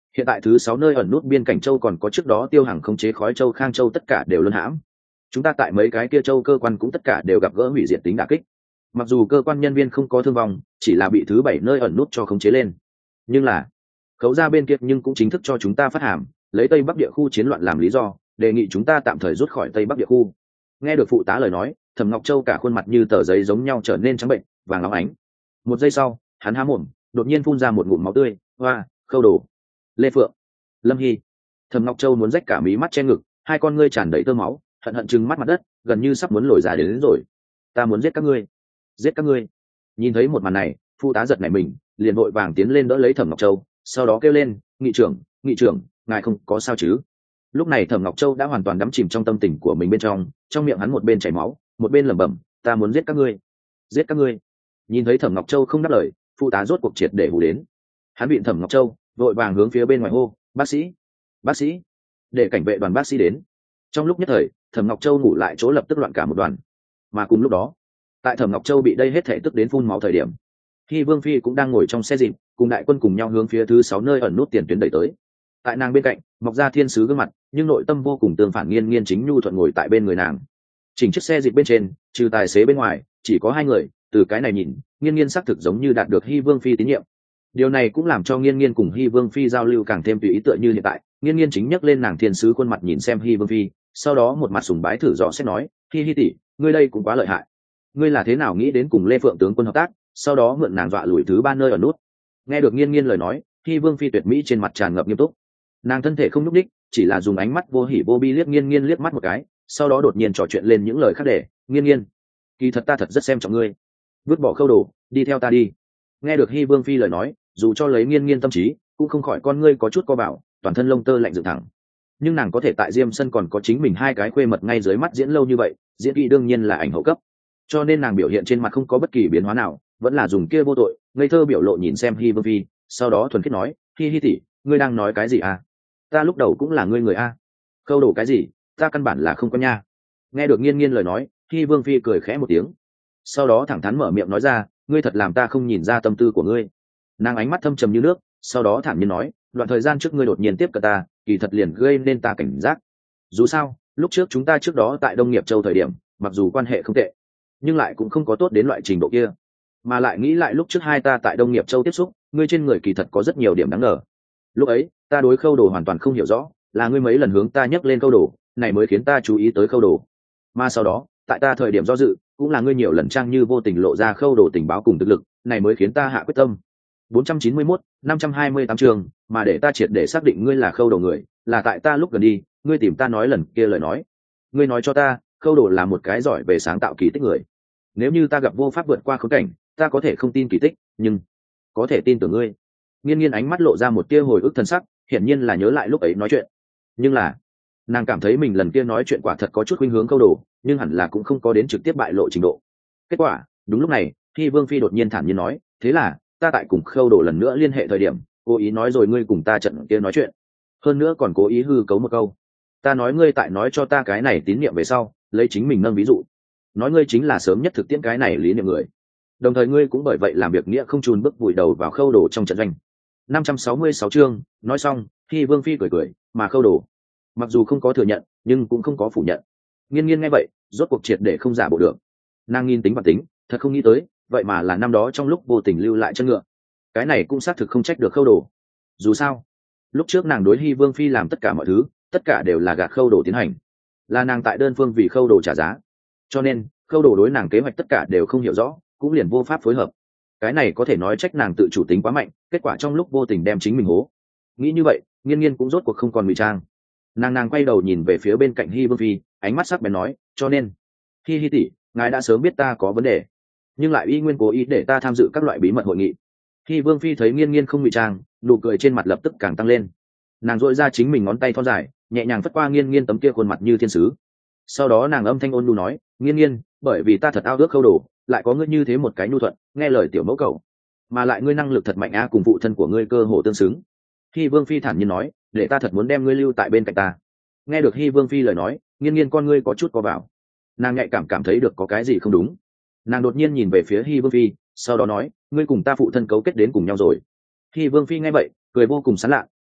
Hiện tại thứ sáu nơi ẩn nút biên cảnh châu còn có trước đó tiêu hàng khống chế khói châu khang châu tất cả đều luân hãm. Chúng ta tại mấy cái kia châu cơ quan cũng tất cả đều gặp gỡ hủy diệt tính đả kích. Mặc dù cơ quan nhân viên không có thương vong, chỉ là bị thứ bảy nơi ẩn nút cho khống chế lên, nhưng là khấu ra bên kia nhưng cũng chính thức cho chúng ta phát hàm, lấy tây bắc địa khu chiến loạn làm lý do, đề nghị chúng ta tạm thời rút khỏi tây bắc địa khu. Nghe được phụ tá lời nói, Thẩm Ngọc Châu cả khuôn mặt như tờ giấy giống nhau trở nên trắng bệnh vàng óng ánh. Một giây sau, hắn há mồm, đột nhiên phun ra một ngụm máu tươi. Hoa, Khâu Đồ, Lê Phượng, Lâm Hy. Thẩm Ngọc Châu muốn rách cả mí mắt che ngực, hai con ngươi tràn đầy tơ máu, hận hận trừng mắt mặt đất, gần như sắp muốn lồi ra đến, đến rồi. Ta muốn giết các ngươi, giết các ngươi. Nhìn thấy một màn này, phụ tá giật nảy mình, liền vội vàng tiến lên đỡ lấy Thẩm Ngọc Châu, sau đó kêu lên, nghị trưởng, nghị trưởng, ngài không có sao chứ? Lúc này Thẩm Ngọc Châu đã hoàn toàn đắm chìm trong tâm tình của mình bên trong, trong miệng hắn một bên chảy máu, một bên lẩm bẩm, ta muốn giết các ngươi, giết các ngươi. Nhìn thấy Thẩm Ngọc Châu không đáp lời, phụ tá rốt cuộc triệt để hù đến. Hắn bị Thẩm Ngọc Châu vội vàng hướng phía bên ngoài hô, bác sĩ, bác sĩ, để cảnh vệ đoàn bác sĩ đến. Trong lúc nhất thời, Thẩm Ngọc Châu ngủ lại chỗ lập tức loạn cả một đoàn. Mà cùng lúc đó, tại Thẩm Ngọc Châu bị đây hết thể tức đến phun máu thời điểm, Hy Vương Phi cũng đang ngồi trong xe dịp, cùng đại quân cùng nhau hướng phía thứ sáu nơi ẩn nút tiền tuyến đẩy tới. Tại nàng bên cạnh, mọc ra thiên sứ gương mặt, nhưng nội tâm vô cùng tương phản, Nghiên Nghiên chính nhu thuận ngồi tại bên người nàng. Chỉnh chiếc xe dịp bên trên, trừ tài xế bên ngoài, chỉ có hai người. Từ cái này nhìn, Nghiên Nghiên xác thực giống như đạt được Hy Vương Phi tín nhiệm. Điều này cũng làm cho Nghiên Nghiên cùng Hy Vương Phi giao lưu càng thêm tùy ý, tựa như hiện tại. Nghiên Nghiên chính nhấc lên nàng thiên sứ khuôn mặt nhìn xem Hy Vương Phi, sau đó một mặt sùng bái thử dò xét nói, Hi Hi tỷ, ngươi đây cũng quá lợi hại. Ngươi là thế nào nghĩ đến cùng Lê Phượng tướng quân hợp tác, sau đó mượn nàng dọa lùi thứ ba nơi ở nút? Nghe được Nghiên Nghiên lời nói, Hy Vương Phi tuyệt mỹ trên mặt tràn ngập nghiêm túc. Nàng thân thể không nhúc nhích, chỉ là dùng ánh mắt vô hỉ vô bi liếc Nghiên Nghiên liếc mắt một cái, sau đó đột nhiên trò chuyện lên những lời khác để, Nghiên Nghiên, kỳ thật ta thật rất xem trọng ngươi, vứt bỏ Khâu Đồ, đi theo ta đi. Nghe được Hy Vương Phi lời nói, dù cho lấy Nghiên Nghiên tâm trí, cũng không khỏi con ngươi có chút co bảo, toàn thân lông tơ lạnh dựng thẳng. Nhưng nàng có thể tại Diêm Sân còn có chính mình hai cái khuê mật ngay dưới mắt diễn lâu như vậy, diễn kỹ đương nhiên là ảnh hậu cấp, cho nên nàng biểu hiện trên mặt không có bất kỳ biến hóa nào, vẫn là dùng kia vô tội ngây thơ biểu lộ nhìn xem Hy Vương Phi, sau đó thuần khiết nói, Hi Hi tỷ, ngươi đang nói cái gì à? Ta lúc đầu cũng là ngươi người a. Khâu Đồ cái gì, ta căn bản là không có nha. Nghe được Nghiên Nghiên lời nói, Hy Vương Phi cười khẽ một tiếng, sau đó thẳng thắn mở miệng nói ra, ngươi thật làm ta không nhìn ra tâm tư của ngươi. Nàng ánh mắt thâm trầm như nước, sau đó thản nhiên nói, đoạn thời gian trước ngươi đột nhiên tiếp cận ta, kỳ thật liền gây nên ta cảnh giác. Dù sao, lúc trước chúng ta trước đó tại Đông Nghiệp Châu thời điểm, mặc dù quan hệ không tệ, nhưng lại cũng không có tốt đến loại trình độ kia. Mà lại nghĩ lại lúc trước hai ta tại Đông Nghiệp Châu tiếp xúc, ngươi trên người kỳ thật có rất nhiều điểm đáng ngờ. Lúc ấy, ta đối Khâu Đồ hoàn toàn không hiểu rõ, là ngươi mấy lần hướng ta nhắc lên Khâu Đồ, này mới khiến ta chú ý tới Khâu Đồ. Mà sau đó, tại ta thời điểm do dự, cũng là ngươi nhiều lần trang như vô tình lộ ra Khâu Đồ tình báo cùng thực lực, này mới khiến ta hạ quyết tâm. bốn trăm chín mươi mốt, năm trăm hai mươi tám trường, mà để ta triệt để xác định ngươi là Khâu Đồ người, là tại ta lúc gần đi, ngươi tìm ta nói lần kia lời nói. Ngươi nói cho ta, Khâu Đồ là một cái giỏi về sáng tạo kỳ tích người. Nếu như ta gặp vô pháp vượt qua khốn cảnh, ta có thể không tin kỳ tích, nhưng có thể tin tưởng ngươi. Nghiên Nghiên ánh mắt lộ ra một tia hồi ức thần sắc, hiển nhiên là nhớ lại lúc ấy nói chuyện. Nhưng là, nàng cảm thấy mình lần kia nói chuyện quả thật có chút khuynh hướng Khâu Đồ, nhưng hẳn là cũng không có đến trực tiếp bại lộ trình độ. Kết quả, đúng lúc này, khi Vương Phi đột nhiên thản nhiên nói, thế là, ta tại cùng Khâu Đồ lần nữa liên hệ thời điểm, cố ý nói rồi ngươi cùng ta trận kia nói chuyện. Hơn nữa còn cố ý hư cấu một câu. Ta nói ngươi tại nói cho ta cái này tín nhiệm về sau, lấy chính mình nâng ví dụ. Nói ngươi chính là sớm nhất thực tiễn cái này lý niệm người. Đồng thời ngươi cũng bởi vậy làm việc nghĩa không chùn bước vùi đầu vào Khâu Đồ trong trận doanh. năm trăm sáu mươi sáu chương, nói xong, khi Vương Phi cười cười, mà Khâu Đồ mặc dù không có thừa nhận, nhưng cũng không có phủ nhận. Nghiên Nghiên nghe vậy, rốt cuộc triệt để không giả bộ được. Nàng nghiên tính và tính, thật không nghĩ tới, vậy mà là năm đó trong lúc vô tình lưu lại chân ngựa. Cái này cũng xác thực không trách được Khâu Đồ. Dù sao, lúc trước nàng đối Hy Vương Phi làm tất cả mọi thứ, tất cả đều là gạt Khâu Đồ tiến hành, là nàng tại đơn phương vì Khâu Đồ trả giá. Cho nên, Khâu Đồ đối nàng kế hoạch tất cả đều không hiểu rõ, cũng liền vô pháp phối hợp. Cái này có thể nói trách nàng tự chủ tính quá mạnh, kết quả trong lúc vô tình đem chính mình hố. Nghĩ như vậy, Nghiên Nghiên cũng rốt cuộc không còn ngụy trang. Nàng nàng quay đầu nhìn về phía bên cạnh Hy Vương Phi, ánh mắt sắc bén nói, cho nên, Hi Hi tỷ, ngài đã sớm biết ta có vấn đề, nhưng lại y nguyên cố ý để ta tham dự các loại bí mật hội nghị. Hy Vương Phi thấy Nghiên Nghiên không ngụy trang, nụ cười trên mặt lập tức càng tăng lên. Nàng dội ra chính mình ngón tay thon dài, nhẹ nhàng phất qua Nghiên Nghiên tấm kia khuôn mặt như thiên sứ. Sau đó nàng âm thanh ôn nhu nói, Nghiên Nghiên, bởi vì ta thật ao ước Khâu Đồ, lại có ngươi như thế một cái nhu thuận, nghe lời tiểu mẫu cầu, mà lại ngươi năng lực thật mạnh a, cùng phụ thân của ngươi cơ hồ tương xứng. Hy Vương Phi thản nhiên nói, để ta thật muốn đem ngươi lưu tại bên cạnh ta. Nghe được Hy Vương Phi lời nói, Nghiên Nghiên con ngươi có chút co vào. Nàng nhạy cảm cảm thấy được có cái gì không đúng. Nàng đột nhiên nhìn về phía Hy Vương Phi, sau đó nói, ngươi cùng ta phụ thân cấu kết đến cùng nhau rồi. Hy Vương Phi nghe vậy, cười vô cùng sán lạ,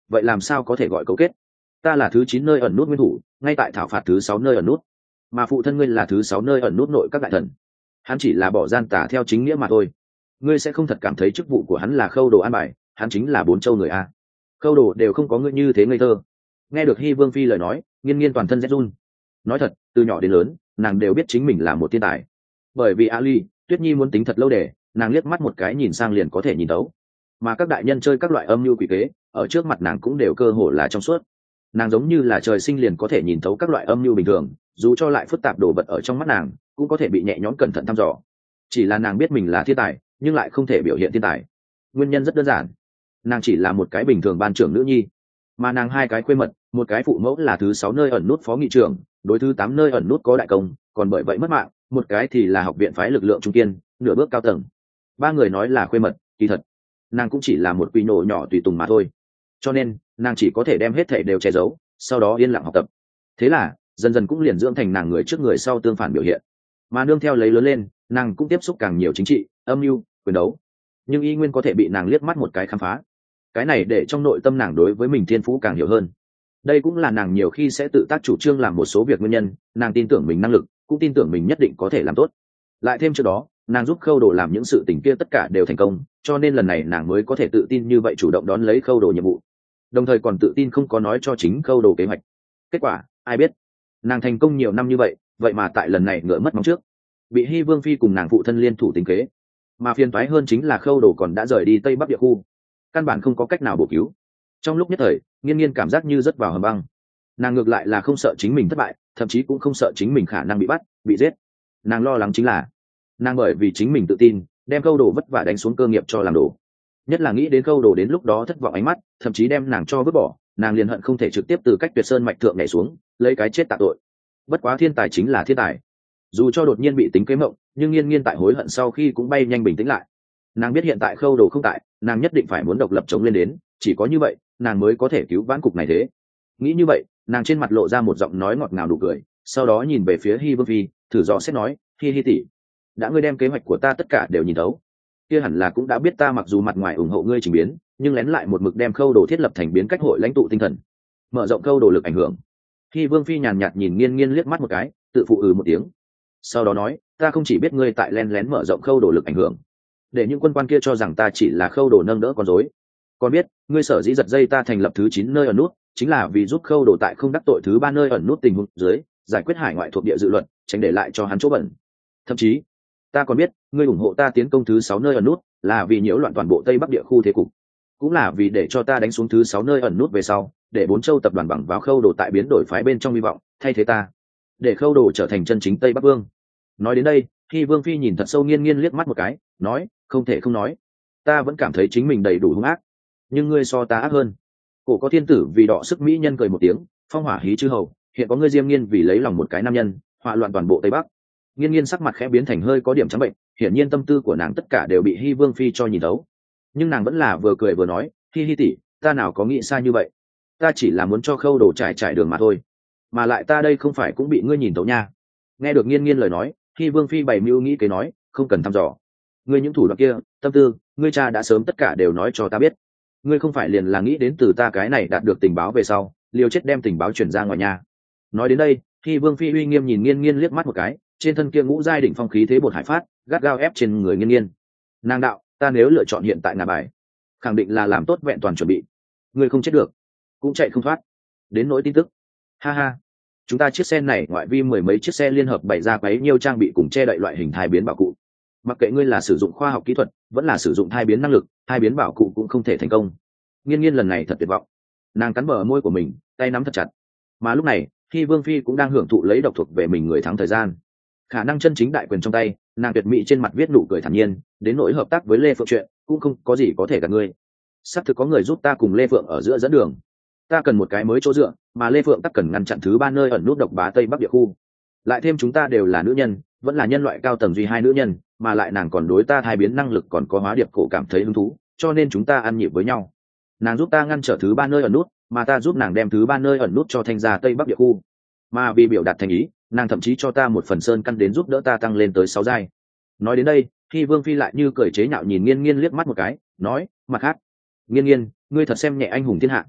vậy làm sao có thể gọi cấu kết? Ta là thứ chín nơi ẩn nút nguyên thủ, ngay tại thảo phạt thứ sáu nơi ẩn nút, mà phụ thân ngươi là thứ sáu nơi ẩn nút nội các đại thần. Hắn chỉ là bỏ gian tả theo chính nghĩa mà thôi. Ngươi sẽ không thật cảm thấy chức vụ của hắn là khâu đồ an bài, hắn chính là bốn châu người a. Khâu đồ đều không có ngươi như thế ngây thơ. Nghe được Hy Vương phi lời nói, Nghiên Nghiên toàn thân rét run. Nói thật, từ nhỏ đến lớn, nàng đều biết chính mình là một thiên tài. Bởi vì Ali, Tuyết Nhi muốn tính thật lâu để, nàng liếc mắt một cái nhìn sang liền có thể nhìn thấu. Mà các đại nhân chơi các loại âm mưu quỷ kế, ở trước mặt nàng cũng đều cơ hồ là trong suốt. Nàng giống như là trời sinh liền có thể nhìn thấu các loại âm mưu bình thường, dù cho lại phức tạp đồ vật ở trong mắt nàng, cũng có thể bị nhẹ nhõm cẩn thận thăm dò. Chỉ là nàng biết mình là thiên tài, nhưng lại không thể biểu hiện thiên tài. Nguyên nhân rất đơn giản, nàng chỉ là một cái bình thường ban trưởng nữ nhi, mà nàng hai cái khuê mật, một cái phụ mẫu là thứ sáu nơi ẩn nút phó nghị trưởng, đối thứ tám nơi ẩn nút có đại công, còn bởi vậy mất mạng, một cái thì là học viện phái lực lượng trung kiên, nửa bước cao tầng. Ba người nói là khuê mật, kỳ thật nàng cũng chỉ là một quy nổ nhỏ tùy tùng mà thôi, cho nên nàng chỉ có thể đem hết thảy đều che giấu, sau đó yên lặng học tập. Thế là dần dần cũng liền dưỡng thành nàng người trước người sau tương phản biểu hiện. Mà nương theo lấy lớn lên, nàng cũng tiếp xúc càng nhiều chính trị, âm mưu, quyền đấu, nhưng y nguyên có thể bị nàng liếc mắt một cái khám phá. Cái này để trong nội tâm nàng đối với mình thiên phú càng hiểu hơn. Đây cũng là nàng nhiều khi sẽ tự tác chủ trương làm một số việc nguyên nhân, nàng tin tưởng mình năng lực, cũng tin tưởng mình nhất định có thể làm tốt. Lại thêm trước đó, nàng giúp Khâu Đồ làm những sự tình kia tất cả đều thành công, cho nên lần này nàng mới có thể tự tin như vậy chủ động đón lấy Khâu Đồ nhiệm vụ, đồng thời còn tự tin không có nói cho chính Khâu Đồ kế hoạch. Kết quả ai biết, nàng thành công nhiều năm như vậy, vậy mà tại lần này ngựa mất móng trước, bị Hy Vương phi cùng nàng phụ thân liên thủ tính kế. Mà phiền toái hơn chính là Khâu Đồ còn đã rời đi Tây Bắc địa khu, căn bản không có cách nào bổ cứu. Trong lúc nhất thời, Nghiên Nghiên cảm giác như rớt vào hầm băng. Nàng ngược lại là không sợ chính mình thất bại, thậm chí cũng không sợ chính mình khả năng bị bắt, bị giết. Nàng lo lắng chính là nàng bởi vì chính mình tự tin, đem Khâu Đồ vất vả đánh xuống cơ nghiệp cho làm đổ. Nhất là nghĩ đến Khâu Đồ đến lúc đó thất vọng ánh mắt, thậm chí đem nàng cho vứt bỏ, nàng liền hận không thể trực tiếp từ cách Tuyệt Sơn mạch thượng nhảy xuống, lấy cái chết tạ tội. Bất quá thiên tài chính là thiên tài, dù cho đột nhiên bị tính kế mộng, nhưng Nghiên Nghiên tại hối hận sau khi cũng bay nhanh bình tĩnh lại. Nàng biết hiện tại Khâu Đồ không tại, nàng nhất định phải muốn độc lập chống lên đến, chỉ có như vậy nàng mới có thể cứu vãn cục này. Thế nghĩ như vậy, nàng trên mặt lộ ra một giọng nói ngọt ngào đủ cười, sau đó nhìn về phía Hy Vương phi, thử dò xét nói: Hi Hi tỷ, đã ngươi đem kế hoạch của ta tất cả đều nhìn thấu, kia hẳn là cũng đã biết ta mặc dù mặt ngoài ủng hộ ngươi chỉnh biến, nhưng lén lại một mực đem Khâu Đồ thiết lập thành biến cách hội lãnh tụ tinh thần, mở rộng Khâu Đồ lực ảnh hưởng. Hy Vương phi nhàn nhạt nhìn Nghiên Nghiên liếc mắt một cái, tự phụ ừ một tiếng, sau đó nói: ta không chỉ biết ngươi tại lén lén mở rộng Khâu Đồ lực ảnh hưởng, để những quân quan kia cho rằng ta chỉ là Khâu Đồ nâng đỡ con rối, còn biết ngươi sở dĩ giật dây ta thành lập thứ chín nơi ẩn nút, chính là vì giúp Khâu Đồ tại không đắc tội thứ ba nơi ẩn nút tình huống dưới giải quyết hải ngoại thuộc địa dự luật, tránh để lại cho hắn chỗ bẩn. Thậm chí ta còn biết ngươi ủng hộ ta tiến công thứ sáu nơi ẩn nút là vì nhiễu loạn toàn bộ Tây Bắc địa khu thế cục, cũng là vì để cho ta đánh xuống thứ sáu nơi ẩn nút về sau, để bốn châu tập đoàn bằng vào Khâu Đồ tại biến đổi phái bên trong hy vọng, thay thế ta, để Khâu Đồ trở thành chân chính Tây Bắc vương. Nói đến đây, khi Vương phi nhìn thật sâu Nghiên Nghiên liếc mắt một cái, nói: không thể không nói, ta vẫn cảm thấy chính mình đầy đủ hung ác, nhưng ngươi so ta ác hơn. Cổ có thiên tử vì đọ sức mỹ nhân cười một tiếng, phong hỏa hí chư hầu, hiện có ngươi Diêm Nghiên vì lấy lòng một cái nam nhân, họa loạn toàn bộ Tây Bắc. Nghiên Nghiên sắc mặt khẽ biến thành hơi có điểm trắng bệnh, hiển nhiên tâm tư của nàng tất cả đều bị Hy Vương phi cho nhìn thấu, nhưng nàng vẫn là vừa cười vừa nói: Hi Hi tỷ, ta nào có nghĩ sai như vậy, ta chỉ là muốn cho Khâu Đồ trải trải đường mà thôi, mà lại ta đây không phải cũng bị ngươi nhìn thấu nha. Nghe được Nghiên Nghiên lời nói, Hy Vương phi bày mưu nghĩ kế nói: không cần thăm dò, ngươi những thủ đoạn kia, tâm tư, ngươi cha đã sớm tất cả đều nói cho ta biết, ngươi không phải liền là nghĩ đến từ ta cái này đạt được tình báo về sau, liều chết đem tình báo truyền ra ngoài nhà. Nói đến đây, Hy Vương phi uy nghiêm nhìn Nghiên Nghiên liếc mắt một cái, trên thân kia ngũ giai đỉnh phong khí thế bột hải phát, gắt gao ép trên người Nghiên Nghiên. Nàng đạo: ta nếu lựa chọn hiện tại ngả bài, khẳng định là làm tốt vẹn toàn chuẩn bị, ngươi không chết được, cũng chạy không thoát. Đến nỗi tin tức, ha ha, chúng ta chiếc xe này ngoại vi mười mấy chiếc xe liên hợp bày ra quấy nhiều trang bị cùng che đậy loại hình thai biến bảo cụ, mặc kệ ngươi là sử dụng khoa học kỹ thuật vẫn là sử dụng thai biến năng lực, thai biến bảo cụ cũng không thể thành công. Nghiên Nghiên lần này thật tuyệt vọng, nàng cắn bờ môi của mình, tay nắm thật chặt. Mà lúc này, khi Vương phi cũng đang hưởng thụ lấy độc thuộc về mình người thắng thời gian, khả năng chân chính đại quyền trong tay, nàng tuyệt mỹ trên mặt viết nụ cười thản nhiên, đến nỗi hợp tác với Lê Phượng chuyện cũng không có gì có thể gạt ngươi. Sắp thực có người giúp ta cùng Lê Phượng ở giữa dẫn đường, ta cần một cái mới chỗ dựa, mà Lê Phượng tắc cần ngăn chặn thứ ba nơi ẩn nút độc bá Tây Bắc địa khu. Lại thêm chúng ta đều là nữ nhân, vẫn là nhân loại cao tầng duy hai nữ nhân, mà lại nàng còn đối ta thai biến năng lực còn có hóa điệp cổ cảm thấy hứng thú, cho nên chúng ta ăn nhịp với nhau. Nàng giúp ta ngăn trở thứ ba nơi ẩn nút, mà ta giúp nàng đem thứ ba nơi ẩn nút cho thanh ra Tây Bắc địa khu. Mà vì biểu đạt thành ý, nàng thậm chí cho ta một phần sơn căn đến giúp đỡ ta tăng lên tới sáu giai. Nói đến đây, khi Vương phi lại như cười chế nhạo nhìn Nghiên Nghiên liếc mắt một cái, nói: mặt khác, Nghiên Nghiên, ngươi thật xem nhẹ anh hùng thiên hạ.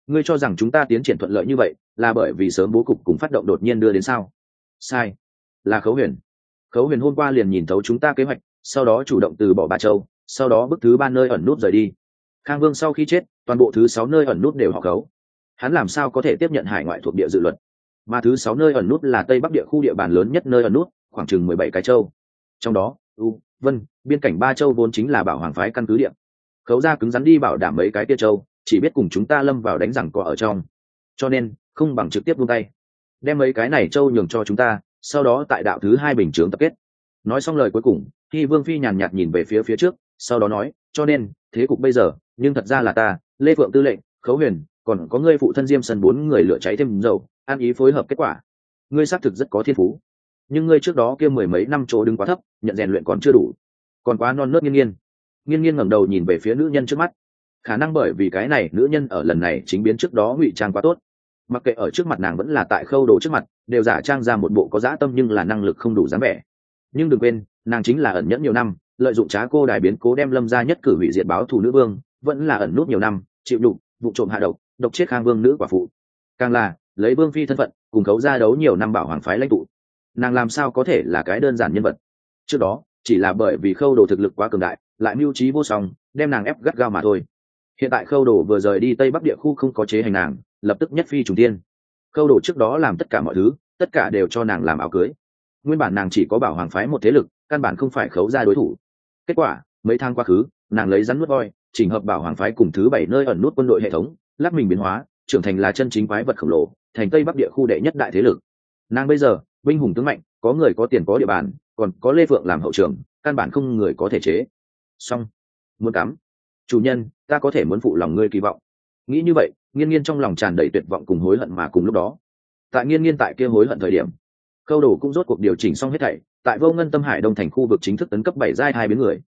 ngươi cho rằng chúng ta tiến triển thuận lợi như vậy là bởi vì sớm bố cục cùng phát động đột nhiên đưa đến sao? Sai, là Khấu Huyền. Khấu Huyền hôm qua liền nhìn thấu chúng ta kế hoạch, sau đó chủ động từ bỏ Ba Châu, sau đó bức thứ ba nơi ẩn nút rời đi. Khang Vương sau khi chết, toàn bộ thứ sáu nơi ẩn nút đều họ Khấu. Hắn làm sao có thể tiếp nhận hải ngoại thuộc địa dự luật? Mà thứ sáu nơi ẩn nút là Tây Bắc địa khu địa bàn lớn nhất nơi ẩn nút, khoảng chừng mười bảy cái châu. Trong đó, U, Vân, biên cảnh Ba Châu vốn chính là Bảo Hoàng phái căn cứ địa. Khấu gia cứng rắn đi bảo đảm mấy cái kia châu, chỉ biết cùng chúng ta lâm vào đánh rằng co ở trong. Cho nên, không bằng trực tiếp buông tay, đem mấy cái này châu nhường cho chúng ta, sau đó tại đạo thứ hai bình chướng tập kết. Nói xong lời cuối cùng, khi Vương Phi nhàn nhạt nhìn về phía phía trước, sau đó nói, cho nên thế cục bây giờ, nhưng thật ra là ta, Lê Phượng tư lệnh, Khấu Huyền, còn có ngươi phụ thân Diêm Sân bốn người lửa cháy thêm dầu, ăn ý phối hợp kết quả. Ngươi xác thực rất có thiên phú, nhưng ngươi trước đó kia mười mấy năm chỗ đứng quá thấp, nhận rèn luyện còn chưa đủ, còn quá non nớt. Nghiên Nghiên Nghiên Nghiên ngẩng đầu nhìn về phía nữ nhân trước mắt, khả năng bởi vì cái này nữ nhân ở lần này chính biến trước đó ngụy trang quá tốt, mặc kệ ở trước mặt nàng vẫn là tại Khâu Đồ trước mặt, đều giả trang ra một bộ có dã tâm nhưng là năng lực không đủ dáng vẻ. Nhưng đừng quên, nàng chính là ẩn nhẫn nhiều năm, lợi dụng trá cô đài biến cố đem Lâm gia nhất cử hủy diệt báo thù nữ vương, vẫn là ẩn nút nhiều năm, chịu đục, vụ trộm hạ độc, độc chết Khang Vương nữ quả phụ, càng là lấy Vương Phi thân phận cùng Khấu gia đấu nhiều năm bảo hoàng phái lãnh tụ. Nàng làm sao có thể là cái đơn giản nhân vật? Trước đó chỉ là bởi vì Khâu Đồ thực lực quá cường đại, lại mưu trí vô song, đem nàng ép gắt gao mà thôi. Hiện tại Khâu Đồ vừa rời đi Tây Bắc địa khu không có chế hành nàng, lập tức nhất phi trùng tiên. Khâu Đồ trước đó làm tất cả mọi thứ, tất cả đều cho nàng làm áo cưới. Nguyên bản nàng chỉ có bảo hoàng phái một thế lực, căn bản không phải Khấu gia đối thủ. Kết quả mấy tháng quá khứ, nàng lấy rắn nuốt voi, chỉnh hợp bảo hoàng phái cùng thứ bảy nơi ẩn nút quân đội hệ thống, lắc mình biến hóa, trưởng thành là chân chính quái vật khổng lồ, thành Tây Bắc địa khu đệ nhất đại thế lực. Nàng bây giờ binh hùng tướng mạnh, có người có tiền có địa bàn, còn có Lê Phượng làm hậu trường, căn bản không người có thể chế. Xong, muốn cắm. Chủ nhân, ta có thể muốn phụ lòng ngươi kỳ vọng. Nghĩ như vậy, Nghiên Nghiên trong lòng tràn đầy tuyệt vọng cùng hối hận, mà cùng lúc đó, tại Nghiên Nghiên tại kia hối hận thời điểm, Khâu Đồ cũng rốt cuộc điều chỉnh xong hết thảy, tại Vô Ngân Tâm Hải Đông thành khu vực chính thức tấn cấp bảy giai hai biến người.